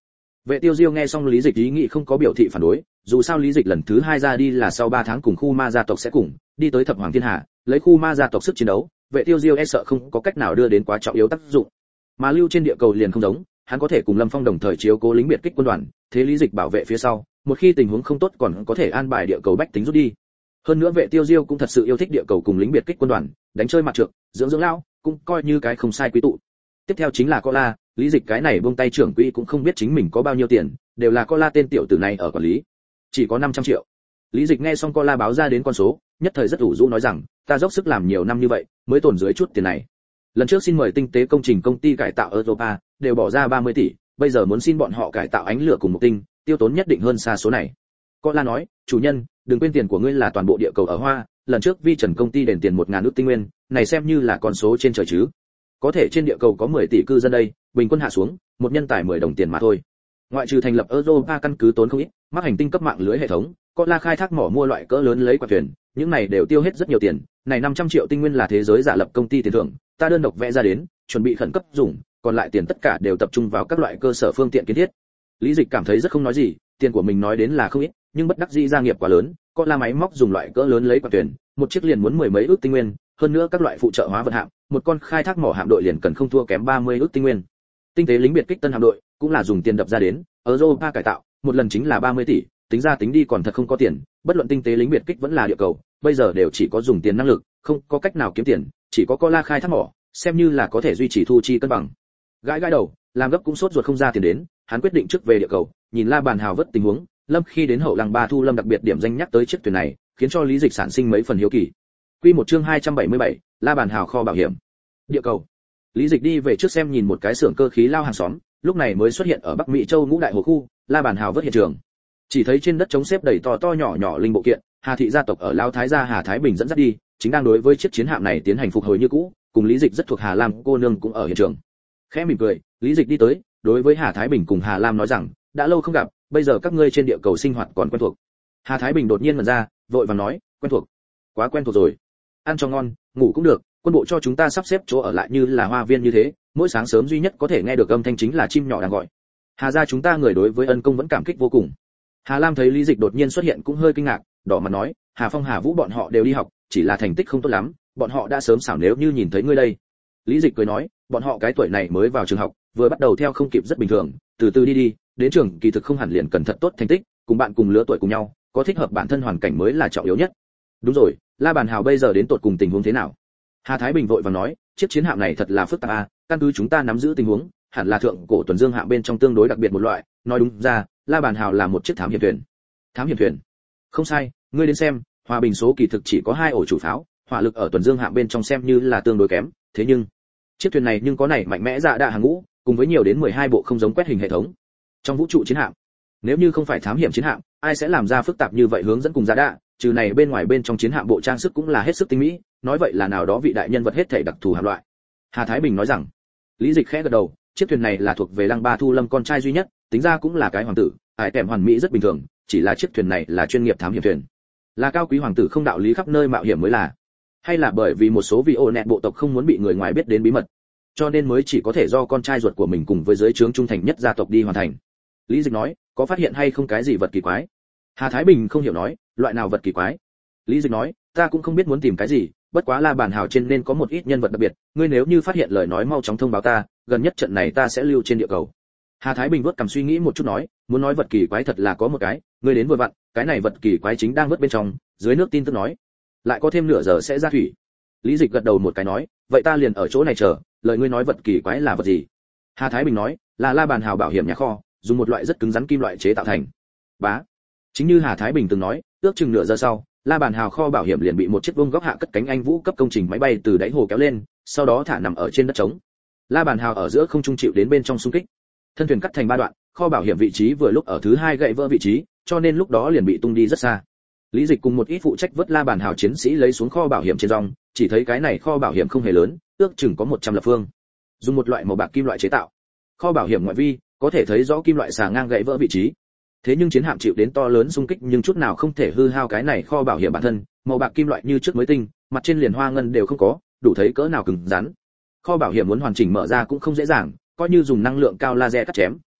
Vệ Tiêu Diêu nghe xong Lý Dịch ý nghĩ không có biểu thị phản đối, dù sao Lý Dịch lần thứ hai ra đi là sau ba tháng cùng khu ma gia tộc sẽ cùng đi tới thập hoàng thiên hà, lấy khu ma gia tộc sức chiến đấu, Vệ Tiêu Diêu e sợ không có cách nào đưa đến quá trọng yếu tác dụng. Mà lưu trên địa cầu liền không giống, hắn có thể cùng Lâm Phong đồng thời chiếu cố lính biệt kích quân đoàn, thế Lý Dịch bảo vệ phía sau, một khi tình huống không tốt còn có thể an bài địa cầu bách tính rút đi. Hơn nữa Vệ Tiêu Diêu cũng thật sự yêu thích địa cầu cùng lính biệt kích quân đoàn, đánh chơi mặt trược, dưỡng dưỡng lão, cũng coi như cái không sai quý tụ. Tiếp theo chính là Cola, Lý Dịch cái này buông tay trưởng quỹ cũng không biết chính mình có bao nhiêu tiền, đều là Cola tên tiểu tử này ở quản lý. Chỉ có năm trăm triệu. Lý Dịch nghe xong Cola báo ra đến con số, nhất thời rất ủ rũ nói rằng, ta dốc sức làm nhiều năm như vậy, mới tồn dưới chút tiền này. Lần trước xin mời tinh tế công trình công ty cải tạo Europa, đều bỏ ra ba mươi tỷ, bây giờ muốn xin bọn họ cải tạo ánh lửa cùng một tinh, tiêu tốn nhất định hơn xa số này. Cola nói, chủ nhân, đừng quên tiền của ngươi là toàn bộ địa cầu ở Hoa, lần trước Vi Trần công ty đền tiền một ngàn ức tinh nguyên, này xem như là con số trên trời chứ. Có thể trên địa cầu có mười tỷ cư dân đây, bình quân hạ xuống, một nhân tài mười đồng tiền mà thôi. Ngoại trừ thành lập Europa căn cứ tốn không ít, mắc hành tinh cấp mạng lưới hệ thống, Cola khai thác mỏ mua loại cỡ lớn lấy quả thuyền, những này đều tiêu hết rất nhiều tiền, này năm trăm triệu tinh nguyên là thế giới giả lập công ty tiền thưởng, ta đơn độc vẽ ra đến, chuẩn bị khẩn cấp dùng, còn lại tiền tất cả đều tập trung vào các loại cơ sở phương tiện kiến thiết. Lý Dịch cảm thấy rất không nói gì, tiền của mình nói đến là không ít, nhưng bất đắc dĩ gia nghiệp quá lớn, Cola máy móc dùng loại cỡ lớn lấy quả thuyền, một chiếc liền muốn mười mấy ức tinh nguyên, hơn nữa các loại phụ trợ hóa vật hạm, một con khai thác mỏ hạm đội liền cần không thua kém ba mươi ức tinh nguyên. Tinh tế lính biệt kích tân hạm đội cũng là dùng tiền đập ra đến, Europa cải tạo, một lần chính là ba mươi tỷ, tính ra tính đi còn thật không có tiền, bất luận tinh tế lính biệt kích vẫn là địa cầu, bây giờ đều chỉ có dùng tiền năng lực, không có cách nào kiếm tiền, chỉ có Cola khai thác mỏ, xem như là có thể duy trì thu chi cân bằng. Gãi gãi đầu, làm gấp cũng sốt ruột không ra tiền đến, hắn quyết định trước về địa cầu, nhìn La Bàn Hào vất tình huống, Lâm khi đến hậu lăng Ba Thu Lâm đặc biệt điểm danh nhắc tới chiếc thuyền này, khiến cho Lý Dịch sản sinh mấy phần hiếu kỳ. Quy một chương hai trăm bảy mươi bảy, La Bàn Hào kho bảo hiểm. Địa cầu. Lý Dịch đi về trước xem nhìn một cái xưởng cơ khí lao hàng xóm, lúc này mới xuất hiện ở Bắc Mỹ châu ngũ đại hồ khu, La Bàn Hào vớt hiện trường. Chỉ thấy trên đất trống xếp đầy to to nhỏ nhỏ linh bộ kiện, Hà thị gia tộc ở Lao Thái gia Hà Thái Bình dẫn dắt đi, chính đang đối với chiếc chiến hạm này tiến hành phục hồi như cũ, cùng Lý Dịch rất thuộc Hà Lam cô nương cũng ở hiện trường. Khẽ mỉm cười, Lý Dịch đi tới, đối với Hà Thái Bình cùng Hà Lam nói rằng, đã lâu không gặp, bây giờ các ngươi trên địa cầu sinh hoạt còn quen thuộc. Hà Thái Bình đột nhiên mở ra, vội vàng nói, quen thuộc, quá quen thuộc rồi. Ăn cho ngon, ngủ cũng được, quân bộ cho chúng ta sắp xếp chỗ ở lại như là hoa viên như thế, mỗi sáng sớm duy nhất có thể nghe được âm thanh chính là chim nhỏ đang gọi. Hà gia chúng ta người đối với ân công vẫn cảm kích vô cùng. Hà Lam thấy Lý Dịch đột nhiên xuất hiện cũng hơi kinh ngạc, đỏ mặt nói, Hà Phong Hà Vũ bọn họ đều đi học, chỉ là thành tích không tốt lắm, bọn họ đã sớm xảo nếu như nhìn thấy ngươi đây. Lý Dịch cười nói, bọn họ cái tuổi này mới vào trường học, vừa bắt đầu theo không kịp rất bình thường, từ từ đi đi, đến trường kỳ thực không hẳn liền cần thật tốt thành tích, cùng bạn cùng lứa tuổi cùng nhau, có thích hợp bản thân hoàn cảnh mới là trọng yếu nhất. Đúng rồi, La Bàn Hào bây giờ đến tột cùng tình huống thế nào? Hà Thái Bình vội vàng nói, chiếc chiến hạm này thật là phức tạp a, căn cứ chúng ta nắm giữ tình huống, hẳn là thượng cổ tuần dương hạm bên trong tương đối đặc biệt một loại, nói đúng ra, La Bàn Hào là một chiếc thám hiểm thuyền. Thám hiểm thuyền? Không sai, ngươi đến xem, hòa bình số kỳ thực chỉ có hai ổ chủ pháo, hỏa lực ở tuần dương hạm bên trong xem như là tương đối kém, thế nhưng chiếc thuyền này nhưng có này mạnh mẽ dạ đạ hàng ngũ, cùng với nhiều đến mười hai bộ không giống quét hình hệ thống. Trong vũ trụ chiến hạm, nếu như không phải thám hiểm chiến hạm, ai sẽ làm ra phức tạp như vậy hướng dẫn cùng dạ đạ, trừ này bên ngoài bên trong chiến hạm bộ trang sức cũng là hết sức tinh mỹ, nói vậy là nào đó vị đại nhân vật hết thảy đặc thù hạm loại. Hà Thái Bình nói rằng. Lý Dịch khẽ gật đầu, chiếc thuyền này là thuộc về Lăng Ba Thu Lâm con trai duy nhất, tính ra cũng là cái hoàng tử, ải kèm hoàn mỹ rất bình thường, chỉ là chiếc thuyền này là chuyên nghiệp thám hiểm thuyền. Là cao quý hoàng tử không đạo lý khắp nơi mạo hiểm mới là. Hay là bởi vì một số vị ô nẹt bộ tộc không muốn bị người ngoài biết đến bí mật, cho nên mới chỉ có thể do con trai ruột của mình cùng với giới trướng trung thành nhất gia tộc đi hoàn thành. Lý Dịch nói, có phát hiện hay không cái gì vật kỳ quái? Hà Thái Bình không hiểu nói, loại nào vật kỳ quái? Lý Dịch nói, ta cũng không biết muốn tìm cái gì, bất quá La Bàn Hào trên nên có một ít nhân vật đặc biệt, ngươi nếu như phát hiện lời nói mau chóng thông báo ta, gần nhất trận này ta sẽ lưu trên địa cầu. Hà Thái Bình vuốt cằm suy nghĩ một chút nói, muốn nói vật kỳ quái thật là có một cái, ngươi đến vừa vặn, cái này vật kỳ quái chính đang vớt bên trong, dưới nước tin tức nói, lại có thêm nửa giờ sẽ ra thủy. Lý Dịch gật đầu một cái nói, vậy ta liền ở chỗ này chờ, lời ngươi nói vật kỳ quái là vật gì? Hà Thái Bình nói, là La Bàn Hào bảo hiểm nhà kho, dùng một loại rất cứng rắn kim loại chế tạo thành. Bá. Chính như Hà Thái Bình từng nói, ước chừng nửa giờ sau, La Bàn Hào kho bảo hiểm liền bị một chiếc vuông góc hạ cất cánh Anh Vũ cấp công trình máy bay từ đáy hồ kéo lên, sau đó thả nằm ở trên đất trống. La Bàn Hào ở giữa không trung chịu đến bên trong xung kích. Thân thuyền cắt thành ba đoạn, kho bảo hiểm vị trí vừa lúc ở thứ hai gãy vỡ vị trí, cho nên lúc đó liền bị tung đi rất xa. Lý Dịch cùng một ít phụ trách vớt La Bàn Hào chiến sĩ lấy xuống kho bảo hiểm trên rong, chỉ thấy cái này kho bảo hiểm không hề lớn, ước chừng có một trăm lập phương. Dùng một loại màu bạc kim loại chế tạo. Kho bảo hiểm ngoại vi, có thể thấy rõ kim loại xà ngang gãy vỡ vị trí. Thế nhưng chiến hạm chịu đến to lớn xung kích nhưng chút nào không thể hư hao cái này kho bảo hiểm bản thân, màu bạc kim loại như trước mới tinh, mặt trên liền hoa ngân đều không có, đủ thấy cỡ nào cứng rắn. Kho bảo hiểm muốn hoàn chỉnh mở ra cũng không dễ dàng, coi như dùng năng lượng cao laser cắt chém,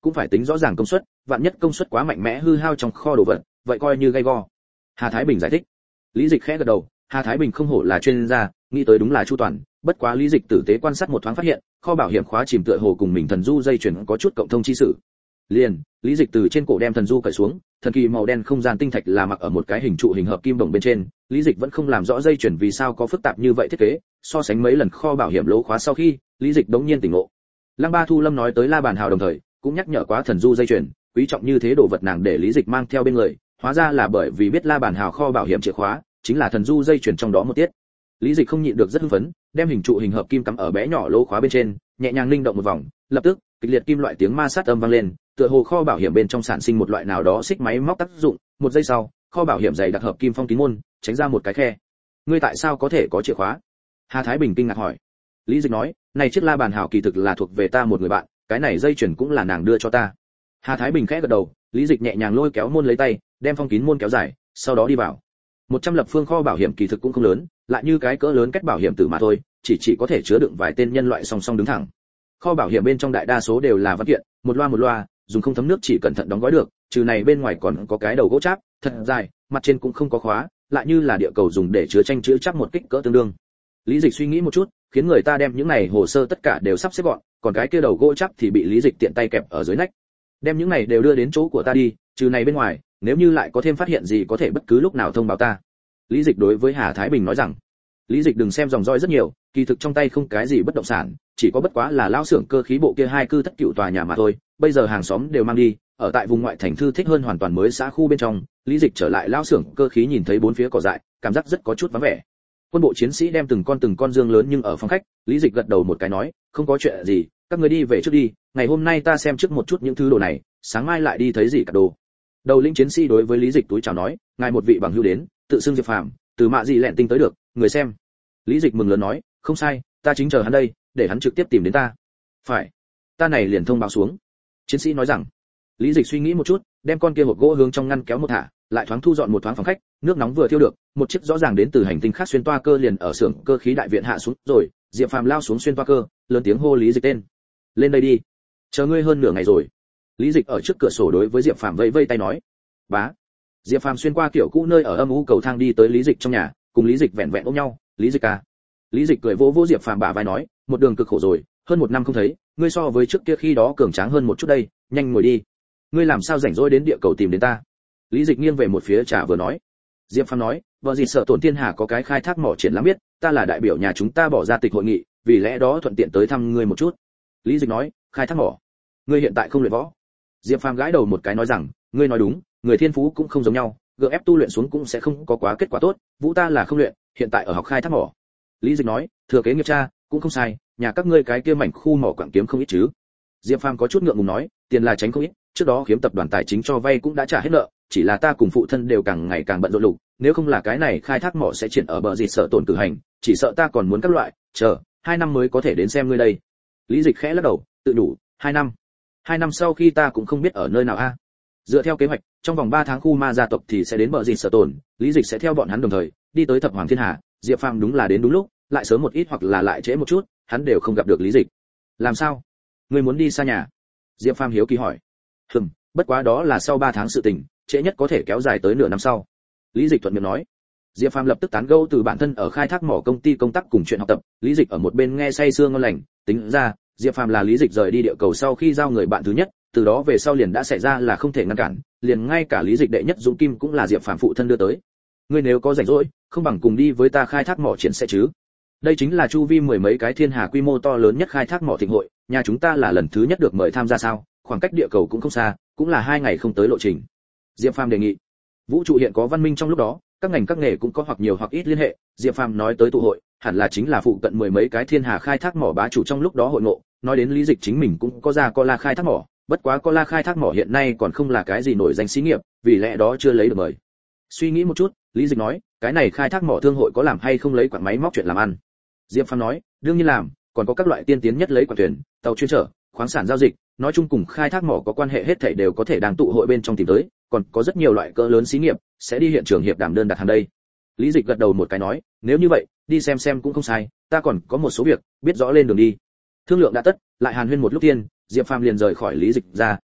cũng phải tính rõ ràng công suất, vạn nhất công suất quá mạnh mẽ hư hao trong kho đồ vật, vậy coi như gay go. Hà Thái Bình giải thích. Lý Dịch khẽ gật đầu, Hà Thái Bình không hổ là chuyên gia, nghĩ tới đúng là chu toàn, bất quá Lý Dịch tử tế quan sát một thoáng phát hiện, kho bảo hiểm khóa chìm tựa hồ cùng mình thần du dây chuyền có chút cộng thông chi sự. Liền, Lý Dịch từ trên cổ đem thần du cởi xuống, thần kỳ màu đen không gian tinh thạch là mặc ở một cái hình trụ hình hợp kim đồng bên trên, Lý Dịch vẫn không làm rõ dây chuyền vì sao có phức tạp như vậy thiết kế, so sánh mấy lần kho bảo hiểm lỗ khóa sau khi, Lý Dịch đống nhiên tỉnh ngộ. Lăng Ba Thu Lâm nói tới La Bàn Hào đồng thời, cũng nhắc nhở quá thần du dây chuyền, quý trọng như thế đồ vật nàng để Lý Dịch mang theo bên người, hóa ra là bởi vì biết La Bàn Hào kho bảo hiểm chìa khóa, chính là thần du dây chuyền trong đó một tiết. Lý Dịch không nhịn được rất hưng phấn, đem hình trụ hình hợp kim cắm ở bé nhỏ lỗ khóa bên trên, nhẹ nhàng linh động một vòng, lập tức, kịch liệt kim loại tiếng ma sát âm vang lên, tựa hồ kho bảo hiểm bên trong sản sinh một loại nào đó xích máy móc tác dụng, một giây sau, kho bảo hiểm dày đặc hợp kim phong kín môn, tránh ra một cái khe. Ngươi tại sao có thể có chìa khóa? Hà Thái Bình kinh ngạc hỏi. Lý Dịch nói, này chiếc La Bàn Hào kỳ thực là thuộc về ta một người bạn, cái này dây chuyền cũng là nàng đưa cho ta. Hà Thái Bình khẽ gật đầu, Lý Dịch nhẹ nhàng lôi kéo môn lấy tay, đem phong kín môn kéo dài, sau đó đi vào. một trăm lập phương kho bảo hiểm kỳ thực cũng không lớn, lại như cái cỡ lớn kết bảo hiểm tử mà thôi, chỉ chỉ có thể chứa đựng vài tên nhân loại song song đứng thẳng. Kho bảo hiểm bên trong đại đa số đều là văn kiện, một loa một loa, dùng không thấm nước chỉ cẩn thận đóng gói được, trừ này bên ngoài còn có cái đầu gỗ cháp, thật dài, mặt trên cũng không có khóa, lại như là địa cầu dùng để chứa tranh chữ chắc một kích cỡ tương đương. Lý Dịch suy nghĩ một chút, khiến người ta đem những này hồ sơ tất cả đều sắp xếp gọn, còn cái kia đầu gỗ chắp thì bị Lý Dịch tiện tay kẹp ở dưới nách. Đem những này đều đưa đến chỗ của ta đi, trừ này bên ngoài, nếu như lại có thêm phát hiện gì có thể bất cứ lúc nào thông báo ta. Lý Dịch đối với Hà Thái Bình nói rằng. Lý Dịch đừng xem dòng dõi rất nhiều, kỳ thực trong tay không cái gì bất động sản, chỉ có bất quá là lão xưởng cơ khí bộ kia hai cư thất cựu tòa nhà mà thôi, bây giờ hàng xóm đều mang đi, ở tại vùng ngoại thành thư thích hơn hoàn toàn mới xã khu bên trong, Lý Dịch trở lại lão xưởng cơ khí nhìn thấy bốn phía cỏ dại, cảm giác rất có chút vắng vẻ. Quân bộ chiến sĩ đem từng con từng con dương lớn nhưng ở phòng khách, Lý Dịch gật đầu một cái nói, không có chuyện gì, các người đi về trước đi, ngày hôm nay ta xem trước một chút những thứ đồ này, sáng mai lại đi thấy gì cả đồ. Đầu lĩnh chiến sĩ đối với Lý Dịch túi chào nói, ngài một vị bằng hữu đến, tự xưng Diệp Phàm, từ mạ gì lẹn tinh tới được, người xem. Lý Dịch mừng lớn nói, không sai, ta chính chờ hắn đây, để hắn trực tiếp tìm đến ta. Phải, ta này liền thông báo xuống. Chiến sĩ nói rằng. Lý Dịch suy nghĩ một chút, đem con kia hộp gỗ hướng trong ngăn kéo một thả, lại thoáng thu dọn một thoáng phòng khách, nước nóng vừa thiêu được, một chiếc rõ ràng đến từ hành tinh khác xuyên toa cơ liền ở xưởng cơ khí đại viện hạ xuống, rồi, Diệp Phàm lao xuống xuyên toa cơ, lớn tiếng hô Lý Dịch tên. Lên đây đi, chờ ngươi hơn nửa ngày rồi. Lý Dịch ở trước cửa sổ đối với Diệp Phàm vẫy vẫy tay nói. Bá. Diệp Phàm xuyên qua kiểu cũ nơi ở âm u cầu thang đi tới Lý Dịch trong nhà, cùng Lý Dịch vẹn vẹn ôm nhau, Lý Dịch à. Lý Dịch cười vỗ vỗ Diệp Phàm bả vai nói, một đường cực khổ rồi, hơn một năm không thấy, ngươi so với trước kia khi đó cường tráng hơn một chút đây, nhanh ngồi đi. Ngươi làm sao rảnh rỗi đến địa cầu tìm đến ta? Lý Dịch nghiêng về một phía trà vừa nói. Diệp Phàm nói, vợ gì sợ tổn thiên hà có cái khai thác mỏ triển lãm biết, ta là đại biểu nhà chúng ta bỏ ra tịch hội nghị, vì lẽ đó thuận tiện tới thăm ngươi một chút. Lý Dịch nói, khai thác mỏ, ngươi hiện tại không luyện võ. Diệp Phàm gãi đầu một cái nói rằng, ngươi nói đúng, người thiên phú cũng không giống nhau, gượng ép tu luyện xuống cũng sẽ không có quá kết quả tốt, vũ ta là không luyện, hiện tại ở học khai thác mỏ. Lý Dịch nói, thừa kế nghiệp cha, cũng không sai, nhà các ngươi cái kia mảnh khu mỏ quặng kiếm không ít chứ. Diệp Phàm có chút ngượng ngùng nói, tiền là tránh không ít, trước đó kiếm tập đoàn tài chính cho vay cũng đã trả hết nợ, chỉ là ta cùng phụ thân đều càng ngày càng bận rộn lục, nếu không là cái này khai thác mỏ sẽ triển ở bờ gì sợ tổn cử hành, chỉ sợ ta còn muốn các loại, chờ, hai năm mới có thể đến xem ngươi đây. Lý Dịch khẽ lắc đầu, tự đủ, hai năm. Hai năm sau khi ta cũng không biết ở nơi nào a. Dựa theo kế hoạch, trong vòng ba tháng khu ma gia tộc thì sẽ đến bờ gì sợ tổn, Lý Dịch sẽ theo bọn hắn đồng thời đi tới thập hoàng thiên hà, Diệp Phàm đúng là đến đúng lúc, lại sớm một ít hoặc là lại trễ một chút, hắn đều không gặp được Lý Dịch. Làm sao? Ngươi muốn đi xa nhà? Diệp Phàm hiếu kỳ hỏi. Hừm, bất quá đó là sau ba tháng sự tình, trễ nhất có thể kéo dài tới nửa năm sau. Lý Dịch thuận miệng nói. Diệp Phàm lập tức tán gẫu từ bản thân ở khai thác mỏ công ty công tác cùng chuyện học tập, Lý Dịch ở một bên nghe say sưa ngon lành, tính ra, Diệp Phàm là Lý Dịch rời đi địa cầu sau khi giao người bạn thứ nhất, từ đó về sau liền đã xảy ra là không thể ngăn cản, liền ngay cả Lý Dịch đệ nhất Dũng Kim cũng là Diệp Phàm phụ thân đưa tới. Ngươi nếu có rảnh rỗi, không bằng cùng đi với ta khai thác mỏ triển sẽ chứ? Đây chính là chu vi mười mấy cái thiên hà quy mô to lớn nhất khai thác mỏ thịnh hội, nhà chúng ta là lần thứ nhất được mời tham gia sao, khoảng cách địa cầu cũng không xa, cũng là hai ngày không tới lộ trình. Diệp Phàm đề nghị. Vũ trụ hiện có văn minh trong lúc đó, các ngành các nghề cũng có hoặc nhiều hoặc ít liên hệ, Diệp Phàm nói tới tụ hội, hẳn là chính là phụ cận mười mấy cái thiên hà khai thác mỏ bá chủ trong lúc đó hội ngộ, nói đến Lý Dịch chính mình cũng có ra Cola khai thác mỏ, bất quá Cola khai thác mỏ hiện nay còn không là cái gì nổi danh xí nghiệp, vì lẽ đó chưa lấy được mời. Suy nghĩ một chút, Lý Dịch nói, cái này khai thác mỏ thương hội có làm hay không lấy quặng máy móc chuyện làm ăn? Diệp Phàm nói, đương nhiên làm, còn có các loại tiên tiến nhất lấy quặng thuyền, tàu chuyên trở, khoáng sản giao dịch, nói chung cùng khai thác mỏ có quan hệ hết thảy đều có thể đang tụ hội bên trong tìm tới, còn có rất nhiều loại cỡ lớn xí nghiệp sẽ đi hiện trường hiệp đảm đơn đặt hàng đây. Lý Dịch gật đầu một cái nói, nếu như vậy, đi xem xem cũng không sai, ta còn có một số việc, biết rõ lên đường đi. Thương lượng đã tất, lại hàn huyên một lúc tiên, Diệp Phàm liền rời khỏi Lý Dịch ra,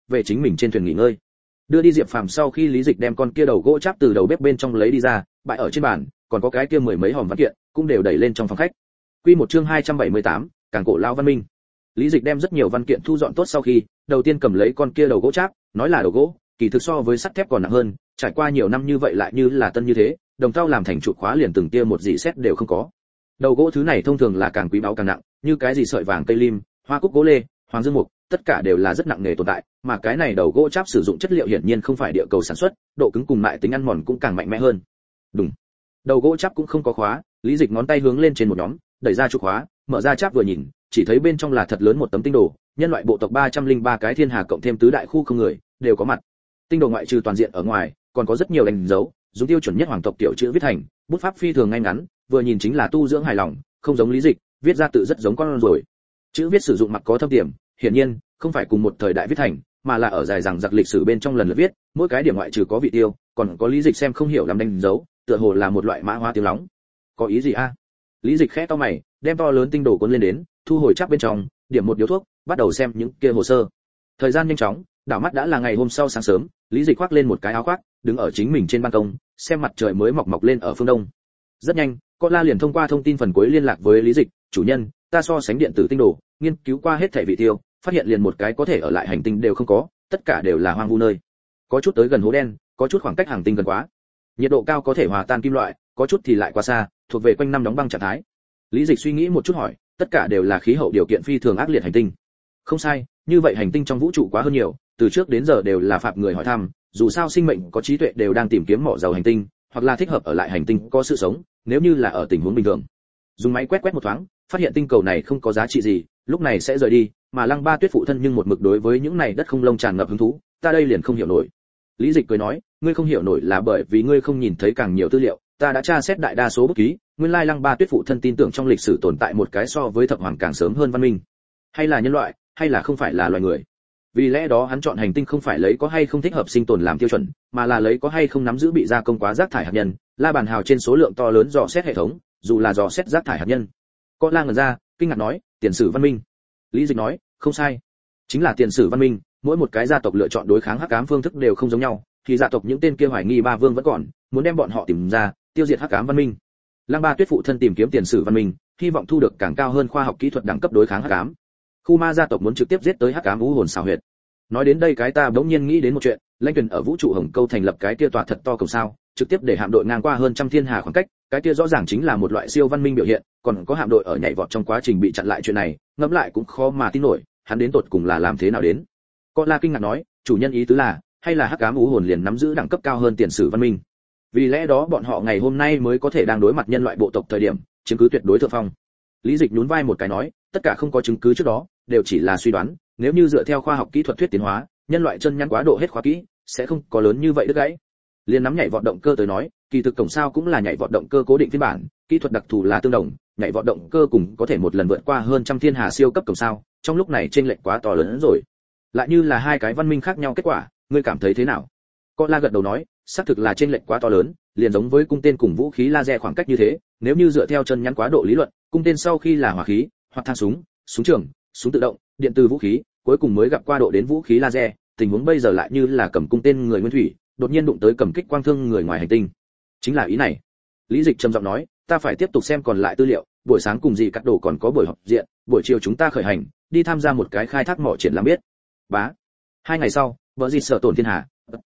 về chính mình trên thuyền nghỉ ngơi. Đưa đi Diệp Phàm sau khi Lý Dịch đem con kia đầu gỗ cháp từ đầu bếp bên trong lấy đi ra, bày ở trên bàn, còn có cái kia mười mấy hòm văn kiện, cũng đều đẩy lên trong phòng khách. Quy một chương hai trăm bảy mươi tám, Càng cổ lao văn minh. Lý Dịch đem rất nhiều văn kiện thu dọn tốt sau khi, đầu tiên cầm lấy con kia đầu gỗ cháp, nói là đầu gỗ, kỳ thực so với sắt thép còn nặng hơn, trải qua nhiều năm như vậy lại như là tân như thế, đồng thau làm thành trụ khóa liền từng tia một dị sét đều không có. Đầu gỗ thứ này thông thường là càng quý báu càng nặng, như cái gì sợi vàng cây lim, hoa cúc gỗ lê, hoàng dương mục, tất cả đều là rất nặng nghề tồn tại, mà cái này đầu gỗ cháp sử dụng chất liệu hiển nhiên không phải địa cầu sản xuất, độ cứng cùng lại tính ăn mòn cũng càng mạnh mẽ hơn. Đúng. Đầu gỗ cháp cũng không có khóa, Lý Dịch ngón tay hướng lên trên một nhóm, đẩy ra trụ khóa, mở ra cháp vừa nhìn, chỉ thấy bên trong là thật lớn một tấm tinh đồ, nhân loại bộ tộc ba trăm lẻ ba cái thiên hà cộng thêm tứ đại khu không người, đều có mặt. Tinh đồ ngoại trừ toàn diện ở ngoài, còn có rất nhiều đánh dấu, dùng tiêu chuẩn nhất hoàng tộc tiểu chữ viết thành, bút pháp phi thường ngay ngắn, vừa nhìn chính là tu dưỡng hài lòng, không giống Lý Dịch, viết ra tự rất giống con rồi. Chữ viết sử dụng mặc có thâm tiềm, hiển nhiên không phải cùng một thời đại viết thành, mà là ở dài rằng giặc lịch sử bên trong lần lượt viết, mỗi cái điểm ngoại trừ có vị tiêu, còn có Lý Dịch xem không hiểu làm đánh dấu, tựa hồ là một loại mã hóa tiếng lóng. Có ý gì a? Lý Dịch khẽ cau mày, đem to lớn tinh đồ cuốn lên đến, thu hồi chắc bên trong, điểm một điếu thuốc, bắt đầu xem những kia hồ sơ. Thời gian nhanh chóng, đảo mắt đã là ngày hôm sau sáng sớm, Lý Dịch khoác lên một cái áo khoác, đứng ở chính mình trên ban công, xem mặt trời mới mọc mọc lên ở phương đông. Rất nhanh, con la liền thông qua thông tin phần cuối liên lạc với Lý Dịch, chủ nhân, ta so sánh điện tử tinh đồ, nghiên cứu qua hết thảy vị tiêu, phát hiện liền một cái có thể ở lại hành tinh đều không có, tất cả đều là hoang vu nơi. Có chút tới gần hố đen, có chút khoảng cách hành tinh gần quá. Nhiệt độ cao có thể hòa tan kim loại, có chút thì lại quá xa, thuộc về quanh năm đóng băng trạng thái. Lý Dịch suy nghĩ một chút hỏi, tất cả đều là khí hậu điều kiện phi thường ác liệt hành tinh. Không sai, như vậy hành tinh trong vũ trụ quá hơn nhiều, từ trước đến giờ đều là phạm người hỏi thăm, dù sao sinh mệnh có trí tuệ đều đang tìm kiếm mỏ dầu hành tinh, hoặc là thích hợp ở lại hành tinh có sự sống, nếu như là ở tình huống bình thường. Dùng máy quét quét một thoáng, phát hiện tinh cầu này không có giá trị gì, lúc này sẽ rời đi, mà Lăng Ba Tuyết phụ thân nhưng một mực đối với những này đất không lông tràn ngập hứng thú, ta đây liền không hiểu nổi. Lý Dịch cười nói, ngươi không hiểu nổi là bởi vì ngươi không nhìn thấy càng nhiều tư liệu, ta đã tra xét đại đa số bút ký, nguyên lai Lăng Ba Tuyết phụ thân tin tưởng trong lịch sử tồn tại một cái so với thập hoàng càng sớm hơn văn minh, hay là nhân loại, hay là không phải là loài người. Vì lẽ đó hắn chọn hành tinh không phải lấy có hay không thích hợp sinh tồn làm tiêu chuẩn, mà là lấy có hay không nắm giữ bị gia công quá rác thải hạt nhân, la bàn hào trên số lượng to lớn dò xét hệ thống, dù là dò xét rác thải hạt nhân. Có la ngẩn ra, kinh ngạc nói, tiền sử văn minh. Lý Dịch nói, không sai, chính là tiền sử văn minh, mỗi một cái gia tộc lựa chọn đối kháng hắc ám phương thức đều không giống nhau, thì gia tộc những tên kia hoài nghi ba vương vẫn còn, muốn đem bọn họ tìm ra, tiêu diệt hắc ám văn minh. Lăng Ba Tuyết phụ thân tìm kiếm tiền sử văn minh, hy vọng thu được càng cao hơn khoa học kỹ thuật đẳng cấp đối kháng hắc ám. Khu ma gia tộc muốn trực tiếp giết tới hắc ám u hồn xào huyệt. Nói đến đây cái ta bỗng nhiên nghĩ đến một chuyện, Lãnh Tuyền ở vũ trụ Hồng Câu thành lập cái kia tòa thật to cầu sao, trực tiếp để hạm đội ngang qua hơn trăm thiên hà khoảng cách, cái kia rõ ràng chính là một loại siêu văn minh biểu hiện, còn có hạm đội ở nhảy vọt trong quá trình bị chặn lại chuyện này, ngẫm lại cũng khó mà tin nổi, hắn đến tột cùng là làm thế nào đến. Con La kinh ngạc nói, chủ nhân ý tứ là, hay là hắc ám u hồn liền nắm giữ đẳng cấp cao hơn tiền sử văn minh. Vì lẽ đó bọn họ ngày hôm nay mới có thể đang đối mặt nhân loại bộ tộc thời điểm, chứng cứ tuyệt đối thượng phong. Lý Dịch nhún vai một cái nói, tất cả không có chứng cứ trước đó, đều chỉ là suy đoán, nếu như dựa theo khoa học kỹ thuật thuyết tiến hóa, nhân loại chân nhắn quá độ hết khóa kỹ, sẽ không có lớn như vậy đứt gãy. Liên nắm nhảy vọt động cơ tới nói, kỳ thực cổng sao cũng là nhảy vọt động cơ cố định phiên bản, kỹ thuật đặc thù là tương đồng, nhảy vọt động cơ cùng có thể một lần vượt qua hơn trăm thiên hà siêu cấp cổng sao, trong lúc này chênh lệch quá to lớn rồi. Lại như là hai cái văn minh khác nhau kết quả, ngươi cảm thấy thế nào? Con La gật đầu nói, xác thực là chênh lệch quá to lớn, liền giống với cung tên cùng vũ khí laser khoảng cách như thế, nếu như dựa theo chân nhắn quá độ lý luận, cung tên sau khi là hỏa khí, hoặc thang súng, súng trường, súng tự động, điện từ vũ khí, cuối cùng mới gặp qua độ đến vũ khí laser, tình huống bây giờ lại như là cầm cung tên người nguyên thủy, đột nhiên đụng tới cầm kích quang thương người ngoài hành tinh. Chính là ý này. Lý Dịch trầm giọng nói, ta phải tiếp tục xem còn lại tư liệu, buổi sáng cùng gì cắt đồ còn có buổi họp diện, buổi chiều chúng ta khởi hành, đi tham gia một cái khai thác mỏ triển lãm biết. Bá. Hai ngày sau, vợ gì sợ tổn thiên hà.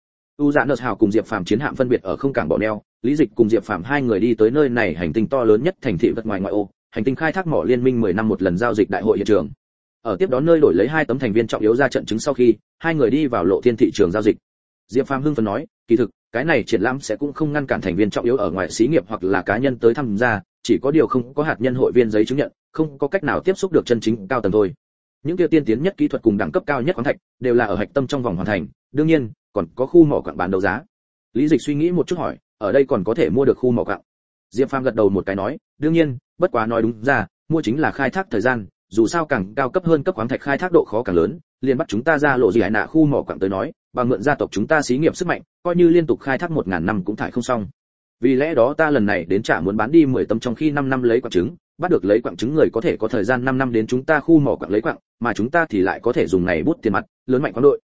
U Dạ Nợ Hào cùng Diệp Phàm chiến hạm phân biệt ở không cảng bỏ neo, Lý Dịch cùng Diệp Phàm hai người đi tới nơi này hành tinh to lớn nhất thành thị vật ngoài ngoại ô, hành tinh khai thác mỏ liên minh mười năm một lần giao dịch đại hội hiện trường. Ở tiếp đón nơi đổi lấy hai tấm thành viên trọng yếu ra trận chứng sau khi, hai người đi vào lộ thiên thị trường giao dịch. Diệp Phàm hưng phấn nói, kỳ thực, cái này triển lãm sẽ cũng không ngăn cản thành viên trọng yếu ở ngoài xí nghiệp hoặc là cá nhân tới tham gia, chỉ có điều không có hạt nhân hội viên giấy chứng nhận, không có cách nào tiếp xúc được chân chính cao tầng thôi. Những tiêu tiên tiến nhất kỹ thuật cùng đẳng cấp cao nhất khoáng thạch đều là ở hạch tâm trong vòng hoàn thành, đương nhiên, còn có khu mỏ quặng bán đấu giá. Lý Dịch suy nghĩ một chút hỏi, ở đây còn có thể mua được khu mỏ quặng? Diệp Phàm gật đầu một cái nói, đương nhiên, bất quá nói đúng ra, mua chính là khai thác thời gian, dù sao càng cao cấp hơn cấp khoáng thạch khai thác độ khó càng lớn, liền bắt chúng ta ra lộ gì hải nạ khu mỏ quặng tới nói, bằng mượn gia tộc chúng ta xí nghiệp sức mạnh, coi như liên tục khai thác một ngàn năm cũng thải không xong. Vì lẽ đó ta lần này đến trả muốn bán đi mười tấm trong khi năm năm lấy quặng trứng, bắt được lấy quặng trứng người có thể có thời gian năm năm đến chúng ta khu mỏ quặng lấy quặng, mà chúng ta thì lại có thể dùng này bút tiền mặt, lớn mạnh quán đội.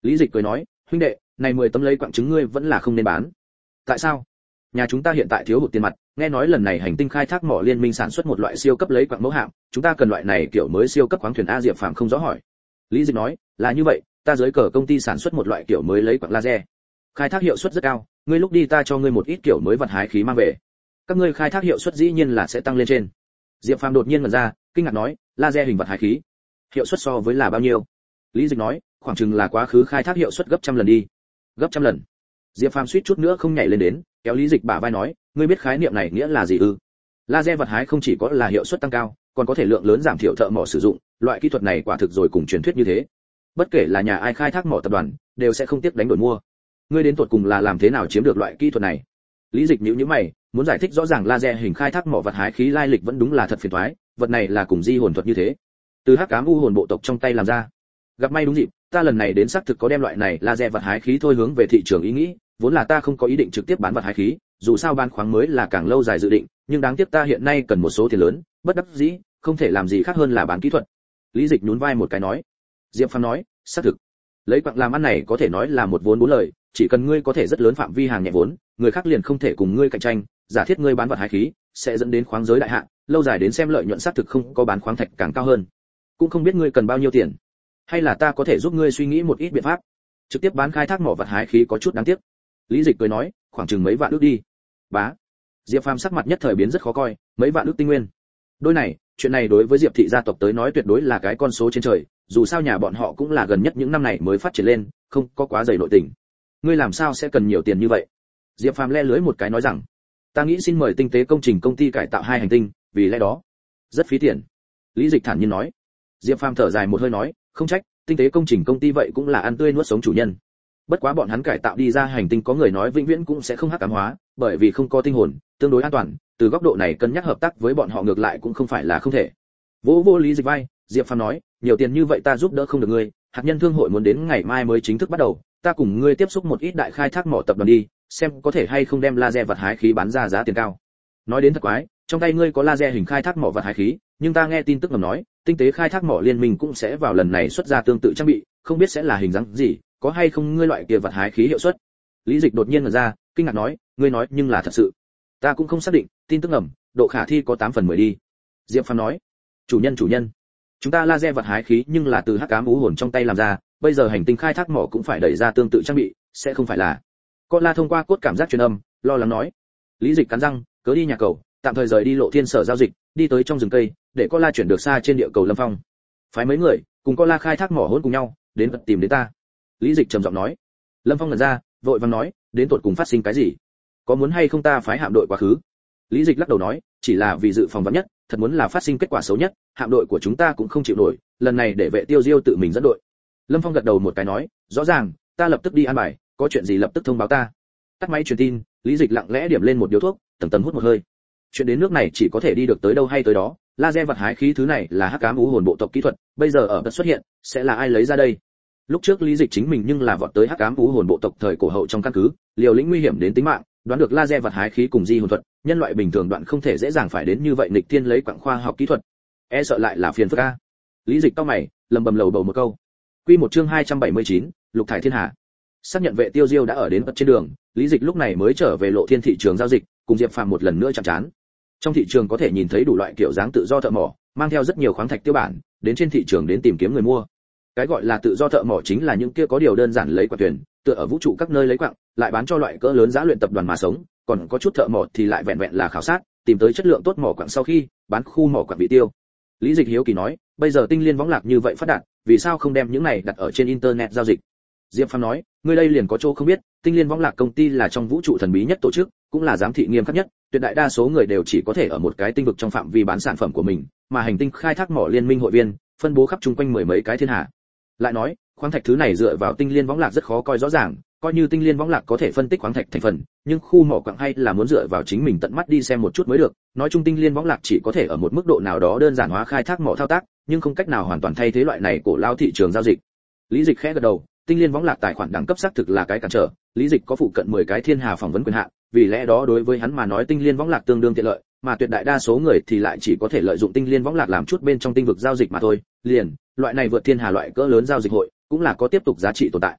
Lý Dịch cười nói, huynh đệ, này mười tấm lấy quặng trứng ngươi vẫn là không nên bán. Tại sao? Nhà chúng ta hiện tại thiếu hụt tiền mặt, nghe nói lần này hành tinh khai thác mỏ liên minh sản xuất một loại siêu cấp lấy quặng mẫu hạm, chúng ta cần loại này kiểu mới siêu cấp khoáng thuyền. A Diệp Phàm không rõ hỏi. Lý Dịch nói, là như vậy, ta dưới cờ công ty sản xuất một loại kiểu mới lấy quặng laser, khai thác hiệu suất rất cao, ngươi lúc đi ta cho ngươi một ít kiểu mới vật hái khí mang về, các ngươi khai thác hiệu suất dĩ nhiên là sẽ tăng lên trên. Diệp Phàm đột nhiên ngẩn ra, kinh ngạc nói, laser hình vật hái khí, hiệu suất so với là bao nhiêu? Lý Dịch nói, khoảng chừng là quá khứ khai thác hiệu suất gấp trăm lần đi. Gấp trăm lần? Diệp Phàm suýt chút nữa không nhảy lên đến, kéo Lý Dịch bả vai nói, ngươi biết khái niệm này nghĩa là gì ư? Laser vật hái không chỉ có là hiệu suất tăng cao, còn có thể lượng lớn giảm thiểu thợ mỏ sử dụng, loại kỹ thuật này quả thực rồi cùng truyền thuyết như thế. Bất kể là nhà ai khai thác mỏ tập đoàn, đều sẽ không tiếc đánh đổi mua. Ngươi đến tuột cùng là làm thế nào chiếm được loại kỹ thuật này? Lý Dịch nhíu nhíu mày, muốn giải thích rõ ràng laser hình khai thác mỏ vật hái khí lai lịch vẫn đúng là thật phiền toái, vật này là cùng di hồn thuật như thế, từ hắc ám u hồn bộ tộc trong tay làm ra. Gặp may đúng dịp, ta lần này đến xác thực có đem loại này laser vật hái khí thôi hướng về thị trường ý nghĩ, vốn là ta không có ý định trực tiếp bán vật hái khí, dù sao bán khoáng mới là càng lâu dài dự định, nhưng đáng tiếc ta hiện nay cần một số tiền lớn, bất đắc dĩ, không thể làm gì khác hơn là bán kỹ thuật. Lý Dịch nhún vai một cái nói. Diệp Phàm nói, xác thực, lấy quặng làm ăn này có thể nói là một vốn bốn lời, chỉ cần ngươi có thể rất lớn phạm vi hàng nhẹ vốn, người khác liền không thể cùng ngươi cạnh tranh, giả thiết ngươi bán vật hái khí, sẽ dẫn đến khoáng giới đại hạ, lâu dài đến xem lợi nhuận xác thực không có bán khoáng thạch càng cao hơn. Cũng không biết ngươi cần bao nhiêu tiền, hay là ta có thể giúp ngươi suy nghĩ một ít biện pháp. Trực tiếp bán khai thác mỏ vật hái khí có chút đáng tiếc. Lý Dịch cười nói, khoảng chừng mấy vạn ức đi. Bá. Diệp Phàm sắc mặt nhất thời biến rất khó coi, mấy vạn ức tinh nguyên. Đôi này, chuyện này đối với Diệp thị gia tộc tới nói tuyệt đối là cái con số trên trời, dù sao nhà bọn họ cũng là gần nhất những năm này mới phát triển lên, không có quá dày nội tình. Ngươi làm sao sẽ cần nhiều tiền như vậy? Diệp Phàm le lưới một cái nói rằng, ta nghĩ xin mời tinh tế công trình công ty cải tạo hai hành tinh, vì lẽ đó rất phí tiền. Lý Dịch thản nhiên nói. Diệp Phàm thở dài một hơi nói, không trách, tinh tế công trình công ty vậy cũng là ăn tươi nuốt sống chủ nhân. Bất quá bọn hắn cải tạo đi ra hành tinh có người nói vĩnh viễn cũng sẽ không hắc ám hóa, bởi vì không có tinh hồn, tương đối an toàn, từ góc độ này cân nhắc hợp tác với bọn họ ngược lại cũng không phải là không thể. Vô vô Lý Dịch vai, Diệp Phàm nói, nhiều tiền như vậy ta giúp đỡ không được ngươi, hạt nhân thương hội muốn đến ngày mai mới chính thức bắt đầu, ta cùng ngươi tiếp xúc một ít đại khai thác mỏ tập đoàn đi, xem có thể hay không đem laser vật hái khí bán ra giá tiền cao. Nói đến thật quái, trong tay ngươi có laser hình khai thác mỏ vật hái khí, nhưng ta nghe tin tức ngầm nói, tinh tế khai thác mỏ liên minh cũng sẽ vào lần này xuất ra tương tự trang bị, không biết sẽ là hình dáng gì, có hay không ngươi loại kia vật hái khí hiệu suất. Lý Dịch đột nhiên ngẩn ra, kinh ngạc nói, ngươi nói nhưng là thật sự? Ta cũng không xác định, tin tức ngầm, độ khả thi có tám phần mười đi. Diệp Phàm nói, chủ nhân chủ nhân, chúng ta laser vật hái khí nhưng là từ hắc ám u hồn trong tay làm ra, bây giờ hành tinh khai thác mỏ cũng phải đẩy ra tương tự trang bị, sẽ không phải là. Con La thông qua cốt cảm giác truyền âm, lo lắng nói. Lý Dịch cắn răng, cớ đi nhà cầu, tạm thời rời đi Lộ Thiên sở giao dịch, đi tới trong rừng cây, để Con La chuyển được xa trên địa cầu Lâm Phong. Phái mấy người, cùng Con La khai thác mỏ hỗn cùng nhau, đến vật tìm đến ta. Lý Dịch trầm giọng nói. Lâm Phong ngẩn ra, vội vàng nói, đến tột cùng phát sinh cái gì? Có muốn hay không ta phái hạm đội quá khứ? Lý Dịch lắc đầu nói, chỉ là vì dự phòng vạn nhất, thật muốn là phát sinh kết quả xấu nhất, hạm đội của chúng ta cũng không chịu nổi, lần này để Vệ Tiêu Diêu tự mình dẫn đội. Lâm Phong gật đầu một cái nói, rõ ràng, ta lập tức đi an bài, có chuyện gì lập tức thông báo ta. Tắt máy truyền tin, Lý Dịch lặng lẽ điểm lên một điếu thuốc, tầng tầng hút một hơi. Chuyện đến nước này chỉ có thể đi được tới đâu hay tới đó, laser vật hái khí thứ này là hắc ám u hồn bộ tộc kỹ thuật, bây giờ ở đất xuất hiện, sẽ là ai lấy ra đây? Lúc trước Lý Dịch chính mình nhưng là vọt tới hắc ám u hồn bộ tộc thời cổ hậu trong căn cứ, liều lĩnh nguy hiểm đến tính mạng, đoán được laser vật hái khí cùng di hồn thuật, nhân loại bình thường đoạn không thể dễ dàng phải đến như vậy nghịch thiên lấy quặng khoa học kỹ thuật, e sợ lại là phiền phức a. Lý Dịch cau mày, lầm bầm lầu bầu một câu. Quy một chương hai trăm bảy mươi chín, Lục thải thiên hà. Xác nhận Vệ Tiêu Diêu đã ở đến vật trên đường, Lý Dịch lúc này mới trở về Lộ Thiên thị trường giao dịch, cùng Diệp Phàm một lần nữa chạm trán. Trong thị trường có thể nhìn thấy đủ loại kiểu dáng tự do thợ mỏ, mang theo rất nhiều khoáng thạch tiêu bản, đến trên thị trường đến tìm kiếm người mua. Cái gọi là tự do thợ mỏ chính là những kia có điều đơn giản lấy quặng thuyền, tựa ở vũ trụ các nơi lấy quặng, lại bán cho loại cỡ lớn giá luyện tập đoàn mà sống, còn có chút thợ mỏ thì lại vẹn vẹn là khảo sát, tìm tới chất lượng tốt mỏ quặng sau khi bán khu mỏ quặng bị tiêu. Lý Dịch hiếu kỳ nói, bây giờ tinh liên võng lạc như vậy phát đạt, vì sao không đem những này đặt ở trên internet giao dịch? Diệp Phàm nói, ngươi đây liền có chỗ không biết, tinh liên võng lạc công ty là trong vũ trụ thần bí nhất tổ chức, cũng là giám thị nghiêm khắc nhất, tuyệt đại đa số người đều chỉ có thể ở một cái tinh vực trong phạm vi bán sản phẩm của mình, mà hành tinh khai thác mỏ liên minh hội viên phân bố khắp chung quanh mười mấy cái thiên hà. Lại nói, khoáng thạch thứ này dựa vào tinh liên võng lạc rất khó coi rõ ràng, coi như tinh liên võng lạc có thể phân tích khoáng thạch thành phần, nhưng khu mỏ quặng hay là muốn dựa vào chính mình tận mắt đi xem một chút mới được. Nói chung tinh liên võng lạc chỉ có thể ở một mức độ nào đó đơn giản hóa khai thác mỏ thao tác, nhưng không cách nào hoàn toàn thay thế loại này cổ lao thị trường giao dịch. Lý Dịch khẽ gật đầu, tinh liên võng lạc tài khoản đẳng cấp xác thực là cái cản trở, Lý Dịch có phụ cận mười cái thiên hà phỏng vấn quyền hạn, vì lẽ đó đối với hắn mà nói tinh liên võng lạc tương đương tiện lợi, mà tuyệt đại đa số người thì lại chỉ có thể lợi dụng tinh liên võng lạc làm chút bên trong tinh vực giao dịch mà thôi. Liền, loại này vượt thiên hà loại cỡ lớn giao dịch hội, cũng là có tiếp tục giá trị tồn tại.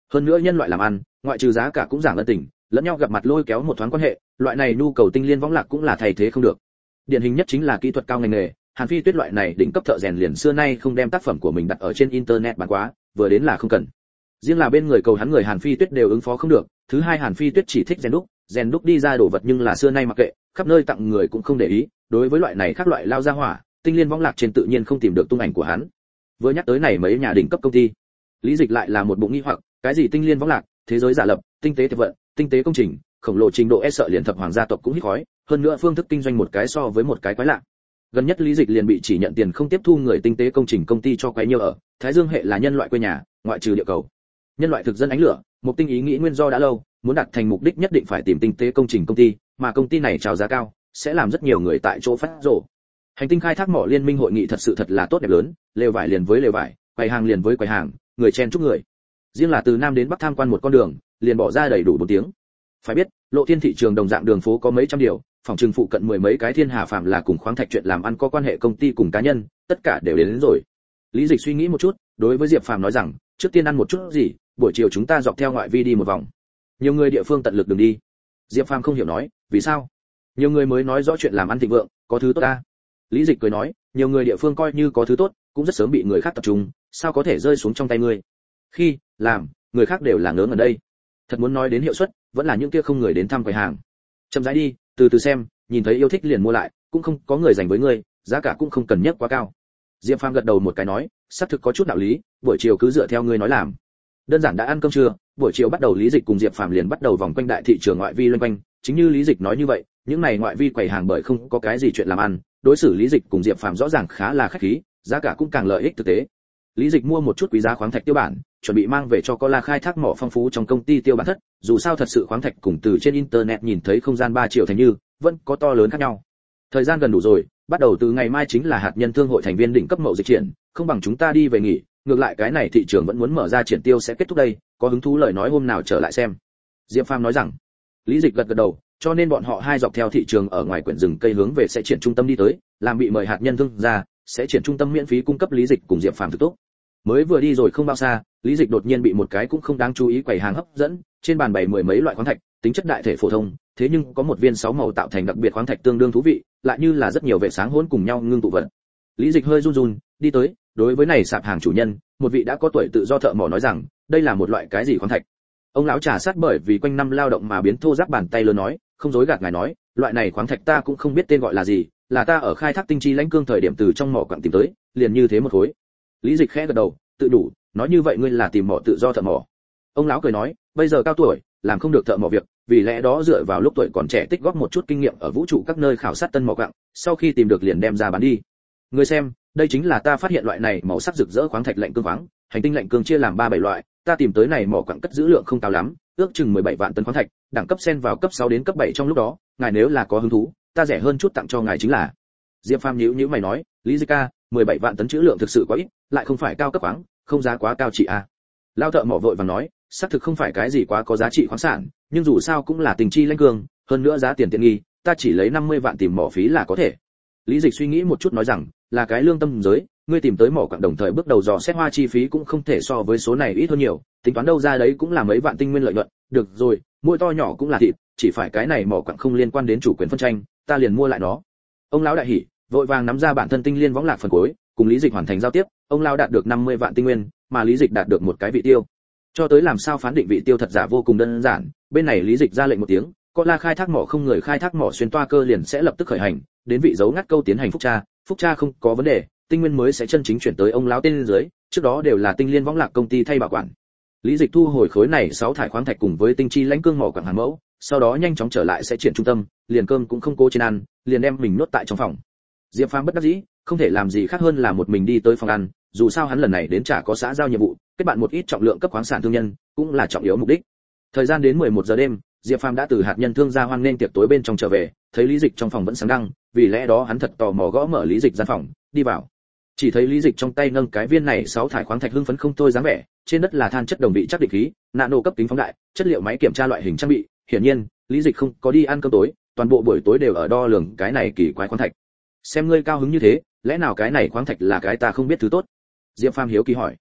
Hơn nữa nhân loại làm ăn, ngoại trừ giá cả cũng giảng ân tình, lẫn nhau gặp mặt lôi kéo một thoáng quan hệ, loại này nhu cầu tinh liên võng lạc cũng là thay thế không được. Điển hình nhất chính là kỹ thuật cao ngành nghề, Hàn Phi Tuyết loại này đỉnh cấp thợ rèn liền xưa nay không đem tác phẩm của mình đặt ở trên internet bán quá, vừa đến là không cần. Riêng là bên người cầu hắn người Hàn Phi Tuyết đều ứng phó không được, thứ hai Hàn Phi Tuyết chỉ thích rèn đúc, rèn đúc đi ra đồ vật nhưng là xưa nay mặc kệ, khắp nơi tặng người cũng không để ý, đối với loại này khác loại lao ra hỏa, tinh liên võng lạc trên tự nhiên không tìm được tung ảnh của hắn. Vừa nhắc tới này mấy nhà đỉnh cấp công ty, Lý Dịch lại là một bụng nghi hoặc, cái gì tinh liên võng lạc, thế giới giả lập, tinh tế thiệp vận, tinh tế công trình, khổng lồ trình độ e sợ liền thập hoàng gia tộc cũng hít khói, hơn nữa phương thức kinh doanh một cái so với một cái quái lạ. Gần nhất Lý Dịch liền bị chỉ nhận tiền không tiếp thu người tinh tế công trình công ty cho quấy nhiều ở, Thái Dương hệ là nhân loại quê nhà, ngoại trừ địa cầu. Nhân loại thực dân ánh lửa, một tinh ý nghĩ nguyên do đã lâu, muốn đạt thành mục đích nhất định phải tìm tinh tế công trình công ty, mà công ty này chào giá cao, sẽ làm rất nhiều người tại chỗ phát rồ. Hành tinh khai thác mỏ liên minh hội nghị thật sự thật là tốt đẹp lớn, lều vải liền với lều vải, quầy hàng liền với quầy hàng, người chen chúc người. Riêng là từ nam đến bắc tham quan một con đường, liền bỏ ra đầy đủ bốn tiếng. Phải biết, lộ thiên thị trường đồng dạng đường phố có mấy trăm điều, phòng trừng phụ cận mười mấy cái thiên hà phạm là cùng khoáng thạch chuyện làm ăn có quan hệ công ty cùng cá nhân, tất cả đều đến, đến rồi. Lý Dịch suy nghĩ một chút, đối với Diệp Phàm nói rằng, trước tiên ăn một chút gì, buổi chiều chúng ta dọc theo ngoại vi đi một vòng. Nhiều người địa phương tận lực đừng đi. Diệp Phàm không hiểu nói, vì sao? Nhiều người mới nói rõ chuyện làm ăn thịnh vượng, có thứ tốt ta. Lý Dịch cười nói, nhiều người địa phương coi như có thứ tốt, cũng rất sớm bị người khác tập trung, sao có thể rơi xuống trong tay ngươi? Khi làm, người khác đều là ngớ ngẩn đây. Thật muốn nói đến hiệu suất, vẫn là những kia không người đến thăm quầy hàng. Chậm rãi đi, từ từ xem, nhìn thấy yêu thích liền mua lại, cũng không có người dành với ngươi, giá cả cũng không cần nhấc quá cao. Diệp Phàm gật đầu một cái nói, xác thực có chút đạo lý, buổi chiều cứ dựa theo ngươi nói làm. Đơn giản đã ăn cơm trưa, buổi chiều bắt đầu Lý Dịch cùng Diệp Phàm liền bắt đầu vòng quanh đại thị trường ngoại vi loanh quanh, chính như Lý Dịch nói như vậy, những này ngoại vi quầy hàng bởi không có cái gì chuyện làm ăn, đối xử Lý Dịch cùng Diệp Phàm rõ ràng khá là khách khí, giá cả cũng càng lợi ích thực tế. Lý Dịch mua một chút quý giá khoáng thạch tiêu bản, chuẩn bị mang về cho có la khai thác mỏ phong phú trong công ty tiêu bản thất, dù sao thật sự khoáng thạch cùng từ trên internet nhìn thấy không gian ba triệu thành như, vẫn có to lớn khác nhau. Thời gian gần đủ rồi, bắt đầu từ ngày mai chính là hạt nhân thương hội thành viên đỉnh cấp mậu dịch triển, không bằng chúng ta đi về nghỉ, ngược lại cái này thị trường vẫn muốn mở ra triển tiêu sẽ kết thúc đây, có hứng thú lời nói hôm nào trở lại xem. Diệp Phàm nói rằng. Lý Dịch gật gật đầu, cho nên bọn họ hai dọc theo thị trường ở ngoài quyển rừng cây hướng về sẽ triển trung tâm đi tới, làm bị mời hạt nhân thương ra, sẽ triển trung tâm miễn phí cung cấp Lý Dịch cùng Diệp Phàm thực tốt. Mới vừa đi rồi không bao xa, Lý Dịch đột nhiên bị một cái cũng không đáng chú ý quầy hàng hấp dẫn, trên bàn bày mười mấy loại khoáng thạch, tính chất đại thể phổ thông, thế nhưng có một viên sáu màu tạo thành đặc biệt khoáng thạch tương đương thú vị, lại như là rất nhiều vệ sáng hỗn cùng nhau ngưng tụ vật. Lý Dịch hơi run run, đi tới, đối với này sạp hàng chủ nhân, một vị đã có tuổi tự do thợ mỏ nói rằng, đây là một loại cái gì khoáng thạch. Ông lão trà sát bởi vì quanh năm lao động mà biến thô ráp bàn tay lớn nói, không dối gạt ngài nói, loại này khoáng thạch ta cũng không biết tên gọi là gì, là ta ở khai thác tinh chi lãnh cương thời điểm từ trong mỏ quặng tìm tới, liền như thế một khối. Lý Dịch khẽ gật đầu, tự đủ, nói như vậy ngươi là tìm mỏ tự do thợ mỏ. Ông lão cười nói, bây giờ cao tuổi, làm không được thợ mỏ việc, vì lẽ đó dựa vào lúc tuổi còn trẻ tích góp một chút kinh nghiệm ở vũ trụ các nơi khảo sát tân mỏ quặng, sau khi tìm được liền đem ra bán đi. Ngươi xem, đây chính là ta phát hiện loại này màu sắc rực rỡ khoáng thạch lạnh cương khoáng, hành tinh lạnh cương chia làm ba bảy loại, ta tìm tới này mỏ quặng cất giữ lượng không cao lắm, ước chừng mười bảy vạn tấn khoáng thạch, đẳng cấp xen vào cấp sáu đến cấp bảy trong lúc đó, ngài nếu là có hứng thú, ta rẻ hơn chút tặng cho ngài chính là. Diệp Phàm nhíu nhíu mày nói, Lý Dịch ca, mười bảy vạn tấn trữ lượng thực sự quá ít, lại không phải cao cấp khoáng, không giá quá cao chị a. À. Lao thợ mỏ vội vàng nói, xác thực không phải cái gì quá có giá trị khoáng sản, nhưng dù sao cũng là tình chi lãnh cương, hơn nữa giá tiền tiện nghi, ta chỉ lấy năm mươi vạn tìm mỏ phí là có thể. Lý Dịch suy nghĩ một chút nói rằng, là cái lương tâm giới, ngươi tìm tới mỏ quặng đồng thời bước đầu dò xét hoa chi phí cũng không thể so với số này ít hơn nhiều, tính toán đâu ra đấy cũng là mấy vạn tinh nguyên lợi nhuận, được rồi, mỗi to nhỏ cũng là thịt, chỉ phải cái này mỏ quặng không liên quan đến chủ quyền phân tranh, ta liền mua lại nó. Ông lão đại hỉ, vội vàng nắm ra bản thân tinh liên võng lạc phần cuối, cùng Lý Dịch hoàn thành giao tiếp, ông lão đạt được năm mươi vạn tinh nguyên, mà Lý Dịch đạt được một cái vị tiêu. Cho tới làm sao phán định vị tiêu thật giả vô cùng đơn giản, bên này Lý Dịch ra lệnh một tiếng, có la khai thác mỏ không người khai thác mỏ xuyên toa cơ liền sẽ lập tức khởi hành, đến vị dấu ngắt câu tiến hành phúc tra, phúc tra không có vấn đề, tinh nguyên mới sẽ chân chính chuyển tới ông lão tên dưới, trước đó đều là tinh liên võng lạc công ty thay bảo quản. Lý Dịch thu hồi khối này sáu thải khoáng thạch cùng với tinh chi lãnh cương mỏ quặng hàng mẫu, sau đó nhanh chóng trở lại sẽ triển trung tâm, liền cơm cũng không cố trên ăn, liền đem mình nốt tại trong phòng. Diệp Phàm bất đắc dĩ, không thể làm gì khác hơn là một mình đi tới phòng ăn, dù sao hắn lần này đến chả có xã giao nhiệm vụ, kết bạn một ít trọng lượng cấp khoáng sản thương nhân, cũng là trọng yếu mục đích. Thời gian đến mười một giờ đêm, Diệp Phàm đã từ hạt nhân thương gia hoan nên tiệc tối bên trong trở về, thấy Lý Dịch trong phòng vẫn sáng đăng, vì lẽ đó hắn thật tò mò gõ mở Lý Dịch gian phòng, đi vào. Chỉ thấy Lý Dịch trong tay nâng cái viên này sáu thải khoáng thạch hưng phấn không thôi dáng vẻ, trên đất là than chất đồng vị chắc định khí, nano cấp kính phóng đại, chất liệu máy kiểm tra loại hình trang bị, hiển nhiên, Lý Dịch không có đi ăn cơm tối, toàn bộ buổi tối đều ở đo lường cái này kỳ quái khoáng thạch. Xem ngươi cao hứng như thế, lẽ nào cái này khoáng thạch là cái ta không biết thứ tốt? Diệp Phàm hiếu kỳ hỏi.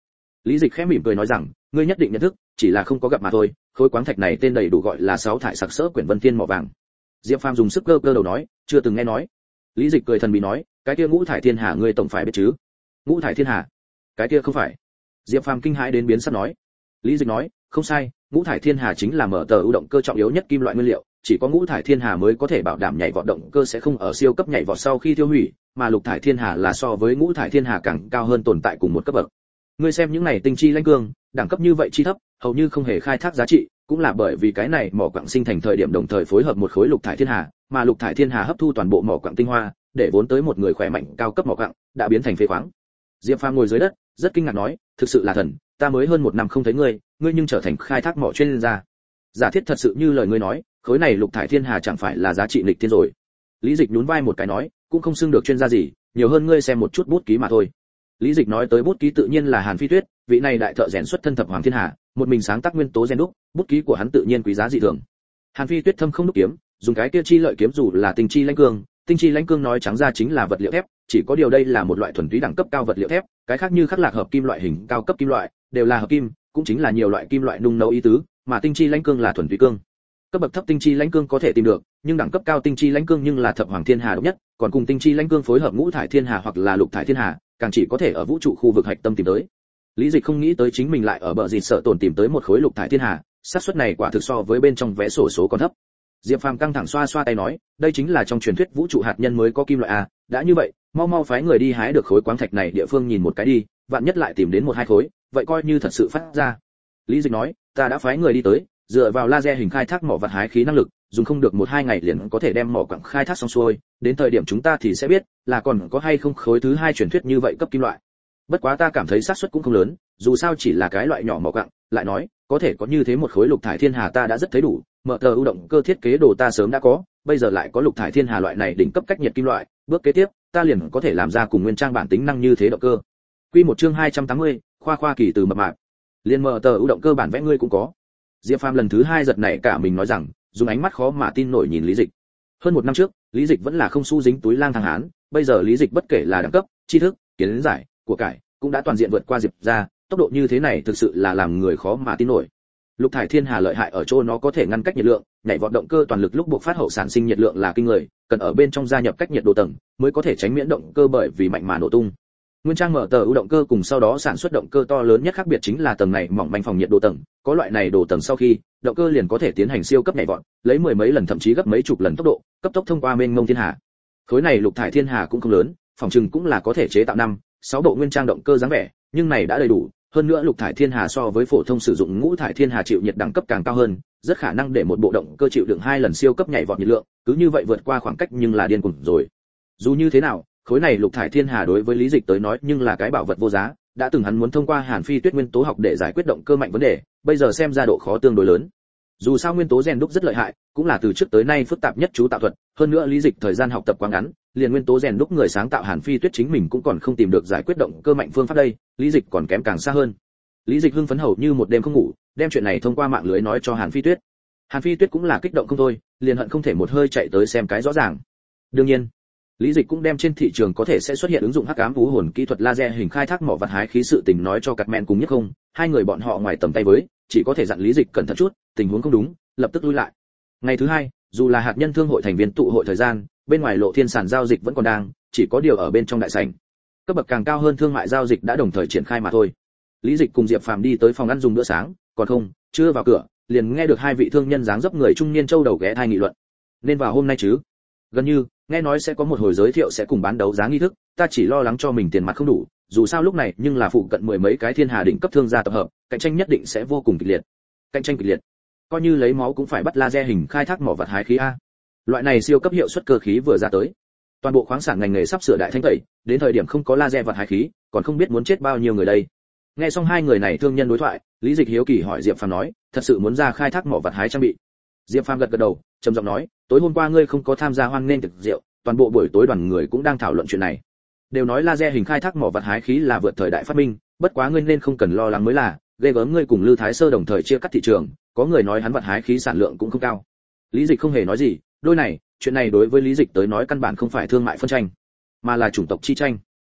Lý Dịch khẽ mỉm cười nói rằng, ngươi nhất định nhận thức, chỉ là không có gặp mà thôi, khối khoáng thạch này tên đầy đủ gọi là sáu thải sặc sỡ quyển vân tiên mỏ vàng. Diệp Phàm dùng sức cơ cơ đầu nói, chưa từng nghe nói. Lý Dịch cười thần bí nói, cái kia ngũ thải thiên hà ngươi tổng phải biết chứ? Ngũ thải thiên hà? Cái kia không phải. Diệp Phàm kinh hãi đến biến sắc nói. Lý Dịch nói, không sai, ngũ thải thiên hà chính là mở tờ ưu động cơ trọng yếu nhất kim loại nguyên liệu, chỉ có ngũ thải thiên hà mới có thể bảo đảm nhảy vọt động cơ sẽ không ở siêu cấp nhảy vọt sau khi tiêu hủy, mà lục thải thiên hà là so với ngũ thải thiên hà càng cao hơn tồn tại cùng một cấp bậc. Ngươi xem những này tinh chi lãnh cương, đẳng cấp như vậy chi thấp, hầu như không hề khai thác giá trị, cũng là bởi vì cái này mỏ quặng sinh thành thời điểm đồng thời phối hợp một khối lục thải thiên hà, mà lục thải thiên hà hấp thu toàn bộ mỏ quặng tinh hoa, để vốn tới một người khỏe mạnh cao cấp mỏ quặng, đã biến thành phế khoáng. Diệp Phàm ngồi dưới đất, rất kinh ngạc nói, thực sự là thần, ta mới hơn một năm không thấy ngươi, ngươi nhưng trở thành khai thác mỏ chuyên gia. Giả thiết thật sự như lời ngươi nói, khối này lục thải thiên hà chẳng phải là giá trị nghịch thiên rồi. Lý Dịch nhún vai một cái nói, cũng không xưng được chuyên gia gì, nhiều hơn ngươi xem một chút bút ký mà thôi. Lý Dịch nói tới bút ký tự nhiên là Hàn Phi Tuyết, vị này đại thợ rèn xuất thân thập hoàng thiên hà, một mình sáng tác nguyên tố rèn đúc, bút ký của hắn tự nhiên quý giá dị thường. Hàn Phi Tuyết thâm không đúc kiếm, dùng cái kia chi lợi kiếm dù là tinh chi lãnh cương, tinh chi lãnh cương nói trắng ra chính là vật liệu thép, chỉ có điều đây là một loại thuần túy đẳng cấp cao vật liệu thép, cái khác như khắc lạc hợp kim loại hình cao cấp kim loại, đều là hợp kim, cũng chính là nhiều loại kim loại nung nấu ý tứ, mà tinh chi lãnh cương là thuần túy cương. Cấp bậc thấp tinh chi lãnh cương có thể tìm được, nhưng đẳng cấp cao tinh chi lãnh cương nhưng là thập hoàng thiên hà độc nhất, còn cùng tinh chi lãnh cương phối hợp ngũ thải thiên hà hoặc là lục thải thiên hà, càng chỉ có thể ở vũ trụ khu vực hạch tâm tìm tới. Lý Dịch không nghĩ tới chính mình lại ở bờ dịt sợ tổn tìm tới một khối lục thải thiên hà, xác suất này quả thực so với bên trong vẽ sổ số còn thấp. Diệp Phàm căng thẳng xoa xoa tay nói, đây chính là trong truyền thuyết vũ trụ hạt nhân mới có kim loại à, đã như vậy, mau mau phái người đi hái được khối khoáng thạch này địa phương nhìn một cái đi, vạn nhất lại tìm đến một hai khối, vậy coi như thật sự phát ra. Lý Dịch nói, ta đã phái người đi tới, dựa vào laser hình khai thác mỏ vật hái khí năng lực, dùng không được một hai ngày liền có thể đem mỏ quặng khai thác xong xuôi, đến thời điểm chúng ta thì sẽ biết là còn có hay không khối thứ hai truyền thuyết như vậy cấp kim loại. Bất quá ta cảm thấy xác suất cũng không lớn, dù sao chỉ là cái loại nhỏ mỏ quặng, lại nói, có thể có như thế một khối lục thải thiên hà ta đã rất thấy đủ, mở tờ ưu động cơ thiết kế đồ ta sớm đã có, bây giờ lại có lục thải thiên hà loại này đỉnh cấp cách nhiệt kim loại, bước kế tiếp, ta liền có thể làm ra cùng nguyên trang bản tính năng như thế động cơ. Quy một chương hai trăm tám mươi, khoa khoa kỳ từ mập mạp. Liên mở tờ ưu động cơ bản vẽ ngươi cũng có. Diệp Phàm lần thứ hai giật nảy cả mình nói rằng, dùng ánh mắt khó mà tin nổi nhìn Lý Dịch. Hơn một năm trước, Lý Dịch vẫn là không xu dính túi lang thang hán, bây giờ Lý Dịch bất kể là đẳng cấp, tri thức, kiến giải, của cải, cũng đã toàn diện vượt qua Diệp gia, tốc độ như thế này thực sự là làm người khó mà tin nổi. Lục thải thiên hà lợi hại ở chỗ nó có thể ngăn cách nhiệt lượng, nhảy vọt động cơ toàn lực lúc buộc phát hậu sản sinh nhiệt lượng là kinh người, cần ở bên trong gia nhập cách nhiệt độ tầng, mới có thể tránh miễn động cơ bởi vì mạnh mà nổ tung. Nguyên trang mở tờ ưu động cơ cùng sau đó sản xuất động cơ to lớn nhất khác biệt chính là tầng này mỏng manh phòng nhiệt độ tầng, có loại này độ tầng sau khi, động cơ liền có thể tiến hành siêu cấp nhảy vọt, lấy mười mấy lần thậm chí gấp mấy chục lần tốc độ, cấp tốc thông qua mênh mông thiên hà. Khối này lục thải thiên hà cũng không lớn, phòng trừng cũng là có thể chế tạo năm, sáu độ nguyên trang động cơ dáng vẻ, nhưng này đã đầy đủ, hơn nữa lục thải thiên hà so với phổ thông sử dụng ngũ thải thiên hà chịu nhiệt đẳng cấp càng cao hơn, rất khả năng để một bộ động cơ chịu đựng hai lần siêu cấp nhảy vọt nhiệt lượng, cứ như vậy vượt qua khoảng cách nhưng là điên cuồng rồi. Dù như thế nào, khối này lục thải thiên hà đối với Lý Dịch tới nói nhưng là cái bảo vật vô giá, đã từng hắn muốn thông qua Hàn Phi Tuyết nguyên tố học để giải quyết động cơ mạnh vấn đề, bây giờ xem ra độ khó tương đối lớn. Dù sao nguyên tố rèn đúc rất lợi hại, cũng là từ trước tới nay phức tạp nhất chú tạo thuật, hơn nữa Lý Dịch thời gian học tập quá ngắn, liền nguyên tố rèn đúc người sáng tạo Hàn Phi Tuyết chính mình cũng còn không tìm được giải quyết động cơ mạnh phương pháp đây, Lý Dịch còn kém càng xa hơn. Lý Dịch hưng phấn hầu như một đêm không ngủ, đem chuyện này thông qua mạng lưới nói cho Hàn Phi Tuyết. Hàn Phi Tuyết cũng là kích động không thôi, liền hận không thể một hơi chạy tới xem cái rõ ràng. Đương nhiên, Lý Dịch cũng đem trên thị trường có thể sẽ xuất hiện ứng dụng hắc ám vũ hồn kỹ thuật laser hình khai thác mỏ vật hái khí sự tình nói cho các mẹn cùng nhất không, hai người bọn họ ngoài tầm tay với, chỉ có thể dặn Lý Dịch cẩn thận chút, tình huống không đúng, lập tức lui lại. Ngày thứ hai, dù là hạt nhân thương hội thành viên tụ hội thời gian, bên ngoài lộ thiên sàn giao dịch vẫn còn đang, chỉ có điều ở bên trong đại sảnh. Cấp bậc càng cao hơn thương mại giao dịch đã đồng thời triển khai mà thôi. Lý Dịch cùng Diệp Phàm đi tới phòng ăn dùng bữa sáng, còn không, chưa vào cửa, liền nghe được hai vị thương nhân dáng dấp người trung niên châu đầu ghé thai nghị luận. Nên vào hôm nay chứ? Gần như, nghe nói sẽ có một hồi giới thiệu sẽ cùng bán đấu giá nghi thức, ta chỉ lo lắng cho mình tiền mặt không đủ, dù sao lúc này nhưng là phụ cận mười mấy cái thiên hà đỉnh cấp thương gia tập hợp, cạnh tranh nhất định sẽ vô cùng kịch liệt. Cạnh tranh kịch liệt. Coi như lấy máu cũng phải bắt laser hình khai thác mỏ vật hái khí a. Loại này siêu cấp hiệu suất cơ khí vừa ra tới, toàn bộ khoáng sản ngành nghề sắp sửa đại thanh tẩy, đến thời điểm không có laser vật hái khí, còn không biết muốn chết bao nhiêu người đây. Nghe xong hai người này thương nhân đối thoại, Lý Dịch hiếu kỳ hỏi Diệp Phàm nói, thật sự muốn ra khai thác mỏ vật hái trang bị. Diệp Phàm gật gật đầu, trầm giọng nói, tối hôm qua ngươi không có tham gia hoan nghênh tiệc rượu, toàn bộ buổi tối đoàn người cũng đang thảo luận chuyện này. Đều nói laser hình khai thác mỏ vật hái khí là vượt thời đại phát minh, bất quá ngươi nên không cần lo lắng mới là, ghê gớm ngươi cùng Lư Thái Sơ đồng thời chia cắt thị trường, có người nói hắn vật hái khí sản lượng cũng không cao. Lý Dịch không hề nói gì, đôi này, chuyện này đối với Lý Dịch tới nói căn bản không phải thương mại phân tranh, mà là chủng tộc chi tranh.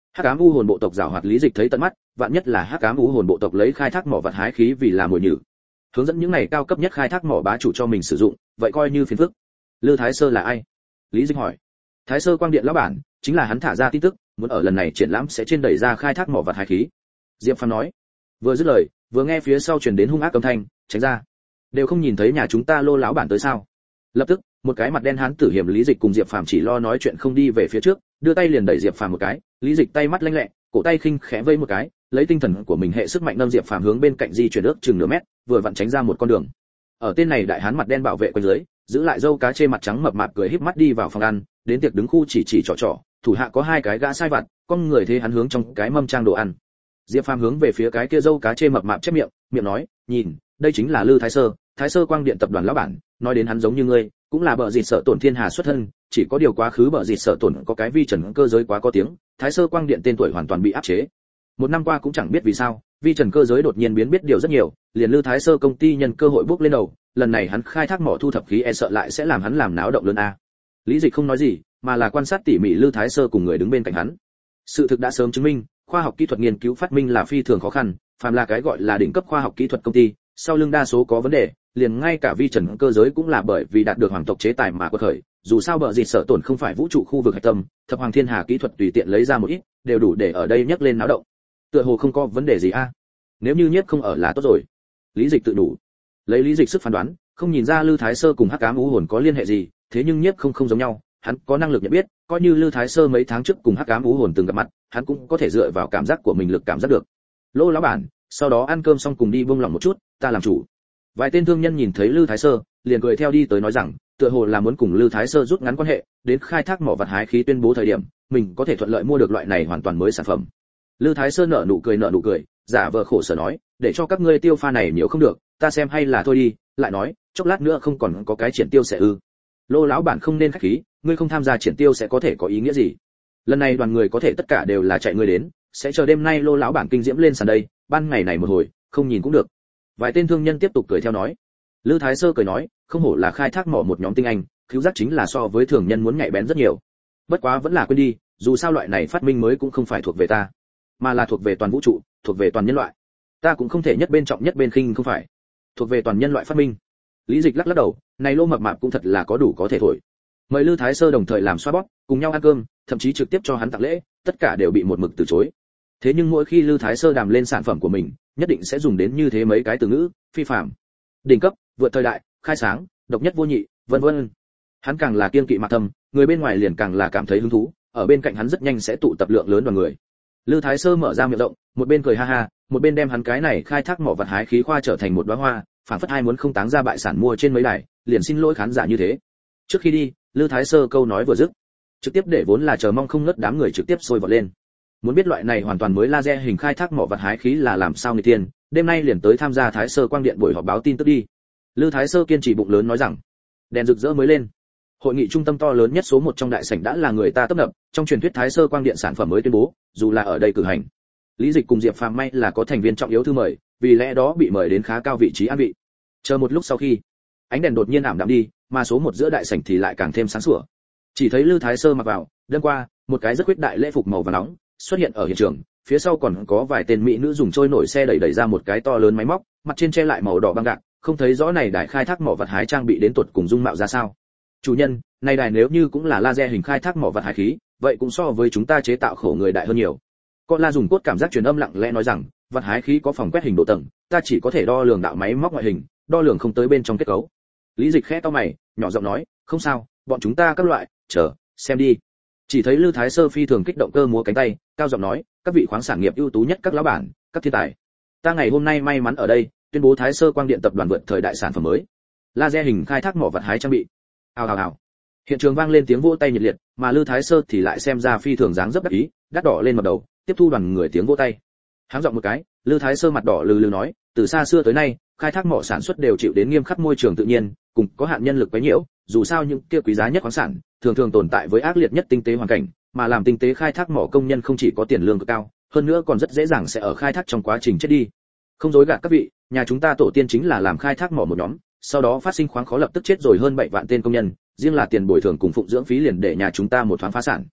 hắc ám u hồn bộ tộc giảo hoạt Lý Dịch thấy tận mắt, vạn nhất là hắc ám u hồn bộ tộc lấy khai thác mỏ vật hái khí vì là mồi nhử, hướng dẫn những này cao cấp nhất khai thác mỏ bá chủ cho mình sử dụng, vậy coi như phiền phức. Lư Thái Sơ là ai? Lý Dịch hỏi. Thái Sơ Quang Điện lão bản, chính là hắn thả ra tin tức, muốn ở lần này triển lãm sẽ trên đẩy ra khai thác mỏ vật hái khí. Diệp Phàm nói. Vừa dứt lời, vừa nghe phía sau truyền đến hung ác âm thanh, tránh ra. Đều không nhìn thấy nhà chúng ta Lô lão bản tới sao? Lập tức, một cái mặt đen hán tử hiểm Lý Dịch cùng Diệp Phàm chỉ lo nói chuyện không đi về phía trước, đưa tay liền đẩy Diệp Phàm một cái, Lý Dịch tay mắt lanh lẹ, cổ tay khinh khẽ vây một cái, lấy tinh thần của mình hệ sức mạnh nâng Diệp Phàm hướng bên cạnh di chuyển ước chừng nửa mét, vừa vặn tránh ra một con đường. Ở tên này đại hán mặt đen bảo vệ quanh dưới, giữ lại dâu cá chê mặt trắng mập mạp cười híp mắt đi vào phòng ăn, đến tiệc đứng khu chỉ chỉ trò trò, thủ hạ có hai cái gã sai vặt, con người thế hắn hướng trong cái mâm trang đồ ăn. Diệp Phàm hướng về phía cái kia dâu cá chê mập mạp chép miệng, miệng nói, nhìn, đây chính là Lư Thái Sơ, Thái Sơ Quang Điện tập đoàn lão bản, nói đến hắn giống như ngươi, cũng là bợ dịt sợ tổn thiên hà xuất thân, chỉ có điều quá khứ bợ dịt sợ tổn có cái vi trần cơ giới quá có tiếng, Thái Sơ Quang Điện tên tuổi hoàn toàn bị áp chế. Một năm qua cũng chẳng biết vì sao, vi trần cơ giới đột nhiên biến biết điều rất nhiều, liền Lư Thái Sơ công ty nhân cơ hội bước lên đầu, lần này hắn khai thác mỏ thu thập khí e sợ lại sẽ làm hắn làm náo động lớn a. Lý Dịch không nói gì, mà là quan sát tỉ mỉ Lư Thái Sơ cùng người đứng bên cạnh hắn. Sự thực đã sớm chứng minh, khoa học kỹ thuật nghiên cứu phát minh là phi thường khó khăn, phàm là cái gọi là đỉnh cấp khoa học kỹ thuật công ty, sau lưng đa số có vấn đề, liền ngay cả vi trần cơ giới cũng là bởi vì đạt được hoàng tộc chế tài mà quật khởi, dù sao bợ dịt sợ tổn không phải vũ trụ khu vực hạch tâm, thập hoàng thiên hà kỹ thuật tùy tiện lấy ra một ít, đều đủ để ở đây nhấc lên náo động. Tựa hồ không có vấn đề gì a. Nếu như Nhiếp không ở là tốt rồi. Lý Dịch tự đủ. Lấy Lý Dịch sức phán đoán, không nhìn ra Lư Thái Sơ cùng hắc ám u hồn có liên hệ gì, thế nhưng Nhiếp không không giống nhau, hắn có năng lực nhận biết, coi như Lư Thái Sơ mấy tháng trước cùng hắc ám u hồn từng gặp mặt, hắn cũng có thể dựa vào cảm giác của mình lực cảm giác được. Lô lão bản, sau đó ăn cơm xong cùng đi buông lòng một chút, ta làm chủ. Vài tên thương nhân nhìn thấy Lư Thái Sơ, liền cười theo đi tới nói rằng, tựa hồ là muốn cùng Lư Thái Sơ rút ngắn quan hệ, đến khai thác mỏ vật hái khí tuyên bố thời điểm, mình có thể thuận lợi mua được loại này hoàn toàn mới sản phẩm. Lư Thái Sơ nở nụ cười nở nụ cười, giả vờ khổ sở nói, để cho các ngươi tiêu pha này nhiều không được, ta xem hay là thôi đi, lại nói, chốc lát nữa không còn có cái triển tiêu sẽ ư? Lô lão bản không nên khách khí, ngươi không tham gia triển tiêu sẽ có thể có ý nghĩa gì? Lần này đoàn người có thể tất cả đều là chạy ngươi đến, sẽ chờ đêm nay Lô lão bản kinh diễm lên sàn đây, ban ngày này một hồi, không nhìn cũng được. Vài tên thương nhân tiếp tục cười theo nói. Lư Thái Sơ cười nói, không hổ là khai thác mỏ một nhóm tinh anh, cứu giác chính là so với thường nhân muốn nhạy bén rất nhiều. Bất quá vẫn là quên đi, dù sao loại này phát minh mới cũng không phải thuộc về ta, mà là thuộc về toàn vũ trụ, thuộc về toàn nhân loại. Ta cũng không thể nhất bên trọng nhất bên khinh không phải, thuộc về toàn nhân loại phát minh. Lý Dịch lắc lắc đầu, này Lô mập mạp cũng thật là có đủ có thể thổi. Mời Lư Thái Sơ đồng thời làm xoa bóp, cùng nhau ăn cơm, thậm chí trực tiếp cho hắn tặng lễ, tất cả đều bị một mực từ chối. Thế nhưng mỗi khi Lư Thái Sơ đàm lên sản phẩm của mình, nhất định sẽ dùng đến như thế mấy cái từ ngữ, phi phàm, đỉnh cấp, vượt thời đại, khai sáng, độc nhất vô nhị, vân vân. Hắn càng là kiên kỵ Mạc Thâm, người bên ngoài liền càng là cảm thấy hứng thú, ở bên cạnh hắn rất nhanh sẽ tụ tập lượng lớn đoàn người. Lư Thái Sơ mở ra miệng rộng, một bên cười ha ha, một bên đem hắn cái này khai thác mỏ vật hái khí khoa trở thành một đóa hoa, phản phất ai muốn không táng ra bại sản mua trên mấy đài, liền xin lỗi khán giả như thế. Trước khi đi, Lư Thái Sơ câu nói vừa dứt, trực tiếp để vốn là chờ mong không ngớt đám người trực tiếp sôi vọt lên. Muốn biết loại này hoàn toàn mới laser hình khai thác mỏ vật hái khí là làm sao người tiên, đêm nay liền tới tham gia Thái Sơ Quang Điện buổi họp báo tin tức đi. Lư Thái Sơ kiên trì bụng lớn nói rằng, đèn rực rỡ mới lên. Hội nghị trung tâm to lớn nhất số một trong đại sảnh đã là người ta tấp nập, trong truyền thuyết Thái Sơ Quang Điện sản phẩm mới tuyên bố, dù là ở đây cử hành. Lý Dịch cùng Diệp Phàm may là có thành viên trọng yếu thư mời, vì lẽ đó bị mời đến khá cao vị trí an vị. Chờ một lúc sau khi, ánh đèn đột nhiên ảm đạm đi, mà số một giữa đại sảnh thì lại càng thêm sáng sủa. Chỉ thấy Lư Thái Sơ mặc vào, đêm qua, một cái rất quyết đại lễ phục màu vàng nóng xuất hiện ở hiện trường, phía sau còn có vài tên mỹ nữ dùng trôi nổi xe đẩy đẩy ra một cái to lớn máy móc, mặt trên che lại màu đỏ băng gạc, không thấy rõ này đài khai thác mỏ vật hái trang bị đến tuột cùng dung mạo ra sao. Chủ nhân, này đài nếu như cũng là laser hình khai thác mỏ vật hái khí, vậy cũng so với chúng ta chế tạo khổ người đại hơn nhiều. Con La dùng cốt cảm giác truyền âm lặng lẽ nói rằng, vật hái khí có phòng quét hình độ tầng, ta chỉ có thể đo lường đạo máy móc ngoại hình, đo lường không tới bên trong kết cấu. Lý Dịch khẽ cau mày, nhỏ giọng nói, không sao, bọn chúng ta các loại, chờ, xem đi. Chỉ thấy Lư Thái Sơ phi thường kích động cơ múa cánh tay, cao giọng nói, các vị khoáng sản nghiệp ưu tú nhất các lão bản, các thiên tài, ta ngày hôm nay may mắn ở đây, tuyên bố Thái Sơ Quang Điện tập đoàn vượt thời đại sản phẩm mới, laser hình khai thác mỏ vật hái trang bị. Ào ào ào. Hiện trường vang lên tiếng vỗ tay nhiệt liệt, mà Lư Thái Sơ thì lại xem ra phi thường dáng dấp đắc ý, đắt đỏ lên mặt đầu, tiếp thu đoàn người tiếng vỗ tay. Háng giọng một cái, Lư Thái Sơ mặt đỏ lừ lừ nói, từ xa xưa tới nay, khai thác mỏ sản xuất đều chịu đến nghiêm khắc môi trường tự nhiên, cùng có hạn nhân lực quấy nhiễu, dù sao những kia quý giá nhất khoáng sản, thường thường tồn tại với ác liệt nhất tinh tế hoàn cảnh, mà làm tinh tế khai thác mỏ công nhân không chỉ có tiền lương cực cao, hơn nữa còn rất dễ dàng sẽ ở khai thác trong quá trình chết đi. Không dối gạt các vị, nhà chúng ta tổ tiên chính là làm khai thác mỏ một nhóm, sau đó phát sinh khoáng khó lập tức chết rồi hơn bảy vạn tên công nhân, riêng là tiền bồi thường cùng phụng dưỡng phí liền để nhà chúng ta một thoáng phá sản.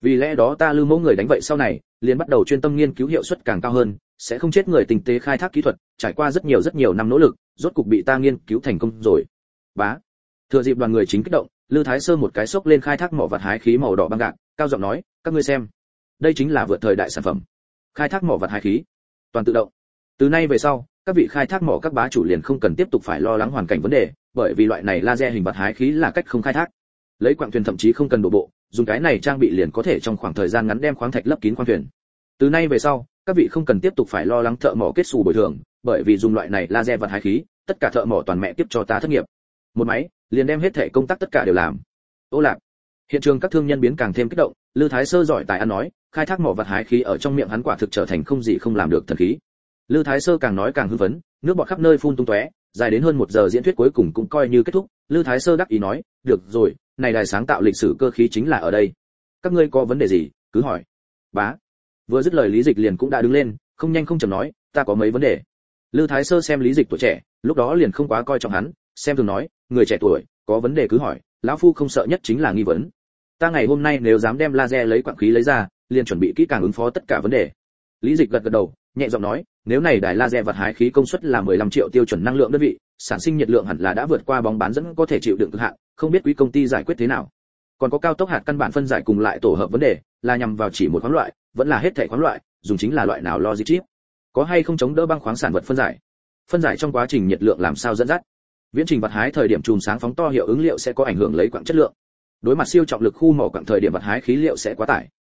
Vì lẽ đó ta lưu mẫu người đánh vậy sau này, liền bắt đầu chuyên tâm nghiên cứu hiệu suất càng cao hơn, sẽ không chết người tinh tế khai thác kỹ thuật, trải qua rất nhiều rất nhiều năm nỗ lực, rốt cục bị ta nghiên cứu thành công rồi. Bá. Thừa dịp đoàn người chính kích động, Lư Thái Sơ một cái xốc lên khai thác mỏ vật hái khí màu đỏ băng gạc, cao giọng nói, các ngươi xem, đây chính là vượt thời đại sản phẩm. Khai thác mỏ vật hái khí, toàn tự động. Từ nay về sau, các vị khai thác mỏ các bá chủ liền không cần tiếp tục phải lo lắng hoàn cảnh vấn đề, bởi vì loại này laser hình vật hái khí là cách không khai thác. Lấy quặng thuyền thậm chí không cần đổ bộ, dùng cái này trang bị liền có thể trong khoảng thời gian ngắn đem khoáng thạch lấp kín khoang thuyền. Từ nay về sau, các vị không cần tiếp tục phải lo lắng thợ mỏ kết xù bồi thường, bởi vì dùng loại này laser vật hái khí, tất cả thợ mỏ toàn mẹ tiếp cho ta thất nghiệp. Một máy, liền đem hết thể công tác tất cả đều làm. Ô lạc. Hiện trường các thương nhân biến càng thêm kích động, Lư Thái Sơ giỏi tài ăn nói, khai thác mỏ vật hái khí ở trong miệng hắn quả thực trở thành không gì không làm được thần khí. Lư Thái Sơ càng nói càng hưng phấn, nước bọt khắp nơi phun tung tóe, dài đến hơn một giờ diễn thuyết cuối cùng cũng coi như kết thúc. Lư Thái Sơ đắc ý nói, được rồi, này đài sáng tạo lịch sử cơ khí chính là ở đây. Các ngươi có vấn đề gì, cứ hỏi. Bá. Vừa dứt lời Lý Dịch liền cũng đã đứng lên, không nhanh không chậm nói, ta có mấy vấn đề. Lư Thái Sơ xem Lý Dịch tuổi trẻ, lúc đó liền không quá coi trọng hắn, xem thường nói, người trẻ tuổi, có vấn đề cứ hỏi, lão phu không sợ nhất chính là nghi vấn. Ta ngày hôm nay nếu dám đem laser lấy quặng khí lấy ra, liền chuẩn bị kỹ càng ứng phó tất cả vấn đề. Lý Dịch gật gật đầu, nhẹ giọng nói, nếu này đài laser vật hái khí công suất là mười lăm triệu tiêu chuẩn năng lượng đơn vị, sản sinh nhiệt lượng hẳn là đã vượt qua bóng bán dẫn có thể chịu đựng cực hạn, không biết quý công ty giải quyết thế nào. Còn có cao tốc hạt căn bản phân giải cùng lại tổ hợp vấn đề, là nhằm vào chỉ một khoáng loại, vẫn là hết thảy khoáng loại, dùng chính là loại nào logic chip. Có hay không chống đỡ băng khoáng sản vật phân giải? Phân giải trong quá trình nhiệt lượng làm sao dẫn dắt? Viễn trình vật hái thời điểm chùm sáng phóng to hiệu ứng liệu sẽ có ảnh hưởng lấy quặng chất lượng. Đối mặt siêu trọng lực khu mỏ quặng thời điểm vật hái khí liệu sẽ quá tải,